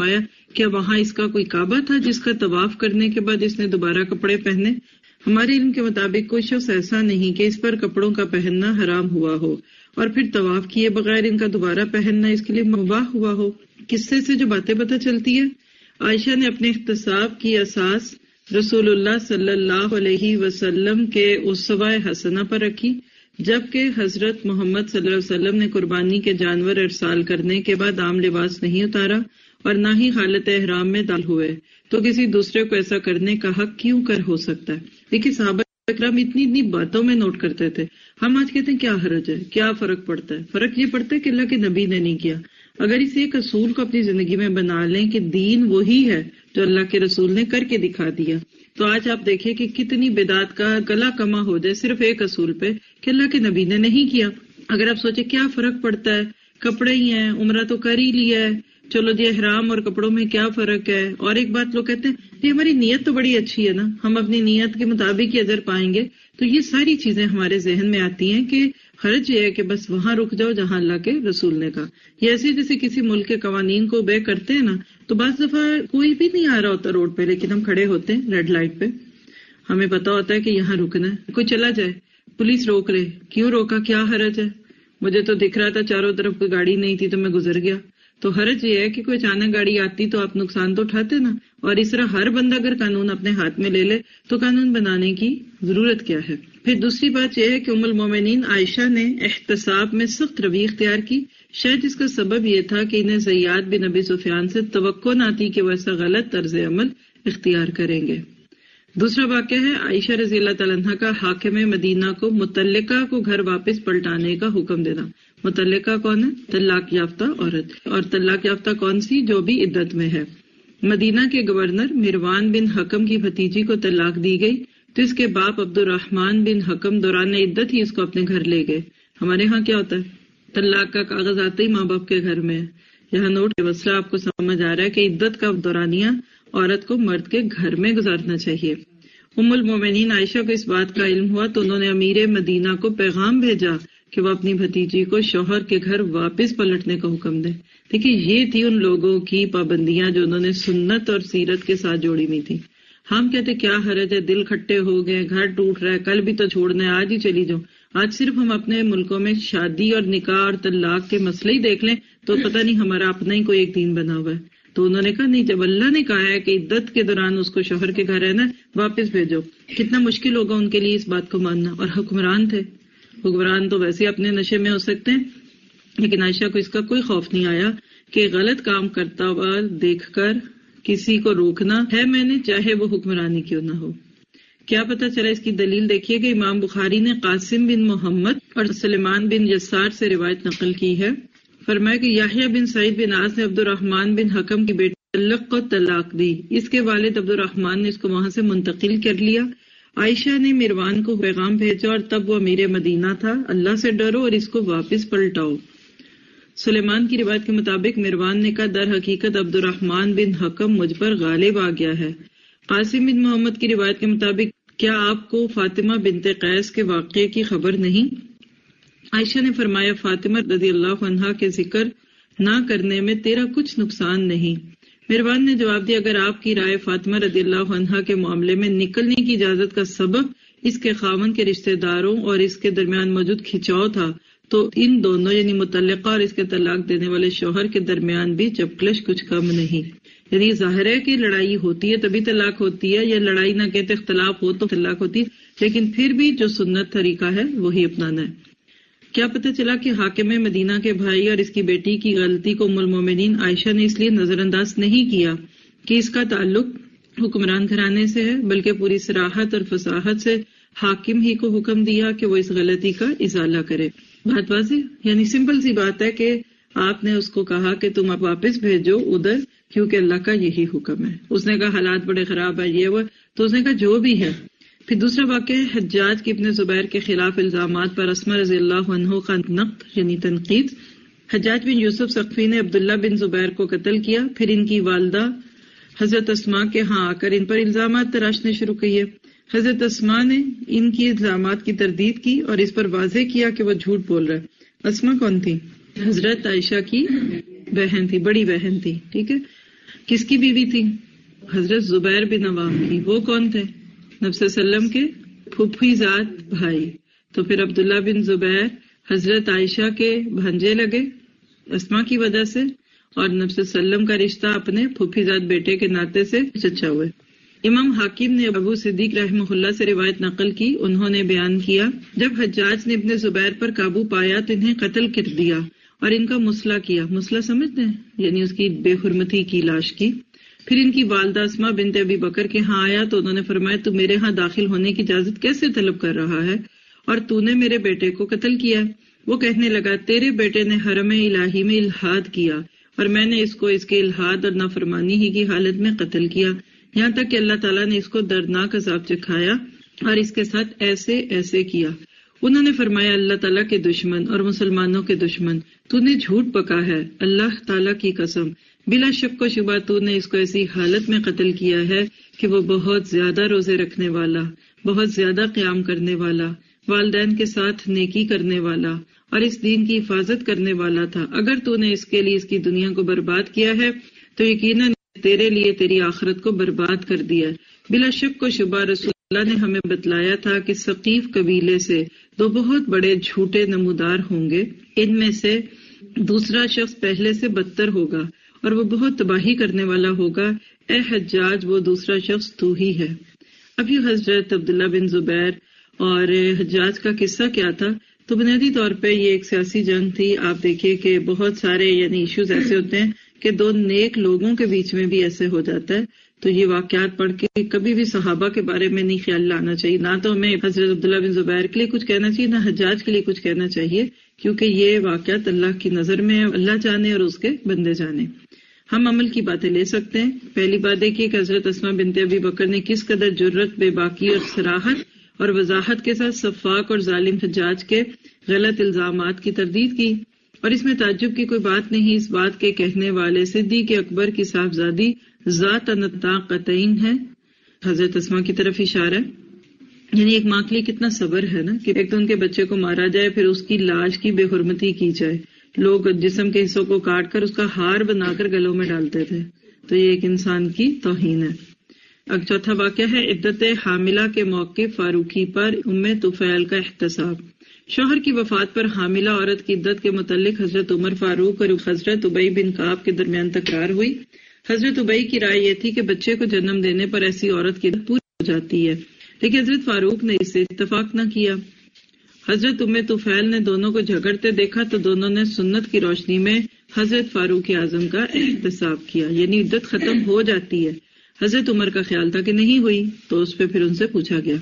کیا وہاں اس کا کوئی کعبہ تھا جس کا طواف کرنے کے بعد اس نے دوبارہ کپڑے پہنے؟ ہمارے علم کے مطابق کوئی شخص ایسا نہیں کہ اس پر کپڑوں کا پہننا حرام ہوا ہو اور پھر طواف کیے بغیر ان کا دوبارہ پہننا اس کے لیے مباح ہوا ہو۔ قصے سے جو باتیں پتہ چلتی ہے، عائشہ نے اپنے احتساب کی اساس رسول اللہ صلی اللہ علیہ وسلم کے اسوہ حسنہ پر رکھی، جبکہ حضرت محمد صلی اللہ علیہ وسلم نے قربانی کے جانور ارسال کرنے کے بعد عام لباس نہیں اتارا اور نہ ہی حالت احرام میں داخل ہوئے، تو کسی دوسرے کو ایسا کرنے کا حق کیوں کر ہو سکتا ہے؟ دیکھیے صحابہ اکرام اتنی باتوں میں نوٹ کرتے تھے، ہم آج کہتے ہیں کیا حرج ہے، کیا فرق پڑتا ہے؟ فرق یہ پڑتا ہے کہ اللہ کے نبی نے نہیں کیا۔ اگر اس ایک اصول کو اپنی زندگی میں بنا لیں کہ دین وہی ہے جو اللہ کے رسول نے کر کے دکھا دیا، تو آج آپ دیکھیں کہ کتنی بدعت کا گلا کما ہو جائے صرف ایک اصول پہ کہ اللہ کے نبی نے نہیں کیا۔ اگر آپ سوچیں کیا فرق پڑتا ہے، کپڑے ہی ہیں، عمرہ تو کر ہی لیا ہے، چلو جی احرام اور کپڑوں میں کیا فرق ہے؟ اور ایک بات لوگ کہتے ہیں جی ہماری نیت تو بڑی اچھی ہے نا، ہم اپنی نیت کے مطابق ہی اجر پائیں گے۔ تو یہ ساری چیزیں ہمارے ذہن میں آتی ہیں کہ حرج یہ ہے کہ بس وہاں رک جاؤ جہاں اللہ کے رسول نے کہا۔ یہ ایسے جیسے کسی ملک کے قوانین کو obey کرتے ہیں نا، تو بعض دفعہ کوئی بھی نہیں آ رہا ہوتا روڈ پہ، لیکن ہم کھڑے ہوتے ہیں ریڈ لائٹ پہ، ہمیں پتا ہوتا ہے کہ یہاں رکنا ہے، کوئی چلا جائے پولیس روک لے، کیوں روکا، کیا حرج ہے؟ مجھے تو دکھ رہا تھا چاروں طرف کوئی گاڑی نہیں تھی تو میں گزر گیا۔ تو حرج یہ ہے کہ کوئی اچانک گاڑی آتی تو آپ نقصان تو اٹھاتے نا، اور اس طرح ہر بندہ اگر قانون اپنے ہاتھ میں لے لے تو قانون بنانے کی ضرورت کیا ہے؟ پھر دوسری بات یہ ہے کہ ام المومنین عائشہ نے احتساب میں سخت روی اختیار کی، شاید اس کا سبب یہ تھا کہ انہیں زیاد بن ابی سفیان سے توقع نہ تھی کہ وہ ایسا غلط طرز عمل اختیار کریں گے۔ دوسرا واقعہ ہے عائشہ رضی اللہ تعالیٰ عنہ کا حاکم مدینہ کو متعلقہ کو گھر واپس پلٹانے کا حکم دینا۔ متعلقہ کون ہے؟ طلاق یافتہ عورت، اور طلاق یافتہ کون سی؟ جو بھی عدت میں ہے۔ مدینہ کے گورنر مروان بن حکم کی بھتیجی کو طلاق دی گئی تو اس کے باپ عبد الرحمن بن حکم دوران عدت ہی اس کو اپنے گھر لے گئے۔ ہمارے ہاں کیا ہوتا ہے؟ طلاق کا کاغذ آتے ہی ماں باپ کے گھر میں ہے۔ یہاں نوٹ مسئلہ آپ کو سمجھ آ رہا ہے کہ عدت کا دورانیہ عورت کو مرد کے گھر میں گزارنا چاہیے۔ ام المومنین عائشہ کو اس بات کا علم ہوا تو انہوں نے امیر مدینہ کو پیغام بھیجا کہ وہ اپنی بھتیجی کو شوہر کے گھر واپس پلٹنے کا حکم دے۔ دیکھیے یہ تھی ان لوگوں کی پابندیاں جو انہوں نے سنت اور سیرت کے ساتھ جوڑی ہوئی تھی۔ ہم کہتے کیا حرج ہے، دل کھٹے ہو گئے، گھر ٹوٹ رہا ہے، کل بھی تو چھوڑنا ہے، آج ہی چلی جاؤ۔ آج صرف ہم اپنے ملکوں میں شادی اور نکاح اور طلاق کے مسئلے ہی دیکھ لیں تو پتہ نہیں ہمارا اپنا ہی کوئی ایک دین بنا ہوا ہے۔ تو انہوں نے کہا نہیں، جب اللہ نے کہا ہے کہ عدت کے دوران اس کو شوہر کے گھر رہنا ہے، واپس بھیجو۔ کتنا مشکل ہوگا ان کے لیے اس بات کو ماننا، اور حکمران تھے۔ حکمران تو ویسے اپنے نشے میں ہو سکتے ہیں، لیکن عائشہ کو اس کا کوئی خوف نہیں آیا کہ غلط کام کرتا ہوا دیکھ کر کسی کو روکنا ہے میں نے، چاہے وہ حکمرانی کیوں نہ ہو۔ کیا پتا چلا؟ اس کی دلیل دیکھیے کہ امام بخاری نے قاسم بن محمد اور سلیمان بن یسار سے روایت نقل کی ہے، فرمایا کہ یحییٰ بن سعید بن عاص نے عبد الرحمن بن حکم کی بیٹی مطلق کو طلاق دی، اس کے والد عبد الرحمن نے اس کو وہاں سے منتقل کر لیا۔ عائشہ نے مروان کو پیغام بھیجا اور تب وہ امیر مدینہ تھا، اللہ سے ڈرو اور اس کو واپس پلٹاؤ۔ سلیمان کی روایت کے مطابق مروان نے کہا در حقیقت عبد الرحمن بن حکم مجھ پر غالب آ گیا ہے۔ قاسم بن محمد کی روایت کے مطابق کیا آپ کو فاطمہ بنت قیس کے واقعے کی خبر نہیں؟ عائشہ نے فرمایا فاطمہ رضی اللہ عنہا کے ذکر نہ کرنے میں تیرا کچھ نقصان نہیں۔ مروان نے جواب دیا اگر آپ کی رائے فاطمہ رضی اللہ عنہا کے معاملے میں نکلنے کی اجازت کا سبب اس کے خاوند کے رشتہ داروں اور اس کے درمیان موجود کھچاؤ تھا تو ان دونوں یعنی متعلقہ اور اس کے طلاق دینے والے شوہر کے درمیان بھی چپکلش کچھ کم نہیں۔ یعنی ظاہر ہے کہ لڑائی ہوتی ہے تبھی طلاق ہوتی ہے، یا لڑائی نہ کہتے اختلاف ہو تو طلاق ہوتی ہے، لیکن پھر بھی جو سنت طریقہ ہے وہی اپنانا ہے۔ کیا پتہ چلا کہ حاکم مدینہ کے بھائی اور اس کی بیٹی کی غلطی کو ام المومنین عائشہ نے اس لیے نظر انداز نہیں کیا کہ اس کا تعلق حکمران گھرانے سے ہے، بلکہ پوری صراحت اور فصاحت سے حاکم ہی کو حکم دیا کہ وہ اس غلطی کا ازالہ کرے۔ بات واضح، یعنی سمپل سی بات ہے کہ آپ نے اس کو کہا کہ تم اب واپس بھیجو ادھر، کیونکہ اللہ کا یہی حکم ہے۔ اس نے کہا حالات بڑے خراب ہے یہ وہ، تو اس نے کہا جو بھی ہے۔ پھر دوسرا واقعہ ہے حجاج کے ابن زبیر کے خلاف الزامات پر اسماء رضی اللہ عنہ کا نقد یعنی تنقید۔ حجاج بن یوسف ثقفی نے عبداللہ بن زبیر کو قتل کیا، پھر ان کی والدہ حضرت اسماء کے ہاں آ کر ان پر الزامات تراشنے شروع کیے۔ حضرت اسماء نے ان کی الزامات کی تردید کی اور اس پر واضح کیا کہ وہ جھوٹ بول رہا ہے۔ اسماء کون تھی؟ حضرت عائشہ کی بہن تھی، بڑی بہن تھی، ٹھیک ہے۔ کس کی بیوی تھی؟ حضرت زبیر بن عوام کی. وہ کون تھے؟ نبی صلی اللہ علیہ وسلم کے پھوپھی زاد بھائی. تو پھر عبداللہ بن زبیر حضرت عائشہ کے بھانجے لگے اسما کی وجہ سے، اور نبی صلی اللہ علیہ وسلم کا رشتہ اپنے پھوپھی زاد بیٹے کے ناطے سے چچا ہوئے. امام حاکم نے ابو صدیق رحمہ اللہ سے روایت نقل کی. انہوں نے بیان کیا جب حجاج نے ابن زبیر پر قابو پایا تو انہیں قتل کر دیا اور ان کا مسلح کیا. مسلح سمجھتے ہیں؟ یعنی اس کی بے حرمتی کی، لاش کی. پھر ان کی والدہ اسما بنت ابی بکر کے ہاں آیا تو انہوں نے فرمایا تو میرے ہاں داخل ہونے کی اجازت کیسے طلب کر رہا ہے اور تو نے میرے بیٹے کو قتل کیا؟ وہ کہنے لگا تیرے بیٹے نے حرم الہی میں الحاد کیا اور میں نے اس کو اس کے الحاد اور نافرمانی ہی کی حالت میں قتل کیا، یہاں تک کہ اللہ تعالیٰ نے اس کو دردناک عذاب چکھایا اور اس کے ساتھ ایسے ایسے کیا. انہوں نے فرمایا اللہ تعالیٰ کے دشمن اور مسلمانوں کے دشمن، تو نے جھوٹ پکا ہے، اللہ تعالیٰ کی قسم بلا شک و شبہ تو نے اس کو ایسی حالت میں قتل کیا ہے کہ وہ بہت زیادہ روزے رکھنے والا، بہت زیادہ قیام کرنے والا، والدین کے ساتھ نیکی کرنے والا اور اس دین کی حفاظت کرنے والا تھا. اگر تو نے اس کے لیے اس کی دنیا کو برباد کیا ہے تو یقیناً تیرے لیے تیری آخرت کو برباد کر دیا. بلا شک و شبہ رسول اللہ نے ہمیں بتلایا تھا کہ ثقیف قبیلے سے دو بہت بڑے جھوٹے نمودار ہوں گے، ان میں سے دوسرا شخص پہلے سے بدتر ہوگا اور وہ بہت تباہی کرنے والا ہوگا. اے حجاج وہ دوسرا شخص تو ہی ہے. ابھی حضرت عبداللہ بن زبیر اور حجاج کا قصہ کیا تھا؟ تو بنیادی طور پہ یہ ایک سیاسی جنگ تھی. آپ دیکھیے کہ بہت سارے یعنی ایشوز ایسے ہوتے ہیں کہ دو نیک لوگوں کے بیچ میں بھی ایسے ہو جاتا ہے. تو یہ واقعات پڑھ کے کبھی بھی صحابہ کے بارے میں نہیں خیال لانا چاہیے، نہ تو ہمیں حضرت عبداللہ بن زبیر کے لیے کچھ کہنا چاہیے، نہ حجاج کے لیے کچھ کہنا چاہیے، کیونکہ یہ واقعات اللہ کی نظر میں اللہ جانے اور اس کے بندے جانے. ہم عمل کی باتیں لے سکتے ہیں. پہلی بات دیکھیے کہ حضرت اسما بنت ابی بکر نے کس قدر جرت، بے باکی اور صراحت اور وضاحت کے ساتھ سفاک اور ظالم حجاج کے غلط الزامات کی تردید کی. اور اس میں تعجب کی کوئی بات نہیں، اس بات کے کہنے والے صدیق اکبر کی صاحبزادی ذات نطاق قطعین ہے. حضرت اسما کی طرف اشارہ ہے. یعنی ایک ماں کے لیے کتنا صبر ہے نا کہ ایک تو ان کے بچے کو مارا جائے، پھر اس کی لاش کی بے حرمتی کی جائے. لوگ جسم کے حصوں کو کاٹ کر اس کا ہار بنا کر گلوں میں ڈالتے تھے. تو یہ ایک انسان کی توہین ہے. اب چوتھا واقعہ ہے عدت حاملہ کے موقع فاروقی پر ام طفیل کا احتساب. شوہر کی وفات پر حاملہ عورت کی عدت کے متعلق حضرت عمر فاروق اور حضرت ابی بن کعب کے درمیان تکرار ہوئی. حضرت ابی کی رائے یہ تھی کہ بچے کو جنم دینے پر ایسی عورت کی عدت پوری ہو جاتی ہے، لیکن حضرت فاروق نے اس سے اتفاق نہ کیا. حضرت ام طفیل نے دونوں کو جھگڑتے دیکھا تو دونوں نے سنت کی روشنی میں حضرت فاروق اعظم کا احتساب کیا، یعنی عدت ختم ہو جاتی ہے. حضرت عمر کا خیال تھا کہ نہیں ہوئی، تو اس پہ پھر ان سے پوچھا گیا.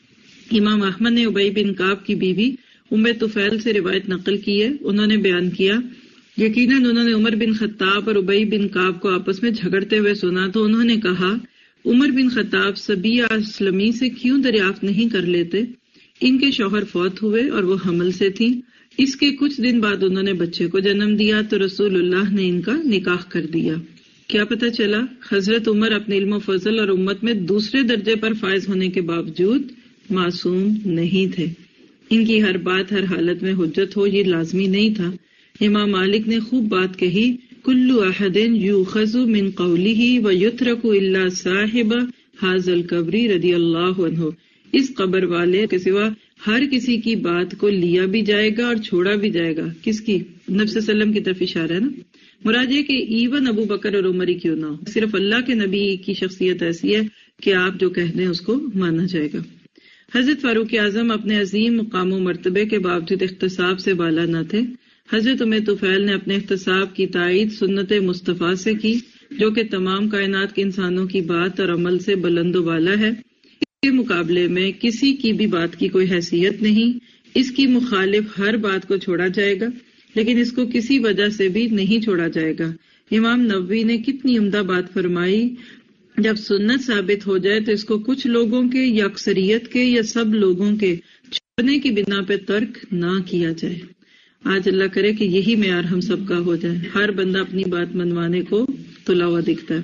امام احمد نے ابی بن کعب کی بیوی ام طفیل سے روایت نقل کی ہے. انہوں نے بیان کیا یقیناً انہوں نے عمر بن خطاب اور ابی بن کعب کو آپس میں جھگڑتے ہوئے سنا تو انہوں نے کہا عمر بن خطاب سبیہ اسلمی سے کیوں دریافت نہیں کر لیتے؟ ان کے شوہر فوت ہوئے اور وہ حمل سے تھیں. اس کے کچھ دن بعد انہوں نے بچے کو جنم دیا تو رسول اللہ نے ان کا نکاح کر دیا. کیا پتہ چلا؟ حضرت عمر اپنے علم و فضل اور امت میں دوسرے درجے پر فائز ہونے کے باوجود معصوم نہیں تھے. ان کی ہر بات ہر حالت میں حجت ہو یہ لازمی نہیں تھا. امام مالک نے خوب بات کہی کل احد یؤخذ من قولہ ویترک الا صاحب ھذا القبر رضی اللہ عنہ. اس قبر والے کے سوا ہر کسی کی بات کو لیا بھی جائے گا اور چھوڑا بھی جائے گا. کس کی؟ نبی صلی اللہ علیہ وسلم کی طرف اشارہ ہے نا. مراد یہ کہ ایون ابو بکر اور عمر ہی کیوں نہ ہو، صرف اللہ کے نبی کی شخصیت ایسی ہے کہ آپ جو کہہ دیں اس کو مانا جائے گا. حضرت فاروق اعظم اپنے عظیم مقام و مرتبے کے باوجود احتساب سے بالا نہ تھے. حضرت ام طفیل نے اپنے احتساب کی تائید سنت مصطفیٰ سے کی جو کہ تمام کائنات کے انسانوں کی بات اور عمل سے بلند و بالا ہے. اس کے مقابلے میں کسی کی بھی بات کی کوئی حیثیت نہیں. اس کی مخالف ہر بات کو چھوڑا جائے گا لیکن اس کو کسی وجہ سے بھی نہیں چھوڑا جائے گا. امام نووی نے کتنی عمدہ بات فرمائی، جب سنت ثابت ہو جائے تو اس کو کچھ لوگوں کے یا اکثریت کے یا سب لوگوں کے چھوڑنے کی بنا پہ ترک نہ کیا جائے. آج اللہ کرے کہ یہی معیار ہم سب کا ہو جائے، ہر بندہ اپنی بات منوانے کو تلا ہوا دکھتا ہے.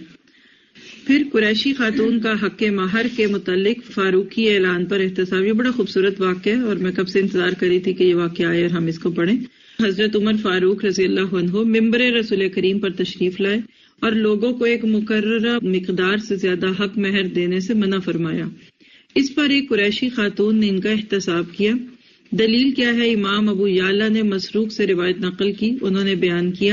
پھر قریشی خاتون کا حق مہر کے متعلق فاروقی اعلان پر احتساب. یہ بڑا خوبصورت واقعہ ہے اور میں کب سے انتظار کری تھی کہ یہ واقعہ آئے اور ہم اس کو پڑھیں. حضرت عمر فاروق رضی اللہ عنہ ممبر رسول کریم پر تشریف لائے اور لوگوں کو ایک مقررہ مقدار سے زیادہ حق مہر دینے سے منع فرمایا۔ اس پر ایک قریشی خاتون نے ان کا احتساب کیا۔ دلیل کیا ہے؟ امام ابو یعلا نے مسروق سے روایت نقل کی، انہوں نے بیان کیا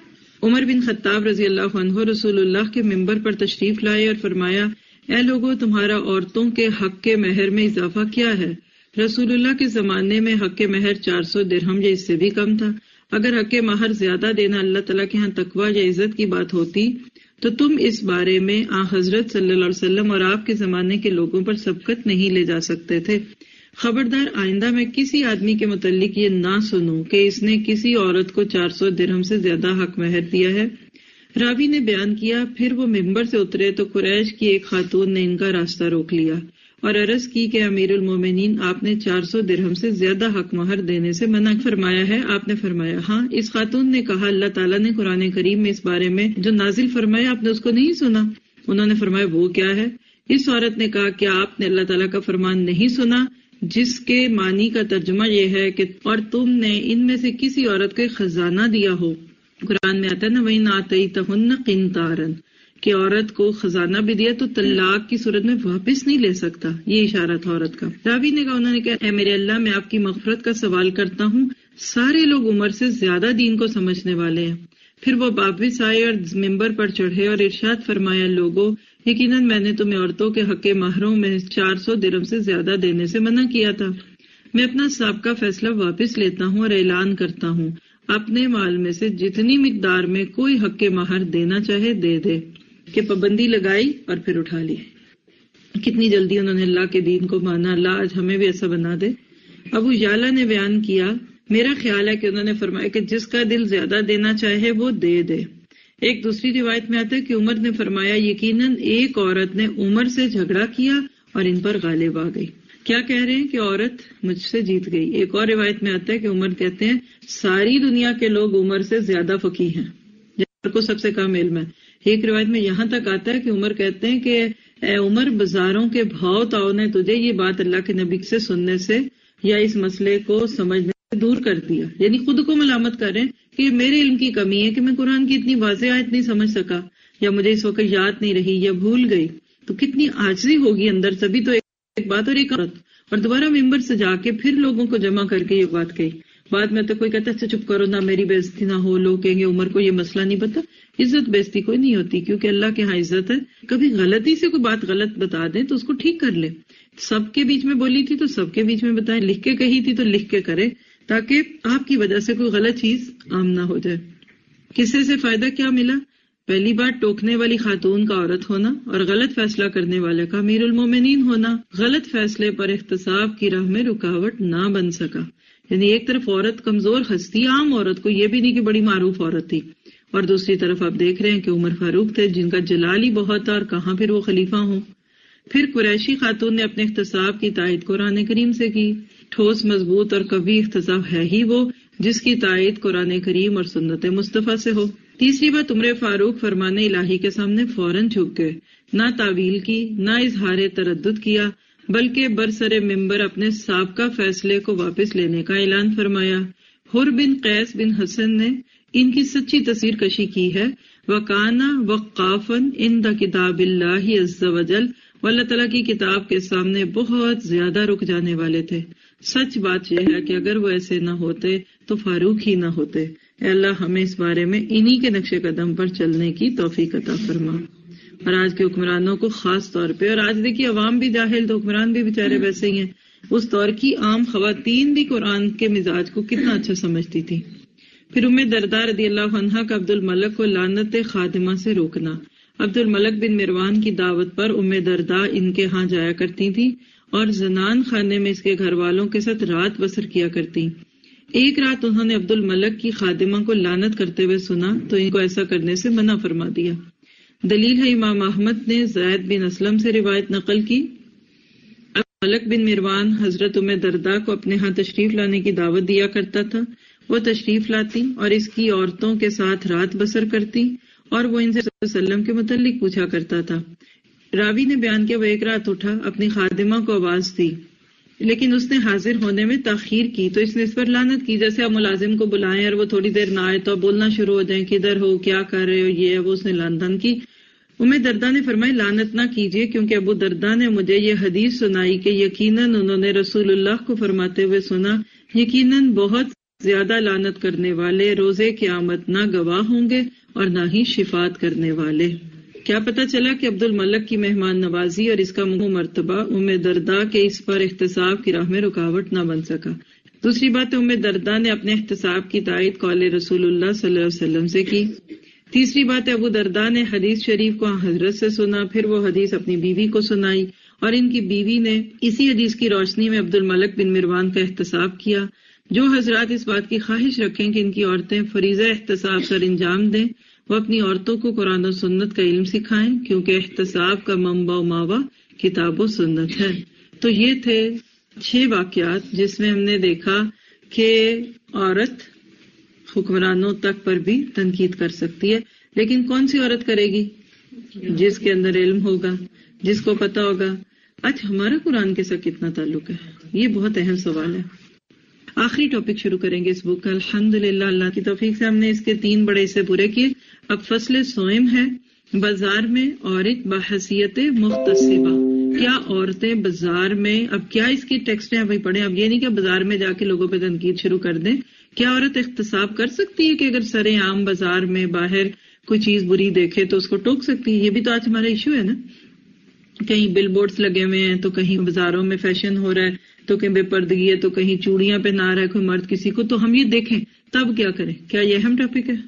عمر بن خطاب رضی اللہ عنہ رسول اللہ کے منبر پر تشریف لائے اور فرمایا، اے لوگو، تمہارا عورتوں کے حق کے مہر میں اضافہ کیا ہے؟ رسول اللہ کے زمانے میں حق کے مہر 400 درہم یا اس سے بھی کم تھا۔ اگر حق مہر زیادہ دینا اللہ تعالیٰ کے ہاں تقویٰ یا عزت کی بات ہوتی تو تم اس بارے میں حضرت صلی اللہ علیہ وسلم اور آپ کے زمانے کے لوگوں پر سبقت نہیں لے جا سکتے تھے۔ خبردار، آئندہ میں کسی آدمی کے متعلق یہ نہ سنوں کہ اس نے کسی عورت کو 400 درہم سے زیادہ حق مہر دیا ہے۔ راوی نے بیان کیا، پھر وہ ممبر سے اترے تو قریش کی ایک خاتون نے ان کا راستہ روک لیا اور عرض کی کہ امیر المومنین، آپ نے 400 درہم سے زیادہ حق مہر دینے سے منع فرمایا ہے۔ آپ نے فرمایا ہاں۔ اس خاتون نے کہا، اللہ تعالیٰ نے قرآن کریم میں اس بارے میں جو نازل فرمایا آپ نے اس کو نہیں سنا؟ انہوں نے فرمایا وہ کیا ہے؟ اس عورت نے کہا، کیا آپ نے اللہ تعالیٰ کا فرمان نہیں سنا جس کے معنی کا ترجمہ یہ ہے کہ اور تم نے ان میں سے کسی عورت کو ایک خزانہ دیا ہو؟ قرآن میں آتا ہے نا، وَإِنْ آتَيْتَهُنَّ قِنْطَارًا، کہ عورت کو خزانہ بھی دیا تو طلاق کی صورت میں واپس نہیں لے سکتا۔ یہ اشارہ تھا عورت کا۔ راوی نے کہا، انہوں نے کہا، اے میرے اللہ، میں آپ کی مغفرت کا سوال کرتا ہوں، سارے لوگ عمر سے زیادہ دین کو سمجھنے والے ہیں۔ پھر وہ واپس آئے اور ممبر پر چڑھے اور ارشاد فرمایا، لوگوں، یقیناً میں نے تمہیں عورتوں کے حق مہروں میں 400 درہم سے زیادہ دینے سے منع کیا تھا۔ میں اپنا سابقہ فیصلہ واپس لیتا ہوں اور اعلان کرتا ہوں، اپنے مال میں سے جتنی مقدار میں کوئی حق مہر دینا چاہے دے دے۔ کہ پابندی لگائی اور پھر اٹھا لی۔ کتنی جلدی انہوں نے اللہ کے دین کو مانا۔ اللہ آج ہمیں بھی ایسا بنا دے۔ ابو یعلا نے بیان کیا، میرا خیال ہے کہ انہوں نے فرمایا کہ جس کا دل زیادہ دینا چاہے وہ دے دے۔ ایک دوسری روایت میں آتا ہے کہ عمر نے فرمایا، یقیناً ایک عورت نے عمر سے جھگڑا کیا اور ان پر غالب آ گئی۔ کیا کہہ رہے ہیں کہ عورت مجھ سے جیت گئی۔ ایک اور روایت میں آتا ہے کہ عمر کہتے ہیں، ساری دنیا کے لوگ عمر سے زیادہ فقیہ ہیں، عمر کو سب سے کم علم ہے۔ ایک روایت میں یہاں تک آتا ہے کہ عمر کہتے ہیں کہ اے عمر، بازاروں کے بھاؤ تاؤ نے تجھے یہ بات اللہ کے نبی سے سننے سے یا اس مسئلے کو سمجھنے سے دور کر دیا۔ یعنی خود کو ملامت کر رہے ہیں کہ میرے علم کی کمی ہے کہ میں قرآن کی اتنی واضح آیت نہیں سمجھ سکا، یا مجھے اس وقت یاد نہیں رہی یا بھول گئی۔ تو کتنی عاجزی ہوگی اندر سے۔ بھی تو ایک بات اور ایک عورت، اور دوبارہ ممبر سے جا کے پھر لوگوں کو جمع کر کے یہ بات کہی۔ بعد میں تو کوئی کہتا ہے چپ کرو، نہ میری بے عزتی نہ ہو، لوگ کہیں گے عمر کو یہ مسئلہ نہیں پتا۔ عزت بے عزتی کوئی نہیں ہوتی، کیونکہ اللہ کے ہاں عزت ہے۔ کبھی غلطی سے کوئی بات غلط بتا دیں تو اس کو ٹھیک کر لے۔ سب کے بیچ میں بولی تھی تو سب کے بیچ میں بتائیں، لکھ کے کہی تھی تو لکھ کے کرے، تاکہ آپ کی وجہ سے کوئی غلط چیز عام نہ ہو جائے۔ قصے سے فائدہ کیا ملا؟ پہلی بات، ٹوکنے والی خاتون کا عورت ہونا اور غلط فیصلہ کرنے والے کا امیر المومنین ہونا غلط فیصلے پر احتساب کی راہ میں رکاوٹ نہ بن سکا۔ یعنی ایک طرف عورت کمزور ہستی، عام عورت کو یہ بھی نہیں کہ بڑی معروف عورت تھی، اور دوسری طرف آپ دیکھ رہے ہیں کہ عمر فاروق تھے جن کا جلال ہی بہت تھا، اور کہاں پھر وہ خلیفہ ہوں۔ پھر قریشی خاتون نے اپنے احتساب کی تائید قرآن کریم سے کی۔ ٹھوس، مضبوط اور قوی احتساب ہے ہی وہ جس کی تائید قرآن کریم اور سنت مصطفیٰ سے ہو۔ تیسری بات، عمر فاروق فرمان الہی کے سامنے فوراً جھک گئے، نہ تعویل کی، نہ اظہار تردد کیا، بلکہ برسر ممبر اپنے سابقہ فیصلے کو واپس لینے کا اعلان فرمایا۔ حر بن قیس بن حسن نے ان کی سچی تصویر کشی کی ہے۔ وَقَانَ وَقَّافًا عِنْدَ کتاب اللہ عز وجل، اللہ تعالیٰ کی کتاب کے سامنے بہت زیادہ رک جانے والے تھے۔ سچ بات یہ ہے کہ اگر وہ ایسے نہ ہوتے تو فاروق ہی نہ ہوتے۔ اے اللہ ہمیں اس بارے میں انہی کے نقش قدم پر چلنے کی توفیق عطا فرما۔ اور آج کے حکمرانوں کو خاص طور پہ، اور آج دیکھیے عوام بھی جاہل تو حکمران بھی بیچارے ویسے ہی ہیں، اس دور کی عام خواتین بھی قرآن کے مزاج کو کتنا اچھا سمجھتی تھی۔ پھر ام درداء رضی اللہ عنہا کا عبد الملک کو لعنت خادمہ سے روکنا۔ عبد الملک بن مروان کی دعوت پر ام درداء ان کے ہاں جایا کرتی تھی اور زنان خانے میں اس کے گھر والوں کے ساتھ رات بسر کیا کرتی۔ ایک رات انہوں نے عبد الملک کی خادمہ کو لعنت کرتے ہوئے سنا تو ان کو ایسا کرنے سے منع فرما دیا۔ دلیل ہے امام احمد نے زید بن اسلم سے روایت نقل کی، عبد الملک بن مروان حضرت ام درداء کو اپنے ہاں تشریف لانے کی دعوت دیا کرتا تھا۔ وہ تشریف لاتی اور اس کی عورتوں کے ساتھ رات بسر کرتی اور وہ ان سے صلی اللہ علیہ وسلم کے متعلق پوچھا کرتا تھا۔ راوی نے بیان کیا، وہ ایک رات اٹھا، اپنی خادمہ کو آواز دی، لیکن اس نے حاضر ہونے میں تاخیر کی تو اس نے اس پر لعنت کی. جیسے آپ ملازم کو بلائیں اور وہ تھوڑی دیر نہ آئے تو آپ بولنا شروع ہو جائیں کدھر ہو, کیا کر رہے ہو, یہ وہ, اس نے لعنت کی. دردہ نے فرمایا لعنت نہ کیجیے, کیونکہ ابو دردہ نے مجھے یہ حدیث سنائی کہ یقیناً انہوں نے رسول اللہ کو فرماتے ہوئے سنا, یقیناً بہت زیادہ لعنت کرنے والے روزے قیامت نہ گواہ ہوں گے اور نہ ہی شفاعت کرنے والے. کیا پتہ چلا کہ عبد الملک کی مہمان نوازی اور اس کا مرتبہ دردہ کے اس پر احتساب کی راہ میں رکاوٹ نہ بن سکا. دوسری بات, دردہ نے اپنے احتساب کی تائید قول رسول اللہ صلی اللہ علیہ وسلم سے کی. تیسری بات, ابو دردہ نے حدیث شریف کو حضرت سے سنا, پھر وہ حدیث اپنی بیوی کو سنائی اور ان کی بیوی نے اسی حدیث کی روشنی میں عبد الملک بن مروان کا احتساب کیا. جو حضرات اس بات کی خواہش رکھیں کہ ان کی عورتیں فریضہ احتساب سر انجام دیں, وہ اپنی عورتوں کو قرآن و سنت کا علم سکھائیں, کیونکہ احتساب کا منبع و ماوا کتاب و سنت ہے. تو یہ تھے 6 واقعات جس میں ہم نے دیکھا کہ عورت حکمرانوں تک پر بھی تنقید کر سکتی ہے, لیکن کون سی عورت کرے گی؟ جس کے اندر علم ہوگا, جس کو پتا ہوگا. آج ہمارا قرآن کے ساتھ کتنا تعلق ہے, یہ بہت اہم سوال ہے. آخری ٹاپک شروع کریں گے اس بک کا. الحمدللہ اللہ کی توفیق سے ہم نے اس کے 3 بڑے حصے پورے کیے. اب فصل سوئم ہے, بازار میں عورت بحیثیت مختصبہ. کیا عورتیں بازار میں, اب کیا اس کی ٹیکسٹ ہیں بھائی پڑھیں. اب یہ نہیں کہ بازار میں جا کے لوگوں پہ تنقید شروع کر دیں. کیا عورت احتساب کر سکتی ہے کہ اگر سرے عام بازار میں باہر کوئی چیز بری دیکھے تو اس کو ٹوک سکتی ہے؟ یہ بھی تو آج ہمارا ایشو ہے نا. کہیں بل بورڈز لگے ہوئے ہیں تو کہیں بازاروں میں فیشن ہو رہا ہے تو کہیں بے پردگی ہے تو کہیں چوڑیاں پہنا رہا ہے کوئی مرد کسی کو, تو ہم یہ دیکھیں تب کیا کریں؟ کیا یہ اہم ٹاپک ہے؟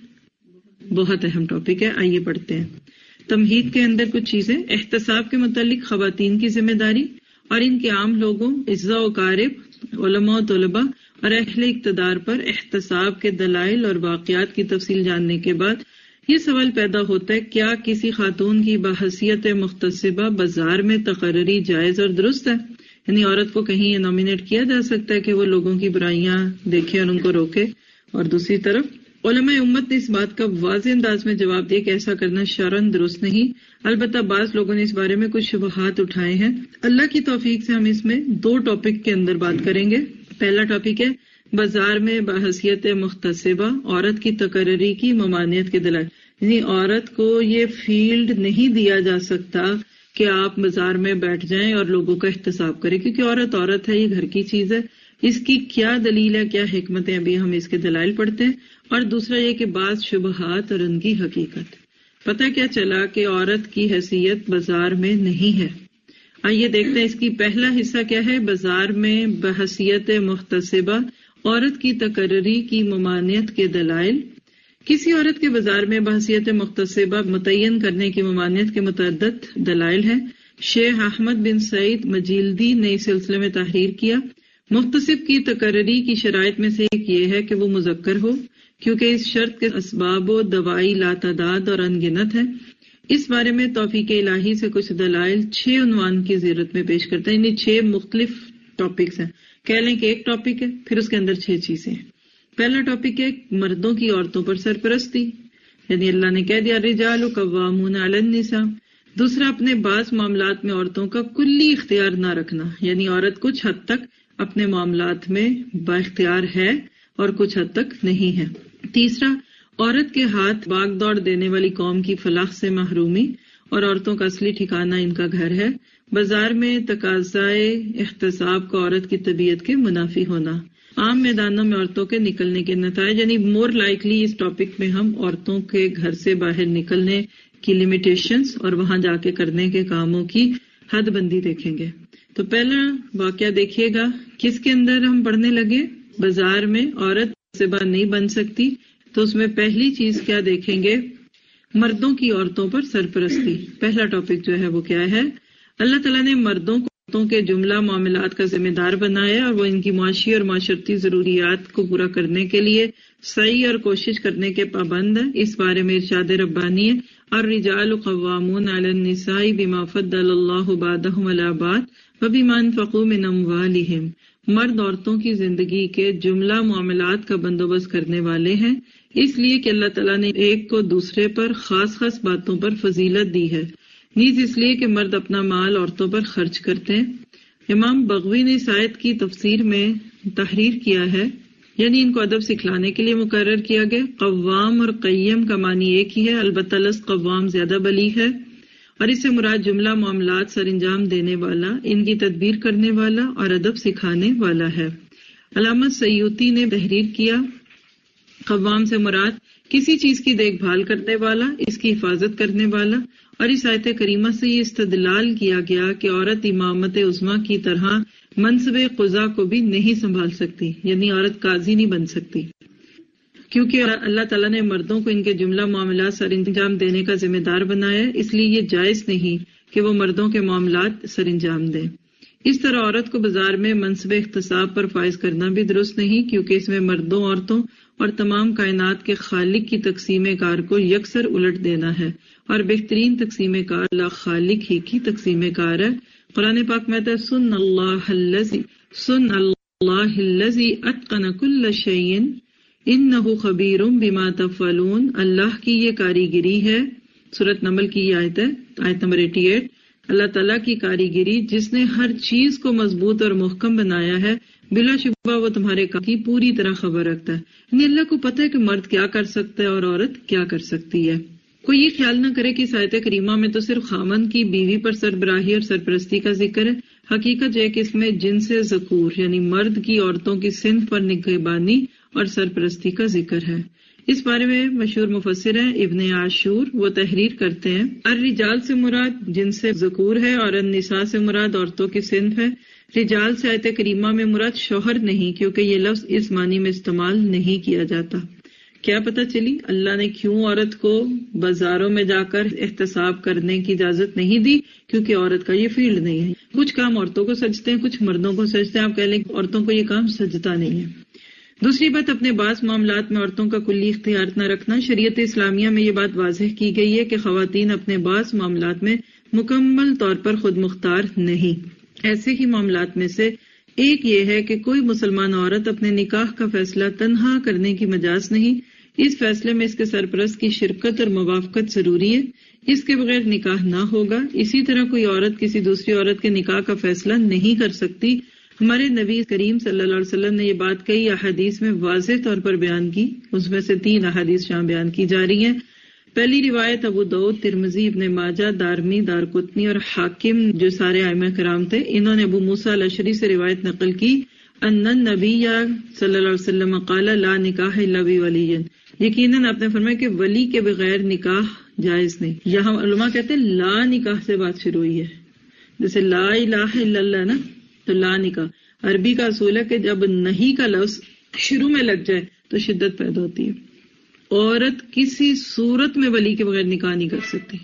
بہت اہم ٹاپک ہے. آئیے پڑھتے ہیں. تمہید کے اندر کچھ چیزیں. احتساب کے متعلق خواتین کی ذمہ داری اور ان کے عام لوگوں, اعزاء و قارب, علماء و طلباء اور اہل اقتدار پر احتساب کے دلائل اور واقعات کی تفصیل جاننے کے بعد یہ سوال پیدا ہوتا ہے, کیا کسی خاتون کی بحیثیت مختصبہ بازار میں تقرری جائز اور درست ہے؟ یعنی عورت کو کہیں یہ نامینیٹ کیا جا سکتا ہے کہ وہ لوگوں کی برائیاں دیکھے اور ان کو روکے؟ اور دوسری طرف علماء امت نے اس بات کا واضح انداز میں جواب دیا کہ ایسا کرنا شرعاً درست نہیں. البتہ بعض لوگوں نے اس بارے میں کچھ شبہات اٹھائے ہیں. اللہ کی توفیق سے ہم اس میں 2 ٹاپک کے اندر بات کریں گے. پہلا ٹاپک ہے بازار میں بحیثیت مختصبہ عورت کی تقرری کی ممانعت کے دلائل. یعنی عورت کو یہ فیلڈ نہیں دیا جا سکتا کہ آپ بازار میں بیٹھ جائیں اور لوگوں کا احتساب کریں, کیونکہ عورت ہے, یہ گھر کی چیز ہے. اس کی کیا دلیل ہے, کیا حکمتیں, ابھی ہم اس کے دلائل پڑھتے ہیں. اور دوسرا یہ کہ بعض شبہات اور ان کی حقیقت. پتہ کیا چلا کہ عورت کی حیثیت بازار میں نہیں ہے. آئیے دیکھتے ہیں اس کی پہلا حصہ کیا ہے. بازار میں بحیثیت مختصبہ عورت کی تقرری کی ممانعت کے دلائل. کسی عورت کے بازار میں بحیثیت مختصبہ متعین کرنے کی ممانعت کے متعدد دلائل ہیں. شیخ احمد بن سعید مجیلدی نے اس سلسلے میں تحریر کیا. محتسب کی تقرری کی شرائط میں سے ایک یہ ہے کہ وہ مذکر ہو، کیونکہ اس شرط کے اسباب و دوائی لاتعداد اور انگنت ہے. اس بارے میں توفیق الہی سے کچھ دلائل 6 عنوان کی زیرت میں پیش کرتے ہیں، یعنی 6 مختلف ٹاپکس ہیں. کہہ لیں کہ ایک ٹاپک ہے، پھر اس کے اندر 6 چیزیں ہیں. پہلا ٹاپک ہے مردوں کی عورتوں پر سرپرستی، یعنی اللہ نے کہہ دیا الرجال قوامون علی النساء. دوسرا، اپنے بعض معاملات میں عورتوں کا کلی اختیار نہ رکھنا، یعنی عورت کچھ حد تک اپنے معاملات میں با اختیار ہے اور کچھ حد تک نہیں ہے. تیسرا، عورت کے ہاتھ باغ دوڑ دینے والی قوم کی فلاح سے محرومی اور عورتوں کا اصلی ٹھکانہ ان کا گھر ہے. بازار میں تقاضائے احتساب کو عورت کی طبیعت کے منافی ہونا. عام میدانوں میں عورتوں کے نکلنے کے نتائج، یعنی مور لائکلی اس ٹاپک میں ہم عورتوں کے گھر سے باہر نکلنے کی لمیٹیشنز اور وہاں جا کے کرنے کے کاموں کی حد بندی دیکھیں گے. تو پہلا واقعہ دیکھیے گا، کس کے اندر ہم پڑھنے لگے؟ بازار میں عورت سے باہر نہیں بن سکتی. تو اس میں پہلی چیز کیا دیکھیں گے؟ مردوں کی عورتوں پر سرپرستی. پہلا ٹاپک جو ہے وہ کیا ہے؟ اللہ تعالیٰ نے مردوں کو عورتوں کے جملہ معاملات کا ذمہ دار بنایا اور وہ ان کی معاشی اور معاشرتی ضروریات کو پورا کرنے کے لیے سعی اور کوشش کرنے کے پابند ہیں. اس بارے میں ارشاد ربانی ہے، الرجال قوامون علی النساء بما فضل اللہ بعضهم علی بعض وبما انفقوا من اموالہم. مرد عورتوں کی زندگی کے جملہ معاملات کا بندوبست کرنے والے ہیں، اس لیے کہ اللہ تعالیٰ نے ایک کو دوسرے پر خاص خاص باتوں پر فضیلت دی ہے. نیز اس لیے کہ مرد اپنا مال عورتوں پر خرچ کرتے ہیں. امام بغوی نے اس آیت کی تفسیر میں تحریر کیا ہے، یعنی ان کو ادب سکھلانے کے لیے مقرر کیا گیا۔ قوام اور قیم کا معنی ایک ہی ہے، البتہ لفظ قوام زیادہ بلیغ ہے، اور اس سے مراد جملہ معاملات سر انجام دینے والا، ان کی تدبیر کرنے والا اور ادب سکھانے والا ہے۔ علامہ سیوطی نے تحریر کیا، قوام سے مراد کسی چیز کی دیکھ بھال کرنے والا، اس کی حفاظت کرنے والا، اور اس آیت کریمہ سے یہ استدلال کیا گیا کہ عورت امامت عظمیٰ کی طرح منصب قضا کو بھی نہیں سنبھال سکتی، یعنی عورت قاضی نہیں بن سکتی، کیونکہ اللہ تعالیٰ نے مردوں کو ان کے جملہ معاملات سر انجام دینے کا ذمہ دار بنایا ہے، اس لیے یہ جائز نہیں کہ وہ مردوں کے معاملات سر انجام دیں۔ اس طرح عورت کو بازار میں منصب احتساب پر فائز کرنا بھی درست نہیں، کیونکہ اس میں مردوں، عورتوں اور تمام کائنات کے خالق کی تقسیم کار کو یکسر الٹ دینا ہے، اور بہترین تقسیم کار اللہ خالق ہی کی تقسیم کار ہے۔ قرآن پاک میں ہے سن اللہ الذی اتقن کل شیء انہ خبیر بما تفعلون، اللہ کی یہ کاریگری ہے، سورۃ نمل کی یہ آیت ہے، آیت نمبر 88، اللہ تعالیٰ کی کاریگری جس نے ہر چیز کو مضبوط اور محکم بنایا ہے، بلا شبہ وہ تمہارے کام کی پوری طرح خبر رکھتا ہے۔ یعنی اللہ کو پتہ ہے کہ مرد کیا کر سکتا ہے اور عورت کیا کر سکتی ہے۔ کوئی یہ خیال نہ کرے کہ اس آیت کریمہ میں تو صرف خاوند کی بیوی پر سربراہی اور سرپرستی کا ذکر ہے، حقیقت یہ کہ اس میں جنس ذکور یعنی مرد کی عورتوں کی صنف پر نگہبانی اور سرپرستی کا ذکر ہے۔ اس بارے میں مشہور مفسر ہیں ابن عاشور، وہ تحریر کرتے ہیں الرجال سے مراد جنس ذکور ہے اور النساء سے مراد عورتوں کی صنف ہے۔ رجال سے آیت کریمہ میں مراد شوہر نہیں، کیونکہ یہ لفظ اس معنی میں استعمال نہیں کیا جاتا۔ کیا پتہ چلی اللہ نے کیوں عورت کو بازاروں میں جا کر احتساب کرنے کی اجازت نہیں دی؟ کیونکہ عورت کا یہ فیلڈ نہیں ہے۔ کچھ کام عورتوں کو سجتے ہیں، کچھ مردوں کو سجتے ہیں، آپ کہہ لیں کہ عورتوں کو یہ کام سجتا نہیں ہے۔ دوسری بات، اپنے بعض معاملات میں عورتوں کا کلی اختیار نہ رکھنا۔ شریعت اسلامیہ میں یہ بات واضح کی گئی ہے کہ خواتین اپنے بعض معاملات میں مکمل طور پر خود مختار نہیں۔ ایسے ہی معاملات میں سے ایک یہ ہے کہ کوئی مسلمان عورت اپنے نکاح کا فیصلہ تنہا کرنے کی مجاز نہیں، اس فیصلے میں اس کے سرپرست کی شرکت اور موافقت ضروری ہے، اس کے بغیر نکاح نہ ہوگا۔ اسی طرح کوئی عورت کسی دوسری عورت کے نکاح کا فیصلہ نہیں کر سکتی۔ ہمارے نبی کریم صلی اللہ علیہ وسلم نے یہ بات کئی احادیث میں واضح طور پر بیان کی، اس میں سے 3 احادیث یہاں بیان کی جا رہی ہیں۔ پہلی روایت ابو داؤد، ترمذی، ابن ماجہ، دارمی، دارقطنی اور حاکم جو سارے ائمہ کرام تھے، انہوں نے ابو موسیٰ الاشعری سے روایت نقل کی ان النبی صلی اللہ علیہ وسلم قال لا نکاح الا بولی، یقیناً آپ نے فرمایا کہ ولی کے بغیر نکاح جائز نہیں۔ یہاں علماء کہتے ہیں لا نکاح سے بات شروع ہوئی ہے، جیسے لا الہ الا اللہ نا، تو لا نکاح عربی کا اصول ہے کہ جب نہیں کا لفظ شروع میں لگ جائے تو شدت پیدا ہوتی ہے۔ عورت کسی صورت میں ولی کے بغیر نکاح نہیں کر سکتی۔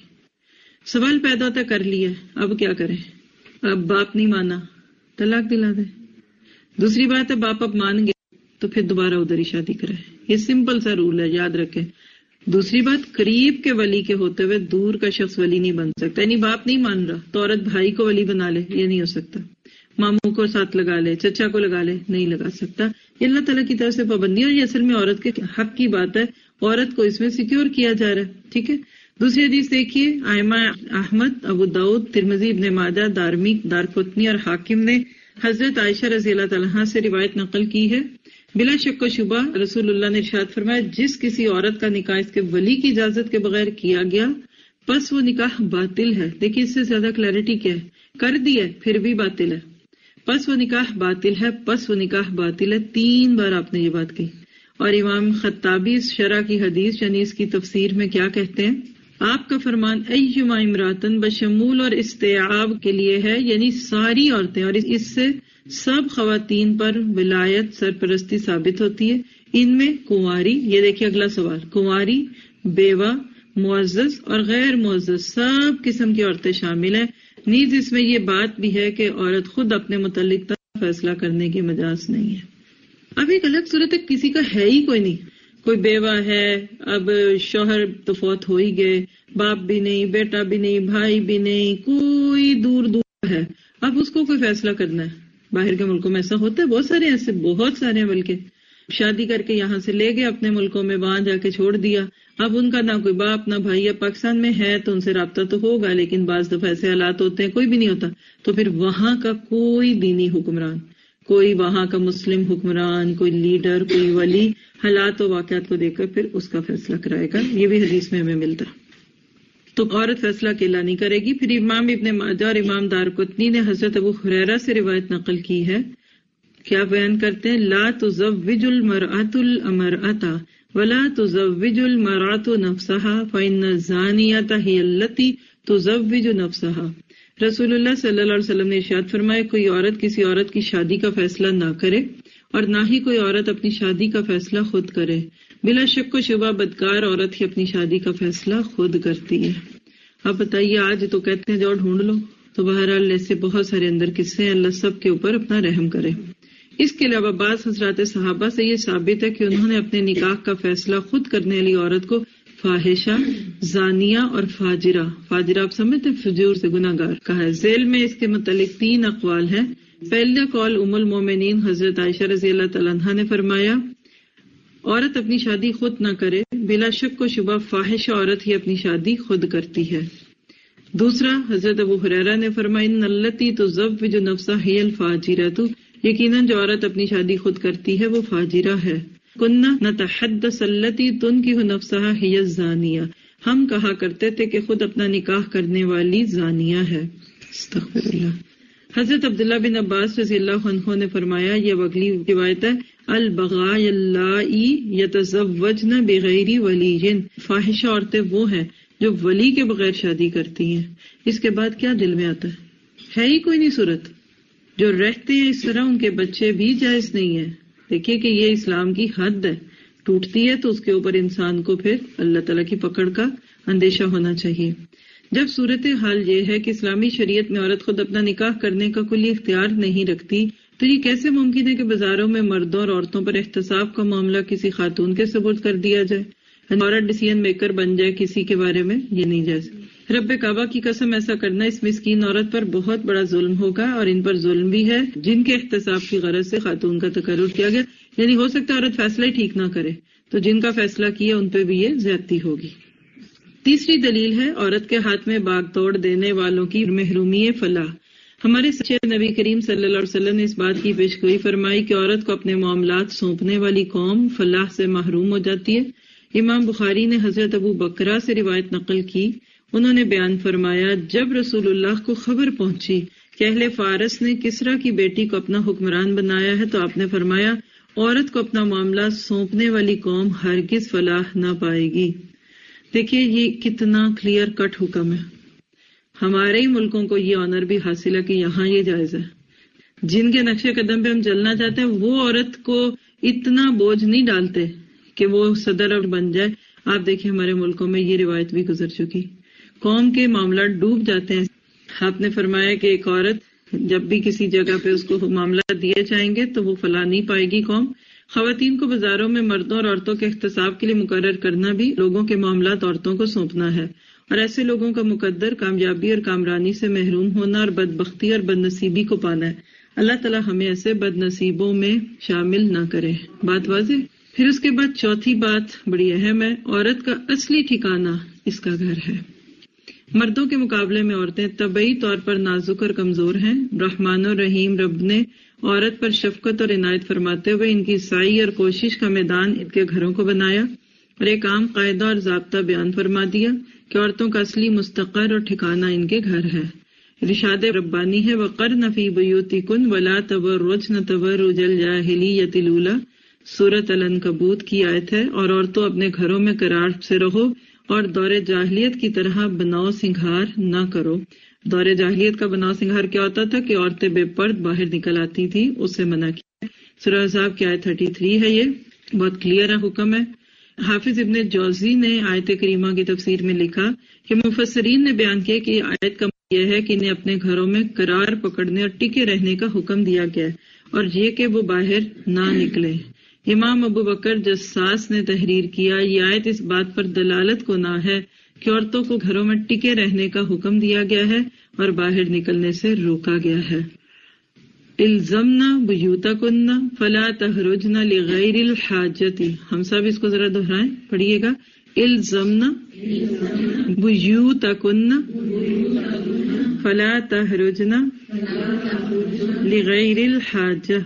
سوال پیدا ہوتا ہے کر لیا اب کیا کریں، اب باپ نہیں مانا طلاق دلا دے۔ دوسری بات ہے باپ اب مان گئے تو پھر دوبارہ ادھر ہی شادی کرائے، یہ سمپل سا رول ہے، یاد رکھیں۔ دوسری بات، قریب کے ولی کے ہوتے ہوئے دور کا شخص ولی نہیں بن سکتا، یعنی باپ نہیں مان رہا تو عورت بھائی کو ولی بنا لے، یہ نہیں ہو سکتا۔ ماموں کو ساتھ لگا لے، چچا کو لگا لے، نہیں لگا سکتا۔ یہ اللہ تعالیٰ کی طرف سے پابندی، اور یہ اصل میں عورت کے حق کی بات ہے، عورت کو اس میں سیکیور کیا جا رہا ہے، ٹھیک ہے۔ دوسری حدیث دیکھیے، ائمہ احمد، ابو داؤد، ترمذی، ابن ماجہ، دارمی، دارقطنی اور حاکم نے حضرت عائشہ رضی اللہ تعالیٰ عنہا سے روایت نقل کی ہے۔ بلا شک و شبہ رسول اللہ نے ارشاد فرمایا، جس کسی عورت کا نکاح اس کے ولی کی اجازت کے بغیر کیا گیا پس وہ نکاح باطل ہے۔ دیکھیے اس سے زیادہ کلیئرٹی کیا ہے، کر دیا پھر بھی باطل ہے، پس وہ نکاح باطل ہے، پس وہ نکاح باطل ہے، 3 بار آپ نے یہ بات کہی۔ اور امام خطابی اس شرح کی حدیث یعنی اس کی تفسیر میں کیا کہتے ہیں، آپ کا فرمان ایما امراتن بشمول اور استیعاب کے لیے ہے، یعنی ساری عورتیں، اور اس سے سب خواتین پر ولایت سرپرستی ثابت ہوتی ہے۔ ان میں کنواری، یہ دیکھیے اگلا سوال، کنواری، بیوہ، معزز اور غیر معزز سب قسم کی عورتیں شامل ہیں۔ نیز اس میں یہ بات بھی ہے کہ عورت خود اپنے متعلق فیصلہ کرنے کی مجاز نہیں ہے۔ اب ایک الگ صورت ہے، کسی کا ہے ہی کوئی نہیں، کوئی بیوہ ہے، اب شوہر تو فوت ہو ہی گئے، باپ بھی نہیں، بیٹا بھی نہیں، بھائی بھی نہیں، کوئی دور دور ہے، اب اس کو کوئی فیصلہ کرنا ہے۔ باہر کے ملکوں میں ایسا ہوتا ہے، بہت سارے ایسے، بہت سارے ہیں، بلکہ شادی کر کے یہاں سے لے گئے اپنے ملکوں میں، وہاں جا کے چھوڑ دیا، اب ان کا نہ کوئی باپ نہ بھائی یا پاکستان میں ہے تو ان سے رابطہ تو ہوگا، لیکن بعض دفعہ ایسے حالات ہوتے ہیں کوئی بھی نہیں ہوتا، تو پھر وہاں کا کوئی دینی حکمران، کوئی وہاں کا مسلم حکمران، کوئی لیڈر، کوئی ولی حالات و واقعات کو دیکھ کر پھر اس کا فیصلہ کرائے گا. یہ بھی حدیث میں ہمیں ملتا. تو عورت فیصلہ اکیلا نہیں کرے گی. پھر امام ابن ماجہ اور امام دارقطنی نے حضرت ابو ہریرہ سے روایت نقل کی ہے. کیا بیان کرتے ہیں؟ لا تزوج المرأة المرأة ولا تزوج المرأة نفسها فإن الزانية هي التي تزوج نفسها. رسول اللہ صلی اللہ علیہ وسلم نے ارشاد فرمایا کوئی عورت کسی عورت کی شادی کا فیصلہ نہ کرے اور نہ ہی کوئی عورت اپنی شادی کا فیصلہ خود کرے. بلا شک و شبہ بدکار عورت ہی اپنی شادی کا فیصلہ خود کرتی ہے. اب بتائیے آج تو کہتے ہیں جاؤ ڈھونڈ لو، تو بہرحال ایسے بہت سارے اندر قصے ہیں. اللہ سب کے اوپر اپنا رحم کرے. اس کے علاوہ بعض حضرات صحابہ سے یہ ثابت ہے کہ انہوں نے اپنے نکاح کا فیصلہ خود کرنے والی عورت کو فاحشہ، زانیہ اور فاجرہ، فاجرہ آپ سمجھتے ہیں فجور سے گناہگار کہا ہے. ذیل میں اس کے متعلق 3 اقوال ہیں. پہلا قول ام المومنین حضرت عائشہ رضی اللہ تعالیٰ عنہا نے فرمایا عورت اپنی شادی خود نہ کرے، بلا شک و شبہ فاحشہ عورت ہی اپنی شادی خود کرتی ہے. دوسرا حضرت ابو ہریرہ نے فرمایا ان التی تزوج نفسها هي الفاجرۃ، یقیناً جو عورت اپنی شادی خود کرتی ہے وہ فاجرہ ہے. کننا نتحدث التی تنکح نفسها هي الزانیہ، ہم کہا کرتے تھے کہ خود اپنا نکاح کرنے والی زانیہ ہے. استغفر اللہ. حضرت عبداللہ بن عباس رضی اللہ عنہ نے فرمایا، یہ اگلی روایت ہے، البغاء اللائی یتزوجن بغیر ولی، فاحشہ عورتیں وہ ہیں جو ولی کے بغیر شادی کرتی ہیں. اس کے بعد کیا دل میں آتا ہے ہی کوئی نہیں صورت. جو رہتے ہیں اس طرح ان کے بچے بھی جائز نہیں ہے. دیکھیے کہ یہ اسلام کی حد ہے، ٹوٹتی ہے تو اس کے اوپر انسان کو پھر اللہ تعالیٰ کی پکڑ کا اندیشہ ہونا چاہیے. جب صورتحال یہ ہے کہ اسلامی شریعت میں عورت خود اپنا نکاح کرنے کا کلی اختیار نہیں رکھتی، تو یہ کیسے ممکن ہے کہ بازاروں میں مردوں اور عورتوں پر احتساب کا معاملہ کسی خاتون کے سپرد کر دیا جائے، عورت ڈیسیژن میکر بن جائے کسی کے بارے میں؟ یہ نہیں جائز. رب کعبہ کی قسم ایسا کرنا اس مسکین عورت پر بہت بڑا ظلم ہوگا، اور ان پر ظلم بھی ہے جن کے احتساب کی غرض سے خاتون کا تقرر کیا گیا. یعنی ہو سکتا ہے عورت فیصلہ ہی ٹھیک نہ کرے، تو جن کا فیصلہ کیا ان پہ بھی یہ زیادتی ہوگی. تیسری دلیل ہے عورت کے ہاتھ میں باغ توڑ دینے والوں کی محرومی فلاح. ہمارے سچے نبی کریم صلی اللہ علیہ وسلم نے اس بات کی پیشگوئی فرمائی کہ عورت کو اپنے معاملات سونپنے والی قوم فلاح سے محروم ہو جاتی ہے. امام بخاری نے حضرت ابو بکرہ سے روایت نقل کی. انہوں نے بیان فرمایا جب رسول اللہ کو خبر پہنچی کہ اہل فارس نے کسریٰ کی بیٹی کو اپنا حکمران بنایا ہے تو آپ نے فرمایا عورت کو اپنا معاملہ سونپنے والی قوم ہرگز فلاح نہ پائے گی. دیکھیے یہ کتنا کلیئر کٹ حکم ہے. ہمارے ہی ملکوں کو یہ آنر بھی حاصل ہے کہ یہاں یہ جائز ہے. جن کے نقش قدم پہ ہم چلنا چاہتے ہیں وہ عورت کو اتنا بوجھ نہیں ڈالتے کہ وہ صدر بن جائے. آپ دیکھیں ہمارے ملکوں میں یہ روایت بھی گزر چکی، قوم کے معاملات ڈوب جاتے ہیں. آپ نے فرمایا کہ ایک عورت جب بھی کسی جگہ پہ اس کو معاملات دیے جائیں گے تو وہ فلاح نہیں پائے گی قوم. خواتین کو بازاروں میں مردوں اور عورتوں کے احتساب کے لیے مقرر کرنا بھی لوگوں کے معاملات عورتوں کو سونپنا ہے، اور ایسے لوگوں کا مقدر کامیابی اور کامرانی سے محروم ہونا اور بدبختی اور بد نصیبی کو پانا ہے. اللہ تعالیٰ ہمیں ایسے بد نصیبوں میں شامل نہ کرے. بات واضح. پھر اس کے بعد چوتھی بات بڑی اہم ہے، عورت کا اصلی ٹھکانہ اس کا گھر ہے. مردوں کے مقابلے میں عورتیں طبعی طور پر نازک اور کمزور ہیں. رحمان اور رحیم رب نے عورت پر شفقت اور عنایت فرماتے ہوئے ان کی سعی اور کوشش کا میدان ان کے گھروں کو بنایا اور ایک عام قاعدہ اور ضابطہ بیان فرما دیا کہ عورتوں کا اصلی مستقر اور ٹھکانہ ان کے گھر ہے. ارشاد ربانی ہے وَقَرْنَ فِي بُيُوتِكُنَّ وَلَا تَبَرَّجْنَ تَبَرُّجَ الْجَاهِلِيَّةِ الْأُولَىٰ سورۃ العنکبوت کی آیت ہے. اور عورتوں اپنے گھروں میں قرار سے رہو اور دور جاہلیت کی طرح بناؤ سنگھار نہ کرو. دور جاہلیت کا بناؤ سنگھار کیا ہوتا تھا کہ عورتیں بے پرد باہر نکل آتی تھی، اس سے منع کیا. سورہ احزاب کی آیت 33 ہے. یہ بہت کلیئر حکم ہے. حافظ ابن جوزی نے آیت کریمہ کی تفسیر میں لکھا کہ مفسرین نے بیان کیا کہ آیت کا یہ ہے کہ انہیں اپنے گھروں میں قرار پکڑنے اور ٹکے رہنے کا حکم دیا گیا ہے اور یہ کہ وہ باہر نہ نکلے. امام ابو بکر جساس نے تحریر کیا یہ آیت اس بات پر دلالت کو نہ ہے کہ عورتوں کو گھروں میں ٹکے رہنے کا حکم دیا گیا ہے اور باہر نکلنے سے روکا گیا ہے. الزمنا بیوتکن فلا تخرجن لغیر الحاجت. ہم سب اس کو ذرا دہرائیں، پڑھیے گا. الزمنا بیوتکن فلا تخرجن لغیر الحاجہ،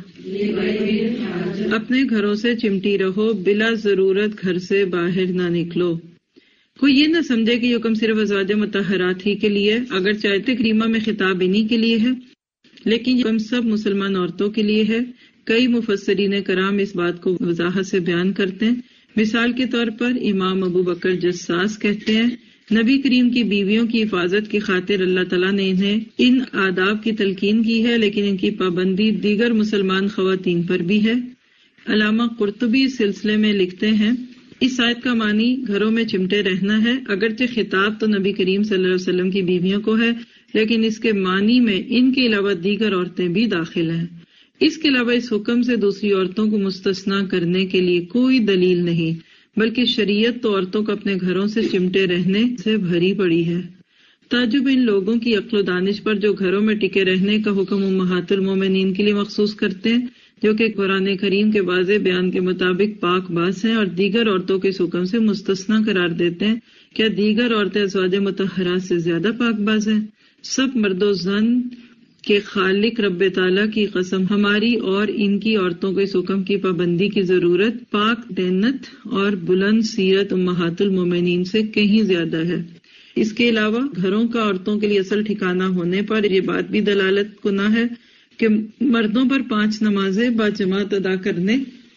اپنے گھروں سے چمٹی رہو، بلا ضرورت گھر سے باہر نہ نکلو۔ کوئی یہ نہ سمجھے کہ یہ حکم صرف ازواج مطہرات ہی کے لیے، اگرچہ آیت کریمہ میں خطاب انہی کے لیے ہے، لیکن یہ حکم سب مسلمان عورتوں کے لیے ہے۔ کئی مفسرین کرام اس بات کو وضاحت سے بیان کرتے ہیں۔ مثال کے طور پر امام ابو بکر جساس کہتے ہیں، نبی کریم کی بیویوں کی حفاظت کی خاطر اللہ تعالیٰ نے انہیں ان آداب کی تلقین کی ہے، لیکن ان کی پابندی دیگر مسلمان خواتین پر بھی ہے۔ علامہ قرطبی اس سلسلے میں لکھتے ہیں، اس آیت کا معنی گھروں میں چمٹے رہنا ہے، اگرچہ خطاب تو نبی کریم صلی اللہ علیہ وسلم کی بیویوں کو ہے، لیکن اس کے معنی میں ان کے علاوہ دیگر عورتیں بھی داخل ہیں۔ اس کے علاوہ اس حکم سے دوسری عورتوں کو مستثنیٰ کرنے کے لیے کوئی دلیل نہیں، بلکہ شریعت تو عورتوں کو اپنے گھروں سے چمٹے رہنے سے بھری پڑی ہے۔ تعجب ان لوگوں کی عقل و دانش پر جو گھروں میں ٹکے رہنے کا حکم امہات المومنین کے لیے مخصوص کرتے ہیں، جو کہ قرآن کریم کے واضح بیان کے مطابق پاک باز ہیں، اور دیگر عورتوں کے اس حکم سے مستثنیٰ قرار دیتے ہیں۔ کیا دیگر عورتیں ازواج مطہرات سے زیادہ پاک باز ہیں؟ سب مرد و زن کے خالق رب تعالیٰ کی قسم، ہماری اور ان کی عورتوں کو اس حکم کی پابندی کی ضرورت پاک دینت اور بلند سیرت امہات المومنین سے کہیں زیادہ ہے۔ اس کے علاوہ گھروں کا عورتوں کے لیے اصل ٹھکانہ ہونے پر یہ بات بھی دلالت کنہ ہے کہ مردوں پر 5 نمازیں باجماعت ادا کرنے،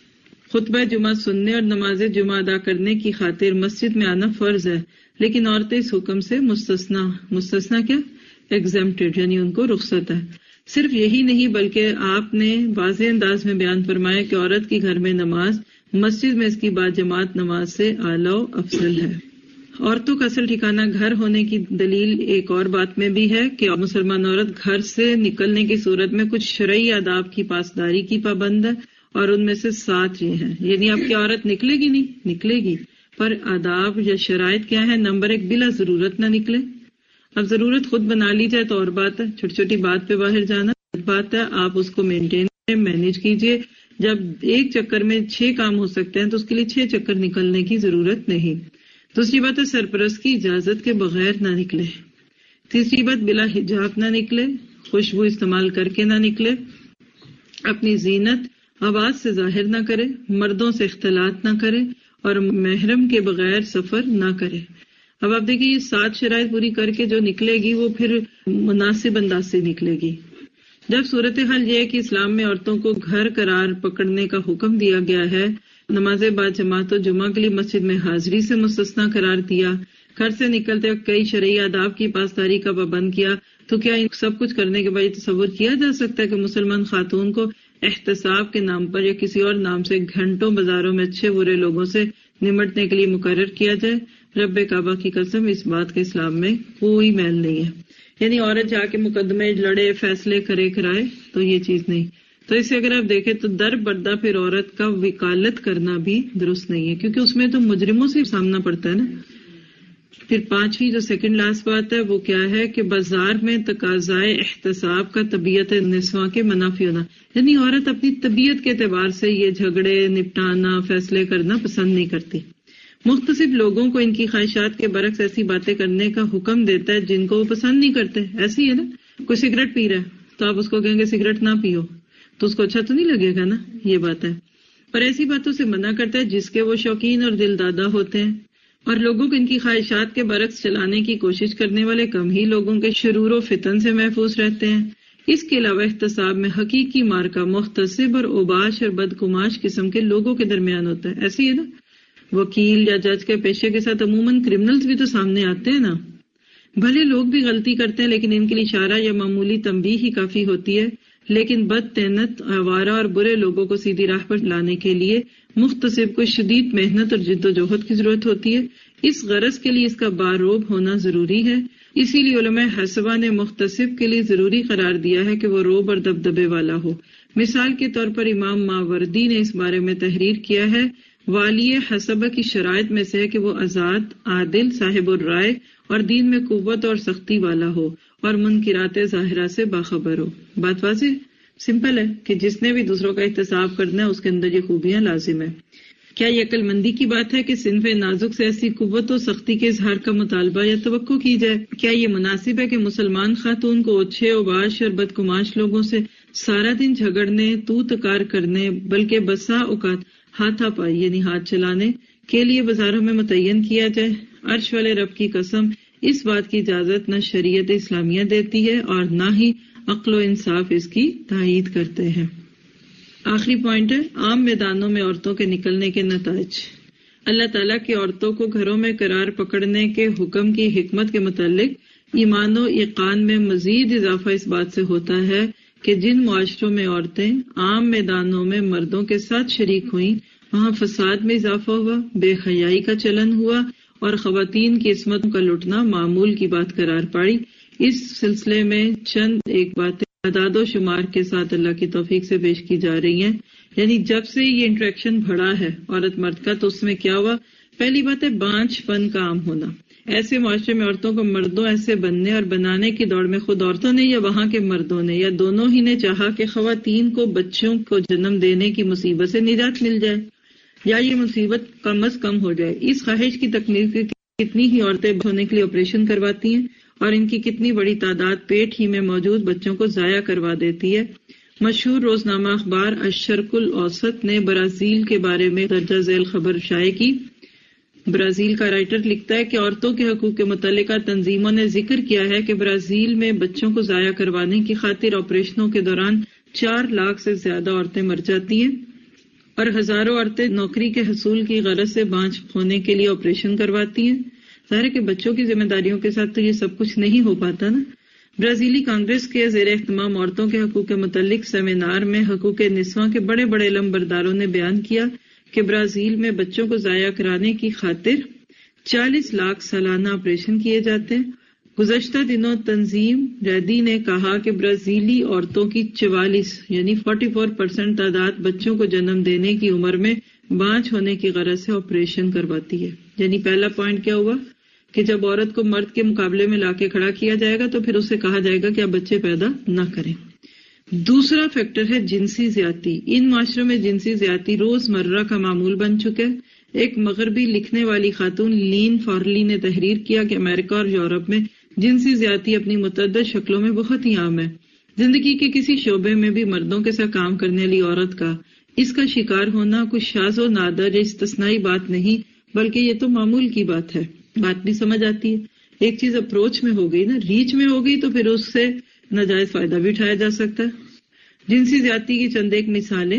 خطبہ جمعہ سننے اور نماز جمعہ ادا کرنے کی خاطر مسجد میں آنا فرض ہے، لیکن عورتیں اس حکم سے مستثنیٰ کیا؟ ایگزمپٹڈ، یعنی ان کو رخصت ہے۔ صرف یہی نہیں بلکہ آپ نے واضح انداز میں بیان فرمایا کہ عورت کی گھر میں نماز مسجد میں اس کی باجماعت نماز سے اعلیٰ و افضل ہے۔ عورتوں کا اصل ٹھکانہ گھر ہونے کی دلیل ایک اور بات میں بھی ہے کہ مسلمان عورت گھر سے نکلنے کی صورت میں کچھ شرعی آداب کی پاسداری کی پابند ہے، اور ان میں سے 7 یہ ہیں۔ یعنی اب کی عورت نکلے گی نہیں، نکلے گی، پر آداب یا شرائط کیا ہے؟ نمبر 1، بلا ضرورت نہ نکلے۔ اب ضرورت خود بنا لی جائے تو اور بات ہے، چھوٹی چھوٹی بات پہ باہر جانا بات ہے، آپ اس کو مینیج کیجئے۔ جب ایک چکر میں 6 کام ہو سکتے ہیں تو اس کے لیے 6 چکر نکلنے کی ضرورت نہیں۔ دوسری بات ہے سرپرست کی اجازت کے بغیر نہ نکلے۔ تیسری بات بلا حجاب نہ نکلے، خوشبو استعمال کر کے نہ نکلے، اپنی زینت آواز سے ظاہر نہ کرے، مردوں سے اختلاط نہ کرے، اور محرم کے بغیر سفر نہ کرے۔ اب آپ دیکھیں یہ 7 شرائط پوری کر کے جو نکلے گی وہ پھر مناسب انداز سے نکلے گی۔ جب صورتحال یہ ہے کہ اسلام میں عورتوں کو گھر قرار پکڑنے کا حکم دیا گیا ہے، نماز باجماعت و جمعہ کے لیے مسجد میں حاضری سے مستثنیٰ قرار دیا، گھر سے نکلتے وقت کئی شرعی آداب کی پاسداری کا پابند کیا، تو کیا سب کچھ کرنے کے بعد یہ تصور کیا جا سکتا ہے کہ مسلمان خاتون کو احتساب کے نام پر یا کسی اور نام سے گھنٹوں بازاروں میں اچھے برے لوگوں سے نمٹنے کے لیے مقرر کیا جائے؟ رب کعبہ کی قسم اس بات کے اسلام میں کوئی میل نہیں ہے۔ یعنی عورت جا کے مقدمے لڑے، فیصلے کرائے تو یہ چیز نہیں۔ تو اس سے اگر آپ دیکھیں تو در بردہ پھر عورت کا وکالت کرنا بھی درست نہیں ہے، کیونکہ اس میں تو مجرموں سے سامنا پڑتا ہے نا۔ پھر 5ویں جو سیکنڈ لاسٹ بات ہے وہ کیا ہے کہ بازار میں تقاضائے احتساب کا طبیعت نسواں کے منافی ہونا، یعنی عورت اپنی طبیعت کے اعتبار سے یہ جھگڑے نپٹانا، فیصلے کرنا پسند نہیں کرتی۔ مختصر لوگوں کو ان کی خواہشات کے برعکس ایسی باتیں کرنے کا حکم دیتا ہے جن کو وہ پسند نہیں کرتے۔ ایسی ہے نا، کوئی سگریٹ پی رہا ہے تو آپ اس کو کہیں گے سگریٹ نہ پیو، تو اس کو اچھا تو نہیں لگے گا نا، یہ بات ہے۔ اور ایسی باتوں سے منع کرتا ہے جس کے وہ شوقین اور دل دادا ہوتے ہیں، اور لوگوں کو ان کی خواہشات کے برعکس چلانے کی کوشش کرنے والے کم ہی لوگوں کے شرور و فتن سے محفوظ رہتے ہیں۔ اس کے علاوہ احتساب میں حقیقی مارکا محتسب اور اوباش اور بدکماش قسم کے لوگوں کے درمیان ہوتا ہے۔ ایسی ہے نا، وکیل یا جج کے پیشے کے ساتھ عموماً کرمنلز بھی تو سامنے آتے ہیں نا۔ بھلے لوگ بھی غلطی کرتے ہیں لیکن ان کے لیے اشارہ یا معمولی تنبیہ ہی کافی ہوتی ہے، لیکن بد تینت، آوارہ اور برے لوگوں کو سیدھی راہ پر لانے کے لیے محتسب کو شدید محنت اور جد و جہد کی ضرورت ہوتی ہے۔ اس غرض کے لیے اس کا باروب ہونا ضروری ہے۔ اسی لیے علماء حسبہ نے محتسب کے لیے ضروری قرار دیا ہے کہ وہ روب اور دبدبے والا ہو۔ مثال کے طور پر امام ماوردی نے اس بارے میں تحریر کیا ہے، والی حسبہ کی شرائط میں سے ہے کہ وہ آزاد، عادل، صاحب الرائے اور دین میں قوت اور سختی والا ہو اور منکرات ظاہرہ سے باخبر ہو۔ بات واضح سمپل ہے کہ جس نے بھی دوسروں کا احتساب کرنا ہے اس کے اندر یہ خوبیاں لازم ہے۔ کیا یہ عقل مندی کی بات ہے کہ صنف نازک سے ایسی قوت و سختی کے اظہار کا مطالبہ یا توقع کی جائے؟ کیا یہ مناسب ہے کہ مسلمان خاتون کو اوچھے اوباش اور بدگماش لوگوں سے سارا دن جھگڑنے، تو تکار کرنے، بلکہ بسا اوقات ہاتھا پائی یعنی ہاتھ چلانے کے لیے بازاروں میں متعین کیا جائے؟ عرش والے رب کی قسم، اس بات کی اجازت نہ شریعت اسلامیہ دیتی ہے اور نہ ہی عقل و انصاف اس کی تائید کرتے ہیں۔ آخری پوائنٹ ہے عام میدانوں میں عورتوں کے نکلنے کے نتائج۔ اللہ تعالیٰ کی عورتوں کو گھروں میں قرار پکڑنے کے حکم کی حکمت کے متعلق ایمان و ایقان میں مزید اضافہ اس بات سے ہوتا ہے کہ جن معاشروں میں عورتیں عام میدانوں میں مردوں کے ساتھ شریک ہوئیں وہاں فساد میں اضافہ ہوا، بے حیائی کا چلن ہوا اور خواتین کی عصمتوں کا لٹنا معمول کی بات قرار پائی۔ اس سلسلے میں چند ایک باتیں اعداد و شمار کے ساتھ اللہ کی توفیق سے پیش کی جا رہی ہیں۔ یعنی جب سے یہ انٹریکشن بڑھا ہے عورت مرد کا تو اس میں کیا ہوا؟ پہلی بات ہے بانجھ پن کا عام ہونا۔ ایسے معاشرے میں عورتوں کو مردوں ایسے بننے اور بنانے کی دوڑ میں خود عورتوں نے یا وہاں کے مردوں نے یا دونوں ہی نے چاہا کہ خواتین کو بچوں کو جنم دینے کی مصیبت سے نجات مل جائے یا یہ مصیبت کم از کم ہو جائے۔ اس خواہش کی تکمیل کے کتنی ہی عورتیں ہونے کے لیے آپریشن کرواتی ہیں اور ان کی کتنی بڑی تعداد پیٹ ہی میں موجود بچوں کو ضائع کروا دیتی ہے۔ مشہور روزنامہ اخبار الشرق الاوسط نے برازیل کے بارے میں درجہ ذیل خبر شائع کی۔ برازیل کا رائٹر لکھتا ہے کہ عورتوں کے حقوق کے متعلقہ تنظیموں نے ذکر کیا ہے کہ برازیل میں بچوں کو ضائع کروانے کی خاطر آپریشنوں کے دوران 4 لاکھ سے زیادہ عورتیں مر جاتی ہیں اور ہزاروں عورتیں نوکری کے حصول کی غرض سے بانجھ ہونے کے لیے آپریشن کرواتی ہیں۔ ظاہر ہے کہ بچوں کی ذمہ داریوں کے ساتھ تو یہ سب کچھ نہیں ہو پاتا نا۔ برازیلی کانگریس کے زیر اہتمام عورتوں کے حقوق کے متعلق سیمینار میں حقوق نسواں کے بڑے بڑے علمبرداروں نے بیان کیا کہ برازیل میں بچوں کو ضائع کرانے کی خاطر 40 لاکھ سالانہ آپریشن کیے جاتے ہیں۔ گزشتہ دنوں تنظیم ریڈی نے کہا کہ برازیلی عورتوں کی 44 یعنی 44% تعداد بچوں کو جنم دینے کی عمر میں بانجھ ہونے کی غرض سے آپریشن کرواتی ہے۔ یعنی پہلا پوائنٹ کیا ہوا کہ جب عورت کو مرد کے مقابلے میں لا کے کھڑا کیا جائے گا تو پھر اسے کہا جائے گا کہ آپ بچے پیدا نہ کریں۔ دوسرا فیکٹر ہے جنسی زیادتی۔ ان معاشروں میں جنسی زیادتی روز مرہ کا معمول بن چکا ہے۔ ایک مغربی لکھنے والی خاتون لین فارلی نے تحریر کیا کہ امریکہ اور یورپ میں جنسی زیادتی اپنی متعدد شکلوں میں بہت ہی عام ہے۔ زندگی کے کسی شعبے میں بھی مردوں کے ساتھ کام کرنے والی عورت کا اس کا شکار ہونا کچھ شاذ و نادر یا استثنائی بات نہیں بلکہ یہ تو معمول کی بات ہے۔ بات بھی سمجھ آتی ہے۔ ایک چیز اپروچ میں ہو گئی نا، ریچ میں ہو گئی تو پھر اس سے ناجائز فائدہ بھی اٹھایا جا سکتا ہے۔ جنسی زیادتی کی چند ایک مثالیں۔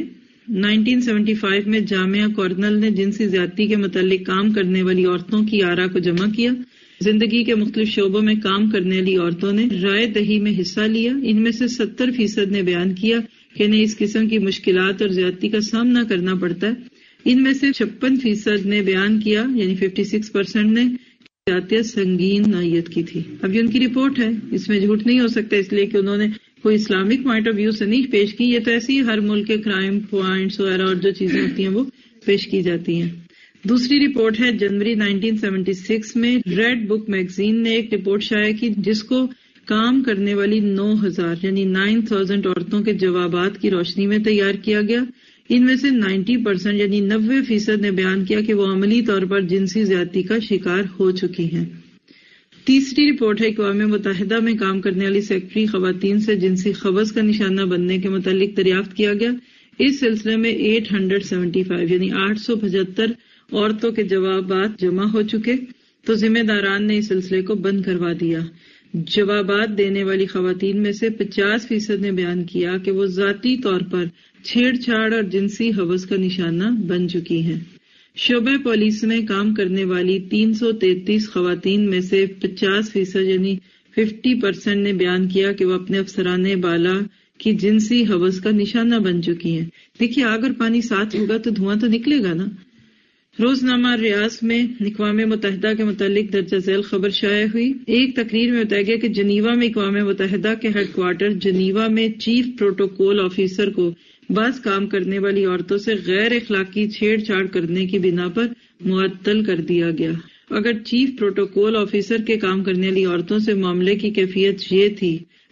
1975 میں جامعہ کورنل نے جنسی زیادتی کے متعلق کام کرنے والی عورتوں کی آرا کو جمع کیا۔ زندگی کے مختلف شعبوں میں کام کرنے والی عورتوں نے رائے دہی میں حصہ لیا۔ ان میں سے 70% نے بیان کیا کہ انہیں اس قسم کی مشکلات اور زیادتی کا سامنا کرنا پڑتا ہے۔ ان میں سے 56% نے بیان کیا یعنی 56% نے زیادتی سنگین نوعیت کی تھی۔ اب یہ ان کی رپورٹ ہے، اس میں جھوٹ نہیں ہو سکتا اس لیے کہ انہوں نے کوئی اسلامک پوائنٹ آف ویو سے نہیں پیش کی، یہ تو ایسے ہی ہر ملک کے کرائم پوائنٹس وغیرہ اور جو چیزیں ہوتی ہیں وہ پیش کی جاتی ہیں۔ دوسری رپورٹ ہے جنوری 1976 میں ریڈ بک میگزین نے ایک رپورٹ شائع کی جس کو کام کرنے والی 9000 یعنی 9000 عورتوں کے جوابات کی روشنی میں تیار کیا گیا۔ ان میں سے 90% یعنی 90% نے بیان کیا کہ وہ عملی طور پر جنسی زیادتی کا شکار ہو چکی ہیں۔ تیسری رپورٹ ہے اقوام متحدہ میں کام کرنے والی سیکرٹری خواتین سے جنسی خبث کا نشانہ بننے کے متعلق دریافت کیا گیا۔ اس سلسلے میں 875 یعنی 875 عورتوں کے جوابات جمع ہو چکے تو ذمہ داران نے اس سلسلے کو بند کروا دیا۔ جوابات دینے والی خواتین میں سے 50% نے بیان کیا کہ وہ ذاتی طور پر چھیڑ چھاڑ اور جنسی ہوس کا نشانہ بن چکی ہیں۔ شعبہ پولیس میں کام کرنے والی 333 خواتین میں سے 50% یعنی 50% نے بیان کیا کہ وہ اپنے افسران بالا کی جنسی ہوس کا نشانہ بن چکی ہیں۔ دیکھیے اگر پانی ساتھ ہوگا تو دھواں تو نکلے گا نا۔ روزنامہ ریاض میں اقوام متحدہ کے متعلق درجہ ذیل خبر شائع ہوئی۔ ایک تقریر میں بتایا گیا کہ جنیوا میں اقوام متحدہ کے ہیڈ کوارٹر جنیوا میں چیف پروٹوکول آفیسر کو بعض کام کرنے والی عورتوں سے غیر اخلاقی چھیڑ چھاڑ کرنے کی بنا پر معطل کر دیا گیا۔ اگر چیف پروٹوکول آفیسر کے کام کرنے والی عورتوں سے معاملے کی کیفیت یہ تھی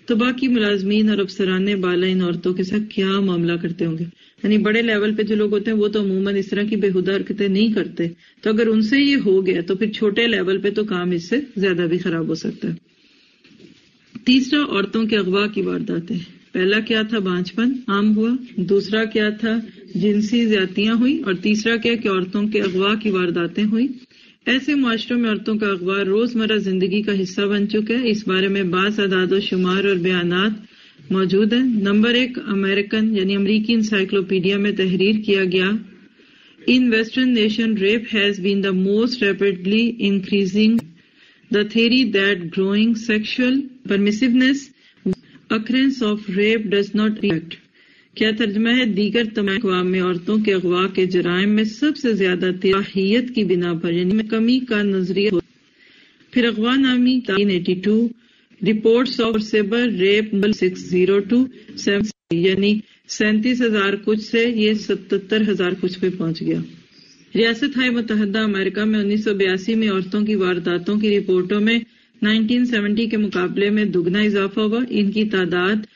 تو باقی ملازمین اور افسران بالا ان عورتوں کے ساتھ کیا معاملہ کرتے ہوں گے. یعنی بڑے لیول پہ جو لوگ ہوتے ہیں وہ تو عموماً اس طرح کی بےہودہ حرکتیں نہیں کرتے، تو اگر ان سے یہ ہو گیا تو پھر چھوٹے لیول پہ تو کام اس سے زیادہ بھی خراب ہو سکتا ہے. تیسرا، عورتوں کے اغوا کی وارداتیں. پہلا کیا تھا؟ بانجھپن عام ہوا. دوسرا کیا تھا؟ جنسی زیادتیاں ہوئی. اور تیسرا کیا کہ عورتوں کے اغوا کی وارداتیں ہوئی. ایسے معاشروں میں عورتوں کا اغوا روزمرہ زندگی کا حصہ بن چکا ہے. اس بارے میں بعض اعداد و شمار اور بیانات موجود ہیں. نمبر 1 امریکن یعنی امریکی انسائکلوپیڈیا میں تحریر کیا گیا، In Western nation, rape has been the most rapidly increasing. The theory that growing sexual permissiveness, occurrence of rape does not reflect. کیا ترجمہ ہے؟ دیگر تمام اقوام میں عورتوں کے اغوا کے جرائم میں سب سے زیادہ تباہیت کی بنا پر یعنی کمی کا نظریہ ہو. پھر اغوا نامی 1982 رپورٹس آف سیبر ریپ 602 یعنی 37,000 کچھ سے یہ 77,000 کچھ پہ پہنچ گیا. ریاست ہائے متحدہ امریکہ میں 1982 میں عورتوں کی وارداتوں کی رپورٹوں میں 1970 کے مقابلے میں دگنا اضافہ ہوا. ان کی تعداد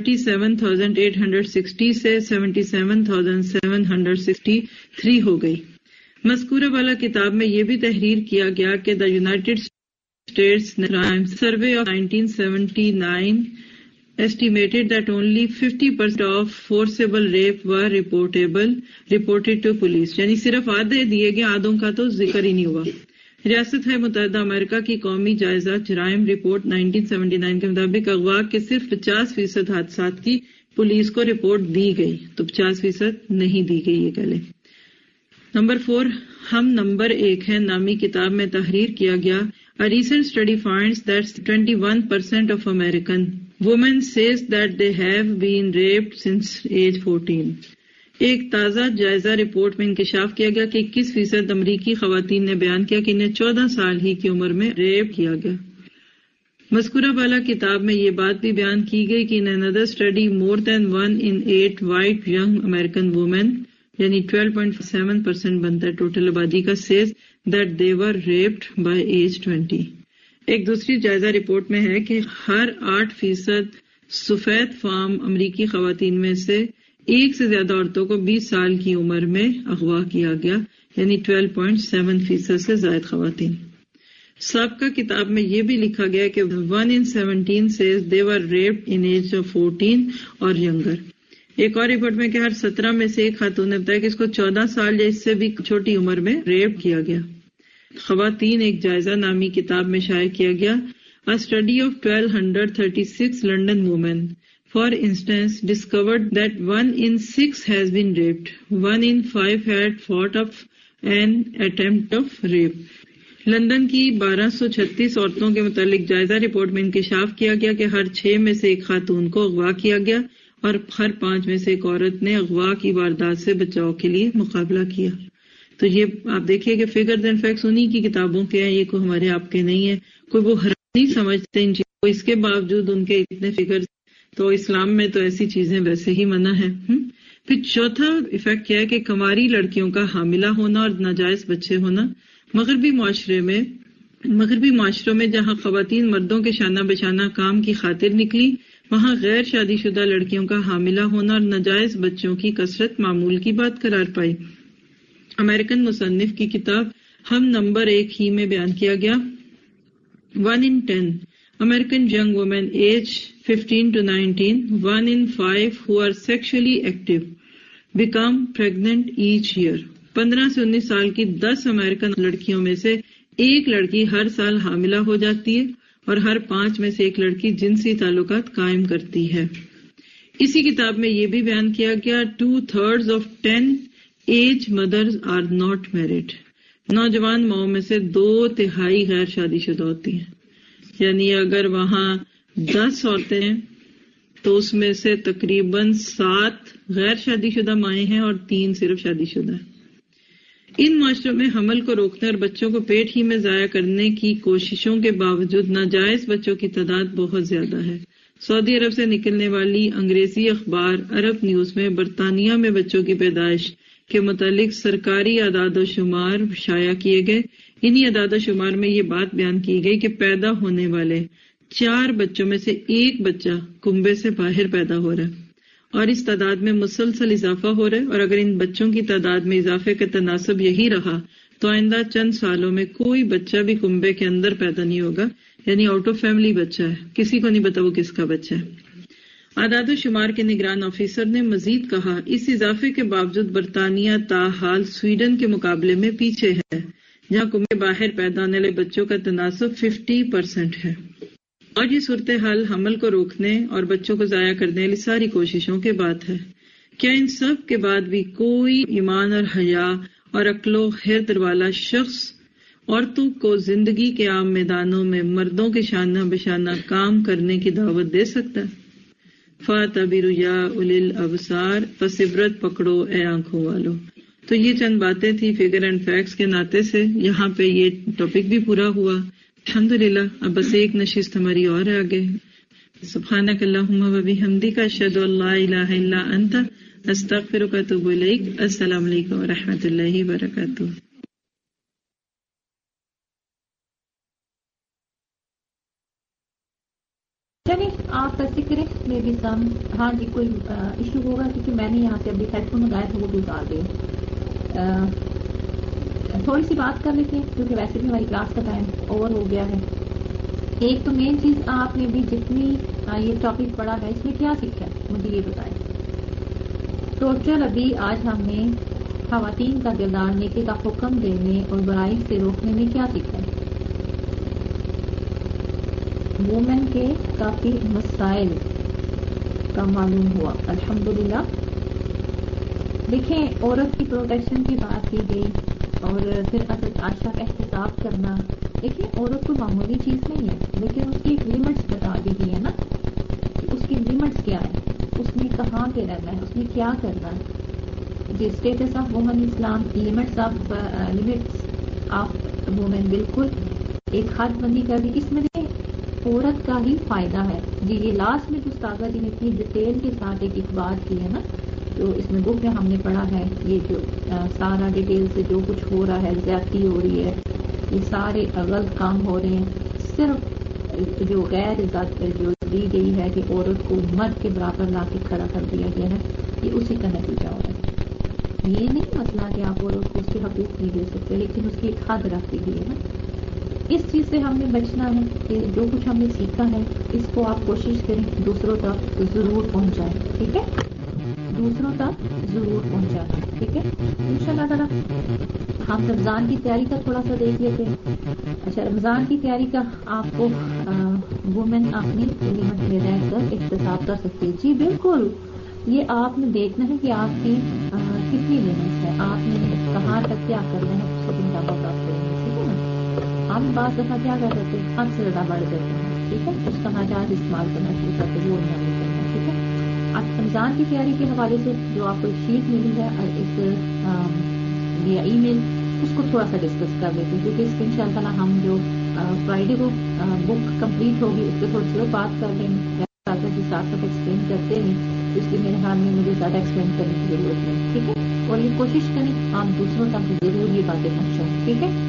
37,860 سے 77,763 ہو گئی. مذکورہ والا کتاب میں یہ بھی تحریر کیا گیا کہ the United States crime survey of 1979 estimated that only 50% of forcible rape were reported to police. یعنی صرف آدھے دیے گئے، آدھوں کا تو ذکر ہی نہیں ہوا. ریاست ہے متحدہ امریکہ کی قومی جائزہ جرائم رپورٹ 1979 کے مطابق اغوا کے صرف 50% حادثات کی پولیس کو رپورٹ دی گئی، تو 50% نہیں دی گئی یہ کہہ لیں. نمبر 4 ہم نمبر 1 ہے نامی کتاب میں تحریر کیا گیا A recent study finds that 21% of American women says that they have been raped since age 14. ایک تازہ جائزہ رپورٹ میں انکشاف کیا گیا کہ 21% امریکی خواتین نے بیان کیا کہ انہیں 14 سال ہی کی عمر میں ریپ کیا گیا. مذکورہ بالا کتاب میں یہ بات بھی بیان کی گئی کہ in another study more than 1 in 8 white young American women یعنی 12.7% بنتا ہے ٹوٹل آبادی کا says that they were raped by age 20. ایک دوسری جائزہ رپورٹ میں ہے کہ ہر 8% سفید فام امریکی خواتین میں سے ایک سے زیادہ عورتوں کو 20 سال کی عمر میں اغوا کیا گیا، یعنی 12.7% سے زائد خواتین. سابقہ کتاب میں یہ بھی لکھا گیا کہ 1 in 17 says they were raped in age of 14 اور younger. ایک اور رپورٹ میں کہ ہر 17 میں سے ایک خاتون نے بتایا کہ اس کو 14 سال یا اس سے بھی چھوٹی عمر میں ریپ کیا گیا. خواتین ایک جائزہ نامی کتاب میں شائع کیا گیا A study of 1236 London women, for instance, discovered that 1 in 6 has been raped. 1 in 5 had thought of an attempt of rape. London کی 1236 عورتوں کے متعلق جائزہ رپورٹ میں انکشاف کیا گیا کہ ہر 6 میں سے ایک خاتون کو اغوا کیا گیا اور ہر 5 میں سے ایک عورت نے اغوا کی واردات سے بچاؤ کے لیے مقابلہ کیا. تو یہ آپ دیکھیے کہ فگرز اینڈ فیکٹس انہی کی کتابوں کے ہیں، یہ کوئی ہمارے آپ کے نہیں ہے. کوئی وہ حرام نہیں سمجھتے ان چیزوں کو، اس کے باوجود ان کے اتنے فگرز. تو اسلام میں تو ایسی چیزیں ویسے ہی منع ہے. پھر چوتھا ایفیکٹ کیا ہے کہ کنواری لڑکیوں کا حاملہ ہونا اور ناجائز بچے ہونا. مغربی معاشروں میں جہاں خواتین مردوں کے شانہ بشانہ کام کی خاطر نکلی، وہاں غیر شادی شدہ لڑکیوں کا حاملہ ہونا اور ناجائز بچوں کی کثرت معمول کی بات قرار پائی. امریکن مصنف کی کتاب ہم نمبر 1 ہی میں بیان کیا گیا 1 in 10 American young women age 15 to 19, 1 in 5 who are sexually active become pregnant each year. 15 سے 19 سال کی 10 امریکن لڑکیوں میں سے ایک لڑکی ہر سال حاملہ ہو جاتی ہے اور ہر 5 میں سے ایک لڑکی جنسی تعلقات قائم کرتی ہے. اسی کتاب میں یہ بھی بیان کیا گیا 2/3 of 10 age mothers are not married. نوجوان ماؤں میں سے 2/3 غیر شادی شدہ ہوتی ہیں. یعنی اگر وہاں 10 عورتیں ہیں تو اس میں سے تقریباً 7 غیر شادی شدہ مائیں ہیں اور 3 صرف شادی شدہ ہیں. ان معاشروں میں حمل کو روکنے اور بچوں کو پیٹ ہی میں ضائع کرنے کی کوششوں کے باوجود ناجائز بچوں کی تعداد بہت زیادہ ہے. سعودی عرب سے نکلنے والی انگریزی اخبار عرب نیوز میں برطانیہ میں بچوں کی پیدائش کے متعلق سرکاری اعداد و شمار شائع کیے گئے. انہی اعداد و شمار میں یہ بات بیان کی گئی کہ پیدا ہونے والے 4 بچوں میں سے 1 بچہ کنبے سے باہر پیدا ہو رہا ہے، اور اس تعداد میں مسلسل اضافہ ہو رہا ہے، اور اگر ان بچوں کی تعداد میں اضافے کا تناسب یہی رہا تو آئندہ چند سالوں میں کوئی بچہ بھی کنبے کے اندر پیدا نہیں ہوگا، یعنی آؤٹ آف فیملی بچہ ہے، کسی کو نہیں پتا وہ کس کا بچہ ہے۔ اعداد و شمار کے نگران آفیسر نے مزید کہا، اس اضافے کے باوجود برطانیہ تاحال سویڈن کے مقابلے میں پیچھے ہے، جہاں کنبے باہر پیدا ہونے والے بچوں کا تناسب 50% ہے، اور یہ صورتحال حمل کو روکنے اور بچوں کو ضائع کرنے والی ساری کوششوں کے بعد ہے۔ کیا ان سب کے بعد بھی کوئی ایمان اور حیا اور عقل و خرد والا شخص عورتوں کو زندگی کے عام میدانوں میں مردوں کے شانہ بشانہ کام کرنے کی دعوت دے سکتا ہے؟ فَاعْتَبِرُوا يَا أُولِي الْأَبْصَارِ، پس عبرت پکڑو اے آنکھوں والو۔ تو یہ چند باتیں تھی فگر اینڈ فیکٹس کے ناطے سے، یہاں پہ یہ ٹاپک بھی پورا ہوا الحمدللہ۔ اب بس ایک نشست ہماری اور ہے آگے۔ سبحانک اللہم و بحمدک، اشہد ان لا الہ الا انت، استغفرک و اتوب الیک۔ السلام علیکم و رحمۃ اللہ وبرکاتہ۔ چلیے آپ ایسے کریں، میں بھی سم ہاں جی کوئی ایشو ہوگا کیونکہ میں نے یہاں سے ابھی ہیڈ فون لگایا تھا وہ بھی اتار دیں۔ تھوڑی سی بات کر لیتے ہیں کیونکہ ویسے بھی ہماری کلاس کا ٹائم اوور ہو گیا ہے۔ ایک تو مین چیز آپ نے بھی جتنی یہ ٹاپک پڑھا ہے اس میں کیا سیکھا ہے مجھے یہ بتائیں۔ ٹوٹل ابھی آج ہم نے خواتین کا کردار نیکی کا حکم دینے اور برائی سے روکنے میں کیا سیکھا ہے؟ وومن کے کافی مسائل کا معلوم ہوا الحمدللہ۔ دیکھیں عورت کی پروٹیکشن کی بات کی گئی اور پھر حضرت عائشہ کا احتساب کرنا۔ دیکھیں عورت کو معمولی چیز نہیں ہے لیکن اس کی ایک لمٹس بتا دی گئی ہے نا کہ اس کی لمٹس کیا ہے، اس نے کہاں کے رہنا ہے، اس نے کیا کرنا ہے۔ جی status of woman Islam, limits of woman, بالکل ایک حد بندی کر دی۔ اس میں عورت کا ہی فائدہ ہے۔ جی یہ لاسٹ میں جو استاذہ جی نے اتنی ڈیٹیل کے ساتھ ایک بات کی ہے نا، جو اس میں بک میں ہم نے پڑھا ہے، یہ جو سارا ڈیٹیل سے جو کچھ ہو رہا ہے، زیادتی ہو رہی ہے، یہ سارے غلط کام ہو رہے ہیں، صرف جو غیر جو دی گئی ہے کہ عورت کو مرد کے برابر لا کے کھڑا کر دیا گیا ہے، یہ اسی کا نتیجہ ہو رہا ہے۔ یہ نہیں مسئلہ کہ آپ عورت کو اس کے حقوق نہیں دے سکتے، لیکن اس کی ایک حد رکھ دی گئی ہے نا۔ اس چیز سے ہم نے بچنا ہے کہ جو کچھ ہم نے سیکھا ہے اس کو آپ کوشش کریں دوسروں تک ضرور پہنچائیں، ٹھیک ہے، دوسروں تک ضرور پہنچائیں، ٹھیک ہے انشاءاللہ تعالیٰ۔ ہم رمضان کی تیاری کا تھوڑا سا دیکھ لیتے ہیں۔ اچھا رمضان کی تیاری کا آپ کو وومن اپنی لمٹ میں رہ کر احتساب کر سکتی ہے۔ جی بالکل، یہ آپ نے دیکھنا ہے کہ آپ کی کتنی لمٹ ہے، آپ نے کہاں تک کیا کرنا ہے، اس کو مطابق آپ کریں گے، ٹھیک ہے نا۔ ہم بعض دفعہ کیا کر سکتے ہیں، حد سے زیادہ بڑھ جاتے ہیں، ٹھیک ہے، اس کا ناجائز استعمال کرنا شروع کرتے وہ نہیں کرنا، ٹھیک ہے۔ اب رمضان کی تیاری کے حوالے سے جو آپ کو شیٹ ملی ہے اور اس ویا ای میل، اس کو تھوڑا سا ڈسکس کر لیتے ہیں کیونکہ اس کو انشاء اللہ ہم جو فرائیڈے کو بک کمپلیٹ ہوگی اس پہ تھوڑی سی بات کر لیں گے، جس ساتھ ساتھ ایکسپلین کرتے ہیں، اس لیے میرے خیال میں مجھے زیادہ ایکسپلین کرنے کی ضرورت نہیں، ٹھیک ہے۔ اور یہ کوشش کریں آپ دوسروں تک ضرور یہ باتیں پہنچائیں، ٹھیک ہے۔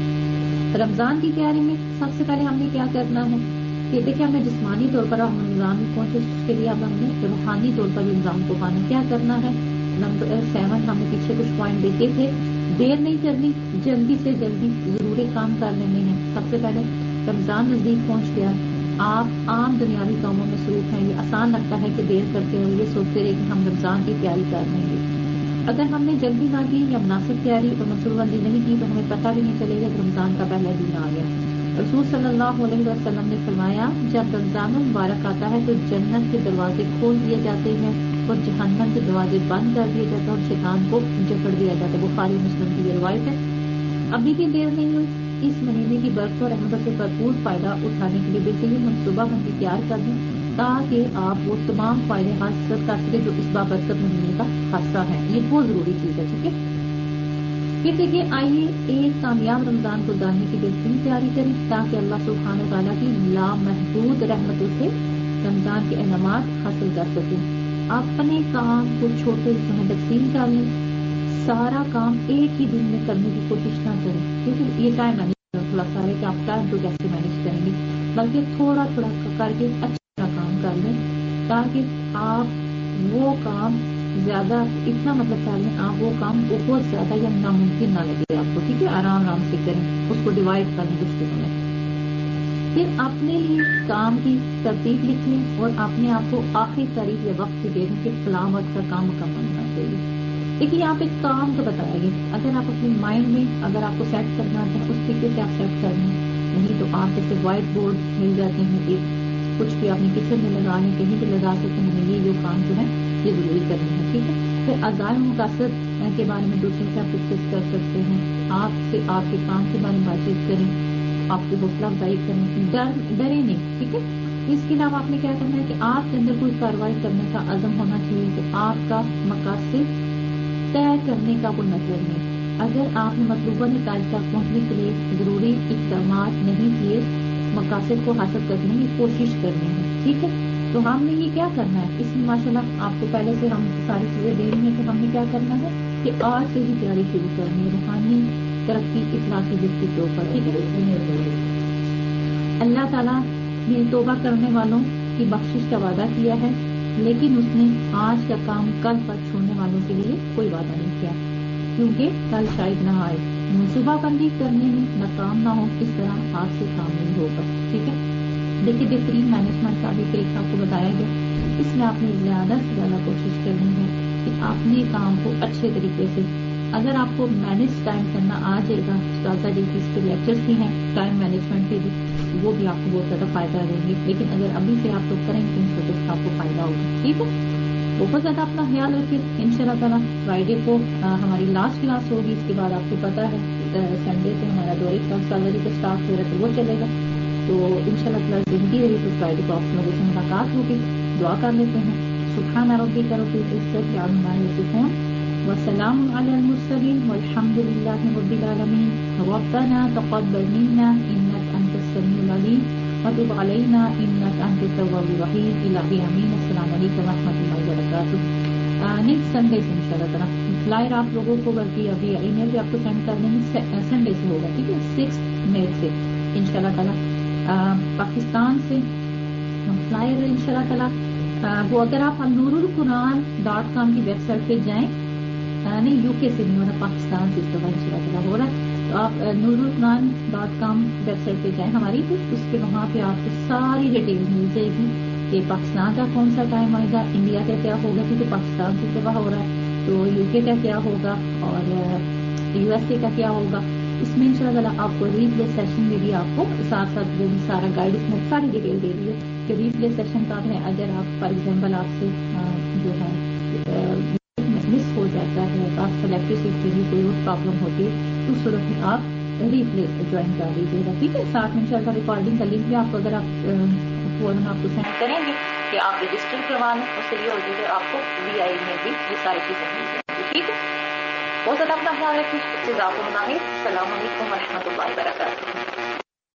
رمضان کی تیاری میں سب سے پہلے ہم نے کیا کرنا ہے کہ دیکھیں ہم نے جسمانی طور پر ہم رمضان میں پہنچے، اس کے لیے اب ہم نے روحانی طور پر رمضان کو پانا کیا کرنا ہے۔ نمبر 7 ہم نے پیچھے کچھ پوائنٹ دیکھے تھے، دیر نہیں کرنی، جلدی سے جلدی ضروری کام کر لینے ہیں۔ سب سے پہلے رمضان نزدیک پہنچ گیا، آپ عام دنیاوی کاموں میں مصروف ہیں، یہ آسان لگتا ہے کہ دیر کرتے ہوئے یہ سوچتے رہے کہ ہم رمضان کی تیاری کر لیں گے۔ اگر ہم نے جلدی نہ کی یا مناسب تیاری اور منصوبہ بندی نہیں کی تو ہمیں پتہ بھی نہیں چلے گا کہ رمضان کا پہلا دن آ گیا۔ رسول صلی اللہ علیہ وسلم نے فرمایا جب رمضان مبارک آتا ہے تو جنت کے دروازے کھول دیے جاتے ہیں اور جہنم کے دروازے بند کر دیے جاتے ہیں اور شیطان کو جکڑ دیا جاتا ہے۔ بخاری مسلم کی یہ روایت ہے۔ ابھی بھی دیر نہیں ہوئی، اس مہینے کی برکت اور رحمت سے بھرپور فائدہ اٹھانے کے لیے بہترین منصوبہ بندی تیار کر دیں تاکہ آپ وہ تمام فائدے حاصل کر سکیں جو اس بابرکت مہینے کا حصہ ہے۔ یہ بہت ضروری چیز ہے، ٹھیک ہے۔ پھر دیکھیے آئیے ایک کامیاب رمضان گزارنے کی بہترین تیاری کریں تاکہ اللہ سبحانہ وتعالیٰ کی لامحدود رحمتوں سے رمضان کے انعامات حاصل کر سکیں۔ اپنے کام کو چھوٹے حصوں میں تقسیم کر لیں، سارا کام ایک ہی دن میں کرنے کی کوشش نہ کریں کیونکہ یہ ٹائم مینج تھوڑا سا ہے کہ آپ ٹائم کو کیسے مینج کریں گے۔ بلکہ تھوڑا تھوڑا کر کے اچھا کام کر لیں، تاکہ آپ وہ کام زیادہ اتنا مطلب کر لیں آپ وہ کام بہت زیادہ یا ناممکن نہ لگے آپ کو، ٹھیک ہے، آرام آرام سے کریں، اس کو ڈیوائڈ کریں کچھ دنوں میں. پھر اپنے لیے کام کی ترتیب لکھ لیں اور اپنے آپ کو آخری تاریخ یا وقت دے دیں کہ فلاں وقت کا کام مکمل ہونا چاہیے. دیکھیے یہاں پہ کام تو بتایا گیا، اگر آپ اپنے مائنڈ میں اگر آپ کو سیٹ کرنا ہے اس طریقے سے آپ سیٹ کر لیں، نہیں تو آپ جیسے وائٹ بورڈ مل جاتے ہیں کہ کچھ بھی اپنے کچن میں لگا لیں، کہیں بھی لگا سکتے ہیں، یہ جو کام جو ہے یہ ضروری کرنا ہے، ٹھیک ہے. پھر عزائم مقاصد کے بارے میں دوسروں سے آپ ڈسکس کر سکتے ہیں، آپ سے آپ کے کام کے بارے میں بات چیت کریں، آپ کی حوصلہ افزائی کریں، ڈرے نہیں، ٹھیک ہے. اس کے علاوہ آپ نے کیا کرنا ہے کہ آپ کے اندر کوئی کارروائی کرنے کا عزم ہونا چاہیے کہ آپ کا مقاصد طے کرنے کا کوئی مطلب نہیں. اگر آپ نے مطلوبہ نتائج تک پہنچنے کے لیے ضروری اقدامات نہیں کیے، مقاصد کو حاصل کرنے کی کوشش کرنی ہے، ٹھیک ہے. تو ہم نے یہ کیا کرنا ہے، اس میں ماشاءاللہ آپ کو پہلے سے ہم ساری چیزیں دے رہی ہیں کہ ہم نے کیا کرنا ہے کہ آج سے ہی تیاری شروع کرنی ہے روحانی ترقی اخلاقی زندگی کے اوپر، ٹھیک ہے. اللہ تعالیٰ نے توبہ کرنے والوں کی بخشش کا وعدہ کیا ہے، لیکن اس نے آج کا کام کل پر چھوڑنے والوں کے لیے کوئی وعدہ نہیں کیا، کیونکہ کل شاید نہ آئے. منصوبہ بندی کرنے میں ناکام نہ ہو، اس طرح آج سے کام نہیں ہوگا، ٹھیک ہے. دیکھیے بہترین مینجمنٹ کا بھی طریقہ آپ کو بتایا گیا، اس میں آپ نے زیادہ سے زیادہ کوشش کرنی ہے کہ اپنے کام کو اچھے طریقے سے، اگر آپ کو مینج ٹائم کرنا آ جائے گا، استاذہ جی کی اس کے لیکچرز بھی ہیں ٹائم مینجمنٹ کے بھی، وہ بھی آپ کو بہت زیادہ فائدہ دیں گے. لیکن اگر ابھی سے آپ لوگ کریں گے تو آپ کو فائدہ ہوگا، ٹھیک ہے. بہت زیادہ اپنا خیال رکھیے. ان شاء اللہ تعالیٰ فرائیڈے کو ہماری لاسٹ کلاس ہوگی، اس کے بعد آپ کو پتا ہے سنڈے سے ہمارا دورے کا استاذہ جی کا اسٹارٹ ہو رہا ہے تو وہ چلے گا. تو ان شاء اللہ تعالیٰ زندگی رہی تو فرائیڈے کو آپ لوگوں سے ملاقات ہوگی. دعا کر لیتے ہیں. سبحان ربک رب العزت عما یصفون وسلام علی المرسلین والحمد للہ رب العالمین. ربنا تقبل منا انک انت السمیع العلیم وتب علینا انک انت التواب الرحیم. الہی امین. السلام علیکم ورحمۃ اللہ وبرکاتہ. نیکسٹ سنڈے سے ان شاء اللہ تعالیٰ فلائر آپ لوگوں کو بلکہ ابھی ای میل بھی آپ کو سینڈ کر دیں گے، سنڈے سے ہوگا، ٹھیک ہے، 6 مئی سے ان شاء اللہ تعالیٰ. پاکستان سے فلائر ان شاء اللہ تعالیٰ وہ اگر آپ nurulquran.com کی ویب سائٹ پہ جائیں، نہیں یو کے سے نہیں ہو رہا، پاکستان سے اس طرح ان شاء اللہ تعالیٰ ہو رہا ہے، تو آپ nurulquran.com ویب سائٹ پہ جائیں ہماری، تو اس کے وہاں پہ آپ کو ساری ڈیٹیل مل جائے گی کہ پاکستان کا کون سا ٹائم آئے گا، انڈیا کا کیا ہوگا کیونکہ پاکستان سے دفعہ ہو رہا ہے، تو یو کے کا کیا ہوگا اور یو ایس اے کا کیا ہوگا. اس میں انشاءاللہ آپ کو ریپلے سیشن میں بھی آپ کو ساتھ ساتھ وہ بھی سارا گائیڈ اس میں ساری ڈیٹیل دے دی ہے کہ ریپلے سیشن کا ہے. اگر آپ فار ایگزامپل آپ سے جو ہے مس ہو جاتا ہے، آپ الیکٹریسٹی کے لیے کوئی اور پرابلم ہوتی ہے تو اس صورت میں آپ ریپلے جوائن کر لیجیے گا، ٹھیک ہے. ساتھ میں انشاءاللہ ریکارڈنگ کا لنک بھی آپ کو اگر آپ فوراً آپ کو سینڈ کریں گے کہ آپ رجسٹر کروا لیں، اس سے یہ ہو جائے گا آپ کو VI میں بھی یہ ساری چیزیں مل جائیں گی، ٹھیک ہے. بہت زیادہ اپنا خیال رکھیے. جزاکم اللہ خیر. السلام علیکم ورحمۃ اللہ وبرکاتہ.